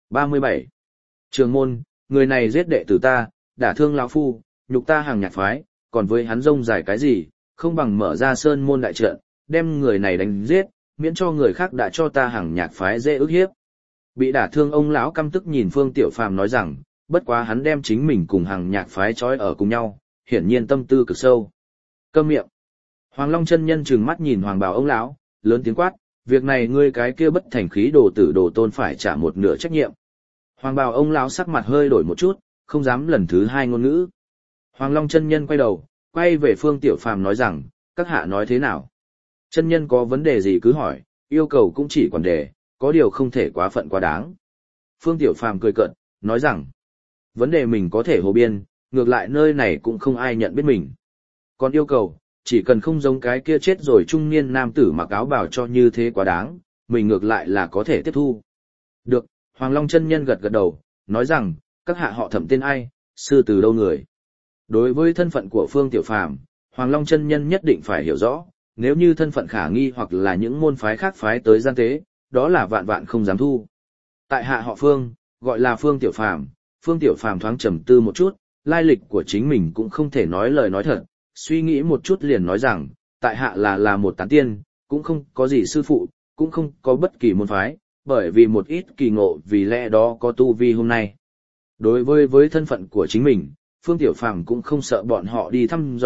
[SPEAKER 1] 37. Trường môn, người này giết đệ tử ta, đả thương lão phu, nhục ta hàng nhạc phái, còn với hắn rông dài cái gì, không bằng mở ra sơn môn đại trận, đem người này đánh giết, miễn cho người khác đã cho ta hàng nhạc phái dễ ức hiếp. Bị đả thương ông lão căm tức nhìn Phương Tiểu Phàm nói rằng, bất quá hắn đem chính mình cùng hàng nhạc phái trói ở cùng nhau, hiển nhiên tâm tư cực sâu. Câm miệng. Hoàng Long chân nhân trừng mắt nhìn Hoàng Bảo ông lão, lớn tiếng quát, việc này ngươi cái kia bất thành khí đồ tử đồ tôn phải trả một nửa trách nhiệm. Hoàng Bảo ông lão sắc mặt hơi đổi một chút, không dám lần thứ 2 ngôn ngữ. Hoàng Long chân nhân quay đầu, quay về Phương Tiểu Phàm nói rằng, các hạ nói thế nào? Chân nhân có vấn đề gì cứ hỏi, yêu cầu cũng chỉ quản đề, có điều không thể quá phận quá đáng. Phương Tiểu Phàm cười cợt, nói rằng, vấn đề mình có thể hồ biên, ngược lại nơi này cũng không ai nhận biết mình. Còn yêu cầu, chỉ cần không giống cái kia chết rồi trung niên nam tử mặc áo bào cho như thế quá đáng, mình ngược lại là có thể tiếp thu. Được, Hoàng Long chân nhân gật gật đầu, nói rằng, các hạ họ Thẩm tên ai, sư từ đâu người. Đối với thân phận của Phương Tiểu Phàm, Hoàng Long chân nhân nhất định phải hiểu rõ, nếu như thân phận khả nghi hoặc là những môn phái khác phái tới gian tế, đó là vạn vạn không dám thu. Tại hạ họ Phương, gọi là Phương Tiểu Phàm. Phương Tiểu Phàm thoáng trầm tư một chút, lai lịch của chính mình cũng không thể nói lời nói thật, suy nghĩ một chút liền nói rằng, tại hạ là một tán tiên, cũng không có gì sư phụ, cũng không có bất kỳ môn phái, bởi vì một ít kỳ ngộ vì lẽ đó có tu vi hôm nay. Đối với thân phận của chính mình, Phương Tiểu Phàm cũng không sợ bọn họ đi thăm dò,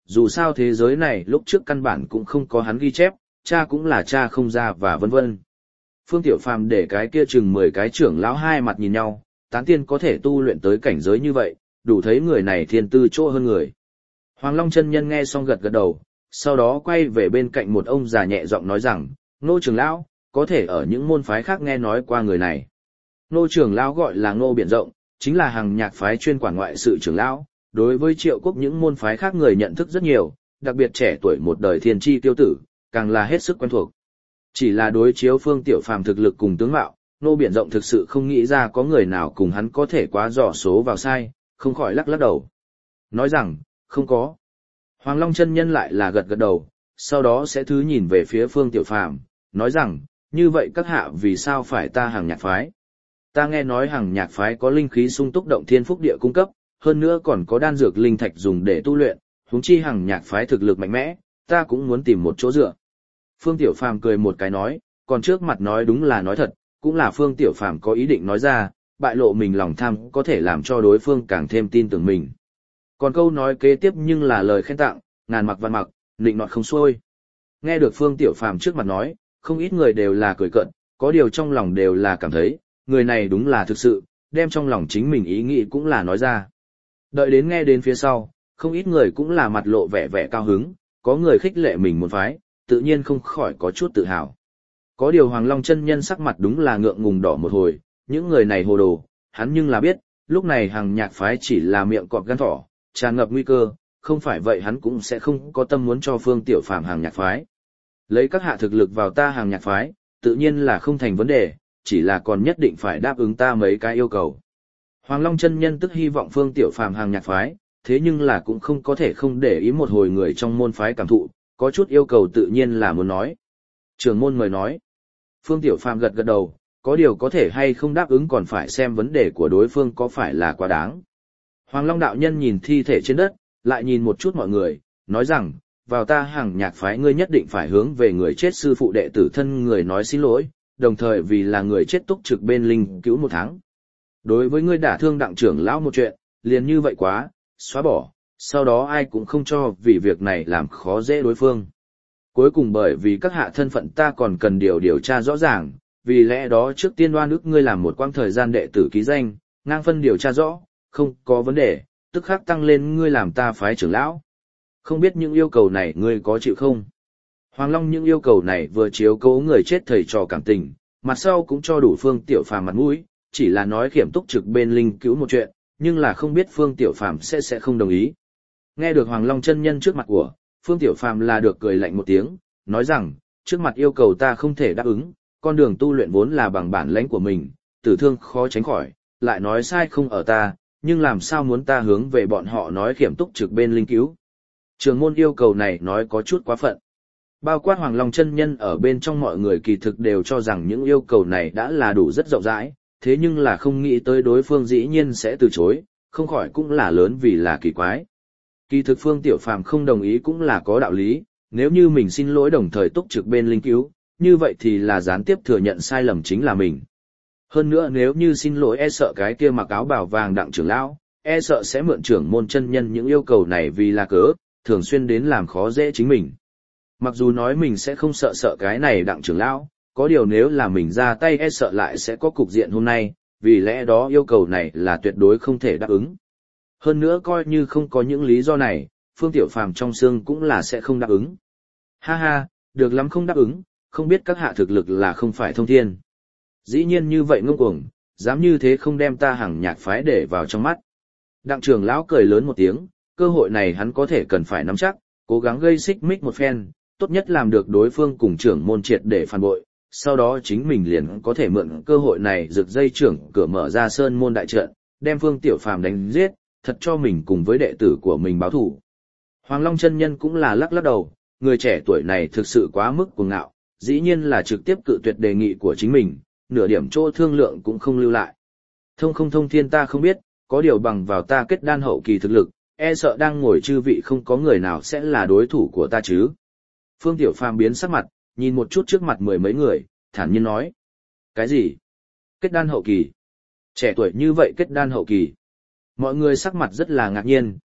[SPEAKER 1] dù sao thế giới này lúc trước căn bản cũng không có hắn ghi chép, cha cũng là cha không ra và vân vân. Phương Tiểu Phàm để cái kia chừng 10 cái trưởng lão hai mặt nhìn nhau, tán tiên có thể tu luyện tới cảnh giới như vậy, đủ thấy người này thiên tư chỗ hơn người. Hoàng Long chân nhân nghe xong gật gật đầu, sau đó quay về bên cạnh một ông già nhẹ giọng nói rằng, Ngô trưởng lão, có thể ở những môn phái khác nghe nói qua người này. Ngô trưởng lão gọi là Ngô Biển Rộng, chính là Hằng Nhạc phái chuyên quản ngoại sự trưởng lão, đối với Triệu Quốc những môn phái khác người nhận thức rất nhiều, đặc biệt trẻ tuổi một đời thiên chi tiêu tử, càng là hết sức quen thuộc. Chỉ là đối chiếu Phương Tiểu Phàm thực lực cùng tướng mạo, Ngô Biển Rộng thực sự không nghĩ ra có người nào cùng hắn có thể quá dò số vào sai, không khỏi lắc lắc đầu. Nói rằng, không có. Hoàng Long chân nhân lại là gật gật đầu, sau đó sẽ thứ nhìn về phía Phương Tiểu Phàm, nói rằng, như vậy các hạ vì sao phải ta Hằng Nhạc phái? Ta nghe nói Hằng Nhạc phái có linh khí sung túc động thiên phúc địa cung cấp, hơn nữa còn có đan dược linh thạch dùng để tu luyện, huống chi Hằng Nhạc phái thực lực mạnh mẽ, ta cũng muốn tìm một chỗ dựa. Phương Tiểu Phàm cười một cái nói, còn trước mặt nói đúng là nói thật, cũng là Phương Tiểu Phàm có ý định nói ra, bại lộ mình lòng tham có thể làm cho đối phương càng thêm tin tưởng mình. Còn câu nói kế tiếp nhưng là lời khen tặng, ngàn mặc văn mặc, nịnh nọt không xuôi. Nghe được Phương Tiểu Phàm trước mặt nói, không ít người đều là cười cợt, có điều trong lòng đều là cảm thấy, người này đúng là thực sự, đem trong lòng chính mình ý nghĩ cũng là nói ra. Đợi đến nghe đến phía sau, không ít người cũng là mặt lộ vẻ vẻ cao hứng, có người khích lệ mình một phái, tự nhiên không khỏi có chút tự hào. Có điều Hoàng Long chân nhân sắc mặt đúng là ngượng ngùng đỏ một hồi, những người này hồ đồ, hắn nhưng là biết, lúc này Hằng Nhạc phái chỉ là miệng cọp gan thỏ, tràn ngập nguy cơ, không phải vậy hắn cũng sẽ không có tâm muốn cho Phương Tiểu Phàm Hằng Nhạc phái. Lấy các hạ thực lực vào ta Hằng Nhạc phái, tự nhiên là không thành vấn đề, chỉ là còn nhất định phải đáp ứng ta mấy cái yêu cầu. Hoàng Long chân nhân tức hy vọng Phương Tiểu Phàm Hằng Nhạc phái, thế nhưng là cũng không có thể không để ý một hồi người trong môn phái cảm thụ, có chút yêu cầu tự nhiên là muốn nói. Trưởng môn mời nói. Phương Tiểu Phàm gật gật đầu, có điều có thể hay không đáp ứng còn phải xem vấn đề của đối phương có phải là quá đáng. Hoàng Long đạo nhân nhìn thi thể trên đất, lại nhìn một chút mọi người, nói rằng, vào ta Hằng Nhạc phái ngươi nhất định phải hướng về người chết sư phụ đệ tử thân người nói xin lỗi, đồng thời vì là người chết túc trực bên linh cứu 1 tháng. Đối với ngươi đả thương đặng trưởng lão một chuyện, liền như vậy quá, xóa bỏ, sau đó ai cũng không cho vì việc này làm khó dễ đối phương. Cuối cùng bởi vì các hạ thân phận ta còn cần điều tra rõ ràng, vì lẽ đó trước tiên oan ức ngươi làm một quãng thời gian đệ tử ký danh, ngang phân điều tra rõ, không có vấn đề, tức khắc tăng lên ngươi làm ta phái trưởng lão. Không biết những yêu cầu này ngươi có chịu không? Hoàng Long những yêu cầu này vừa chiếu cố người chết thầy trò cảm tình, mặt sau cũng cho đủ Phương Tiểu Phàm mặt mũi, chỉ là nói khiểm túc trực bên linh cứu một chuyện, nhưng là không biết Phương Tiểu Phàm sẽ không đồng ý. Nghe được Hoàng Long chân nhân trước mặt của, Phương Tiểu Phàm là được cười lạnh một tiếng, nói rằng, trước mặt yêu cầu ta không thể đáp ứng, con đường tu luyện vốn là bằng bản lãnh của mình, tử thương khó tránh khỏi, lại nói sai không ở ta, nhưng làm sao muốn ta hướng về bọn họ nói khiểm túc trực bên linh cứu. Trường môn yêu cầu này nói có chút quá phận. Bao quát Hoàng Long chân nhân ở bên trong mọi người kỳ thực đều cho rằng những yêu cầu này đã là đủ rất rộng rãi, thế nhưng là không nghĩ tới đối phương dĩ nhiên sẽ từ chối, không khỏi cũng là lớn vì là kỳ quái. Kỳ thực Phương Tiểu Phàm không đồng ý cũng là có đạo lý, nếu như mình xin lỗi đồng thời túc trực bên linh cứu, như vậy thì là gián tiếp thừa nhận sai lầm chính là mình. Hơn nữa nếu như xin lỗi e sợ cái kia mặc áo bào vàng đặng trưởng lão, e sợ sẽ mượn trưởng môn chân nhân những yêu cầu này vì là cớ, thường xuyên đến làm khó dễ chính mình. Mặc dù nói mình sẽ không sợ cái này đặng trưởng lão, có điều nếu là mình ra tay e sợ lại sẽ có cục diện hôm nay, vì lẽ đó yêu cầu này là tuyệt đối không thể đáp ứng. Hơn nữa coi như không có những lý do này, Phương Tiểu Phàm trong xương cũng là sẽ không đáp ứng. Ha ha, được lắm không đáp ứng, không biết các hạ thực lực là không phải thông thiên. Dĩ nhiên như vậy ngông cuồng, dám như thế không đem ta Hằng Nhạc phái để vào trong mắt. Đặng trưởng lão cười lớn một tiếng, cơ hội này hắn có thể cần phải nắm chắc, cố gắng gây xích mích một phen, tốt nhất làm được đối phương cùng trưởng môn triệt để phản bội, sau đó chính mình liền có thể mượn cơ hội này rực dây trưởng cửa mở ra sơn môn đại trận, đem Phương Tiểu Phàm đánh giết, thật cho mình cùng với đệ tử của mình báo thù. Hoàng Long chân nhân cũng là lắc lắc đầu, người trẻ tuổi này thực sự quá mức cuồng ngạo, dĩ nhiên là trực tiếp cự tuyệt đề nghị của chính mình, nửa điểm chỗ thương lượng cũng không lưu lại. Thông không thông thiên ta không biết, có điều bằng vào ta kết đan hậu kỳ thực lực, e sợ đang ngồi chư vị không có người nào sẽ là đối thủ của ta chứ. Phương Tiểu Phàm biến sắc mặt, nhìn một chút trước mặt 10 mấy người, thản nhiên nói. Cái gì? Kết đan hậu kỳ? Trẻ tuổi như vậy kết đan hậu kỳ? Mọi người sắc mặt rất là ngạc nhiên,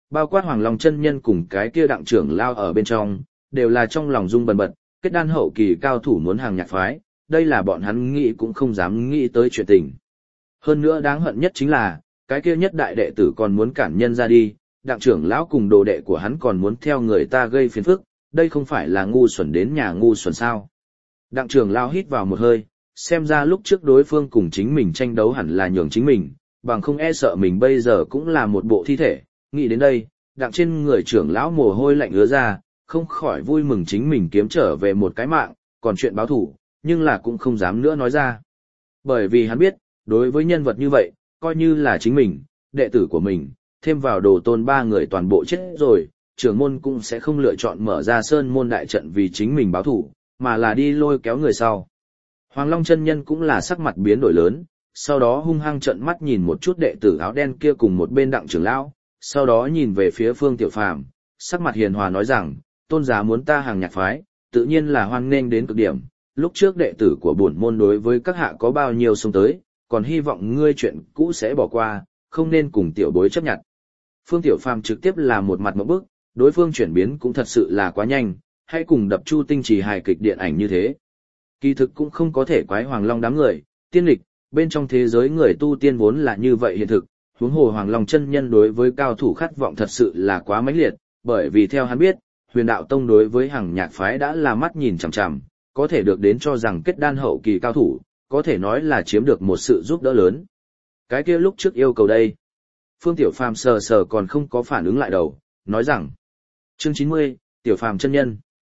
[SPEAKER 1] bao quát Hoàng Long chân nhân cùng cái kia Đặng trưởng lao ở bên trong, đều là trong lòng rung bần bật, kết đan hậu kỳ cao thủ muốn hàng nhạc phái, đây là bọn hắn nghĩ cũng không dám nghĩ tới chuyện tình. Hơn nữa đáng hận nhất chính là, cái kia nhất đại đệ tử còn muốn cản nhân ra đi, Đặng trưởng lão cùng đồ đệ của hắn còn muốn theo người ta gây phiền phức, đây không phải là ngu xuẩn đến nhà ngu xuẩn sao. Đặng trưởng lão hít vào một hơi, xem ra lúc trước đối phương cùng chính mình tranh đấu hẳn là nhường chính mình, bằng không e sợ mình bây giờ cũng là một bộ thi thể. Nghĩ đến đây, đặng trên người trưởng lão mồ hôi lạnh ứa ra, không khỏi vui mừng chính mình kiếm trở về một cái mạng, còn chuyện báo thủ, nhưng là cũng không dám nữa nói ra. Bởi vì hắn biết, đối với nhân vật như vậy, coi như là chính mình, đệ tử của mình, thêm vào đồ tôn ba người toàn bộ chết rồi, trưởng môn cũng sẽ không lựa chọn mở ra sơn môn đại trận vì chính mình báo thủ, mà là đi lôi kéo người sau. Hoàng Long chân nhân cũng là sắc mặt biến đổi lớn, sau đó hung hăng trợn mắt nhìn một chút đệ tử áo đen kia cùng một bên đặng trưởng lão, sau đó nhìn về phía Phương Tiểu Phàm, sắc mặt hiền hòa nói rằng, tôn giá muốn ta hàng nhạc phái, tự nhiên là hoan nghênh đến cực điểm, lúc trước đệ tử của bổn môn đối với các hạ có bao nhiêu xông tới, còn hy vọng ngươi chuyện cũ sẽ bỏ qua, không nên cùng tiểu bối chấp nhận. Phương Tiểu Phàm trực tiếp là một mặt ngộp bức, đối phương chuyển biến cũng thật sự là quá nhanh, hãy cùng đập Chu Tinh Trì hài kịch điện ảnh như thế. Kỳ thực cũng không có thể quái Hoàng Long đám người, tiên lịch, bên trong thế giới người tu tiên vốn là như vậy hiện thực, huống hồ Hoàng Long chân nhân đối với cao thủ khát vọng thật sự là quá mãnh liệt, bởi vì theo hắn biết, Huyền Đạo Tông đối với hàng nhạc phái đã là mắt nhìn chằm chằm, có thể được đến cho rằng kết đan hậu kỳ cao thủ, có thể nói là chiếm được một sự giúp đỡ lớn. Cái kia lúc trước yêu cầu đây. Phương Tiểu Phàm sờ sờ còn không có phản ứng lại đầu, nói rằng. Chương 90, Tiểu Phàm chân nhân.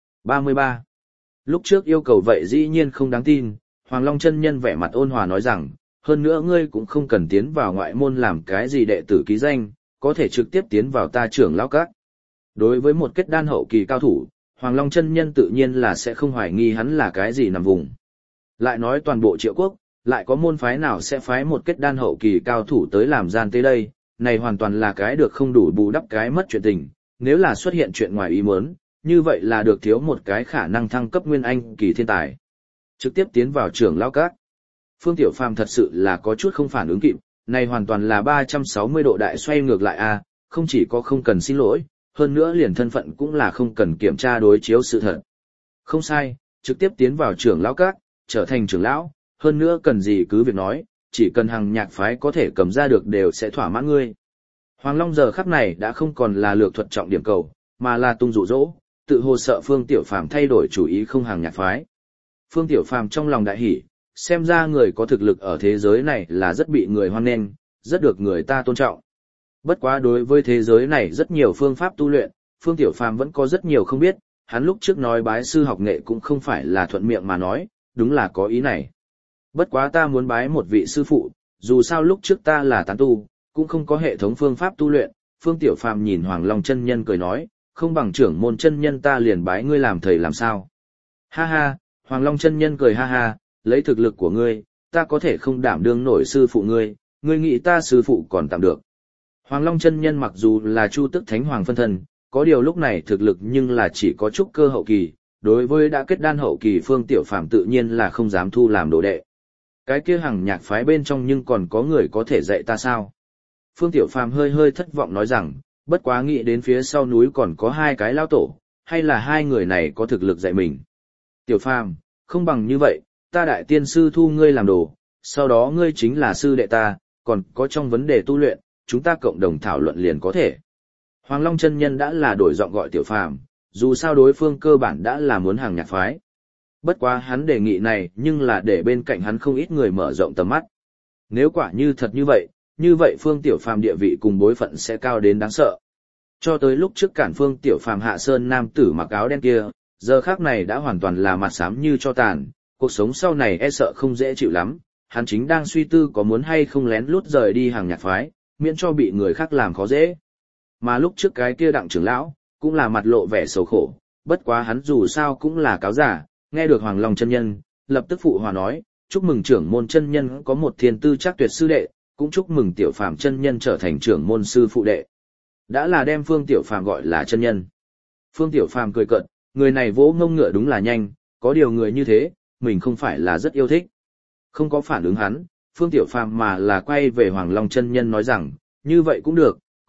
[SPEAKER 1] 33. Lúc trước yêu cầu vậy dĩ nhiên không đáng tin, Hoàng Long chân nhân vẻ mặt ôn hòa nói rằng, hơn nữa ngươi cũng không cần tiến vào ngoại môn làm cái gì đệ tử ký danh, có thể trực tiếp tiến vào ta trưởng lão các. Đối với một kết đan hậu kỳ cao thủ, Hoàng Long chân nhân tự nhiên là sẽ không hoài nghi hắn là cái gì nằm vùng. Lại nói toàn bộ Triệu Quốc, lại có môn phái nào sẽ phái một kết đan hậu kỳ cao thủ tới làm gian tế đây, này hoàn toàn là cái được không đủ bù đắp cái mất chuyện tình, nếu là xuất hiện chuyện ngoài ý muốn, như vậy là được thiếu một cái khả năng thăng cấp nguyên anh kỳ thiên tài. Trực tiếp tiến vào trưởng lão các. Phương Tiểu Phàm thật sự là có chút không phản ứng kịp, này hoàn toàn là 360 độ đại xoay ngược lại a, không chỉ có không cần xin lỗi, hơn nữa liền thân phận cũng là không cần kiểm tra đối chiếu sự thật. Không sai, trực tiếp tiến vào trưởng lão các, trở thành trưởng lão, hơn nữa cần gì cứ việc nói, chỉ cần hàng nhạc phái có thể cầm ra được đều sẽ thỏa mãn ngươi. Hoàng Long giờ khắc này đã không còn là lược thuật trọng điểm cầu, mà là tung dụ dỗ, tự hồ sợ Phương Tiểu Phàm thay đổi chủ ý không hàng nhạc phái. Phương Tiểu Phàm trong lòng đại hỉ, xem ra người có thực lực ở thế giới này là rất bị người hoan nghênh, rất được người ta tôn trọng. Bất quá đối với thế giới này rất nhiều phương pháp tu luyện, Phương Tiểu Phàm vẫn có rất nhiều không biết, hắn lúc trước nói bái sư học nghệ cũng không phải là thuận miệng mà nói, đúng là có ý này. Bất quá ta muốn bái một vị sư phụ, dù sao lúc trước ta là tán tu, cũng không có hệ thống phương pháp tu luyện, Phương Tiểu Phàm nhìn Hoàng Long chân nhân cười nói, không bằng trưởng môn chân nhân ta liền bái ngươi làm thầy làm sao. Ha ha, Hoàng Long chân nhân cười ha ha, lấy thực lực của ngươi, ta có thể không đảm đương nổi sư phụ ngươi, ngươi nghĩ ta sư phụ còn tạm được. Hoàng Long chân nhân mặc dù là Chu Tức Thánh Hoàng phân thân, có điều lúc này thực lực nhưng là chỉ có trúc cơ hậu kỳ, đối với đã kết đan hậu kỳ Phương Tiểu Phàm tự nhiên là không dám thu làm đồ đệ. Cái kia hàng nhạc phái bên trong nhưng còn có người có thể dạy ta sao? Phương Tiểu Phàm hơi hơi thất vọng nói rằng, bất quá nghĩ đến phía sau núi còn có hai cái lao tổ, hay là hai người này có thực lực dạy mình. Tiểu Phàm, không bằng như vậy, ta đại tiên sư thu ngươi làm đồ, sau đó ngươi chính là sư đệ ta, còn có trong vấn đề tu luyện, chúng ta cộng đồng thảo luận liền có thể. Hoàng Long chân nhân đã là đổi giọng gọi Tiểu Phàm, dù sao đối phương cơ bản đã là muốn hàng nhạc phái. Bất quá hắn đề nghị này nhưng là để bên cạnh hắn không ít người mở rộng tầm mắt. Nếu quả như thật như vậy Phương Tiểu Phàm địa vị cùng bối phận sẽ cao đến đáng sợ. Cho tới lúc trước cản Phương Tiểu Phàm hạ sơn nam tử mặc áo đen kia, giờ khác này đã hoàn toàn là mặt xám như cho tàn, cuộc sống sau này e sợ không dễ chịu lắm, hắn chính đang suy tư có muốn hay không lén lút rời đi hàng nhạc phái, miễn cho bị người khác làm khó dễ. Mà lúc trước cái kia đặng trưởng lão, cũng là mặt lộ vẻ sầu khổ, bất quá hắn dù sao cũng là cáo giả, nghe được Hoàng Long chân nhân, lập tức phụ hòa nói, chúc mừng trưởng môn chân nhân có một thiên tư chắc tuyệt sư đệ, cũng chúc mừng Tiểu Phàm chân nhân trở thành trưởng môn sư phụ đệ. Đã là đem Phương Tiểu Phàm gọi là chân nhân. Phương Tiểu Phàm cười cợt, người này vỗ ngông ngựa đúng là nhanh, có điều người như thế, mình không phải là rất yêu thích. Không có phản ứng hắn, Phương Tiểu Phàm mà là quay về Hoàng Long chân nhân nói rằng, như vậy cũng được,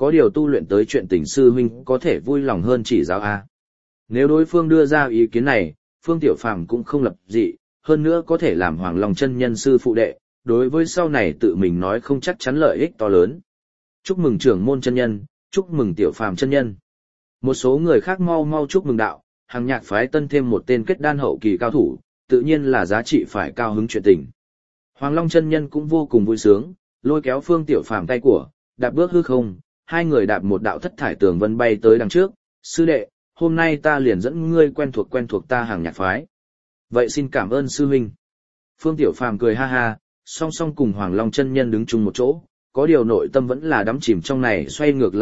[SPEAKER 1] có điều tu luyện tới chuyện tình sư huynh có thể vui lòng hơn chỉ giáo a. Nếu đối phương đưa ra ý kiến này, Phương Tiểu Phàm cũng không lập dị, hơn nữa có thể làm Hoàng Long chân nhân sư phụ đệ, đối với sau này tự mình nói không chắc chắn lợi ích to lớn. Chúc mừng trưởng môn chân nhân, chúc mừng Tiểu Phàm chân nhân. Một số người khác mau mau chúc mừng đạo, Hằng Nhạc phái tân thêm một tên kết đan hậu kỳ cao thủ, tự nhiên là giá trị phải cao hứng chuyện tình. Hoàng Long chân nhân cũng vô cùng vui sướng, lôi kéo Phương Tiểu Phàm tay của, đạp bước hư không, hai người đạp một đạo thất thải tường vân bay tới đằng trước, sư đệ, hôm nay ta liền dẫn ngươi quen thuộc ta Hằng Nhạc phái. Vậy xin cảm ơn sư huynh. Phương Tiểu Phàm cười ha ha, song song cùng Hoàng Long chân nhân đứng chung một chỗ, có điều nội tâm vẫn là đắm chìm trong này xoay ngược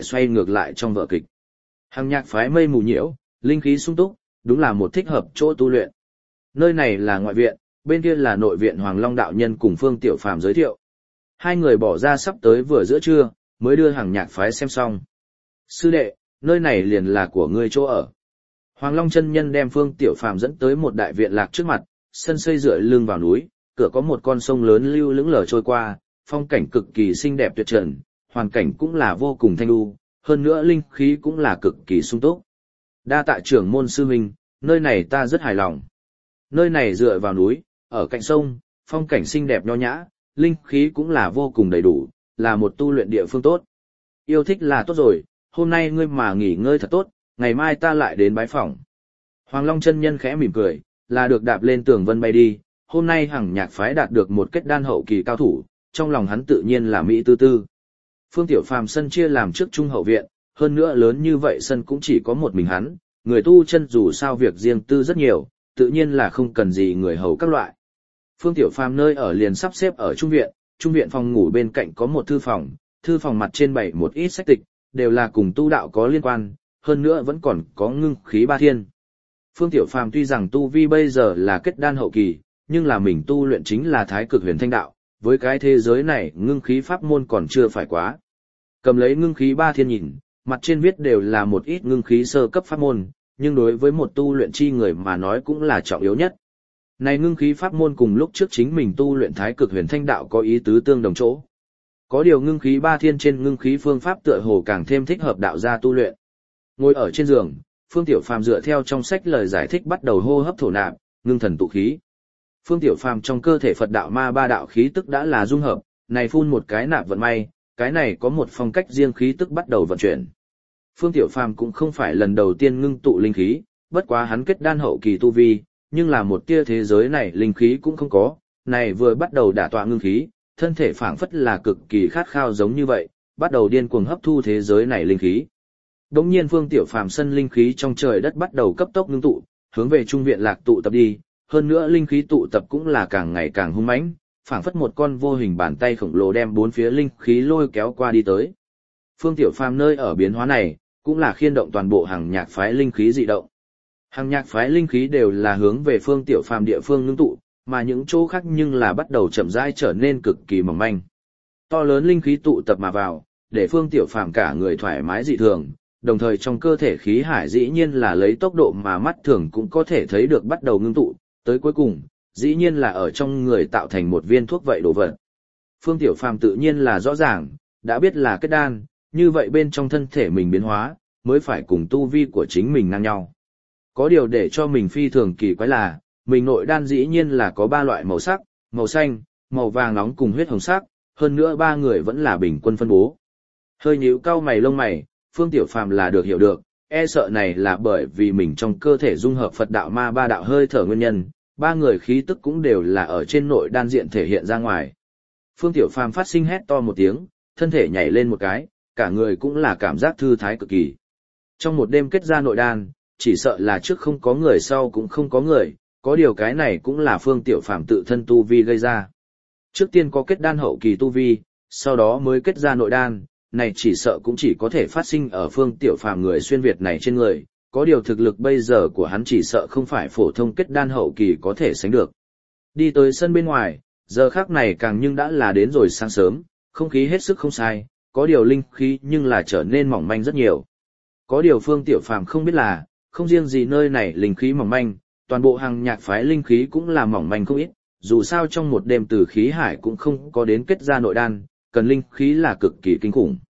[SPEAKER 1] lại trong vở kịch. Hằng Nhạc phái mây mù nhiễu, linh khí sung túc, đúng là một thích hợp chỗ tu luyện. Nơi này là ngoại viện, bên kia là nội viện Hoàng Long đạo nhân cùng Phương Tiểu Phàm giới thiệu. Hai người bỏ ra sắp tới vừa giữa trưa, mới đưa Hằng Nhạc phái xem xong. Sư đệ, nơi này liền là của ngươi chỗ ở. Hoàng Long chân nhân đem Phương Tiểu Phàm dẫn tới một đại viện lạc trước mặt, sân xây dựa lưng vào núi, cửa có một con sông lớn lưu lững lờ trôi qua, phong cảnh cực kỳ xinh đẹp tuyệt trần, hoàn cảnh cũng là vô cùng thanh lưu, hơn nữa linh khí cũng là cực kỳ sung túc. Đa tạ trưởng môn sư huynh, nơi này ta rất hài lòng. Nơi này dựa vào núi, ở cạnh sông, phong cảnh xinh đẹp nho nhã, linh khí cũng là vô cùng đầy đủ, là một tu luyện địa phương tốt. Yêu thích là tốt rồi, hôm nay ngươi mà nghỉ ngơi thật tốt, ngày mai ta lại đến bái phỏng. Hoàng Long chân nhân khẽ mỉm cười, là được đạp lên tường vân bay đi, hôm nay Hằng Nhạc phái đạt được một kết đan hậu kỳ cao thủ, trong lòng hắn tự nhiên là mỹ tư tư. Phương Tiểu Phàm sân chia làm trước trung hậu viện, hơn nữa lớn như vậy sân cũng chỉ có một mình hắn, người tu chân dù sao việc riêng tư rất nhiều, tự nhiên là không cần gì người hầu các loại. Phương Tiểu Phàm nơi ở liền sắp xếp ở trung viện phòng ngủ bên cạnh có một thư phòng mặt trên bày một ít sách tịch, đều là cùng tu đạo có liên quan, hơn nữa vẫn còn có ngưng khí ba thiên. Phương Tiểu Phàm tuy rằng tu vi bây giờ là kết đan hậu kỳ, nhưng là mình tu luyện chính là thái cực huyền thanh đạo, với cái thế giới này ngưng khí pháp môn còn chưa phải quá. Cầm lấy ngưng khí ba thiên nhìn, mặt trên viết đều là một ít ngưng khí sơ cấp pháp môn, nhưng đối với một tu luyện chi người mà nói cũng là trọng yếu nhất. Này ngưng khí pháp môn cùng lúc trước chính mình tu luyện thái cực huyền thanh đạo có ý tứ tương đồng chỗ. Có điều ngưng khí ba thiên trên ngưng khí phương pháp tựa hồ càng thêm thích hợp đạo gia tu luyện. Ngồi ở trên giường, Phương Tiểu Phàm dựa theo trong sách lời giải thích bắt đầu hô hấp thổ nạp, ngưng thần tụ khí. Phương Tiểu Phàm trong cơ thể Phật đạo ma ba đạo khí tức đã là dung hợp, này phun một cái nạp vận may, cái này có một phong cách riêng khí tức bắt đầu vận chuyển. Phương Tiểu Phàm cũng không phải lần đầu tiên ngưng tụ linh khí, bất quá hắn kết đan hậu kỳ tu vi, nhưng là một tia thế giới này linh khí cũng không có, này vừa bắt đầu đả tọa ngưng khí, thân thể phảng phất là cực kỳ khát khao giống như vậy, bắt đầu điên cuồng hấp thu thế giới này linh khí. Đống nhiên Phương Tiểu Phàm sân linh khí trong trời đất bắt đầu cấp tốc ngưng tụ, hướng về trung viện lạc tụ tập đi, hơn nữa linh khí tụ tập cũng là càng ngày càng hung mãnh, phảng phất một con vô hình bàn tay khổng lồ đem bốn phía linh khí lôi kéo qua đi tới. Phương Tiểu Phàm nơi ở biến hóa này, cũng là khiên động toàn bộ Hằng Nhạc phái linh khí dị động. Hằng Nhạc phái linh khí đều là hướng về Phương Tiểu Phàm địa phương ngưng tụ, mà những chỗ khác nhưng là bắt đầu chậm rãi trở nên cực kỳ mỏng manh. To lớn linh khí tụ tập mà vào, để Phương Tiểu Phàm cả người thoải mái dị thường, đồng thời trong cơ thể khí hải dĩ nhiên là lấy tốc độ mà mắt thường cũng có thể thấy được bắt đầu ngưng tụ, tới cuối cùng, dĩ nhiên là ở trong người tạo thành một viên thuốc vậy đồ vật. Phương Tiểu Phàm tự nhiên là rõ ràng, đã biết là kết đan, như vậy bên trong thân thể mình biến hóa, mới phải cùng tu vi của chính mình ngang nhau. Có điều để cho mình phi thường kỳ quái là, mình nội đan dĩ nhiên là có 3 loại màu sắc, màu xanh, màu vàng nóng cùng huyết hồng sắc, hơn nữa 3 người vẫn là bình quân phân bố. Hơi nhíu cau mày lông mày, Phương Tiểu Phàm là được hiểu được, e sợ này là bởi vì mình trong cơ thể dung hợp Phật đạo ma ba đạo hơi thở nguyên nhân, 3 người khí tức cũng đều là ở trên nội đan diện thể hiện ra ngoài. Phương Tiểu Phàm phát sinh hét to một tiếng, thân thể nhảy lên một cái, cả người cũng là cảm giác thư thái cực kỳ. Trong một đêm kết ra nội đan, chỉ sợ là trước không có người sau cũng không có người, có điều cái này cũng là Phương Tiểu Phàm tự thân tu vi gây ra. Trước tiên có kết đan hậu kỳ tu vi, sau đó mới kết ra nội đan, này chỉ sợ cũng chỉ có thể phát sinh ở Phương Tiểu Phàm người xuyên Việt này trên người, có điều thực lực bây giờ của hắn chỉ sợ không phải phổ thông kết đan hậu kỳ có thể sánh được. Đi tới sân bên ngoài, giờ khắc này càng nhưng đã là đến rồi sáng sớm, không khí hết sức không sai, có điều linh khí nhưng là trở nên mỏng manh rất nhiều. Có điều Phương Tiểu Phàm không biết là, không riêng gì nơi này linh khí mỏng manh, toàn bộ Hằng Nhạc phái linh khí cũng là mỏng manh không ít, dù sao trong một đêm từ khí hải cũng không có đến kết ra nội đan, cần linh khí là cực kỳ kinh khủng.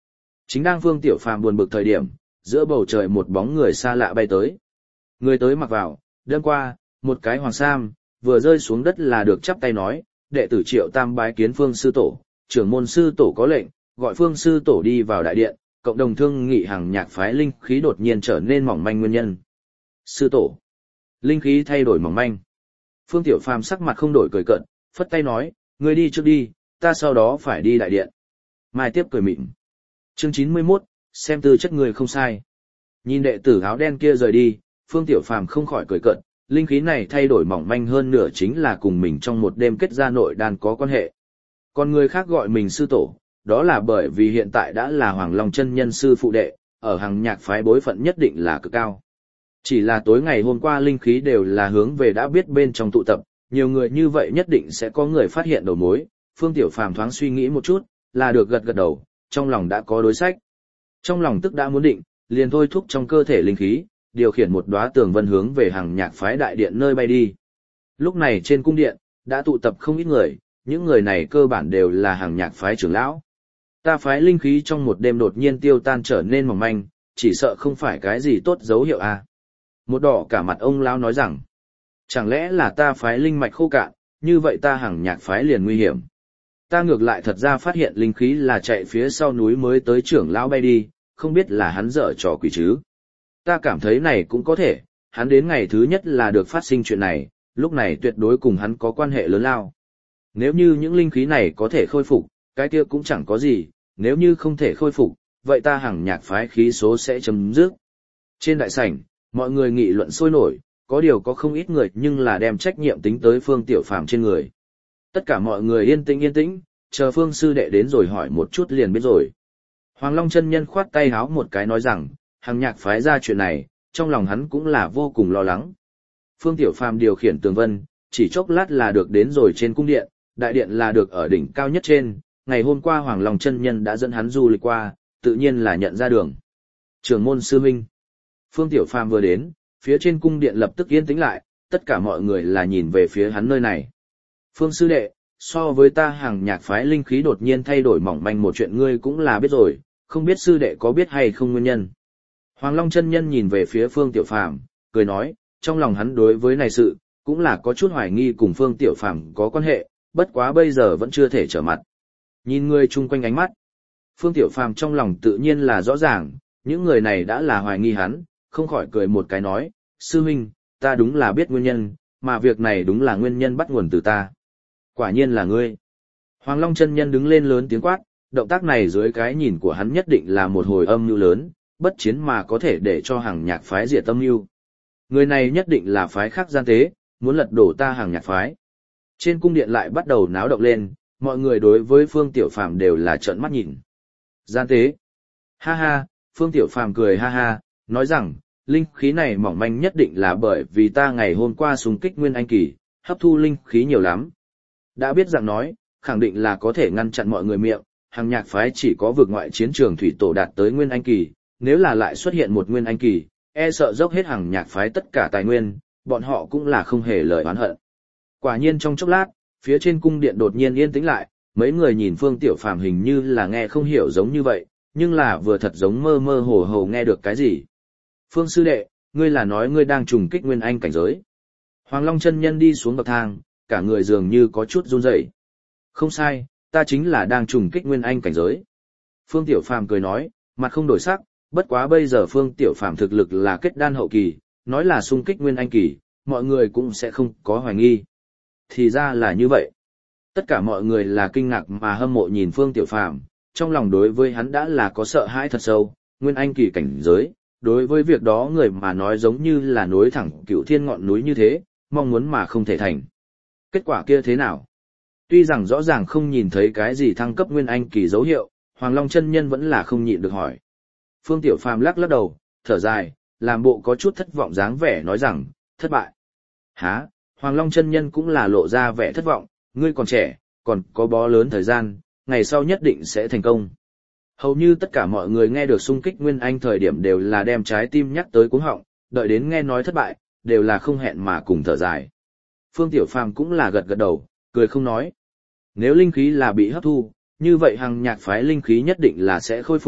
[SPEAKER 1] Chính đang Phương Tiểu Phàm buồn bực thời điểm, giữa bầu trời một bóng người xa lạ bay tới. Người tới mặc vào, đêm qua, một cái hoàng sam, vừa rơi xuống đất là được chắp tay nói, đệ tử Triệu Tam bái kiến Phương sư tổ, trưởng môn sư tổ có lệnh, gọi Phương sư tổ đi vào đại điện, cộng đồng thương nghị hàng nhạc phái linh khí đột nhiên trở nên mỏng manh nguyên nhân. Sư tổ, linh khí thay đổi mỏng manh. Phương Tiểu Phàm sắc mặt không đổi cười cợt, phất tay nói, ngươi đi trước đi, ta sau đó phải đi đại điện. Mai tiếp cười mịn. Chương 91, xem tư chất người không sai. Nhìn đệ tử áo đen kia rời đi, Phương Tiểu Phàm không khỏi cười cợt, linh khí này thay đổi mỏng manh hơn nửa chính là cùng mình trong một đêm kết ra nội đan có quan hệ. Còn người khác gọi mình sư tổ, đó là bởi vì hiện tại đã là Hoàng Long chân nhân sư phụ đệ, ở hàng nhạc phái bối phận nhất định là cực cao. Chỉ là tối ngày hôm qua linh khí đều là hướng về đã biết bên trong tụ tập, nhiều người như vậy nhất định sẽ có người phát hiện đầu mối. Phương Tiểu Phàm thoáng suy nghĩ một chút, là được gật gật đầu, trong lòng đã có đối sách. Trong lòng tức đã muốn định, liền thôi thúc trong cơ thể linh khí, điều khiển một đóa tường vân hướng về hàng nhạc phái đại điện nơi bay đi. Lúc này trên cung điện, đã tụ tập không ít người, những người này cơ bản đều là hàng nhạc phái trưởng lão. Ta phái linh khí trong một đêm đột nhiên tiêu tan trở nên mỏng manh, chỉ sợ không phải cái gì tốt dấu hiệu à. Một đỏ cả mặt ông lão nói rằng, chẳng lẽ là ta phái linh mạch khô cạn, như vậy ta hàng nhạc phái liền nguy hiểm. Ta ngược lại thật ra phát hiện linh khí là chạy phía sau núi mới tới trưởng lão bay đi, không biết là hắn dở trò quỷ chứ. Ta cảm thấy này cũng có thể, hắn đến ngày thứ nhất là được phát sinh chuyện này, lúc này tuyệt đối cùng hắn có quan hệ lớn lao. Nếu như những linh khí này có thể khôi phục, cái kia cũng chẳng có gì, nếu như không thể khôi phục, vậy ta hàng nhạc phái khí số sẽ chấm dứt. Trên đại sảnh, mọi người nghị luận sôi nổi, có điều có không ít người nhưng là đem trách nhiệm tính tới Phương Tiểu Phàm trên người. Tất cả mọi người yên tĩnh, chờ Phương sư đệ đến rồi hỏi một chút liền biết rồi. Hoàng Long chân nhân khoát tay háo một cái nói rằng, hàng nhạc phái ra chuyện này, trong lòng hắn cũng là vô cùng lo lắng. Phương Tiểu Phàm điều khiển tường vân, chỉ chốc lát là được đến rồi trên cung điện, đại điện là được ở đỉnh cao nhất trên, ngày hôm qua Hoàng Long chân nhân đã dẫn hắn du lịch qua, tự nhiên là nhận ra đường. Trưởng môn sư huynh. Phương Tiểu Phàm vừa đến, phía trên cung điện lập tức yên tĩnh lại, tất cả mọi người là nhìn về phía hắn nơi này. Phương sư đệ, so với ta hàng nhạc phái linh khí đột nhiên thay đổi mỏng manh một chuyện ngươi cũng là biết rồi, không biết sư đệ có biết hay không nguyên nhân. Hoàng Long chân nhân nhìn về phía Phương Tiểu Phàm, cười nói, trong lòng hắn đối với này sự, cũng là có chút hoài nghi cùng Phương Tiểu Phàm có quan hệ, bất quá bây giờ vẫn chưa thể trở mặt. Nhìn người chung quanh ánh mắt, Phương Tiểu Phàm trong lòng tự nhiên là rõ ràng, những người này đã là hoài nghi hắn, không khỏi cười một cái nói, sư huynh, ta đúng là biết nguyên nhân, mà việc này đúng là nguyên nhân bắt nguồn từ ta. Quả nhiên là ngươi. Hoàng Long chân nhân đứng lên lớn tiếng quát, động tác này dưới cái nhìn của hắn nhất định là một hồi âm mưu lớn, bất chiến mà có thể để cho hàng nhạc phái diệt âm mưu. Người này nhất định là phái khác gian tế, muốn lật đổ ta hàng nhạc phái. Trên cung điện lại bắt đầu náo động lên, mọi người đối với Phương Tiểu Phàm đều là trợn mắt nhìn. Gian tế. Ha ha, Phương Tiểu Phàm cười ha ha, nói rằng, linh khí này mỏng manh nhất định là bởi vì ta ngày hôm qua xung kích Nguyên Anh Kỳ, hấp thu linh khí nhiều lắm. Đã biết rằng nói, khẳng định là có thể ngăn chặn mọi người miệng, hàng nhạc phái chỉ có vượt ngoại chiến trường thủy tổ đạt tới Nguyên Anh Kỳ, nếu là lại xuất hiện một Nguyên Anh Kỳ, e sợ dốc hết hàng nhạc phái tất cả tài nguyên, bọn họ cũng là không hề lời oán hận. Quả nhiên trong chốc lát, phía trên cung điện đột nhiên yên tĩnh lại, mấy người nhìn Phương Tiểu Phàm hình như là nghe không hiểu giống như vậy, nhưng là vừa thật giống mơ mơ hồ hồ nghe được cái gì. Phương sư đệ, ngươi là nói ngươi đang trùng kích Nguyên Anh cảnh giới. Hoàng Long chân nhân đi xuống bậc thang, cả người dường như có chút run rẩy. Không sai, ta chính là đang trùng kích Nguyên Anh cảnh giới. Phương Tiểu Phàm cười nói, mặt không đổi sắc, bất quá bây giờ Phương Tiểu Phàm thực lực là kết đan hậu kỳ, nói là xung kích Nguyên Anh kỳ, mọi người cũng sẽ không có hoài nghi. Thì ra là như vậy. Tất cả mọi người là kinh ngạc mà hâm mộ nhìn Phương Tiểu Phàm, trong lòng đối với hắn đã là có sợ hãi thật sâu, Nguyên Anh kỳ cảnh giới, đối với việc đó người mà nói giống như là nối thẳng cửu thiên ngọn núi như thế, mong muốn mà không thể thành. Kết quả kia thế nào? Tuy rằng rõ ràng không nhìn thấy cái gì thăng cấp Nguyên Anh kỳ dấu hiệu, Hoàng Long chân nhân vẫn là không nhịn được hỏi. Phương Tiểu Phàm lắc lắc đầu, thở dài, làm bộ có chút thất vọng dáng vẻ nói rằng, thất bại. Hả? Hoàng Long chân nhân cũng là lộ ra vẻ thất vọng, ngươi còn trẻ, còn có bó lớn thời gian, ngày sau nhất định sẽ thành công. Hầu như tất cả mọi người nghe được xung kích Nguyên Anh thời điểm đều là đem trái tim nhắc tới cuống họng, đợi đến nghe nói thất bại, đều là không hẹn mà cùng thở dài. Phương Tiểu Phàm cũng là gật gật đầu, cười không nói. Nếu linh khí là bị hấp thu, như vậy hàng nhạc phái linh khí nhất định là sẽ khôi phục,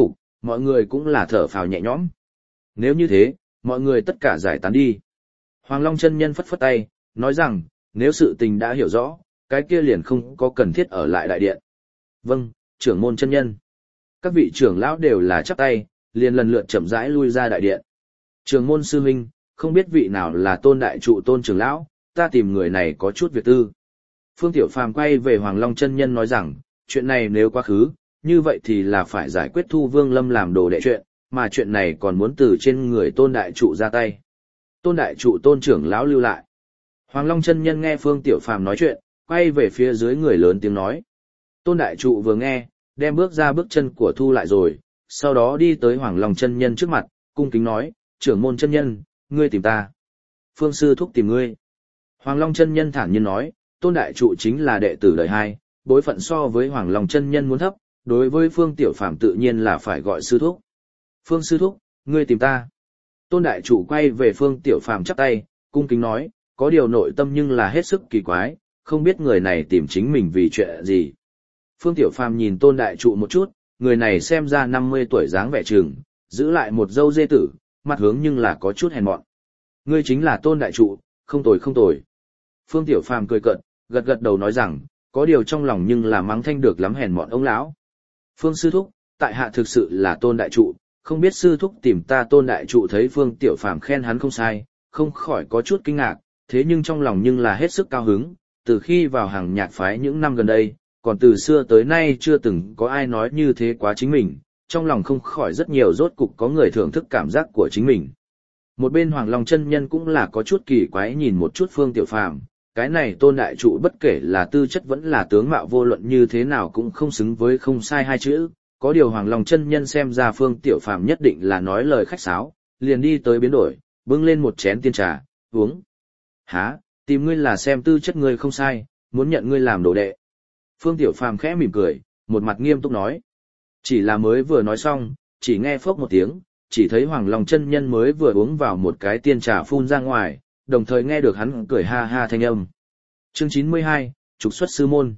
[SPEAKER 1] mọi người cũng là thở phào nhẹ nhõm. Nếu như thế, mọi người tất cả giải tán đi. Hoàng Long chân nhân phất phất tay, nói rằng, nếu sự tình đã hiểu rõ, cái kia liền không có cần thiết ở lại đại điện. Vâng, trưởng môn chân nhân. Các vị trưởng lão đều là chắp tay, liền lần lượt chậm rãi lui ra đại điện. Trưởng môn sư huynh, không biết vị nào là Tôn đại trụ Tôn trưởng lão, ta tìm người này có chút việc tư. Phương Tiểu Phàm quay về Hoàng Long chân nhân nói rằng, chuyện này nếu quá khứ, như vậy thì là phải giải quyết Thu Vương Lâm làm đồ đệ chuyện, mà chuyện này còn muốn từ trên người Tôn đại trụ ra tay. Tôn đại trụ Tôn trưởng lão lưu lại. Hoàng Long chân nhân nghe Phương Tiểu Phàm nói chuyện, quay về phía dưới người lớn tiếng nói. Tôn đại trụ vừa nghe, đem bước ra bước chân của Thu lại rồi, sau đó đi tới Hoàng Long chân nhân trước mặt, cung kính nói, trưởng môn chân nhân, ngươi tìm ta. Phương sư thúc tìm ngươi. Hoàng Long chân nhân thản nhiên nói, Tôn đại trụ chính là đệ tử đời hai, bối phận so với Hoàng Long chân nhân muốn thấp, đối với Phương Tiểu Phàm tự nhiên là phải gọi sư thúc. Phương sư thúc, ngươi tìm ta. Tôn đại trụ quay về Phương Tiểu Phàm chắp tay, cung kính nói, có điều nội tâm nhưng là hết sức kỳ quái, không biết người này tìm chính mình vì chuyện gì. Phương Tiểu Phàm nhìn Tôn đại trụ một chút, người này xem ra 50 tuổi dáng vẻ chừng, giữ lại một râu dê tử, mặt hướng nhưng là có chút hèn mọn. Ngươi chính là Tôn đại trụ, không tồi không tồi. Phương Tiểu Phàm cười cợt, gật gật đầu nói rằng, có điều trong lòng nhưng là mắng thanh được lắm hèn mọn ông lão. Phương sư thúc, tại hạ thực sự là Tôn đại trụ, không biết sư thúc tìm ta. Tôn đại trụ thấy Phương Tiểu Phàm khen hắn không sai, không khỏi có chút kinh ngạc, thế nhưng trong lòng nhưng là hết sức cao hứng, từ khi vào hàng nhạc phái những năm gần đây, còn từ xưa tới nay chưa từng có ai nói như thế quá chính mình, trong lòng không khỏi rất nhiều rốt cục có người thưởng thức cảm giác của chính mình. Một bên Hoàng Long chân nhân cũng là có chút kỳ quái nhìn một chút Phương Tiểu Phàm, cái này Tôn đại trụ bất kể là tư chất vẫn là tướng mạo vô luận như thế nào cũng không xứng với không sai hai chữ, có điều Hoàng Long chân nhân xem ra Phương Tiểu Phàm nhất định là nói lời khách sáo, liền đi tới biến đổi, bưng lên một chén tiên trà, uống. Hả, tìm ngươi là xem tư chất ngươi không sai, muốn nhận ngươi làm đồ đệ. Phương Tiểu Phàm khẽ mỉm cười, một mặt nghiêm túc nói. Chỉ là mới vừa nói xong, chỉ nghe phốc một tiếng, chỉ thấy Hoàng Long chân nhân mới vừa uống vào một cái tiên trà phun ra ngoài, đồng thời nghe được hắn cười ha ha thanh âm. Chương 92, trục xuất sư môn.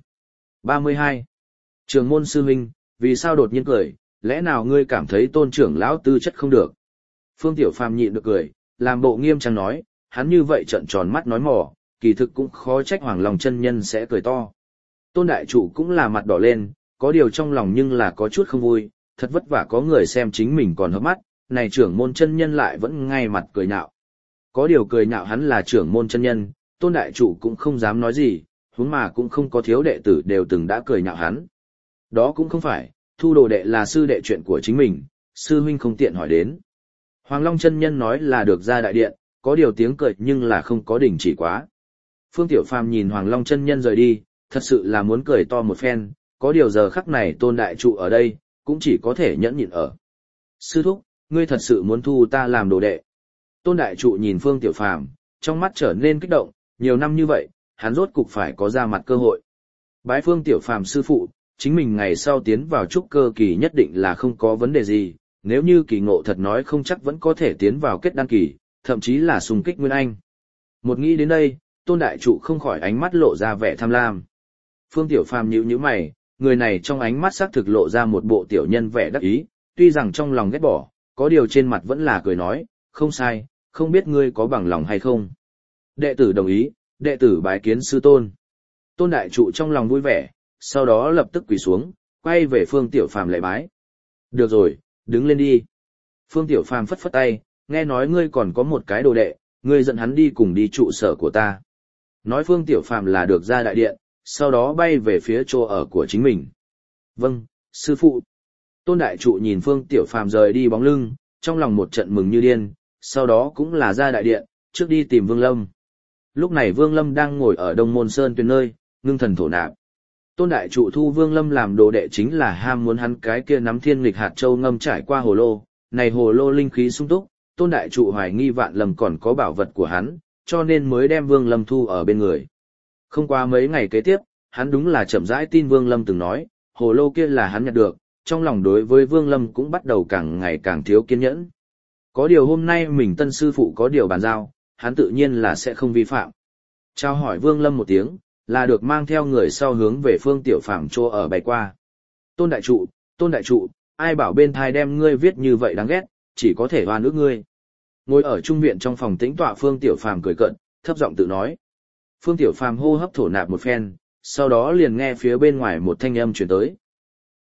[SPEAKER 1] 32. Trường môn sư huynh, vì sao đột nhiên cười, lẽ nào ngươi cảm thấy Tôn trưởng lão tư chất không được? Phương Tiểu Phàm nhịn được cười, làm bộ nghiêm trang nói, hắn như vậy trợn tròn mắt nói mỏ, kỳ thực cũng khó trách Hoàng Long chân nhân sẽ cười to. Tôn đại trụ cũng là mặt đỏ lên, có điều trong lòng nhưng là có chút không vui, thật vất vả có người xem chính mình còn hớp mắt, này trưởng môn chân nhân lại vẫn ngay mặt cười nhạo. Có điều cười nhạo hắn là trưởng môn chân nhân, Tôn đại trụ cũng không dám nói gì, huống mà cũng không có thiếu đệ tử đều từng đã cười nhạo hắn. Đó cũng không phải, thu đồ đệ là sư đệ chuyện của chính mình, sư huynh không tiện hỏi đến. Hoàng Long chân nhân nói là được ra đại điện, có điều tiếng cười nhưng là không có đình chỉ quá. Phương Tiểu Phàm nhìn Hoàng Long chân nhân rời đi, thật sự là muốn cười to một phen, có điều giờ khắc này Tôn đại trụ ở đây, cũng chỉ có thể nhẫn nhịn ở. Sư thúc, ngươi thật sự muốn thu ta làm đồ đệ. Tôn đại trụ nhìn Phương Tiểu Phàm, trong mắt trở nên kích động, nhiều năm như vậy, hắn rốt cục phải có ra mặt cơ hội. Bái Phương Tiểu Phàm sư phụ, chính mình ngày sau tiến vào trúc cơ kỳ nhất định là không có vấn đề gì, nếu như kỳ ngộ thật nói không chắc vẫn có thể tiến vào kết đan kỳ, thậm chí là xung kích nguyên anh. Một nghĩ đến đây, Tôn đại trụ không khỏi ánh mắt lộ ra vẻ tham lam. Phương Tiểu Phàm nhíu nhíu mày, người này trong ánh mắt xác thực lộ ra một bộ tiểu nhân vẻ đắc ý, tuy rằng trong lòng ghét bỏ, có điều trên mặt vẫn là cười nói, không sai, không biết ngươi có bằng lòng hay không. Đệ tử đồng ý, đệ tử bái kiến sư tôn. Tôn đại trụ trong lòng vui vẻ, sau đó lập tức quỳ xuống, quay về Phương Tiểu Phàm lạy bái. Được rồi, đứng lên đi. Phương Tiểu Phàm phất phất tay, nghe nói ngươi còn có một cái đồ đệ, ngươi dẫn hắn đi cùng đi trụ sở của ta. Nói Phương Tiểu Phàm là được ra đại điện, sau đó bay về phía chỗ ở của chính mình. Vâng, sư phụ. Tôn đại trụ nhìn Phương Tiểu Phàm rời đi bóng lưng, trong lòng một trận mừng như điên, sau đó cũng là ra đại điện, trước đi tìm Vương Lâm. Lúc này Vương Lâm đang ngồi ở Đông Môn Sơn Tuyền nơi, ngưng thần thổ nạp. Tôn đại trụ thu Vương Lâm làm đồ đệ chính là ham muốn hắn cái kia nắm thiên nghịch hạt châu ngâm trải qua hồ lô, này hồ lô linh khí sung túc, Tôn đại trụ hoài nghi Vạn Lâm còn có bảo vật của hắn, cho nên mới đem Vương Lâm thu ở bên người. Không qua mấy ngày kế tiếp, hắn đúng là chậm rãi tin Vương Lâm từng nói, hồ lô kia là hắn nhặt được, trong lòng đối với Vương Lâm cũng bắt đầu càng ngày càng thiếu kiên nhẫn. Có điều hôm nay mình tân sư phụ có điều bàn giao, hắn tự nhiên là sẽ không vi phạm. Chào hỏi Vương Lâm một tiếng, là được mang theo người sau hướng về Phương Tiểu Phàm chỗ ở bay qua. Tôn đại trụ, ai bảo bên thai đem ngươi viết như vậy đáng ghét, chỉ có thể oan ức ngươi. Ngồi ở trung viện trong phòng tĩnh tọa Phương Tiểu Phàm cười cợt, thấp giọng tự nói. Phương Tiểu Phàm hô hấp thổ nạp một phen, sau đó liền nghe phía bên ngoài một thanh âm truyền tới.